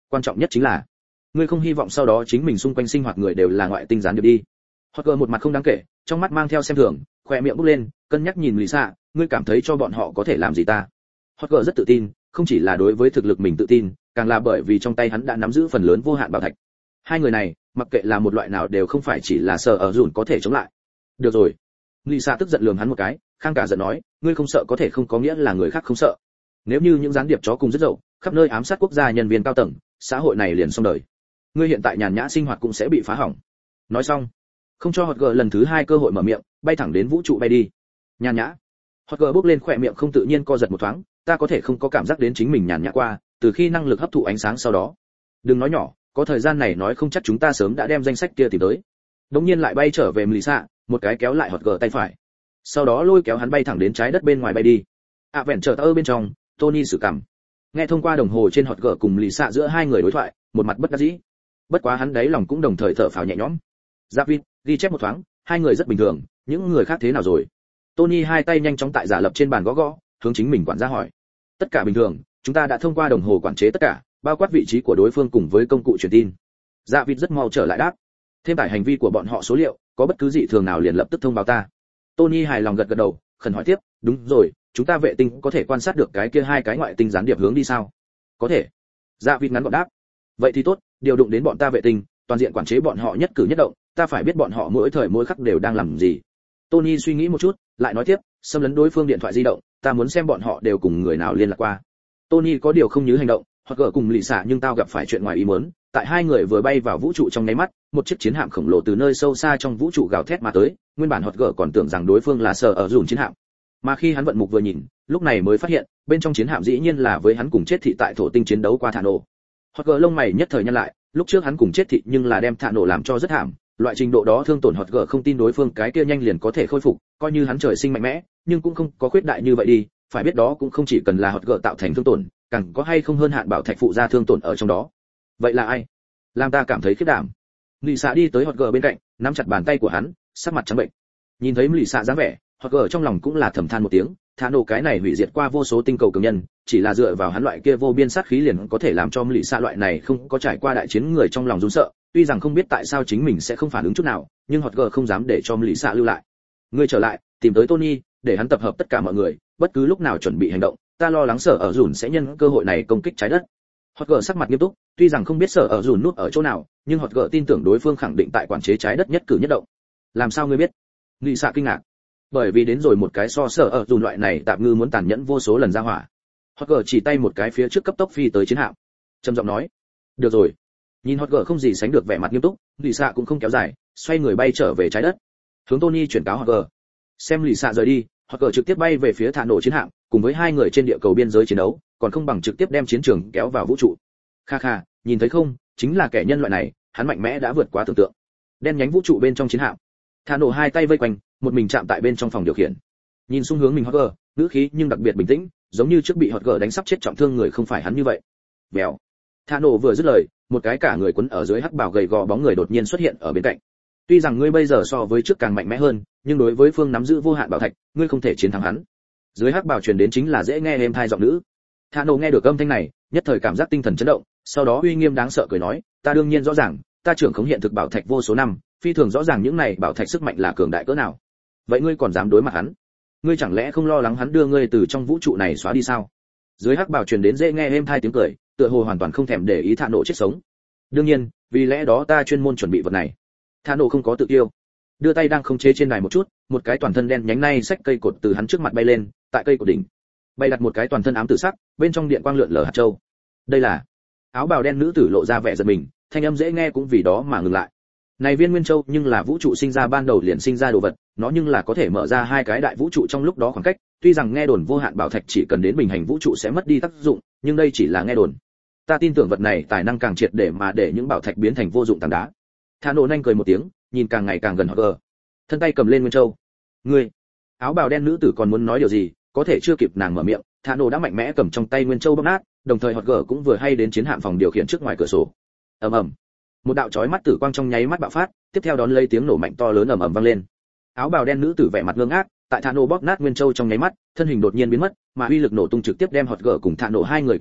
S1: quan trọng nhất chính là ngươi không hy vọng sau đó chính mình xung quanh sinh hoạt người đều là ngoại tinh gián điệp đi. Hoặc một mặt không đáng kể, trong mắt mang theo xem thường, khoe miệng bốc lên, cân nhắc nhìn Lisa, ngươi cảm thấy cho bọn họ có thể làm gì ta? Hoặc rất tự tin, không chỉ là đối với thực lực mình tự tin, càng là bởi vì trong tay hắn đã nắm giữ phần lớn vô hạn bảo thạch. Hai người này, mặc kệ là một loại nào đều không phải chỉ là sở ở dùn có thể chống lại. Được rồi. Lisa tức giận lườm hắn một cái, khang cả giận nói, ngươi không sợ có thể không có nghĩa là người khác không sợ. Nếu như những gián điệp chó cùng rất dậu, khắp nơi ám sát quốc gia nhân viên cao tầng, xã hội này liền xong đời. Ngươi hiện tại nhàn nhã sinh hoạt cũng sẽ bị phá hỏng. Nói xong, không cho Hotger lần thứ hai cơ hội mở miệng, bay thẳng đến vũ trụ bay đi. Nhàn nhã. Hotger bước lên khỏe miệng không tự nhiên co giật một thoáng, ta có thể không có cảm giác đến chính mình nhàn nhã qua, từ khi năng lực hấp thụ ánh sáng sau đó. Đừng nói nhỏ, có thời gian này nói không chắc chúng ta sớm đã đem danh sách kia tìm tới. Đống nhiên lại bay trở về Melissa, một cái kéo lại Hotger tay phải. Sau đó lôi kéo hắn bay thẳng đến trái đất bên ngoài bay đi. À vẹn trở ở bên trong, Tony sử cảm. Nghe thông qua đồng hồ trên Hotger cùng Melissa giữa hai người đối thoại, một mặt bất đắc dĩ. Bất quá hắn đấy lòng cũng đồng thời thở phào nhẹ nhõm. David, ghi chép một thoáng, hai người rất bình thường, những người khác thế nào rồi? Tony hai tay nhanh chóng tại giả lập trên bàn gõ gõ, hướng chính mình quản gia hỏi. Tất cả bình thường, chúng ta đã thông qua đồng hồ quản chế tất cả, bao quát vị trí của đối phương cùng với công cụ truyền tin. David rất mau trở lại đáp. Thêm tải hành vi của bọn họ số liệu, có bất cứ dị thường nào liền lập tức thông báo ta. Tony hài lòng gật gật đầu, khẩn hỏi tiếp, đúng rồi, chúng ta vệ tinh có thể quan sát được cái kia hai cái ngoại tinh gián điệp hướng đi sao? Có thể. David ngắn gọn đáp. Vậy thì tốt, điều động đến bọn ta vệ tinh, toàn diện quản chế bọn họ nhất cử nhất động, ta phải biết bọn họ mỗi thời mỗi khắc đều đang làm gì. Tony suy nghĩ một chút, lại nói tiếp, xâm lấn đối phương điện thoại di động, ta muốn xem bọn họ đều cùng người nào liên lạc qua. Tony có điều không nhớ hành động, hoặc gỡ cùng lì xả nhưng tao gặp phải chuyện ngoài ý muốn, tại hai người vừa bay vào vũ trụ trong nháy mắt, một chiếc chiến hạm khổng lồ từ nơi sâu xa trong vũ trụ gào thét mà tới, nguyên bản hoặc gỡ còn tưởng rằng đối phương là sở ở dùn chiến hạm, mà khi hắn vận mục vừa nhìn, lúc này mới phát hiện, bên trong chiến hạm dĩ nhiên là với hắn cùng chết thị tại thổ tinh chiến đấu qua thả nổ. Hoặc gỡ lông mày nhất thời nhăn lại, lúc trước hắn cùng chết thị nhưng là đem thả nổ làm cho rất thảm, loại trình độ đó thương tổn hoặc gỡ không tin đối phương cái kia nhanh liền có thể khôi phục, coi như hắn trời sinh mạnh mẽ, nhưng cũng không có khuyết đại như vậy đi, phải biết đó cũng không chỉ cần là hoặc gỡ tạo thành thương tổn, càng có hay không hơn hạn bảo thạch phụ ra thương tổn ở trong đó. Vậy là ai? Làm ta cảm thấy khiếp đảm. Lì xạ đi tới hoặc gỡ bên cạnh, nắm chặt bàn tay của hắn, sắc mặt trắng bệnh. Nhìn thấy lì xạ dáng vẻ, hoặc gỡ trong lòng cũng là thầm than một tiếng, thả nổ cái này hủy diệt qua vô số tinh cầu cường nhân, chỉ là dựa vào hắn loại kia vô biên sát khí liền có thể làm cho lì xạ loại này không có trải qua đại chiến người trong lòng run sợ. Tuy rằng không biết tại sao chính mình sẽ không phản ứng chút nào, nhưng hoặc gỡ không dám để cho lì xạ lưu lại. Ngươi trở lại, tìm tới Tony, để hắn tập hợp tất cả mọi người, bất cứ lúc nào chuẩn bị hành động, ta lo lắng sở ở dùn sẽ nhân cơ hội này công kích trái đất. Hot gở sắc mặt nghiêm túc, tuy rằng không biết sở ở dùn núp ở chỗ nào, nhưng Hot gở tin tưởng đối phương khẳng định tại quản chế trái đất nhất cử nhất động. Làm sao ngươi biết? Lì xạ kinh ngạc. Bởi vì đến rồi một cái so sở ở dùn loại này tạm ngư muốn tàn nhẫn vô số lần ra hỏa. Hot gở chỉ tay một cái phía trước cấp tốc phi tới chiến hạm, trầm giọng nói: được rồi. Nhìn Hot gở không gì sánh được vẻ mặt nghiêm túc, lì xạ cũng không kéo dài, xoay người bay trở về trái đất, hướng Tony chuyển cáo Hot gở. Xem lì xạ rời đi, Hot gở trực tiếp bay về phía thả nổ chiến hạm, cùng với hai người trên địa cầu biên giới chiến đấu, còn không bằng trực tiếp đem chiến trường kéo vào vũ trụ. Kha kha, nhìn thấy không, chính là kẻ nhân loại này, hắn mạnh mẽ đã vượt quá tưởng tượng. Đen nhánh vũ trụ bên trong chiến hạm, thả nổ hai tay vây quanh, một mình chạm tại bên trong phòng điều khiển. Nhìn xung hướng mình Hot gở, ngữ khí nhưng đặc biệt bình tĩnh, giống như trước bị Hot gở đánh sắp chết trọng thương người không phải hắn như vậy. Bèo. Thả nổ vừa dứt lời, một cái cả người quấn ở dưới hắc bào gầy gò bóng người đột nhiên xuất hiện ở bên cạnh. Tuy rằng ngươi bây giờ so với trước càng mạnh mẽ hơn, nhưng đối với phương nắm giữ vô hạn bảo thạch, ngươi không thể chiến thắng hắn. Dưới hắc bào truyền đến chính là dễ nghe êm thai giọng nữ. Thả nổ nghe được âm thanh này, nhất thời cảm giác tinh thần chấn động, sau đó uy nghiêm đáng sợ cười nói, ta đương nhiên rõ ràng, ta trưởng khống hiện thực bảo thạch vô số năm, phi thường rõ ràng những này bảo thạch sức mạnh là cường đại cỡ nào. Vậy ngươi còn dám đối mặt hắn? Ngươi chẳng lẽ không lo lắng hắn đưa ngươi từ trong vũ trụ này xóa đi sao? Dưới hắc bào truyền đến dễ nghe êm thai tiếng cười, tựa hồ hoàn toàn không thèm để ý Thả nổ chết sống. Đương nhiên, vì lẽ đó ta chuyên môn chuẩn bị vật này. Thả nổ không có tự tiêu, đưa tay đang khống chế trên đài một chút, một cái toàn thân đen nhánh nay xách cây cột từ hắn trước mặt bay lên, tại cây cột đỉnh bay đặt một cái toàn thân ám tử sắc, bên trong điện quang lượn lờ hạt châu. Đây là áo bào đen nữ tử lộ ra vẻ giật mình, thanh âm dễ nghe cũng vì đó mà ngừng lại. Này viên nguyên châu nhưng là vũ trụ sinh ra ban đầu liền sinh ra đồ vật, nó nhưng là có thể mở ra hai cái đại vũ trụ trong lúc đó khoảng cách, tuy rằng nghe đồn vô hạn bảo thạch chỉ cần đến bình hành vũ trụ sẽ mất đi tác dụng, nhưng đây chỉ là nghe đồn. Ta tin tưởng vật này tài năng càng triệt để mà để những bảo thạch biến thành vô dụng tảng đá. Thả nổ nhanh cười một tiếng, nhìn càng ngày càng gần Hotger, thân tay cầm lên nguyên châu. Ngươi, áo bào đen nữ tử còn muốn nói điều gì, có thể chưa kịp nàng mở miệng, Thả nổ đã mạnh mẽ cầm trong tay nguyên châu bóp nát, đồng thời Hotger cũng vừa hay đến chiến hạm phòng điều khiển trước ngoài cửa sổ. Ầm ầm, một đạo chói mắt tử quang trong nháy mắt bạo phát, tiếp theo đón lấy tiếng nổ mạnh to lớn ầm ầm vang lên. Áo bào đen nữ tử vẻ mặt ngơ ngác, tại Thả nổ bóp nát nguyên châu trong nháy mắt, thân hình đột nhiên biến mất, mà uy lực nổ tung trực tiếp đem Hotger cùng Thả nổ hai người cuốn vào,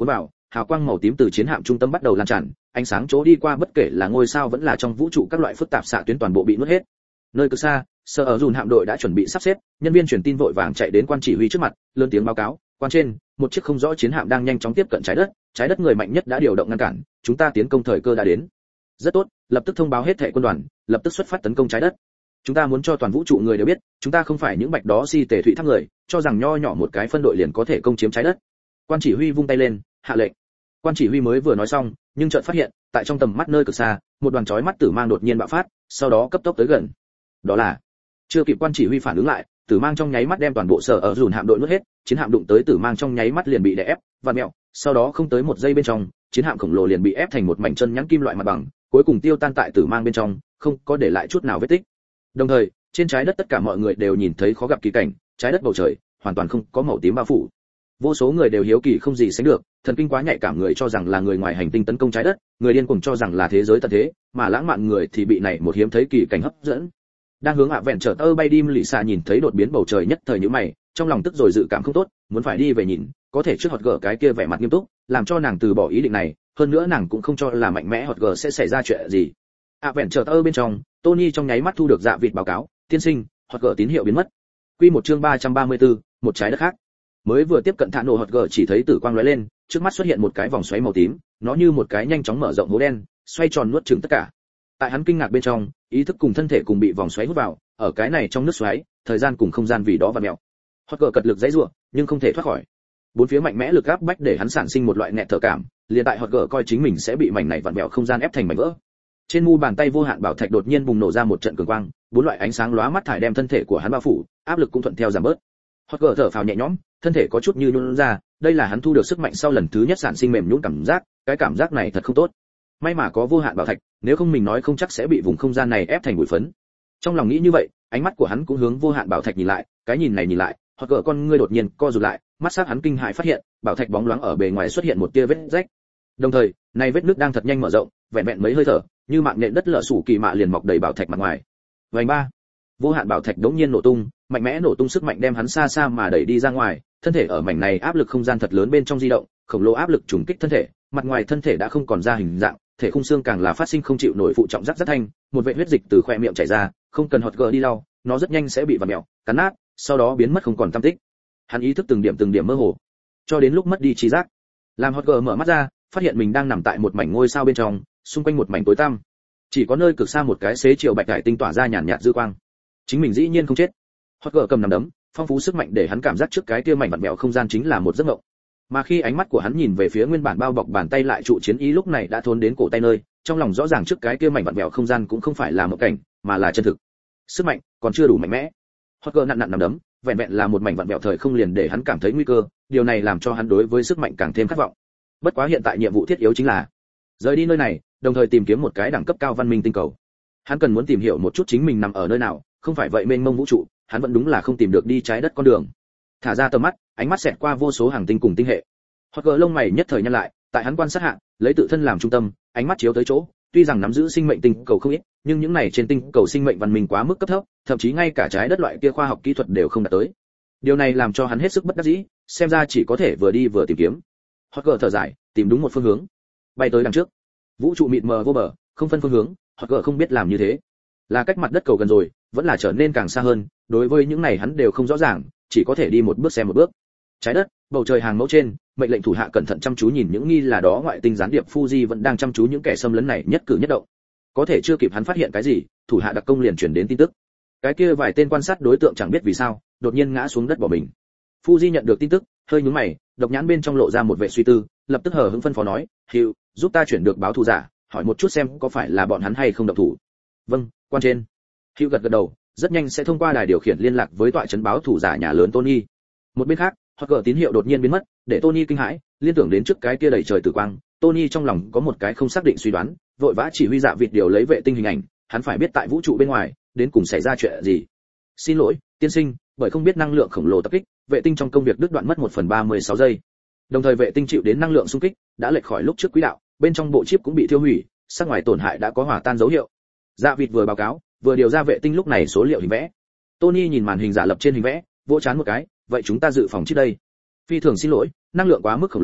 S1: hào quang màu tím từ chiến hạm trung tâm bắt đầu lan tràn, ánh sáng chỗ đi qua bất kể là ngôi sao vẫn là trong vũ trụ các loại phức tạp xạ tuyến toàn bộ bị nuốt hết. Nơi cực xa, Sở ở dùn hạm đội đã chuẩn bị sắp xếp, nhân viên truyền tin vội vàng chạy đến quan chỉ huy trước mặt, lớn tiếng báo cáo, quan trên, một chiếc không rõ chiến hạm đang nhanh chóng tiếp cận trái đất, trái đất người mạnh nhất đã điều động ngăn cản, chúng ta tiến công thời cơ đã đến. Rất tốt, lập tức thông báo hết thảy quân đoàn, lập tức xuất phát tấn công trái đất. Chúng ta muốn cho toàn vũ trụ người đều biết, chúng ta không phải những bạch đó si tề thụy tháp người, cho rằng nho nhỏ một cái phân đội liền có thể công chiếm trái đất. Quan chỉ huy vung tay lên, hạ lệnh. Quan chỉ huy mới vừa nói xong, nhưng chợt phát hiện, tại trong tầm mắt nơi cực xa, một đoàn chói mắt tử mang đột nhiên bạo phát, sau đó cấp tốc tới gần. Đó là, chưa kịp quan chỉ huy phản ứng lại, tử mang trong nháy mắt đem toàn bộ Sở ở dùn hạm đội nuốt hết, chiến hạm đụng tới tử mang trong nháy mắt liền bị đè ép, vặn mèo, sau đó không tới một giây bên trong, chiến hạm khổng lồ liền bị ép thành một mảnh chân nhẵn kim loại mặt bằng, cuối cùng tiêu tan tại tử mang bên trong, không có để lại chút nào vết tích. Đồng thời, trên trái đất tất cả mọi người đều nhìn thấy khó gặp kỳ cảnh, trái đất bầu trời hoàn toàn không có màu tím bao phủ. Vô số người đều hiếu kỳ không gì sánh được, thần kinh quá nhạy cảm người cho rằng là người ngoài hành tinh tấn công trái đất, người điên cuồng cho rằng là thế giới tận thế, mà lãng mạn người thì bị này một hiếm thấy kỳ cảnh hấp dẫn. Đang hướng ạ vẹn trở tơ bay đi, lì xà nhìn thấy đột biến bầu trời nhất thời nhíu mày, trong lòng tức rồi dự cảm không tốt, muốn phải đi về nhìn, có thể trước hot gở cái kia vẻ mặt nghiêm túc, làm cho nàng từ bỏ ý định này, hơn nữa nàng cũng không cho là mạnh mẽ hot gở sẽ xảy ra chuyện gì. ạ vẹn trở tơ bên trong, Tony trong nháy mắt thu được dạ vịt báo cáo, tiên sinh, hot gở tín hiệu biến mất. Quy một chương ba trăm ba mươi tư, một trái đất khác. Mới vừa tiếp cận thả nổ hot gở chỉ thấy tử quang lóe lên, trước mắt xuất hiện một cái vòng xoáy màu tím, nó như một cái nhanh chóng mở rộng hố đen, xoay tròn nuốt chửng tất cả. Tại hắn kinh ngạc bên trong, ý thức cùng thân thể cùng bị vòng xoáy hút vào, ở cái này trong nước xoáy, thời gian cùng không gian vì đó vặn mèo. Hot gở cật lực dãy rủa, nhưng không thể thoát khỏi. Bốn phía mạnh mẽ lực áp bách để hắn sản sinh một loại nghẹt thở cảm, liền tại Hot gở coi chính mình sẽ bị mảnh này vặn mèo không gian ép thành mảnh vỡ. Trên mu bàn tay vô hạn bảo thạch đột nhiên bùng nổ ra một trận cường quang, bốn loại ánh sáng lóa mắt thải đem thân thể của hắn bao phủ, áp lực cũng thuận theo giảm bớt. Hot gở thở phào nhẹ nhõm, thân thể có chút như nhũn ra, đây là hắn thu được sức mạnh sau lần thứ nhất sản sinh mềm nhũn cảm giác, cái cảm giác này thật không tốt. May mà có vô hạn bảo thạch, nếu không mình nói không chắc sẽ bị vùng không gian này ép thành bụi phấn. Trong lòng nghĩ như vậy, ánh mắt của hắn cũng hướng vô hạn bảo thạch nhìn lại, cái nhìn này nhìn lại, Hot gở con ngươi đột nhiên co rụt lại, mắt sắc hắn kinh hãi phát hiện, bảo thạch bóng loáng ở bề ngoài xuất hiện một tia vết rách. Đồng thời, này vết nước đang thật nhanh mở rộng, vẹn vẹn mấy hơi thở, như mạng nhện đất lở sủ kỳ mạ liền mọc đầy bảo thạch mặt ngoài. Vành ba, vô hạn bảo thạch đống nhiên nổ tung, mạnh mẽ nổ tung sức mạnh đem hắn xa xa mà đẩy đi ra ngoài, thân thể ở mảnh này áp lực không gian thật lớn bên trong di động, khổng lồ áp lực trùng kích thân thể, mặt ngoài thân thể đã không còn ra hình dạng, thể khung xương càng là phát sinh không chịu nổi phụ trọng rắc rất thanh, một vệt huyết dịch từ khóe miệng chảy ra, không cần Hot gở đi lau, nó rất nhanh sẽ bị vặn mèo, cắn nát, sau đó biến mất không còn tăm tích. Hắn ý thức từng điểm từng điểm mơ hồ, cho đến lúc mất đi trí giác. Làm Hot gở mở mắt ra, phát hiện mình đang nằm tại một mảnh ngôi sao bên trong, xung quanh một mảnh tối tăm. Chỉ có nơi cực xa một cái xế chiều bạch cải tinh tỏa ra nhàn nhạt dư quang. Chính mình dĩ nhiên không chết. Hot gở cầm nắm đấm, phong phú sức mạnh để hắn cảm giác trước cái kia mảnh vặn vẹo không gian chính là một giấc mộng. Mà khi ánh mắt của hắn nhìn về phía nguyên bản bao bọc bàn tay lại trụ chiến ý lúc này đã thốn đến cổ tay nơi, trong lòng rõ ràng trước cái kia mảnh vặn vẹo không gian cũng không phải là một cảnh, mà là chân thực. Sức mạnh còn chưa đủ mạnh mẽ. Hot gở nặn nặn nắm đấm, vẹn vẹn là một mảnh vặn vẹo thời không liền để hắn cảm thấy nguy cơ, điều này làm cho hắn đối với sức mạnh càng thêm khát vọng. Bất quá hiện tại nhiệm vụ thiết yếu chính là rời đi nơi này, đồng thời tìm kiếm một cái đẳng cấp cao văn minh tinh cầu. Hắn cần muốn tìm hiểu một chút chính mình nằm ở nơi nào, không phải vậy mênh mông vũ trụ, hắn vẫn đúng là không tìm được đi trái đất con đường. Thả ra tầm mắt, ánh mắt xẹt qua vô số hàng tinh cùng tinh hệ. Hot gở lông mày nhất thời nhăn lại, tại hắn quan sát hạ, lấy tự thân làm trung tâm, ánh mắt chiếu tới chỗ, tuy rằng nắm giữ sinh mệnh tinh cầu không ít, nhưng những này trên tinh cầu sinh mệnh văn minh quá mức cấp thấp, thậm chí ngay cả trái đất loại kia khoa học kỹ thuật đều không đạt tới. Điều này làm cho hắn hết sức bất đắc dĩ, xem ra chỉ có thể vừa đi vừa tìm kiếm. Hot gở thở dài, tìm đúng một phương hướng, bay tới đằng trước. Vũ trụ mịt mờ vô bờ, không phân phương hướng, Hot gở không biết làm như thế, là cách mặt đất cầu gần rồi, vẫn là trở nên càng xa hơn, đối với những này hắn đều không rõ ràng, chỉ có thể đi một bước xem một bước. Trái đất, bầu trời hàng mẫu trên, mệnh lệnh thủ hạ cẩn thận chăm chú nhìn những nghi là đó ngoại tinh gián điệp Fuji vẫn đang chăm chú những kẻ xâm lấn này nhất cử nhất động. Có thể chưa kịp hắn phát hiện cái gì, thủ hạ đặc công liền truyền đến tin tức. Cái kia vài tên quan sát đối tượng chẳng biết vì sao, đột nhiên ngã xuống đất bỏ mình. Fuji nhận được tin tức, hơi nhướng mày, độc nhãn bên trong lộ ra một vẻ suy tư, lập tức hờ hững phân phó nói, "Hữu, giúp ta chuyển được báo thù giả, hỏi một chút xem có phải là bọn hắn hay không động thủ." "Vâng, quan trên." Hữu gật gật đầu, rất nhanh sẽ thông qua đài điều khiển liên lạc với tọa trấn báo thù giả nhà lớn Tony. Một bên khác, Hot gở tín hiệu đột nhiên biến mất, để Tony kinh hãi, liên tưởng đến trước cái kia đầy trời tử quang, Tony trong lòng có một cái không xác định suy đoán, vội vã chỉ huy dạ vịt điều lấy vệ tinh hình ảnh, hắn phải biết tại vũ trụ bên ngoài, đến cùng xảy ra chuyện gì. "Xin lỗi, tiên sinh, bởi không biết năng lượng khổng lồ tập kích, vệ tinh trong công việc đứt đoạn mất một phần ba mươi sáu giây. Đồng thời vệ tinh chịu đến năng lượng xung kích, đã lệch khỏi lúc trước quỹ đạo, bên trong bộ chip cũng bị thiêu hủy, sắc ngoài tổn hại đã có hòa tan dấu hiệu." Dạ vịt vừa báo cáo, vừa điều ra vệ tinh lúc này số liệu hình vẽ. Tony nhìn màn hình giả lập trên hình vẽ, vỗ chán một cái, "Vậy chúng ta dự phòng trước đây." "Phi thường xin lỗi, năng lượng quá mức khổng lồ,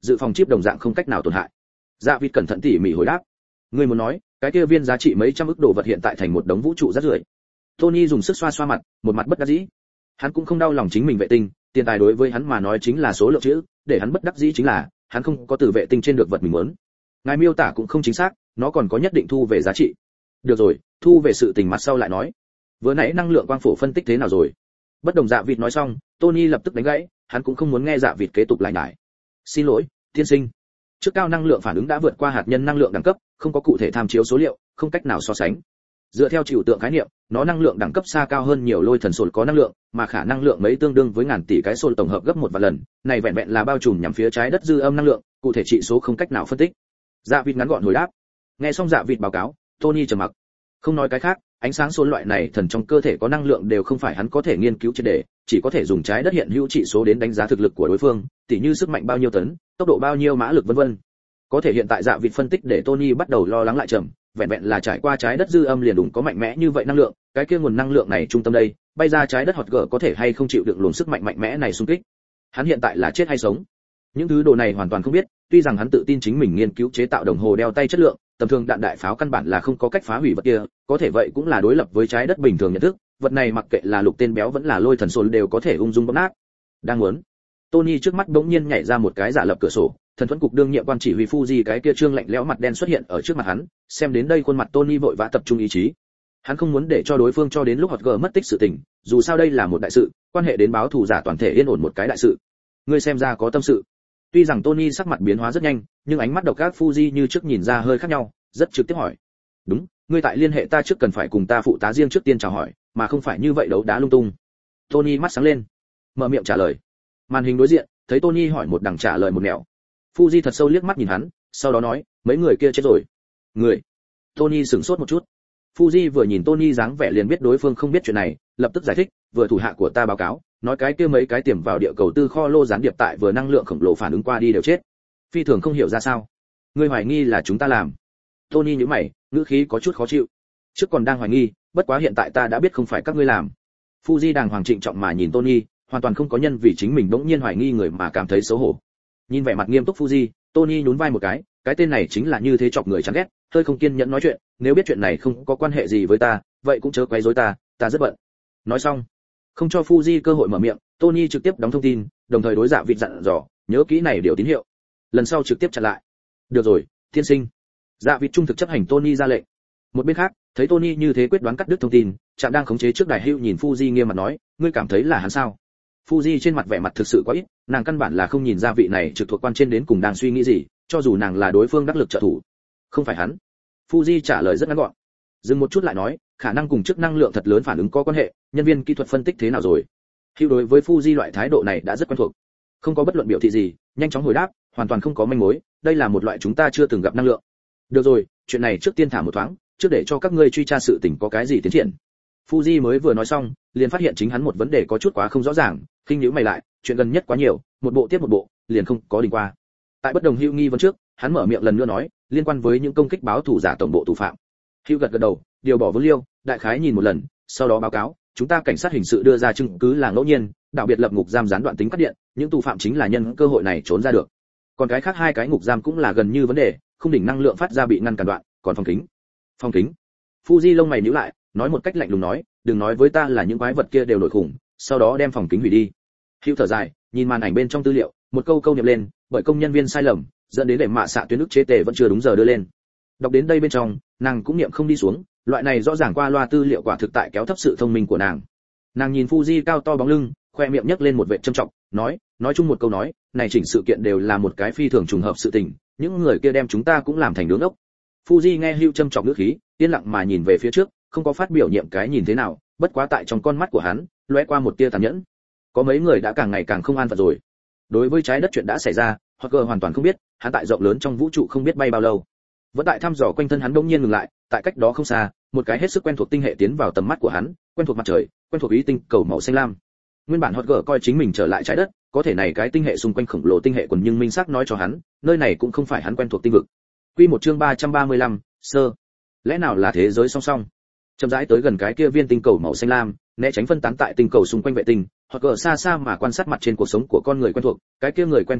S1: dự phòng chip đồng dạng không cách nào tổn hại. Dạ Vịt cẩn thận tỉ mỉ hồi đáp. Ngươi muốn nói, cái kia viên giá trị mấy trăm ức đồ vật hiện tại thành một đống vũ trụ rác rưởi. Tony dùng sức xoa xoa mặt, một mặt bất đắc dĩ. Hắn cũng không đau lòng chính mình vệ tinh, tiền tài đối với hắn mà nói chính là số lượng chữ, để hắn bất đắc dĩ chính là, hắn không có từ vệ tinh trên được vật mình muốn. Ngài miêu tả cũng không chính xác, nó còn có nhất định thu về giá trị. Được rồi, thu về sự tình mặt sau lại nói. Vừa nãy năng lượng quang phổ phân tích thế nào rồi? Bất đồng Dạ Vịt nói xong, Tony lập tức đánh gãy, hắn cũng không muốn nghe Dạ Vịt kế tục lại nhải. Xin lỗi, tiên sinh. Trước cao năng lượng phản ứng đã vượt qua hạt nhân năng lượng đẳng cấp, không có cụ thể tham chiếu số liệu, không cách nào so sánh. Dựa theo trừu tượng khái niệm, nó năng lượng đẳng cấp xa cao hơn nhiều lôi thần sồn có năng lượng, mà khả năng lượng mấy tương đương với ngàn tỷ cái sồn tổng hợp gấp một vạn lần, này vẹn vẹn là bao trùm nhằm phía trái đất dư âm năng lượng, cụ thể trị số không cách nào phân tích. Dạ Vịt ngắn gọn hồi đáp. Nghe xong Dạ Vịt báo cáo, Tony trầm mặc. Không nói cái khác, ánh sáng sồn loại này thần trong cơ thể có năng lượng đều không phải hắn có thể nghiên cứu triệt để, chỉ có thể dùng trái đất hiện hữu trị số đến đánh giá thực lực của đối phương, tỉ như sức mạnh bao nhiêu tấn, tốc độ bao nhiêu mã lực vân vân. Có thể hiện tại Dạ Vịt phân tích để Tony bắt đầu lo lắng lại trầm, vẹn vẹn là trải qua trái đất dư âm liền đủng có mạnh mẽ như vậy năng lượng, cái kia nguồn năng lượng này trung tâm đây, bay ra trái đất hot gở có thể hay không chịu được luồng sức mạnh mạnh mẽ này xung kích. Hắn hiện tại là chết hay sống? Những thứ đồ này hoàn toàn không biết, tuy rằng hắn tự tin chính mình nghiên cứu chế tạo đồng hồ đeo tay chất lượng, tầm thường đạn đại pháo căn bản là không có cách phá hủy vật kia, có thể vậy cũng là đối lập với trái đất bình thường nhận thức, vật này mặc kệ là lục tên béo vẫn là lôi thần sồn đều có thể ung dung bóp nát. Đang muốn, Tony trước mắt bỗng nhiên nhảy ra một cái giả lập cửa sổ, thần thuẫn cục đương nhiệm quan chỉ huy Fuji cái kia trương lạnh lẽo mặt đen xuất hiện ở trước mặt hắn, xem đến đây khuôn mặt Tony vội vã tập trung ý chí. Hắn không muốn để cho đối phương cho đến lúc hot gờ mất tích sự tình, dù sao đây là một đại sự, quan hệ đến báo thù giả toàn thể yên ổn một cái đại sự. Ngươi xem ra có tâm sự. Tuy rằng Tony sắc mặt biến hóa rất nhanh, nhưng ánh mắt độc ác Fuji như trước nhìn ra hơi khác nhau, rất trực tiếp hỏi. Đúng, ngươi tại liên hệ ta trước cần phải cùng ta phụ tá riêng trước tiên chào hỏi, mà không phải như vậy đấu đá lung tung. Tony mắt sáng lên, mở miệng trả lời. Màn hình đối diện, thấy Tony hỏi một đằng trả lời một nẻo. Fuji thật sâu liếc mắt nhìn hắn, sau đó nói, mấy người kia chết rồi. Người? Tony sửng sốt một chút. Fuji vừa nhìn Tony dáng vẻ liền biết đối phương không biết chuyện này, lập tức giải thích, vừa thủ hạ của ta báo cáo, nói cái kia mấy cái tiềm vào địa cầu tư kho lô gián điệp tại vừa năng lượng khổng lồ phản ứng qua đi đều chết. Phi thường không hiểu ra sao. Ngươi hoài nghi là chúng ta làm. Tony nhíu mày, ngữ khí có chút khó chịu. Trước còn đang hoài nghi, bất quá hiện tại ta đã biết không phải các ngươi làm. Fuji đàng hoàng trịnh trọng mà nhìn Tony, hoàn toàn không có nhân vì chính mình đống nhiên hoài nghi người mà cảm thấy xấu hổ. Nhìn vẻ mặt nghiêm túc Fuji, Tony nhún vai một cái, cái tên này chính là như thế chọc người chán ghét, hơi không kiên nhẫn nói chuyện, nếu biết chuyện này không có quan hệ gì với ta, vậy cũng chớ quấy rối ta, ta rất bận. Nói xong, không cho Fuji cơ hội mở miệng, Tony trực tiếp đóng thông tin, đồng thời đối Dạ Vịt dặn dò, nhớ kỹ này điều tín hiệu. Lần sau trực tiếp chặn lại. Được rồi, tiên sinh. Dạ Vịt trung thực chấp hành Tony ra lệnh. Một bên khác, thấy Tony như thế quyết đoán cắt đứt thông tin, trạm đang khống chế trước đài hữu nhìn Fuji nghiêm mặt nói, ngươi cảm thấy là hắn sao? Fuji trên mặt vẻ mặt thực sự quá ít, nàng căn bản là không nhìn ra vị này trực thuộc quan trên đến cùng đang suy nghĩ gì, cho dù nàng là đối phương đắc lực trợ thủ. Không phải hắn. Fuji trả lời rất ngắn gọn. Dừng một chút lại nói, khả năng cùng chức năng lượng thật lớn phản ứng có quan hệ, nhân viên kỹ thuật phân tích thế nào rồi? Hữu đối với Fuji loại thái độ này đã rất quen thuộc. Không có bất luận biểu thị gì, nhanh chóng hồi đáp, hoàn toàn không có manh mối, đây là một loại chúng ta chưa từng gặp năng lượng. Được rồi, chuyện này trước tiên thả một thoáng, trước để cho các ngươi truy tra sự tình có cái gì tiến triển. Fuji mới vừa nói xong, liền phát hiện chính hắn một vấn đề có chút quá không rõ ràng, khinh nhíu mày lại, chuyện gần nhất quá nhiều, một bộ tiếp một bộ, liền không có đình qua. Tại bất đồng hữu nghi vấn trước, hắn mở miệng lần nữa nói, liên quan với những công kích báo thủ giả tổng bộ thủ phạm. Hữu gật gật đầu, điều bỏ vốn liêu, đại khái nhìn một lần, sau đó báo cáo, chúng ta cảnh sát hình sự đưa ra chứng cứ là ngẫu nhiên, đặc biệt lập ngục giam gián đoạn tính cắt điện, những tù phạm chính là nhân cơ hội này trốn ra được. Còn cái khác hai cái ngục giam cũng là gần như vấn đề, không đỉnh năng lượng phát ra bị ngăn cản đoạn, còn phòng kính. Phòng kính. Fuji lông mày nhíu lại, nói một cách lạnh lùng nói, đừng nói với ta là những quái vật kia đều nổi khủng, sau đó đem phòng kính hủy đi. Hữu thở dài, nhìn màn ảnh bên trong tư liệu, một câu câu niệm lên, bởi công nhân viên sai lầm, dẫn đến để mạ xạ tuyến ức chế tề vẫn chưa đúng giờ đưa lên. Đọc đến đây bên trong, nàng cũng niệm không đi xuống, loại này rõ ràng qua loa tư liệu quả thực tại kéo thấp sự thông minh của nàng. Nàng nhìn Fuji cao to bóng lưng, khoe miệng nhấc lên một vệt trâm trọng, nói, nói chung một câu nói, này chỉnh sự kiện đều là một cái phi thường trùng hợp sự tình, những người kia đem chúng ta cũng làm thành đứa ngốc. Fuji nghe Hữu trâm trọng ngữ khí, yên lặng mà nhìn về phía trước, không có phát biểu nhiệm cái nhìn thế nào, bất quá tại trong con mắt của hắn, lóe qua một tia tàn nhẫn. Có mấy người đã càng ngày càng không an phận rồi. Đối với trái đất chuyện đã xảy ra, Hogger hoàn toàn không biết, hắn tại rộng lớn trong vũ trụ không biết bay bao lâu. Vẫn tại thăm dò quanh thân hắn đột nhiên ngừng lại, tại cách đó không xa, một cái hết sức quen thuộc tinh hệ tiến vào tầm mắt của hắn, quen thuộc mặt trời, quen thuộc ý tinh cầu màu xanh lam. Nguyên bản Hogger coi chính mình trở lại trái đất, có thể này cái tinh hệ xung quanh khổng lồ tinh hệ quần nhưng minh xác nói cho hắn, nơi này cũng không phải hắn quen thuộc tinh vực. Quy một chương ba trăm ba mươi lăm, sơ. Lẽ nào là thế giới song song? Chậm rãi tới gần cái kia viên tinh cầu màu xanh lam, né tránh phân tán tại tinh cầu xung quanh vệ tinh, hoặc ở xa xa mà quan sát mặt trên cuộc sống của con người quen thuộc, cái kia người quen thuộc loại,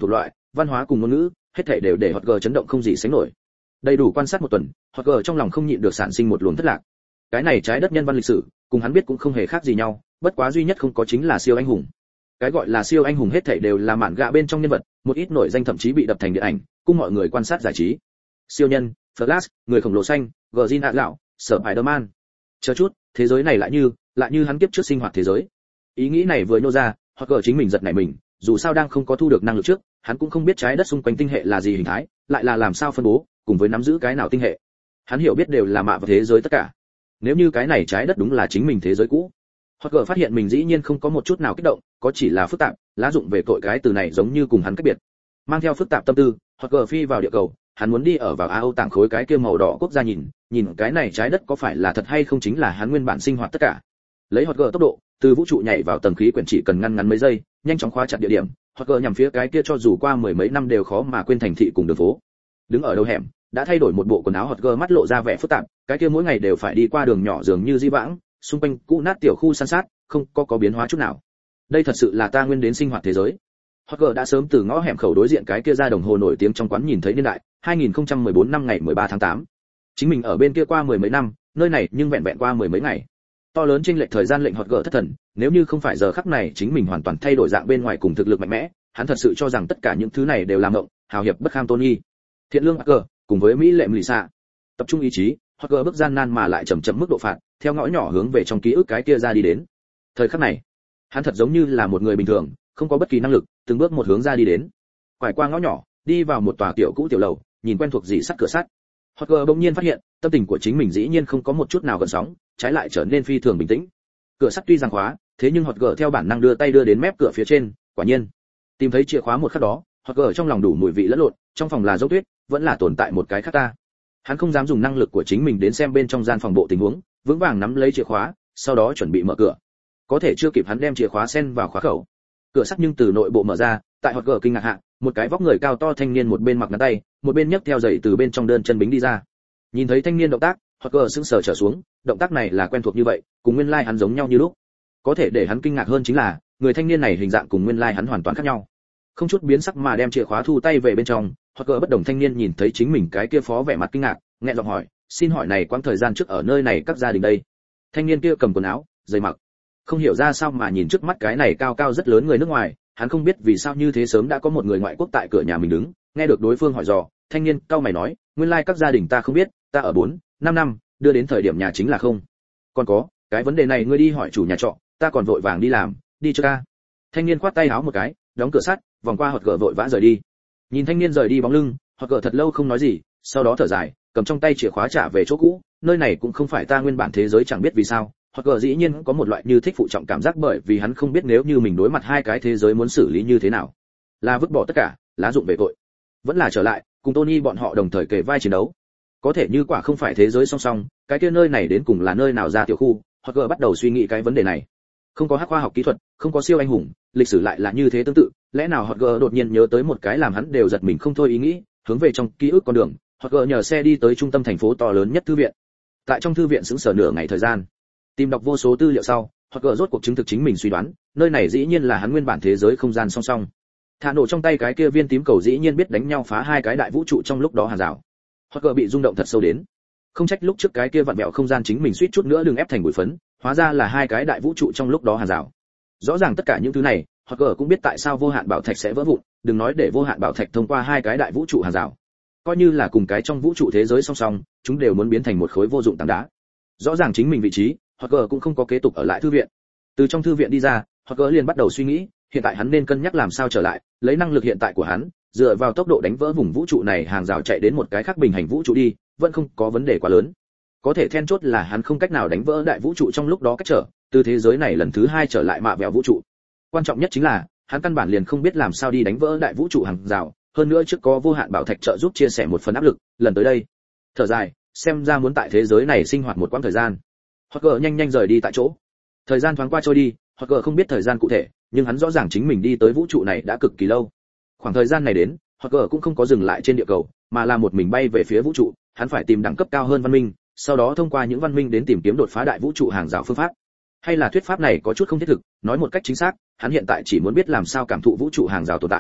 S1: văn hóa cùng ngôn ngữ, hết thảy đều để Hotger chấn động không gì sánh nổi. Đầy đủ quan sát một tuần, Hotger trong lòng không nhịn được sản sinh một luồng thất lạc. Cái này trái đất nhân văn lịch sử, cùng hắn biết cũng không hề khác gì nhau, bất quá duy nhất không có chính là siêu anh hùng. Cái gọi là siêu anh hùng hết thảy đều là mạn gạ bên trong nhân vật, một ít nổi danh thậm chí bị đập thành điện ảnh, cùng mọi người quan sát giải trí. Siêu nhân, Flash, người khổng lồ xanh, Green lão, Spider-Man. Chờ chút, thế giới này lại như, lại như hắn kiếp trước sinh hoạt thế giới. Ý nghĩ này vừa nhô ra, Hotger chính mình giật nảy mình, dù sao đang không có thu được năng lực trước, hắn cũng không biết trái đất xung quanh tinh hệ là gì hình thái, lại là làm sao phân bố, cùng với nắm giữ cái nào tinh hệ. Hắn hiểu biết đều là mạ vào thế giới tất cả. Nếu như cái này trái đất đúng là chính mình thế giới cũ, Hotger phát hiện mình dĩ nhiên không có một chút nào kích động, có chỉ là phức tạp, lá dụng về cội cái từ này giống như cùng hắn cách biệt. Mang theo phức tạp tâm tư, Hotger phi vào địa cầu, hắn muốn đi ở vào Âu tảng khối cái kia màu đỏ quốc gia nhìn, nhìn cái này trái đất có phải là thật hay không chính là hắn nguyên bản sinh hoạt tất cả. Lấy Hotger tốc độ, từ vũ trụ nhảy vào tầng khí quyển chỉ cần ngăn ngắn mấy giây, nhanh chóng khóa chặt địa điểm, Hotger nhằm phía cái kia cho dù qua mười mấy năm đều khó mà quên thành thị cùng đường phố. Đứng ở đầu hẻm, đã thay đổi một bộ quần áo, Hotger mắt lộ ra vẻ phức tạp, cái kia mỗi ngày đều phải đi qua đường nhỏ dường như di vãng, xung quanh cũ nát tiểu khu san sát, không có có biến hóa chút nào. Đây thật sự là ta nguyên đến sinh hoạt thế giới. Hotger đã sớm từ ngõ hẻm khẩu đối diện cái kia ra đồng hồ nổi tiếng trong quán nhìn thấy niên đại, hai nghìn không trăm mười bốn năm ngày mười ba tháng tám. Chính mình ở bên kia qua mười mấy năm, nơi này nhưng vẹn vẹn qua mười mấy ngày. To lớn chênh lệch thời gian lệnh Hotger thất thần, nếu như không phải giờ khắc này chính mình hoàn toàn thay đổi dạng bên ngoài cùng thực lực mạnh mẽ, hắn thật sự cho rằng tất cả những thứ này đều là mộng, hào hiệp bất kham Tony. Thiện lương Hotger, cùng với mỹ lệ Melissa. Tập trung ý chí, Hotger bước gian nan mà lại chậm chậm mức độ phạt, theo ngõ nhỏ hướng về trong ký ức cái kia ra đi đến. Thời khắc này, hắn thật giống như là một người bình thường, không có bất kỳ năng lực, từng bước một hướng ra đi đến. Quải qua ngõ nhỏ, đi vào một tòa tiểu cũ tiểu lầu, nhìn quen thuộc dị sắt cửa sắt. Hotger bỗng nhiên phát hiện, tâm tình của chính mình dĩ nhiên không có một chút nào gợn sóng, trái lại trở nên phi thường bình tĩnh. Cửa sắt tuy rằng khóa, thế nhưng Hotger theo bản năng đưa tay đưa đến mép cửa phía trên, quả nhiên, tìm thấy chìa khóa một khắc đó, Hotger trong lòng đủ mùi vị lẫn lộn, trong phòng là dấu tuyết, vẫn là tồn tại một cái khác ta. Hắn không dám dùng năng lực của chính mình đến xem bên trong gian phòng bộ tình huống, vững vàng nắm lấy chìa khóa, sau đó chuẩn bị mở cửa. Có thể chưa kịp hắn đem chìa khóa xen vào khóa khẩu, cửa sắt nhưng từ nội bộ mở ra, tại Hotger kinh ngạc hạ, một cái vóc người cao to thanh niên một bên mặc ngắn tay, một bên nhấc theo giày từ bên trong đơn chân bính đi ra. Nhìn thấy thanh niên động tác, Hotger sững sờ trở xuống, động tác này là quen thuộc như vậy, cùng nguyên lai like hắn giống nhau như lúc. Có thể để hắn kinh ngạc hơn chính là, người thanh niên này hình dạng cùng nguyên lai like hắn hoàn toàn khác nhau. Không chút biến sắc mà đem chìa khóa thu tay về bên trong, Hotger bất đồng thanh niên nhìn thấy chính mình cái kia phó vẻ mặt kinh ngạc, nghẹn giọng hỏi, xin hỏi này quãng thời gian trước ở nơi này các gia đình đây. Thanh niên kia cầm quần áo, giày mặc, không hiểu ra sao mà nhìn trước mắt cái này cao cao rất lớn người nước ngoài, hắn không biết vì sao như thế sớm đã có một người ngoại quốc tại cửa nhà mình đứng. Nghe được đối phương hỏi dò, thanh niên cau mày nói, nguyên lai like các gia đình ta không biết, ta ở bốn, năm năm, đưa đến thời điểm nhà chính là không. Còn có, cái vấn đề này ngươi đi hỏi chủ nhà trọ, ta còn vội vàng đi làm, đi cho ta. Thanh niên khoát tay áo một cái, đóng cửa sắt, vòng qua Hotger vội vã rời đi. Nhìn thanh niên rời đi bóng lưng, Hotger thật lâu không nói gì, sau đó thở dài, cầm trong tay chìa khóa trả về chỗ cũ, nơi này cũng không phải ta nguyên bản thế giới, chẳng biết vì sao. Hotger dĩ nhiên có một loại như thích phụ trọng cảm giác, bởi vì hắn không biết nếu như mình đối mặt hai cái thế giới muốn xử lý như thế nào, là vứt bỏ tất cả, lá dụng về tội, vẫn là trở lại cùng Tony bọn họ đồng thời kề vai chiến đấu. Có thể như quả không phải thế giới song song, cái kia nơi này đến cùng là nơi nào ra tiểu khu. Hotger bắt đầu suy nghĩ cái vấn đề này. Không có hắc khoa học kỹ thuật, không có siêu anh hùng, lịch sử lại là như thế tương tự, lẽ nào Hotger đột nhiên nhớ tới một cái làm hắn đều giật mình không thôi ý nghĩ, hướng về trong ký ức con đường, Hotger nhờ xe đi tới trung tâm thành phố to lớn nhất thư viện. Tại trong thư viện sững sờ nửa ngày thời gian, tìm đọc vô số tư liệu sau, Hotger rốt cuộc chứng thực chính mình suy đoán, nơi này dĩ nhiên là hắn nguyên bản thế giới không gian song song. Thả nổ trong tay cái kia viên tím cầu dĩ nhiên biết đánh nhau phá hai cái đại vũ trụ trong lúc đó hàng rào. Hotger bị rung động thật sâu đến. Không trách lúc trước cái kia vặn vẹo không gian chính mình suýt chút nữa đừng ép thành bụi phấn, hóa ra là hai cái đại vũ trụ trong lúc đó hàng rào. Rõ ràng tất cả những thứ này, Hotger cũng biết tại sao vô hạn bảo thạch sẽ vỡ vụn, đừng nói để vô hạn bảo thạch thông qua hai cái đại vũ trụ hàng rào. Coi như là cùng cái trong vũ trụ thế giới song song, chúng đều muốn biến thành một khối vô dụng tảng đá. Rõ ràng chính mình vị trí, Hotger cũng không có kế tục ở lại thư viện. Từ trong thư viện đi ra, Hotger liền bắt đầu suy nghĩ, hiện tại hắn nên cân nhắc làm sao trở lại, lấy năng lực hiện tại của hắn, dựa vào tốc độ đánh vỡ vùng vũ trụ này hàng rào chạy đến một cái khác bình hành vũ trụ đi, vẫn không có vấn đề quá lớn. Có thể then chốt là hắn không cách nào đánh vỡ đại vũ trụ trong lúc đó cách trở, từ thế giới này lần thứ hai trở lại mạ vẹo vũ trụ. Quan trọng nhất chính là, hắn căn bản liền không biết làm sao đi đánh vỡ đại vũ trụ hàng rào, hơn nữa trước có vô hạn bảo thạch trợ giúp chia sẻ một phần áp lực, lần tới đây. Thở dài, xem ra muốn tại thế giới này sinh hoạt một quãng thời gian. Hotger nhanh nhanh rời đi tại chỗ. Thời gian thoáng qua trôi đi, Hotger không biết thời gian cụ thể, nhưng hắn rõ ràng chính mình đi tới vũ trụ này đã cực kỳ lâu. Khoảng thời gian này đến, Hotger cũng không có dừng lại trên địa cầu, mà là một mình bay về phía vũ trụ, hắn phải tìm đẳng cấp cao hơn văn minh, sau đó thông qua những văn minh đến tìm kiếm đột phá đại vũ trụ hàng rào phương pháp. Hay là thuyết pháp này có chút không thiết thực, nói một cách chính xác, hắn hiện tại chỉ muốn biết làm sao cảm thụ vũ trụ hàng rào tồn tại.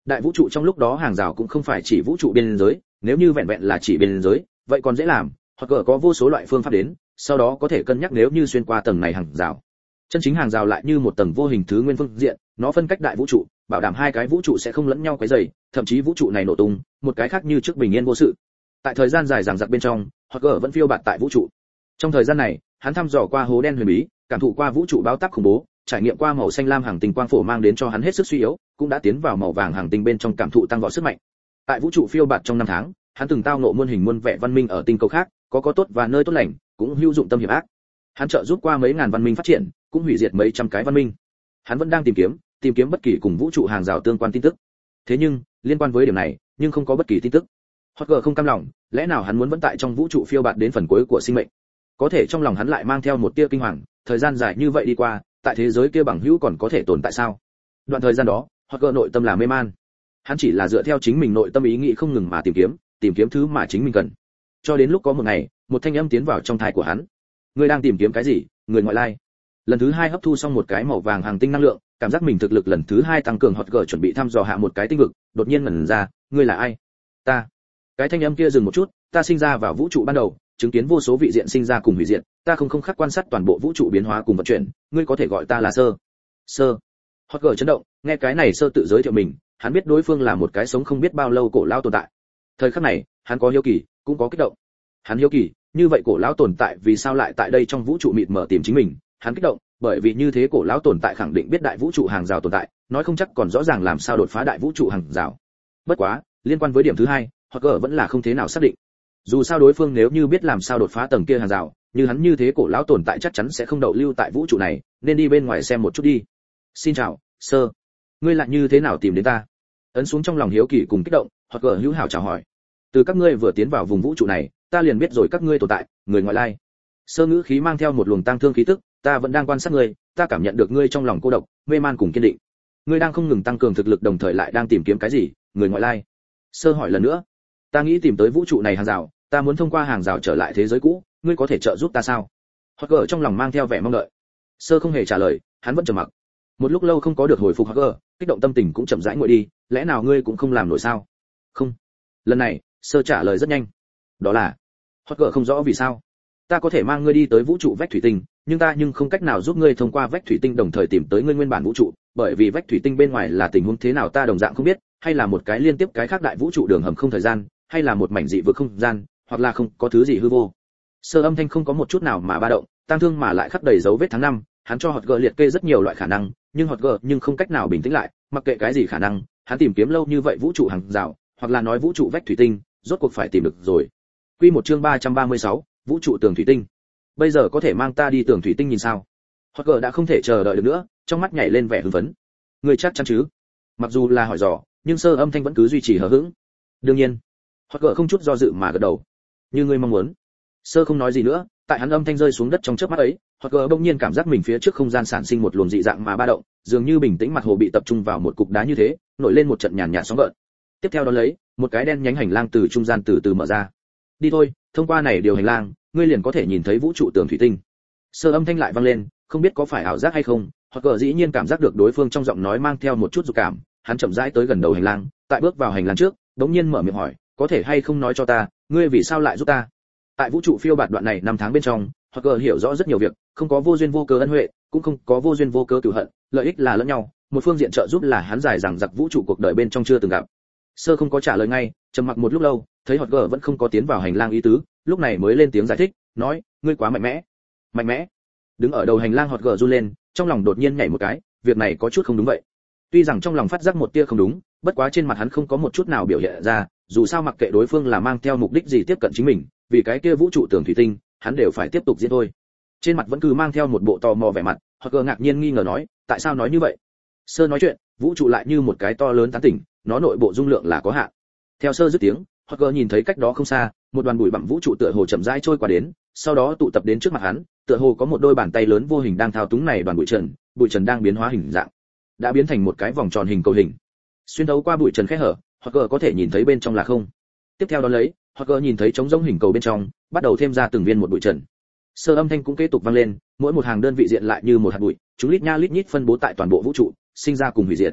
S1: Đại vũ trụ trong lúc đó hàng rào cũng không phải chỉ vũ trụ biên giới, nếu như vẹn vẹn là chỉ biên giới, vậy còn dễ làm, hoặc gỡ có vô số loại phương pháp đến, sau đó có thể cân nhắc nếu như xuyên qua tầng này hàng rào. Chân chính hàng rào lại như một tầng vô hình thứ nguyên phương diện, nó phân cách đại vũ trụ, bảo đảm hai cái vũ trụ sẽ không lẫn nhau quấy rầy, thậm chí vũ trụ này nổ tung, một cái khác như trước bình yên vô sự. Tại thời gian dài dằng dặc bên trong, hoặc gỡ vẫn phiêu bạt tại vũ trụ. Trong thời gian này, hắn thăm dò qua hố đen huyền bí, cảm thụ qua vũ trụ báo táp khủng bố, trải nghiệm qua màu xanh lam hàng tinh quang phổ mang đến cho hắn hết sức suy yếu, cũng đã tiến vào màu vàng hàng tinh bên trong cảm thụ tăng vọt sức mạnh. Tại vũ trụ phiêu bạt trong năm tháng, hắn từng tao ngộ muôn hình muôn vẻ văn minh ở tinh cầu khác, có có tốt và nơi tốt lành, cũng hữu dụng tâm hiểm ác. Hắn trợ giúp qua mấy ngàn văn minh phát triển, cũng hủy diệt mấy trăm cái văn minh. Hắn vẫn đang tìm kiếm, tìm kiếm bất kỳ cùng vũ trụ hàng rào tương quan tin tức. Thế nhưng, liên quan với điểm này, nhưng không có bất kỳ tin tức. Hotger không cam lòng, lẽ nào hắn muốn vẫn tại trong vũ trụ phiêu bạt đến phần cuối của sinh mệnh? Có thể trong lòng hắn lại mang theo một tia kinh hoàng, thời gian dài như vậy đi qua, tại thế giới kia bằng hữu còn có thể tồn tại sao? Đoạn thời gian đó, Hotger nội tâm là mê man. Hắn chỉ là dựa theo chính mình nội tâm ý nghĩ không ngừng mà tìm kiếm, tìm kiếm thứ mà chính mình cần. Cho đến lúc có một ngày, một thanh âm tiến vào trong thai của hắn. Ngươi đang tìm kiếm cái gì, người ngoại lai? Lần thứ hai hấp thu xong một cái màu vàng hàng tinh năng lượng, cảm giác mình thực lực lần thứ hai tăng cường, Hotger chuẩn bị thăm dò hạ một cái tinh vực, đột nhiên ngẩn ra, ngươi là ai? Ta. Cái thanh âm kia dừng một chút, ta sinh ra vào vũ trụ ban đầu, chứng kiến vô số vị diện sinh ra cùng hủy diệt, ta không không khắc quan sát toàn bộ vũ trụ biến hóa cùng vận chuyển, ngươi có thể gọi ta là Sơ. Sơ. Hotger chấn động, nghe cái này Sơ tự giới thiệu mình, hắn biết đối phương là một cái sống không biết bao lâu cổ lão tồn tại. Thời khắc này, hắn có hiếu kỳ, cũng có kích động. Hắn hiếu kỳ, như vậy cổ lão tồn tại vì sao lại tại đây trong vũ trụ mịt mờ tìm chính mình? Hắn kích động, bởi vì như thế cổ lão tồn tại khẳng định biết đại vũ trụ hàng rào tồn tại, nói không chắc còn rõ ràng làm sao đột phá đại vũ trụ hàng rào. Bất quá, liên quan với điểm thứ hai, Hotger vẫn là không thế nào xác định. Dù sao đối phương nếu như biết làm sao đột phá tầng kia hàng rào, như hắn như thế cổ lão tồn tại chắc chắn sẽ không đậu lưu tại vũ trụ này, nên đi bên ngoài xem một chút đi. Xin chào, Sơ. Ngươi lại như thế nào tìm đến ta? Ấn xuống trong lòng hiếu kỳ cùng kích động, Hotger hữu hảo chào hỏi. Từ các ngươi vừa tiến vào vùng vũ trụ này, ta liền biết rồi các ngươi tồn tại, người ngoại lai. Sơ ngữ khí mang theo một luồng tang thương khí tức, ta vẫn đang quan sát ngươi, ta cảm nhận được ngươi trong lòng cô độc, mê man cùng kiên định. Ngươi đang không ngừng tăng cường thực lực đồng thời lại đang tìm kiếm cái gì, người ngoại lai? Sơ hỏi lần nữa. Ta nghĩ tìm tới vũ trụ này hàng rào, ta muốn thông qua hàng rào trở lại thế giới cũ, ngươi có thể trợ giúp ta sao? Hotger trong lòng mang theo vẻ mong đợi. Sơ không hề trả lời, hắn vẫn trầm mặc. Một lúc lâu không có được hồi phục Hotger, kích động tâm tình cũng chậm rãi nguội đi, lẽ nào ngươi cũng không làm nổi sao? Không. Lần này, Sơ trả lời rất nhanh. Đó là, Hotger không rõ vì sao. Ta có thể mang ngươi đi tới vũ trụ vách thủy tinh, nhưng ta nhưng không cách nào giúp ngươi thông qua vách thủy tinh đồng thời tìm tới ngươi nguyên bản vũ trụ, bởi vì vách thủy tinh bên ngoài là tình huống thế nào ta đồng dạng không biết, hay là một cái liên tiếp cái khác đại vũ trụ đường hầm không thời gian, hay là một mảnh dị vực không gian, hoặc là không có thứ gì hư vô. Sơ âm thanh không có một chút nào mà ba động, tăng thương mà lại khắc đầy dấu vết tháng năm, hắn cho Hotger liệt kê rất nhiều loại khả năng, nhưng Hotger nhưng không cách nào bình tĩnh lại, mặc kệ cái gì khả năng, hắn tìm kiếm lâu như vậy vũ trụ hàng rào, hoặc là nói vũ trụ vách thủy tinh, rốt cuộc phải tìm được rồi. Quy một chương ba trăm ba mươi sáu, vũ trụ tường thủy tinh. Bây giờ có thể mang ta đi tường thủy tinh nhìn sao? Hotger đã không thể chờ đợi được nữa, trong mắt nhảy lên vẻ hưng phấn. Người chắc chắn chứ? Mặc dù là hỏi dò, nhưng Sơ âm thanh vẫn cứ duy trì hờ hững. Đương nhiên. Hotger không chút do dự mà gật đầu. Như ngươi mong muốn. Sơ không nói gì nữa, tại hắn âm thanh rơi xuống đất trong chớp mắt ấy, Hotger bỗng nhiên cảm giác mình phía trước không gian sản sinh một luồng dị dạng mà ba động, dường như bình tĩnh mặt hồ bị tập trung vào một cục đá như thế, nổi lên một trận nhàn nhạt sóng gợn. Tiếp theo đó lấy, một cái đen nhánh hành lang từ trung gian từ từ mở ra. Đi thôi, thông qua này điều hành lang, ngươi liền có thể nhìn thấy vũ trụ tường thủy tinh. Sơ âm thanh lại vang lên, không biết có phải ảo giác hay không, Hotger dĩ nhiên cảm giác được đối phương trong giọng nói mang theo một chút dục cảm, hắn chậm rãi tới gần đầu hành lang, tại bước vào hành lang trước, đống nhiên mở miệng hỏi, có thể hay không nói cho ta, ngươi vì sao lại giúp ta? Tại vũ trụ phiêu bạt đoạn này năm tháng bên trong, Hotger hiểu rõ rất nhiều việc, không có vô duyên vô cớ ân huệ, cũng không có vô duyên vô cớ cừu hận, lợi ích là lẫn nhau, một phương diện trợ giúp là hắn giải rằng giặc vũ trụ cuộc đời bên trong chưa từng gặp. Sơ không có trả lời ngay, trầm mặc một lúc lâu, thấy Hotger vẫn không có tiến vào hành lang ý tứ, lúc này mới lên tiếng giải thích, nói, ngươi quá mạnh mẽ. Mạnh mẽ? Đứng ở đầu hành lang Hotger run lên, trong lòng đột nhiên nhảy một cái, việc này có chút không đúng vậy. Tuy rằng trong lòng phát giác một tia không đúng, bất quá trên mặt hắn không có một chút nào biểu hiện ra, dù sao mặc kệ đối phương là mang theo mục đích gì tiếp cận chính mình, vì cái kia vũ trụ tường thủy tinh, hắn đều phải tiếp tục diễn thôi. Trên mặt vẫn cứ mang theo một bộ tò mò vẻ mặt, Hotger ngạc nhiên nghi ngờ nói, tại sao nói như vậy? Sơ nói chuyện, vũ trụ lại như một cái to lớn tán tỉnh, nó nội bộ dung lượng là có hạn. Theo Sơ dứt tiếng, Hotger nhìn thấy cách đó không xa, một đoàn bụi bặm vũ trụ tựa hồ chậm rãi trôi qua đến, sau đó tụ tập đến trước mặt hắn, tựa hồ có một đôi bàn tay lớn vô hình đang thao túng này đoàn bụi trần, bụi trần đang biến hóa hình dạng, đã biến thành một cái vòng tròn hình cầu hình. Xuyên thấu qua bụi trần khẽ hở, Hotger có thể nhìn thấy bên trong là không. Tiếp theo đó lấy, Hotger nhìn thấy trống rỗng hình cầu bên trong, bắt đầu thêm ra từng viên một bụi trần. Sơ âm thanh cũng kế tục vang lên, mỗi một hàng đơn vị diện lại như một hạt bụi, chúng lít nha lít nhít phân bố tại toàn bộ vũ trụ, sinh ra cùng hủy diệt.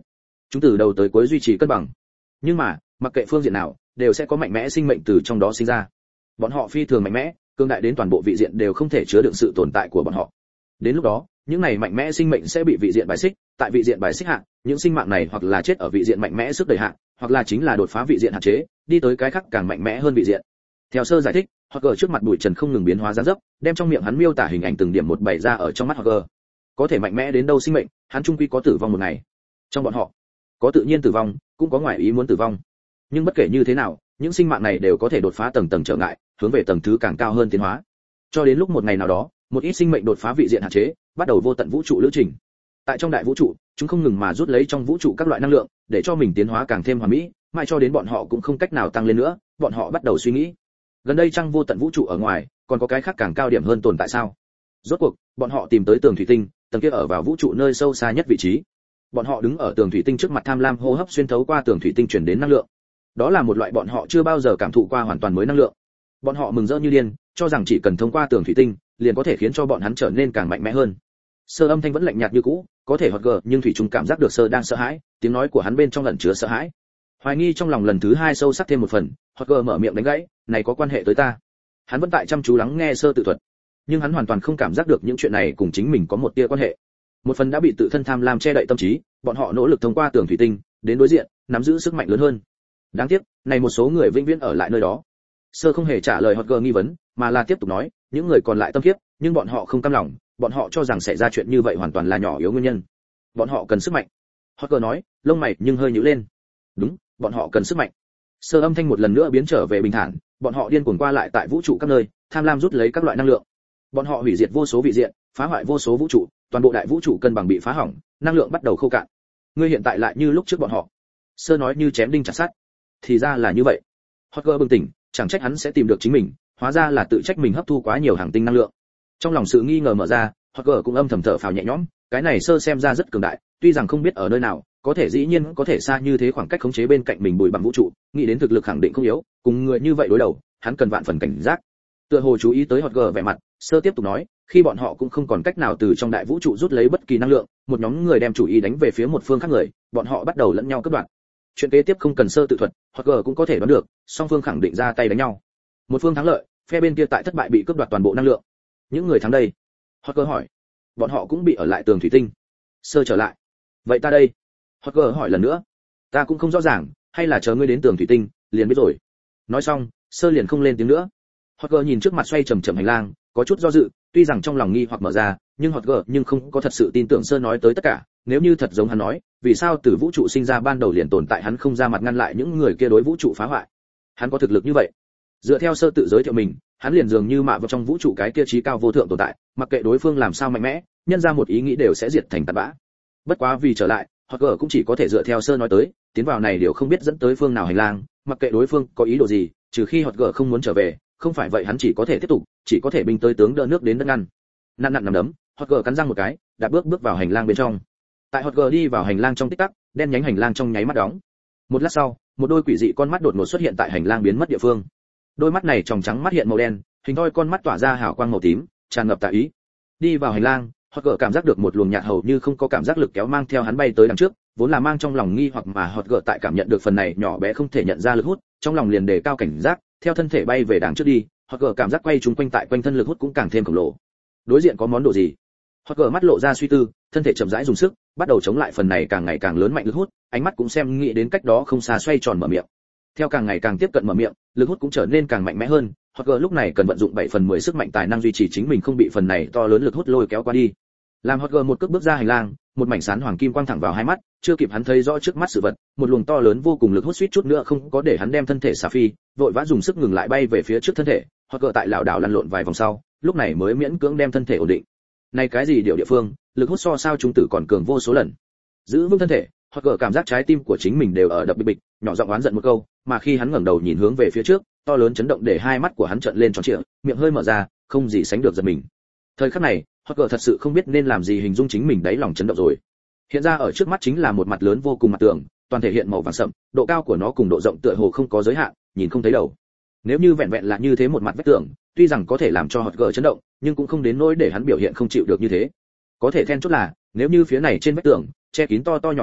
S1: chúng từ đầu tới cuối duy trì cân bằng. Nhưng mà mặc kệ phương diện nào đều sẽ có mạnh mẽ sinh mệnh từ trong đó sinh ra. Bọn họ phi thường mạnh mẽ, cương đại đến toàn bộ vị diện đều không thể chứa đựng sự tồn tại của bọn họ. Đến lúc đó những này mạnh mẽ sinh mệnh sẽ bị vị diện bài xích, tại vị diện bài xích hạ, những sinh mạng này hoặc là chết ở vị diện mạnh mẽ sức đẩy hạ, hoặc là chính là đột phá vị diện hạn chế, đi tới cái khác càng mạnh mẽ hơn vị diện. Theo sơ giải thích, Hogger trước mặt bụi trần không ngừng biến hóa dáng dấp, đem trong miệng hắn miêu tả hình ảnh từng điểm một bày ra ở trong mắt Hogger. Có thể mạnh mẽ đến đâu sinh mệnh, hắn chung quy có tử vong một ngày. Trong bọn họ, có tự nhiên tử vong, cũng có ngoài ý muốn tử vong. Nhưng bất kể như thế nào, những sinh mạng này đều có thể đột phá tầng tầng trở ngại, hướng về tầng thứ càng cao hơn tiến hóa. Cho đến lúc một ngày nào đó, một ít sinh mệnh đột phá vị diện hạn chế, bắt đầu vô tận vũ trụ lữ trình. Tại trong đại vũ trụ, chúng không ngừng mà rút lấy trong vũ trụ các loại năng lượng, để cho mình tiến hóa càng thêm hoàn mỹ, mãi cho đến bọn họ cũng không cách nào tăng lên nữa, bọn họ bắt đầu suy nghĩ, gần đây trong vô tận vũ trụ ở ngoài, còn có cái khác càng cao điểm hơn tồn tại sao? Rốt cuộc, bọn họ tìm tới tường thủy tinh, tầng kia ở vào vũ trụ nơi sâu xa nhất vị trí. Bọn họ đứng ở tường thủy tinh trước mặt tham lam hô hấp xuyên thấu qua tường thủy tinh truyền đến năng lượng. Đó là một loại bọn họ chưa bao giờ cảm thụ qua hoàn toàn mới năng lượng. Bọn họ mừng rỡ như điên, cho rằng chỉ cần thông qua tường thủy tinh, liền có thể khiến cho bọn hắn trở nên càng mạnh mẽ hơn. Sơ âm thanh vẫn lạnh nhạt như cũ, có thể hoặc gờ, nhưng thủy trung cảm giác được Sơ đang sợ hãi, tiếng nói của hắn bên trong ẩn chứa sợ hãi. Hoài nghi trong lòng lần thứ hai sâu sắc thêm một phần, hoặc gờ mở miệng đánh gãy, này có quan hệ tới ta. Hắn vẫn tại chăm chú lắng nghe Sơ tự thuật, nhưng hắn hoàn toàn không cảm giác được những chuyện này cùng chính mình có một tia quan hệ. Một phần đã bị tự thân tham lam che đậy tâm trí, bọn họ nỗ lực thông qua tường thủy tinh đến đối diện, nắm giữ sức mạnh lớn hơn. Đáng tiếc, này một số người vĩnh viễn ở lại nơi đó. Sơ không hề trả lời hoặc gờ nghi vấn, mà là tiếp tục nói, những người còn lại tâm kiếp, nhưng bọn họ không cam lòng, bọn họ cho rằng xảy ra chuyện như vậy hoàn toàn là nhỏ yếu nguyên nhân. Bọn họ cần sức mạnh. Hoặc nói, lông mày nhưng hơi nhíu lên. Đúng, bọn họ cần sức mạnh. Sơ âm thanh một lần nữa biến trở về bình thản, bọn họ điên cuồng qua lại tại vũ trụ các nơi, tham lam rút lấy các loại năng lượng. Bọn họ hủy diệt vô số vị diện, phá hoại vô số vũ trụ, toàn bộ đại vũ trụ cân bằng bị phá hỏng, năng lượng bắt đầu khô cạn. Ngươi hiện tại lại như lúc trước bọn họ. Sơ nói như chém đinh chặt sắt. Thì ra là như vậy. Hotger bừng tỉnh, chẳng trách hắn sẽ tìm được chính mình, hóa ra là tự trách mình hấp thu quá nhiều hàng tinh năng lượng. Trong lòng sự nghi ngờ mở ra, Hotger cũng âm thầm thở phào nhẹ nhõm, cái này Sơ xem ra rất cường đại, tuy rằng không biết ở nơi nào, có thể dĩ nhiên có thể xa như thế khoảng cách khống chế bên cạnh mình bụi bằng vũ trụ, nghĩ đến thực lực khẳng định không yếu, cùng người như vậy đối đầu, hắn cần vạn phần cảnh giác. Tựa hồ chú ý tới Hotger vẻ mặt, Sơ tiếp tục nói, khi bọn họ cũng không còn cách nào từ trong đại vũ trụ rút lấy bất kỳ năng lượng, một nhóm người đem chủ ý đánh về phía một phương khác người, bọn họ bắt đầu lẫn nhau cướp đoạt. Chuyện kế tiếp không cần Sơ tự thuật, Hotger cũng có thể đoán được, song phương khẳng định ra tay đánh nhau. Một phương thắng lợi, phe bên kia tại thất bại bị cướp đoạt toàn bộ năng lượng. Những người thắng đây? Hotger hỏi. Bọn họ cũng bị ở lại tường thủy tinh. Sơ trở lại. Vậy ta đây? Hotger hỏi lần nữa. Ta cũng không rõ ràng, hay là chờ ngươi đến tường thủy tinh, liền biết rồi. Nói xong, Sơ liền không lên tiếng nữa. Hotger nhìn trước mặt xoay chậm chậm hành lang, có chút do dự, tuy rằng trong lòng nghi hoặc mở ra, nhưng Hotger nhưng không có thật sự tin tưởng Sơ nói tới tất cả, nếu như thật giống hắn nói, vì sao từ vũ trụ sinh ra ban đầu liền tồn tại hắn không ra mặt ngăn lại những người kia đối vũ trụ phá hoại? Hắn có thực lực như vậy? Dựa theo Sơ tự giới thiệu mình, hắn liền dường như mạ vào trong vũ trụ cái kia trí cao vô thượng tồn tại, mặc kệ đối phương làm sao mạnh mẽ, nhân ra một ý nghĩ đều sẽ diệt thành tạt bã. Bất quá vì trở lại, Hotger cũng chỉ có thể dựa theo Sơ nói tới, tiến vào này điều không biết dẫn tới phương nào hành lang, mặc kệ đối phương có ý đồ gì, trừ khi Hotger không muốn trở về, không phải vậy hắn chỉ có thể tiếp tục, chỉ có thể binh tới tướng đỡ nước đến đất ngăn. Nặn nặn nằm đấm, Hotger cắn răng một cái, đạp bước bước vào hành lang bên trong. Tại Hotger đi vào hành lang trong tích tắc, đen nhánh hành lang trong nháy mắt đóng. Một lát sau, một đôi quỷ dị con mắt đột ngột xuất hiện tại hành lang biến mất địa phương. Đôi mắt này tròng trắng mắt hiện màu đen, hình thoi con mắt tỏa ra hào quang màu tím, tràn ngập tà ý. Đi vào hành lang, Hotger cảm giác được một luồng nhạt hầu như không có cảm giác lực kéo mang theo hắn bay tới đằng trước, vốn là mang trong lòng nghi hoặc mà Hotger tại cảm nhận được phần này nhỏ bé không thể nhận ra lực hút, trong lòng liền đề cao cảnh giác, theo thân thể bay về đằng trước đi, Hotger cảm giác quay chúng quanh tại quanh thân lực hút cũng càng thêm khổng lồ. Đối diện có món đồ gì? Hotger mắt lộ ra suy tư, thân thể chậm rãi dùng sức, bắt đầu chống lại phần này càng ngày càng lớn mạnh lực hút, ánh mắt cũng xem nghĩ đến cách đó không xa xoay tròn mở miệng. Theo càng ngày càng tiếp cận mở miệng, lực hút cũng trở nên càng mạnh mẽ hơn, Hotger lúc này cần vận dụng bảy phần mười sức mạnh tài năng duy trì chính mình không bị phần này to lớn lực hút lôi kéo qua đi. Làm Hotger một cước bước ra hành lang, một mảnh sáng hoàng kim quang thẳng vào hai mắt, chưa kịp hắn thấy rõ trước mắt sự vật, một luồng to lớn vô cùng lực hút suýt chút nữa không có để hắn đem thân thể xả phi, vội vã dùng sức ngừng lại bay về phía trước thân thể, Hotger tại lảo đảo lăn lộn vài vòng sau, lúc này mới miễn cưỡng đem thân thể ổn định. Này cái gì điều địa phương, lực hút so sao trung tử còn cường vô số lần. Giữ vững thân thể, Hotger cảm giác trái tim của chính mình đều ở đập bịch bịch, nhỏ giọng oán giận một câu, mà khi hắn ngẩng đầu nhìn hướng về phía trước, to lớn chấn động để hai mắt của hắn trợn lên tròn trịa, miệng hơi mở ra, không gì sánh được giật mình. Thời khắc này, Hotger thật sự không biết nên làm gì hình dung chính mình đáy lòng chấn động rồi. Hiện ra ở trước mắt chính là một mặt lớn vô cùng mặt tường, toàn thể hiện màu vàng sậm, độ cao của nó cùng độ rộng tựa hồ không có giới hạn, nhìn không thấy đầu. Nếu như vẹn vẹn là như thế một mặt vách tường, tuy rằng có thể làm cho Hotger chấn động, nhưng cũng không đến nỗi để hắn biểu hiện không chịu được như thế. Có thể then chốt là, nếu như phía này trên vách tường che kín to to nhỏ nhỏ,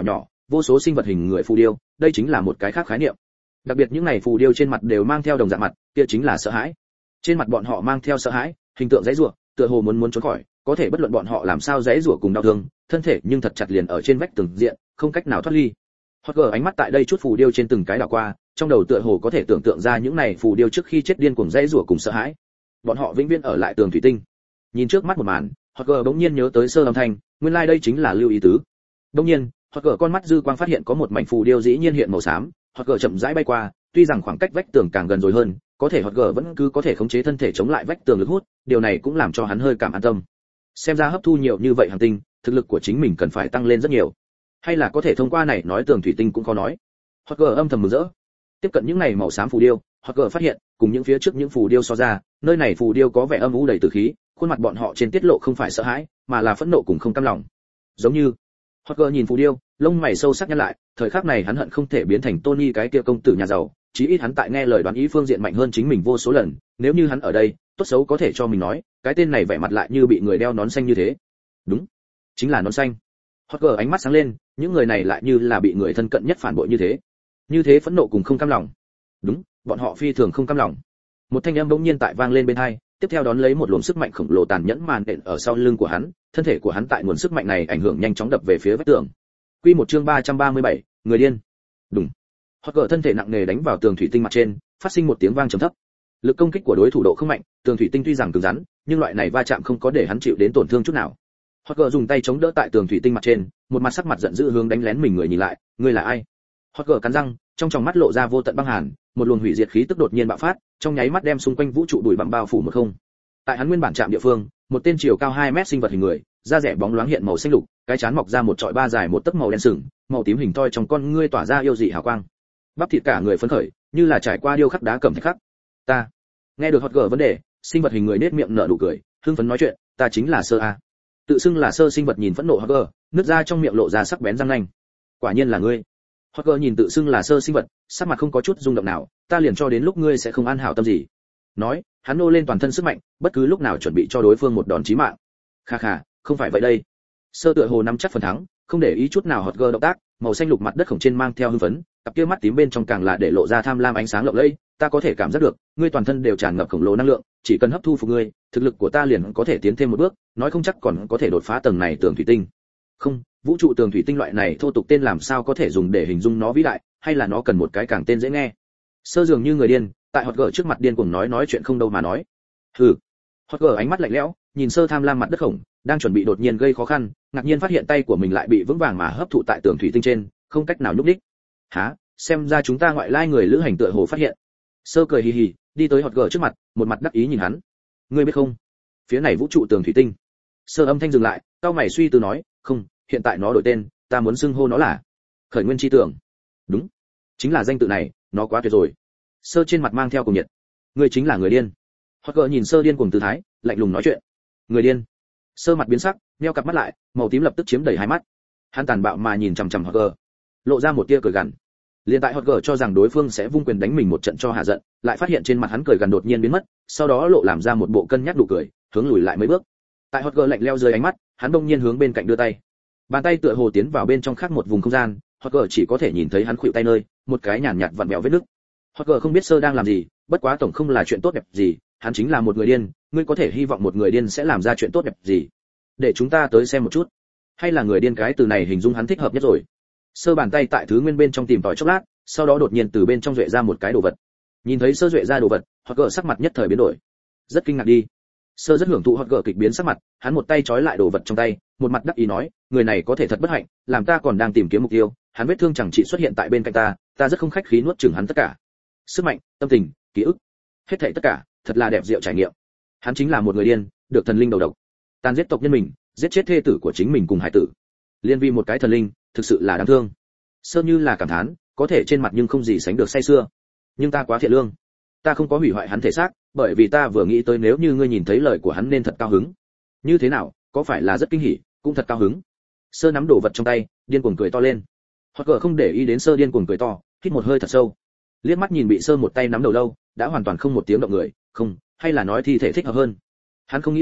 S1: vô số sinh vật hình người phù điêu, đây chính là một cái khác khái niệm. Đặc biệt những này phù điêu trên mặt đều mang theo đồng dạng mặt, kia chính là sợ hãi. Trên mặt bọn họ mang theo sợ hãi, hình tượng giãy giụa, tựa hồ muốn muốn trốn khỏi, có thể bất luận bọn họ làm sao giãy giụa cùng đau thương, thân thể nhưng thật chặt liền ở trên vách tường diện, không cách nào thoát ly. Hoặc gờ ánh mắt tại đây chút phù điêu trên từng cái đảo qua, trong đầu tựa hồ có thể tưởng tượng ra những này phù điêu trước khi chết điên cuồng giãy giụa cùng sợ hãi. Bọn họ vĩnh viễn ở lại tường thủy tinh. Nhìn trước mắt một màn, Hoặc gờ bỗng nhiên nhớ tới sơ âm thanh, nguyên lai like đây chính là lưu ý tứ. Bỗng nhiên, Hoặc gờ con mắt dư quang phát hiện có một mảnh phù điêu dĩ nhiên hiện màu xám, Hoặc gờ chậm rãi bay qua, tuy rằng khoảng cách vách tường càng gần rồi hơn, có thể Hoặc gờ vẫn cứ có thể khống chế thân thể chống lại vách tường lực hút, điều này cũng làm cho hắn hơi cảm an tâm. Xem ra hấp thu nhiều như vậy hành tinh, thực lực của chính mình cần phải tăng lên rất nhiều. Hay là có thể thông qua này nói tường thủy tinh cũng có nói. Hoặc gờ âm thầm mừng rỡ. Tiếp cận những này màu xám phù điêu, Hoặc gờ phát hiện, cùng những phía trước những phù điêu so ra, nơi này phù điêu có vẻ âm u đầy tử khí, khuôn mặt bọn họ trên tiết lộ không phải sợ hãi, mà là phẫn nộ cùng không cam lòng. Giống như, Hoặc gờ nhìn phù điêu, lông mày sâu sắc nhăn lại, thời khắc này hắn hận không thể biến thành Tony cái kia công tử nhà giàu, chí ít hắn tại nghe lời đoán ý phương diện mạnh hơn chính mình vô số lần, nếu như hắn ở đây, tốt xấu có thể cho mình nói, cái tên này vẻ mặt lại như bị người đeo nón xanh như thế. Đúng, chính là nón xanh. Hoặc gờ ánh mắt sáng lên, những người này lại như là bị người thân cận nhất phản bội như thế. Như thế phẫn nộ cùng không cam lòng. Đúng, bọn họ phi thường không cam lòng. Một thanh âm bỗng nhiên tại vang lên bên tai, tiếp theo đón lấy một luồng sức mạnh khổng lồ tàn nhẫn màn đện ở sau lưng của hắn, thân thể của hắn tại nguồn sức mạnh này ảnh hưởng nhanh chóng đập về phía vách tường. Quy một chương ba trăm ba mươi bảy, người điên. Đúng. Hoặc gờ thân thể nặng nề đánh vào tường thủy tinh mặt trên, phát sinh một tiếng vang trầm thấp. Lực công kích của đối thủ độ không mạnh, tường thủy tinh tuy rằng cứng rắn, nhưng loại này va chạm không có để hắn chịu đến tổn thương chút nào. Hoặc gờ dùng tay chống đỡ tại tường thủy tinh mặt trên, một mặt sắc mặt giận dữ hướng đánh lén mình người nhìn lại, ngươi là ai? Hoặc gờ cắn răng, trong tròng mắt lộ ra vô tận băng hàn, một luồng hủy diệt khí tức đột nhiên bạo phát, trong nháy mắt đem xung quanh vũ trụ bụi bặm bao phủ một không. Tại hắn nguyên bản chạm địa phương, một tên chiều cao hai mét sinh vật hình người, da rẻ bóng loáng hiện màu xanh lục, cái trán mọc ra một trọi ba dài một tấc màu đen sừng, màu tím hình thoi trong con ngươi tỏa ra yêu dị hào quang. Bắp thịt cả người phấn khởi, như là trải qua điêu khắc đá cẩm thạch khắc. Ta. Nghe được Hot gờ vấn đề, sinh vật hình người nết miệng nở nụ cười, hưng phấn nói chuyện, ta chính là Sơ a. Tự xưng là Sơ sinh vật nhìn phẫn nộ Hot gờ, nứt ra trong miệng lộ ra sắc bén răng nanh. Quả nhiên là ngươi. Hot gờ nhìn tự xưng là Sơ sinh vật, sắc mặt không có chút rung động nào, ta liền cho đến lúc ngươi sẽ không an hảo tâm gì. Nói, hắn nô lên toàn thân sức mạnh, bất cứ lúc nào chuẩn bị cho đối phương một đòn chí mạng. Kha kha, không phải vậy đây. Sơ tựa hồ nắm chắc phần thắng, không để ý chút nào Hot gờ động tác, màu xanh lục mặt đất khổng trên mang theo hưng phấn, cặp kia mắt tím bên trong càng là để lộ ra tham lam ánh sáng lộng lẫy, ta có thể cảm giác được, ngươi toàn thân đều tràn ngập khổng lồ năng lượng, chỉ cần hấp thu phục ngươi, thực lực của ta liền có thể tiến thêm một bước, nói không chắc còn có thể đột phá tầng này tường thủy tinh. Không, vũ trụ tường thủy tinh loại này thô tục tên làm sao có thể dùng để hình dung nó vĩ đại, hay là nó cần một cái càng tên dễ nghe. Sơ dường như người điên, tại Hot gờ trước mặt điên cuồng nói nói chuyện không đâu mà nói. Hừ. Hot gờ ánh mắt lạnh lẽo, nhìn Sơ tham lam mặt đất khổng, đang chuẩn bị đột nhiên gây khó khăn, ngạc nhiên phát hiện tay của mình lại bị vững vàng mà hấp thụ tại tường thủy tinh trên, không cách nào nhúc nhích. Hả? Xem ra chúng ta ngoại lai người lữ hành tựa hồ phát hiện. Sơ cười hì hì, đi tới Hot gờ trước mặt, một mặt đắc ý nhìn hắn. Ngươi biết không? Phía này vũ trụ tường thủy tinh. Sơ âm thanh dừng lại, cao mày suy tư nói, không, hiện tại nó đổi tên, ta muốn xưng hô nó là Khởi Nguyên Chi Tường. Đúng, chính là danh tự này, nó quá tuyệt rồi. Sơ trên mặt mang theo cùng nhiệt. Ngươi chính là người điên. Hot gờ nhìn Sơ điên cuồng tư thái, lạnh lùng nói chuyện. Người điên. Sơ mặt biến sắc, nheo cặp mắt lại, màu tím lập tức chiếm đầy hai mắt. Hắn tàn bạo mà nhìn chằm chằm Hot gờ, lộ ra một tia cười gằn. Liên tại Hot gờ cho rằng đối phương sẽ vung quyền đánh mình một trận cho hạ giận, lại phát hiện trên mặt hắn cười gằn đột nhiên biến mất, sau đó lộ làm ra một bộ cân nhắc nụ cười, hướng lùi lại mấy bước. Tại Hot gờ lạnh lẽo dưới ánh mắt, hắn đông nhiên hướng bên cạnh đưa tay. Bàn tay tựa hồ tiến vào bên trong khác một vùng không gian, Hot gờ chỉ có thể nhìn thấy hắn khuỵu tay nơi, một cái nhàn nhạt vặn vẹo vết nứt. Hot gờ không biết Sơ đang làm gì, bất quá tổng không là chuyện tốt đẹp gì, hắn chính là một người điên, ngươi có thể hy vọng một người điên sẽ làm ra chuyện tốt đẹp gì? Để chúng ta tới xem một chút. Hay là người điên cái từ này hình dung hắn thích hợp nhất rồi. Sơ bàn tay tại thứ nguyên bên trong tìm tòi chốc lát, sau đó đột nhiên từ bên trong duệ ra một cái đồ vật. Nhìn thấy Sơ duệ ra đồ vật, Hot gờ sắc mặt nhất thời biến đổi. Rất kinh ngạc đi. Sơ rất hưởng thụ Hot gờ kịch biến sắc mặt, hắn một tay trói lại đồ vật trong tay, một mặt đắc ý nói, người này có thể thật bất hạnh, làm ta còn đang tìm kiếm mục tiêu, hắn vết thương chẳng chỉ xuất hiện tại bên cạnh ta, ta rất không khách khí nuốt chửng hắn tất cả. Sức mạnh, tâm tình, ký ức, hết thảy tất cả, thật là đẹp diệu trải nghiệm. Hắn chính là một người điên, được thần linh đầu độc, tàn giết tộc nhân mình, giết chết thê tử của chính mình cùng hải tử, liên vì một cái thần linh, thực sự là đáng thương. Sơ như là cảm thán, có thể trên mặt nhưng không gì sánh được say sưa. Nhưng ta quá thiện lương, ta không có hủy hoại hắn thể xác, bởi vì ta vừa nghĩ tới nếu như ngươi nhìn thấy lời của hắn nên thật cao hứng. Như thế nào, có phải là rất kinh hỉ, cũng thật cao hứng. Sơ nắm đồ vật trong tay, điên cuồng cười to lên. Hoặc gờ không để ý đến Sơ điên cuồng cười to, hít một hơi thật sâu. Liếc mắt nhìn bị Sơ một tay nắm đầu lâu, đã hoàn toàn không một tiếng động người, không, hay là nói thi thể thích hợp hơn. Hắn không nghĩ tới,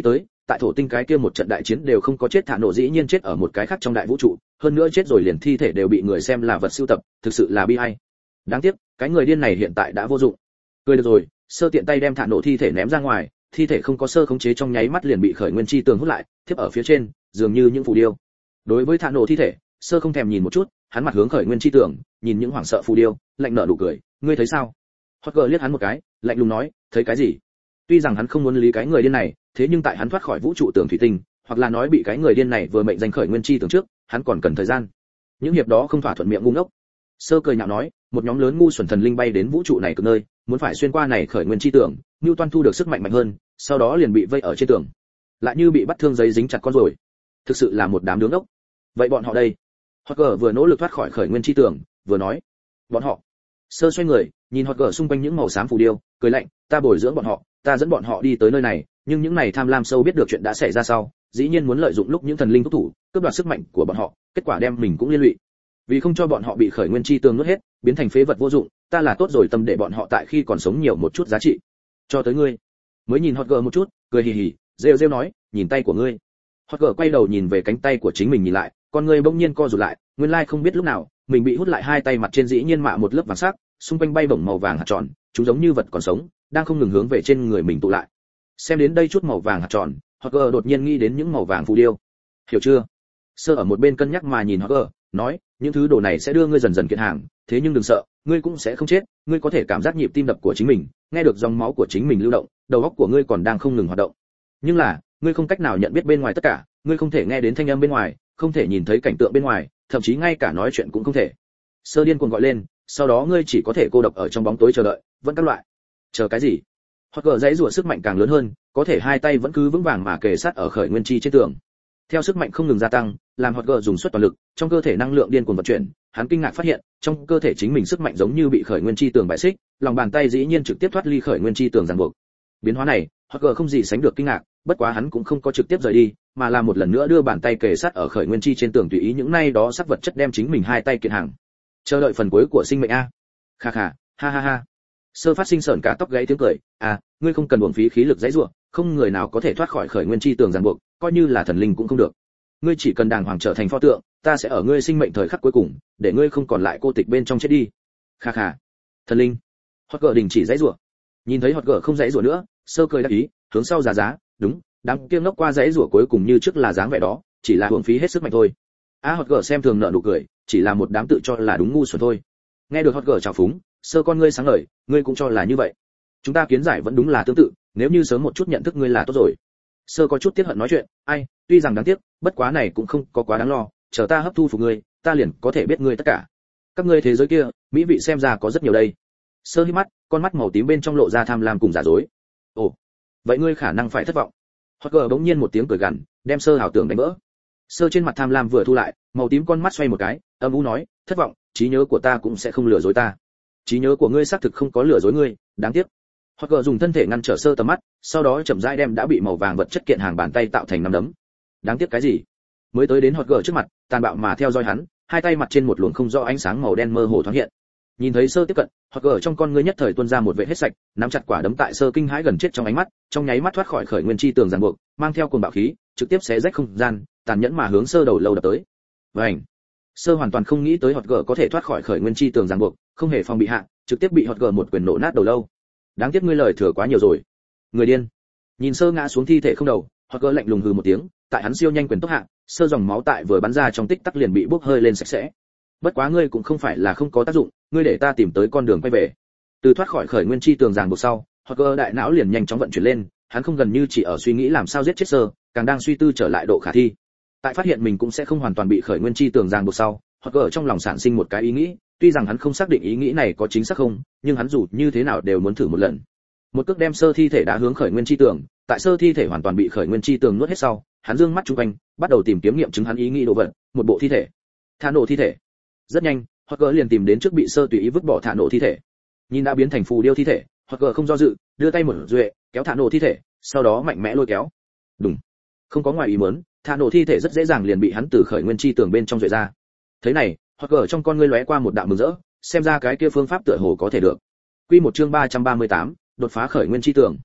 S1: tại thổ tinh cái kia một trận đại chiến đều không có chết, thả nổ dĩ nhiên chết ở một cái khác trong đại vũ trụ, hơn nữa chết rồi liền thi thể đều bị người xem là vật sưu tập, thực sự là bi ai. Đáng tiếc, cái người điên này hiện tại đã vô dụng. Cười được rồi, Sơ tiện tay đem thả nổ thi thể ném ra ngoài, thi thể không có Sơ khống chế trong nháy mắt liền bị khởi nguyên chi tường hút lại, tiếp ở phía trên, dường như những phù điêu. Đối với thả nổ thi thể, Sơ không thèm nhìn một chút, hắn mặt hướng khởi nguyên chi tường, nhìn những hoảng sợ phù điêu, lạnh nở nụ cười, ngươi thấy sao? Hot girl liếc hắn một cái, lạnh lùng nói, thấy cái gì? Tuy rằng hắn không muốn lý cái người điên này, thế nhưng tại hắn thoát khỏi vũ trụ tường thủy tinh, hoặc là nói bị cái người điên này vừa mệnh danh khởi nguyên chi tường trước, hắn còn cần thời gian. Những hiệp đó không thỏa thuận miệng ngu ngốc. Sơ cười nhạo nói, một nhóm lớn ngu xuẩn thần linh bay đến vũ trụ này cực nơi, muốn phải xuyên qua này khởi nguyên chi tường, Newton thu được sức mạnh mạnh hơn, sau đó liền bị vây ở trên tường, lại như bị bắt thương giấy dính chặt con rồi. Thực sự là một đám đứa ngốc. Vậy bọn họ đây? Hotger vừa nỗ lực thoát khỏi khởi nguyên chi tường, vừa nói, bọn họ. Sơ xoay người, nhìn Hotger xung quanh những màu xám phù điêu, cười lạnh, ta bồi dưỡng bọn họ, ta dẫn bọn họ đi tới nơi này, nhưng những này tham lam sâu biết được chuyện đã xảy ra sau, dĩ nhiên muốn lợi dụng lúc những thần linh thúc thủ, cướp đoạt sức mạnh của bọn họ, kết quả đem mình cũng liên lụy. Vì không cho bọn họ bị khởi nguyên chi tường nuốt hết, biến thành phế vật vô dụng, ta là tốt rồi tâm để bọn họ tại khi còn sống nhiều một chút giá trị. Cho tới ngươi. Mới nhìn Hotger một chút, cười hì hì, rêu rêu nói, nhìn tay của ngươi. Hotger quay đầu nhìn về cánh tay của chính mình nhìn lại, con người bỗng nhiên co rụt lại, nguyên lai không biết lúc nào, mình bị hút lại hai tay mặt trên dĩ nhiên mạ một lớp vàng sắc, xung quanh bay bổng màu vàng hạt tròn, chúng giống như vật còn sống, đang không ngừng hướng về trên người mình tụ lại. Xem đến đây chút màu vàng hạt tròn, Hotger đột nhiên nghĩ đến những màu vàng phù điêu. Hiểu chưa? Sơ ở một bên cân nhắc mà nhìn Hotger, nói, những thứ đồ này sẽ đưa ngươi dần dần kiện hàng, thế nhưng đừng sợ, ngươi cũng sẽ không chết, ngươi có thể cảm giác nhịp tim đập của chính mình, nghe được dòng máu của chính mình lưu động, đầu óc của ngươi còn đang không ngừng hoạt động. Nhưng là, ngươi không cách nào nhận biết bên ngoài tất cả, ngươi không thể nghe đến thanh âm bên ngoài, không thể nhìn thấy cảnh tượng bên ngoài, thậm chí ngay cả nói chuyện cũng không thể. Sơ điên cuồng gọi lên, sau đó ngươi chỉ có thể cô độc ở trong bóng tối chờ đợi, vẫn các loại. Chờ cái gì? Hotger dãy rủa sức mạnh càng lớn hơn, có thể hai tay vẫn cứ vững vàng mà kề sát ở khởi nguyên chi trên tường. Theo sức mạnh không ngừng gia tăng, làm Hotger dùng suất toàn lực, trong cơ thể năng lượng điên cuồng vận chuyển, hắn kinh ngạc phát hiện, trong cơ thể chính mình sức mạnh giống như bị khởi nguyên chi tường bại xích, lòng bàn tay dĩ nhiên trực tiếp thoát ly khởi nguyên chi tường ràng buộc. Biến hóa này, Hotger không gì sánh được kinh ngạc, bất quá hắn cũng không có trực tiếp rời đi, mà là một lần nữa đưa bàn tay kề sát ở khởi nguyên chi trên tường tùy ý những nay đó sắc vật chất đem chính mình hai tay kiện hàng. Chờ đợi phần cuối của sinh mệnh a. Kha kha, ha ha ha. Sơ phát sinh sởn cả tóc gáy tiếng cười, à, ngươi không cần uổng phí khí lực dãy rủa, không người nào có thể thoát khỏi khởi nguyên chi tường ràng buộc, coi như là thần linh cũng không được. Ngươi chỉ cần đàng hoàng trở thành pho tượng, ta sẽ ở ngươi sinh mệnh thời khắc cuối cùng, để ngươi không còn lại cô tịch bên trong chết đi. Kha kha. Thần linh. Hotger đình chỉ dãy rủa. Nhìn thấy Hotger không dãy rủa nữa, Sơ cười đáp ý, hướng sau giá giá, đúng, đám kia ngốc qua dãy rủa cuối cùng như trước là dáng vẻ đó, chỉ là uổng phí hết sức mạnh thôi. A Hotger xem thường nở nụ cười, chỉ là một đám tự cho là đúng ngu xuẩn thôi. Nghe được Hotger chào phúng, Sơ con ngươi sáng ngời, ngươi cũng cho là như vậy. Chúng ta kiến giải vẫn đúng là tương tự, nếu như sớm một chút nhận thức ngươi là tốt rồi. Sơ có chút tiếc hận nói chuyện, ai, tuy rằng đáng tiếc, bất quá này cũng không có quá đáng lo, chờ ta hấp thu phục ngươi, ta liền có thể biết ngươi tất cả. Các ngươi thế giới kia, mỹ vị xem ra có rất nhiều đây. Sơ híp mắt, con mắt màu tím bên trong lộ ra tham lam cùng giả dối. Ồ, vậy ngươi khả năng phải thất vọng. Hotger bỗng nhiên một tiếng cười gằn, đem Sơ hảo tưởng đánh vỡ. Sơ trên mặt tham lam vừa thu lại, màu tím con mắt xoay một cái, âm u nói, thất vọng, trí nhớ của ta cũng sẽ không lừa dối ta. Trí nhớ của ngươi xác thực không có lừa dối ngươi, đáng tiếc. Hotger dùng thân thể ngăn trở Sơ tầm mắt, sau đó chậm rãi đem đã bị màu vàng vật chất kiện hàng bàn tay tạo thành nắm đấm. Đáng tiếc cái gì? Mới tới đến Hotger trước mặt, tàn bạo mà theo dõi hắn, hai tay mặt trên một luồng không rõ ánh sáng màu đen mơ hồ thoáng hiện. Nhìn thấy Sơ tiếp cận, Hotger trong con ngươi nhất thời tuôn ra một vệt hết sạch, nắm chặt quả đấm tại Sơ kinh hãi gần chết trong ánh mắt, trong nháy mắt thoát khỏi khởi nguyên chi tường ràng buộc, mang theo cuồng bạo khí, trực tiếp xé rách không gian, tàn nhẫn mà hướng Sơ đầu lâu đập tới. Vành. Sơ hoàn toàn không nghĩ tới Hotger có thể thoát khỏi khởi nguyên chi tường ràng buộc, không hề phòng bị hạ, trực tiếp bị Hotger một quyền nổ nát đầu lâu. Đáng tiếc ngươi lời thừa quá nhiều rồi. Người điên. Nhìn Sơ ngã xuống thi thể không đầu, Hotger lạnh lùng hừ một tiếng, tại hắn siêu nhanh quyền tốc hạ, Sơ dòng máu tại vừa bắn ra trong tích tắc liền bị bốc hơi lên sạch sẽ. Bất quá ngươi cũng không phải là không có tác dụng, ngươi để ta tìm tới con đường quay về. Từ thoát khỏi khởi nguyên chi tường ràng buộc sau, Hotger đại não liền nhanh chóng vận chuyển lên, hắn không gần như chỉ ở suy nghĩ làm sao giết chết Sơ, càng đang suy tư trở lại độ khả thi. Tại phát hiện mình cũng sẽ không hoàn toàn bị khởi nguyên chi tường ràng buộc sau, Hotger trong lòng sản sinh một cái ý nghĩ, tuy rằng hắn không xác định ý nghĩ này có chính xác không, nhưng hắn dù như thế nào đều muốn thử một lần. Một cước đem Sơ thi thể đã hướng khởi nguyên chi tường, tại Sơ thi thể hoàn toàn bị khởi nguyên chi tường nuốt hết sau, hắn dương mắt chung quanh, bắt đầu tìm kiếm nghiệm chứng hắn ý nghĩ đồ vật, một bộ thi thể, thả nổ thi thể. Rất nhanh, Hotger liền tìm đến trước bị Sơ tùy ý vứt bỏ thả nổ thi thể. Nhìn đã biến thành phù điêu thi thể, Hotger không do dự, đưa tay một duệ, kéo thả nổ thi thể, sau đó mạnh mẽ lôi kéo. Đùng. Không có ngoài ý muốn, thả nổ thi thể rất dễ dàng liền bị hắn từ khởi nguyên chi tường bên trong duệ ra. Thế này, Hotger trong con ngươi lóe qua một đạo mừng rỡ, xem ra cái kia phương pháp tựa hồ có thể được. Quy một chương ba trăm ba mươi tám, đột phá khởi nguyên chi tường.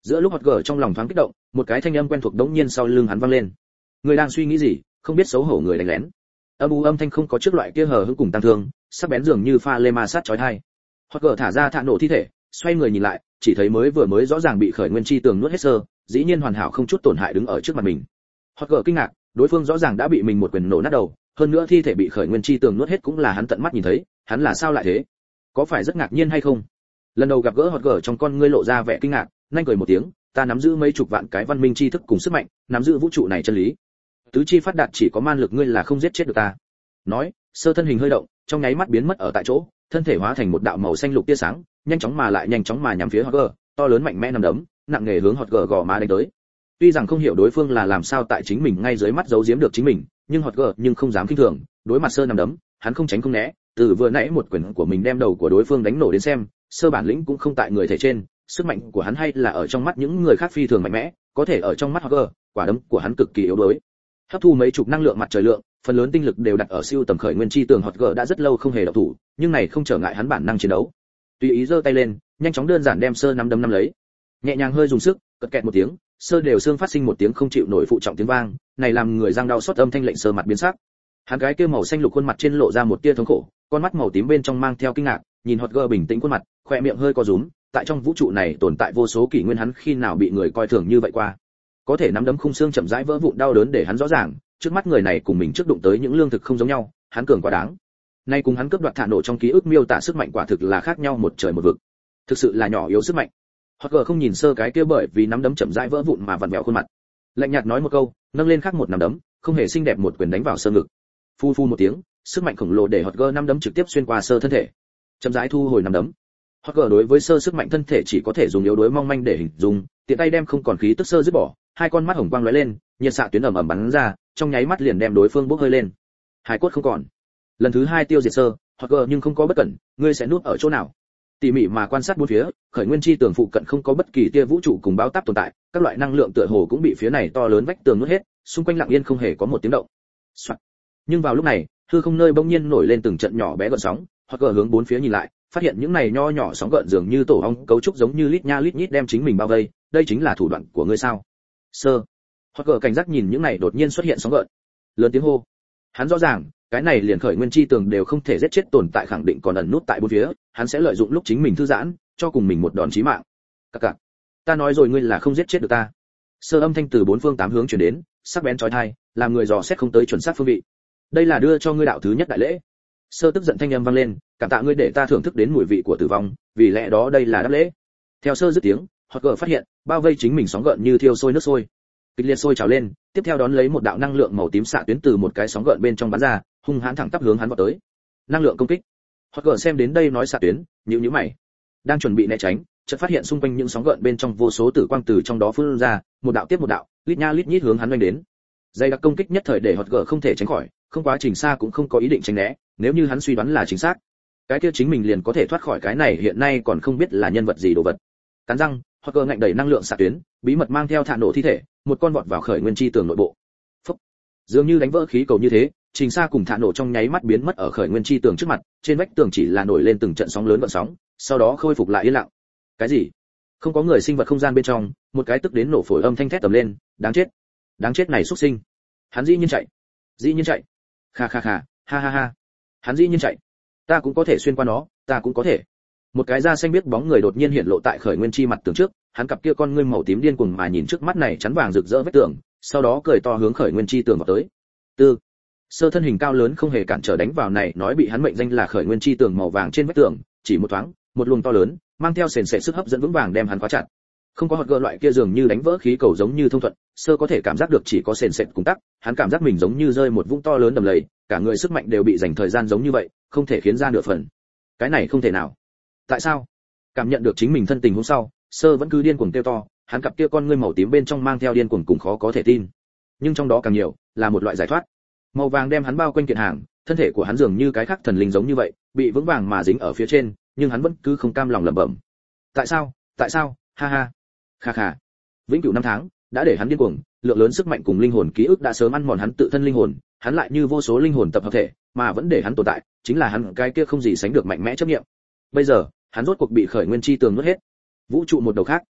S1: Giữa lúc Hotger trong lòng thoáng kích động, một cái thanh âm quen thuộc đống nhiên sau lưng hắn vang lên. Người đang suy nghĩ gì, không biết xấu hổ người đánh lén. Âm u âm thanh không có trước loại kia hờ hững cùng tăng thương, sắc bén dường như pha lê ma sát chói tai. Hotger thả ra thạ nổ thi thể, xoay người nhìn lại, chỉ thấy mới vừa mới rõ ràng bị khởi nguyên chi tường nuốt hết sơ, dĩ nhiên hoàn hảo không chút tổn hại đứng ở trước mặt mình. Hotger kinh ngạc, đối phương rõ ràng đã bị mình một quyền nổ nát đầu, hơn nữa thi thể bị khởi nguyên chi tường nuốt hết cũng là hắn tận mắt nhìn thấy, hắn là sao lại thế? Có phải rất ngạc nhiên hay không? Lần đầu gặp gỡ Hotger trong con ngươi lộ ra vẻ kinh ngạc, nhanh cười một tiếng, ta nắm giữ mấy chục vạn cái văn minh tri thức cùng sức mạnh, nắm giữ vũ trụ này chân lý. Tứ chi phát đạt chỉ có man lực ngươi là không giết chết được ta. Nói, sơ thân hình hơi động, trong nháy mắt biến mất ở tại chỗ, thân thể hóa thành một đạo màu xanh lục tia sáng, nhanh chóng mà lại nhanh chóng mà nhắm phía Hotger, to lớn mạnh mẽ nằm đấm, nặng nề hướng Hotger gò má đánh tới. Tuy rằng không hiểu đối phương là làm sao tại chính mình ngay dưới mắt giấu giếm được chính mình, nhưng Hotger nhưng không dám khinh thường, đối mặt sơ nằm đấm, hắn không tránh không né, từ vừa nãy một quyền của mình đem đầu của đối phương đánh nổ đến xem, sơ bản lĩnh cũng không tại người thể trên, sức mạnh của hắn hay là ở trong mắt những người khác phi thường mạnh mẽ, có thể ở trong mắt Hotger, quả đấm của hắn cực kỳ yếu đuối. Hấp thu mấy chục năng lượng mặt trời lượng, phần lớn tinh lực đều đặt ở siêu tầm khởi nguyên chi tường. Hotger đã rất lâu không hề động thủ, nhưng này không trở ngại hắn bản năng chiến đấu. Tùy ý giơ tay lên, nhanh chóng đơn giản đem sơ nắm đấm nắm lấy. Nhẹ nhàng hơi dùng sức, cật kẹt một tiếng, sơ đều xương phát sinh một tiếng không chịu nổi phụ trọng tiếng vang, này làm người răng đau xót âm thanh lệnh sơ mặt biến sắc. Hắn cái kia màu xanh lục khuôn mặt trên lộ ra một tia thống khổ, con mắt màu tím bên trong mang theo kinh ngạc, nhìn Hotger bình tĩnh khuôn mặt, khóe miệng hơi co rúm, tại trong vũ trụ này tồn tại vô số kỷ nguyên, hắn khi nào bị người coi thường như vậy qua. Có thể nắm đấm khung xương chậm rãi vỡ vụn đau đớn để hắn rõ ràng, trước mắt người này cùng mình trước đụng tới những lương thực không giống nhau, hắn cường quá đáng. Nay cùng hắn cướp đoạt thả nổ trong ký ức miêu tả sức mạnh quả thực là khác nhau một trời một vực. Thực sự là nhỏ yếu sức mạnh. Hotger không nhìn sơ cái kia bởi vì nắm đấm chậm rãi vỡ vụn mà vặn vẹo khuôn mặt. Lạnh nhạt nói một câu, nâng lên khác một nắm đấm, không hề xinh đẹp một quyền đánh vào sơ ngực. Phu phu một tiếng, sức mạnh khổng lồ để Hotger nắm đấm trực tiếp xuyên qua sơ thân thể. Chậm rãi thu hồi nắm đấm. Hotger đối với sơ sức mạnh thân thể chỉ có thể dùng yếu đuối mong manh để hình dung, tiện tay đem không còn khí tức sơ dứt bỏ, hai con mắt hồng quang lóe lên, nhiệt xạ tuyến ầm ầm bắn ra, trong nháy mắt liền đem đối phương bốc hơi lên. Hải cốt không còn. Lần thứ hai tiêu diệt sơ, Hotger nhưng không có bất cẩn, ngươi sẽ núp ở chỗ nào? Tỉ mỉ mà quan sát bốn phía, khởi nguyên chi tường phụ cận không có bất kỳ tia vũ trụ cùng báo táp tồn tại, các loại năng lượng tựa hồ cũng bị phía này to lớn vách tường nuốt hết, xung quanh lặng yên không hề có một tiếng động. Soạn. Nhưng vào lúc này, hư không nơi bỗng nhiên nổi lên từng trận nhỏ bé gợn sóng, Hotger hướng bốn phía nhìn lại, phát hiện những này nho nhỏ sóng gợn dường như tổ ong cấu trúc giống như lít nha lít nhít đem chính mình bao vây, đây chính là thủ đoạn của ngươi sao? Sơ. Hotger cảnh giác nhìn những này đột nhiên xuất hiện sóng gợn, lớn tiếng hô. Hắn rõ ràng, cái này liền khởi nguyên chi tường đều không thể giết chết tồn tại khẳng định còn ẩn nút tại bốn phía, hắn sẽ lợi dụng lúc chính mình thư giãn, cho cùng mình một đòn chí mạng. Cặc cặc. Ta nói rồi ngươi là không giết chết được ta. Sơ âm thanh từ bốn phương tám hướng truyền đến, sắc bén chói tai, làm người dò xét không tới chuẩn xác phương vị. Đây là đưa cho ngươi đạo thứ nhất đại lễ. Sơ tức giận thanh âm vang lên, cảm tạ ngươi để ta thưởng thức đến mùi vị của tử vong, vì lẽ đó đây là đáp lễ. Theo sơ dứt tiếng, Hotger phát hiện, bao vây chính mình sóng gợn như thiêu sôi nước sôi. Kịch liệt sôi trào lên, tiếp theo đón lấy một đạo năng lượng màu tím xạ tuyến từ một cái sóng gợn bên trong bắn ra, hung hãn thẳng tắp hướng hắn vọt tới. Năng lượng công kích. Hotger xem đến đây nói xạ tuyến, nhíu nhíu mày. Đang chuẩn bị né tránh, chợt phát hiện xung quanh những sóng gợn bên trong vô số tử quang từ trong đó phun ra, một đạo tiếp một đạo, lít nha lít nhít hướng hắn vây đến. Dây đặc công kích nhất thời để Hotger không thể tránh khỏi, không quá trình xa cũng không có ý định tránh né, nếu như hắn suy đoán là chính xác, cái kia chính mình liền có thể thoát khỏi cái này hiện nay còn không biết là nhân vật gì đồ vật. Cắn răng, Hotger ngạnh đẩy năng lượng xạ tuyến, bí mật mang theo thả nổ thi thể, một con vọt vào khởi nguyên chi tường nội bộ. Phốc. Dường như đánh vỡ khí cầu như thế, trình xa cùng thả nổ trong nháy mắt biến mất ở khởi nguyên chi tường trước mặt, trên vách tường chỉ là nổi lên từng trận sóng lớn gợn sóng, sau đó khôi phục lại yên lặng. Cái gì? Không có người sinh vật không gian bên trong, một cái tức đến nổ phổi âm thanh thét tầm lên, đáng chết, đáng chết này xuất sinh. Hắn dĩ nhiên chạy, dĩ nhiên chạy. Kha kha kha, ha ha ha. Hắn dĩ nhiên chạy. Ta cũng có thể xuyên qua nó, ta cũng có thể. Một cái da xanh biết bóng người đột nhiên hiện lộ tại khởi nguyên chi mặt tường trước, hắn cặp kia con ngươi màu tím điên cuồng mà nhìn trước mắt này chắn vàng rực rỡ vách tường, sau đó cười to hướng khởi nguyên chi tường vào tới. Tư. Sơ thân hình cao lớn không hề cản trở đánh vào này, nói bị hắn mệnh danh là khởi nguyên chi tường màu vàng trên vách tường, chỉ một thoáng, một luồng to lớn, mang theo sền sệt sức hấp dẫn vững vàng đem hắn khóa chặt. Không có Hotger loại kia dường như đánh vỡ khí cầu giống như thông thuận, sơ có thể cảm giác được chỉ có sền sệt cùng tắc, hắn cảm giác mình giống như rơi một vũng to lớn đầm lầy, cả người sức mạnh đều bị dành thời gian giống như vậy, không thể khiến ra nửa phần. Cái này không thể nào. Tại sao? Cảm nhận được chính mình thân tình hôm sau, sơ vẫn cứ điên cuồng kêu to, hắn cặp kia con ngươi màu tím bên trong mang theo điên cuồng cùng khó có thể tin. Nhưng trong đó càng nhiều là một loại giải thoát. Màu vàng đem hắn bao quanh kiện hàng, thân thể của hắn dường như cái khác thần linh giống như vậy, bị vững vàng mà dính ở phía trên, nhưng hắn vẫn cứ không cam lòng lẩm bẩm. Tại sao? Tại sao? Ha ha. Kha kha. Vĩnh cửu năm tháng đã để hắn điên cuồng, lượng lớn sức mạnh cùng linh hồn ký ức đã sớm ăn mòn hắn tự thân linh hồn, hắn lại như vô số linh hồn tập hợp thể, mà vẫn để hắn tồn tại, chính là hắn cái kia không gì sánh được mạnh mẽ chấp niệm. Bây giờ, hắn rốt cuộc bị khởi nguyên chi tường nuốt hết. Vũ trụ một đầu khác.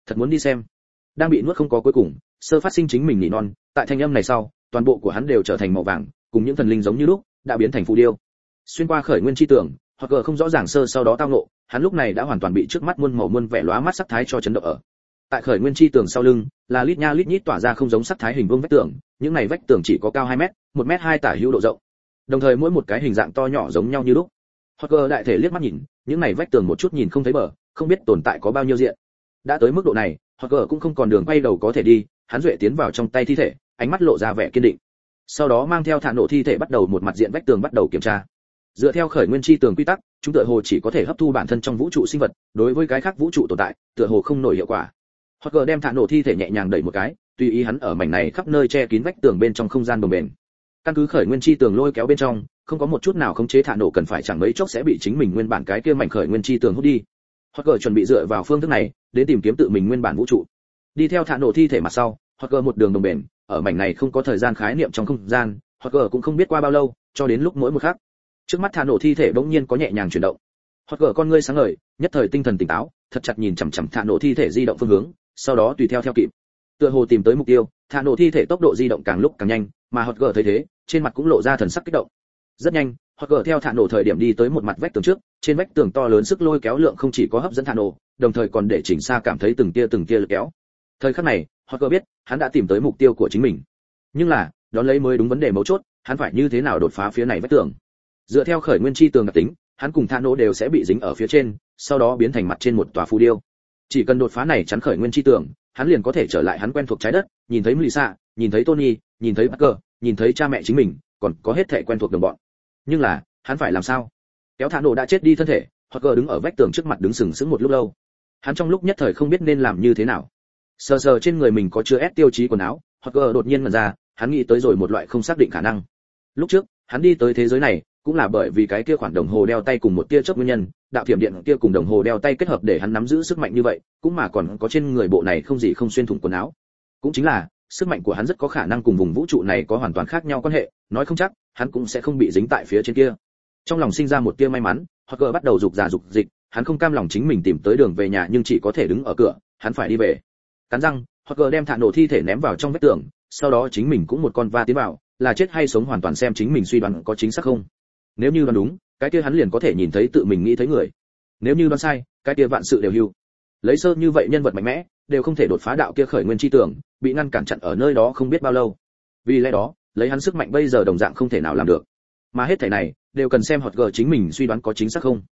S1: Thật muốn đi xem. Đang bị nuốt không có cuối cùng, sơ phát sinh chính mình nỉ non, tại thanh âm này sau, toàn bộ của hắn đều trở thành màu vàng, cùng những thần linh giống như lúc, đã biến thành phù điêu. Xuyên qua khởi nguyên chi tưởng, hoặc gờ không rõ ràng sơ sau đó tao ngộ, hắn lúc này đã hoàn toàn bị trước mắt muôn màu muôn vẻ lóa mắt sắc thái cho chấn động ở. Tại khởi nguyên chi tường sau lưng, là lít nha lít nhít tỏa ra không giống sắc thái hình vuông vách tường, những này vách tường chỉ có cao hai mét, một mét hai tả hữu độ rộng. Đồng thời mỗi một cái hình dạng to nhỏ giống nhau như lúc. Hoặc đại thể liếc mắt nhìn, những này vách tường một chút nhìn không thấy bờ, không biết tồn tại có bao nhiêu diện. Đã tới mức độ này, Hoặc cũng không còn đường quay đầu có thể đi, hắn duệ tiến vào trong tay thi thể, ánh mắt lộ ra vẻ kiên định. Sau đó mang theo thả nổ thi thể bắt đầu một mặt diện vách tường bắt đầu kiểm tra. Dựa theo khởi nguyên chi tường quy tắc, chúng tựa hồ chỉ có thể hấp thu bản thân trong vũ trụ sinh vật, đối với cái khác vũ trụ tồn tại, tựa hồ không nổi hiệu quả. Hoặc đem thả nổ thi thể nhẹ nhàng đẩy một cái, tùy ý hắn ở mảnh này khắp nơi che kín vách tường bên trong không gian đồng bền. Căn cứ khởi nguyên chi tường lôi kéo bên trong, không có một chút nào khống chế thả nổ cần phải chẳng mấy chốc sẽ bị chính mình nguyên bản cái kia mảnh khởi nguyên chi tường hút đi. Hoặc chuẩn bị dựa vào phương thức này, đến tìm kiếm tự mình nguyên bản vũ trụ. Đi theo thả nổ thi thể mặt sau, hoặc một đường đồng bền, ở mảnh này không có thời gian khái niệm trong không gian, hoặc cũng không biết qua bao lâu, cho đến lúc mỗi một khắc. Trước mắt thả nổ thi thể bỗng nhiên có nhẹ nhàng chuyển động. Hoặc con ngươi sáng ngời, nhất thời tinh thần tỉnh táo, thật chặt nhìn chằm chằm thả nổ thi thể di động phương hướng, sau đó tùy theo theo kịp. Tựa hồ tìm tới mục tiêu, thả nổ thi thể tốc độ di động càng lúc càng nhanh, mà Hoặc thấy thế, trên mặt cũng lộ ra thần sắc kích động. Rất nhanh, Hoặc theo thả nổ thời điểm đi tới một mặt vách tường trước, trên vách tường to lớn sức lôi kéo lượng không chỉ có hấp dẫn thả nổ, đồng thời còn để chỉnh xa cảm thấy từng tia từng tia lực kéo. Thời khắc này, Hoặc biết, hắn đã tìm tới mục tiêu của chính mình. Nhưng là, đón lấy mới đúng vấn đề mấu chốt, hắn phải như thế nào đột phá phía này vách tường. Dựa theo khởi nguyên chi tường đặc tính, hắn cùng thả nổ đều sẽ bị dính ở phía trên, sau đó biến thành mặt trên một tòa phù điêu. Chỉ cần đột phá này chắn khởi nguyên chi tường, hắn liền có thể trở lại hắn quen thuộc trái đất, nhìn thấy Melissa, nhìn thấy Tony, nhìn thấy Parker, nhìn thấy cha mẹ chính mình, còn có hết thảy quen thuộc đồng bọn. Nhưng là, hắn phải làm sao? Kéo thả nổ đã chết đi thân thể, Parker đứng ở vách tường trước mặt đứng sừng sững một lúc lâu. Hắn trong lúc nhất thời không biết nên làm như thế nào. Sờ sờ trên người mình có chứa ép tiêu chí quần áo, Parker đột nhiên ngẩn ra, hắn nghĩ tới rồi một loại không xác định khả năng. Lúc trước, hắn đi tới thế giới này, cũng là bởi vì cái kia khoản đồng hồ đeo tay cùng một tia chớp nguyên nhân, đạo thiểm điện kia cùng đồng hồ đeo tay kết hợp để hắn nắm giữ sức mạnh như vậy, cũng mà còn có trên người bộ này không gì không xuyên thủng quần áo. Cũng chính là, sức mạnh của hắn rất có khả năng cùng vùng vũ trụ này có hoàn toàn khác nhau quan hệ, nói không chắc, hắn cũng sẽ không bị dính tại phía trên kia. Trong lòng sinh ra một tia may mắn, Hoặc bắt đầu dục già dục dịch, hắn không cam lòng chính mình tìm tới đường về nhà nhưng chỉ có thể đứng ở cửa, hắn phải đi về. Cắn răng, Hoặc đem thả nổ thi thể ném vào trong vách tường, sau đó chính mình cũng một con va tiến vào, là chết hay sống hoàn toàn xem chính mình suy đoán có chính xác không. Nếu như đoán đúng, cái kia hắn liền có thể nhìn thấy tự mình nghĩ thấy người. Nếu như đoán sai, cái kia vạn sự đều hưu. Lấy sơ như vậy nhân vật mạnh mẽ, đều không thể đột phá đạo kia khởi nguyên chi tưởng, bị ngăn cản chặn ở nơi đó không biết bao lâu. Vì lẽ đó, lấy hắn sức mạnh bây giờ đồng dạng không thể nào làm được. Mà hết thảy này, đều cần xem Hotger chính mình suy đoán có chính xác không.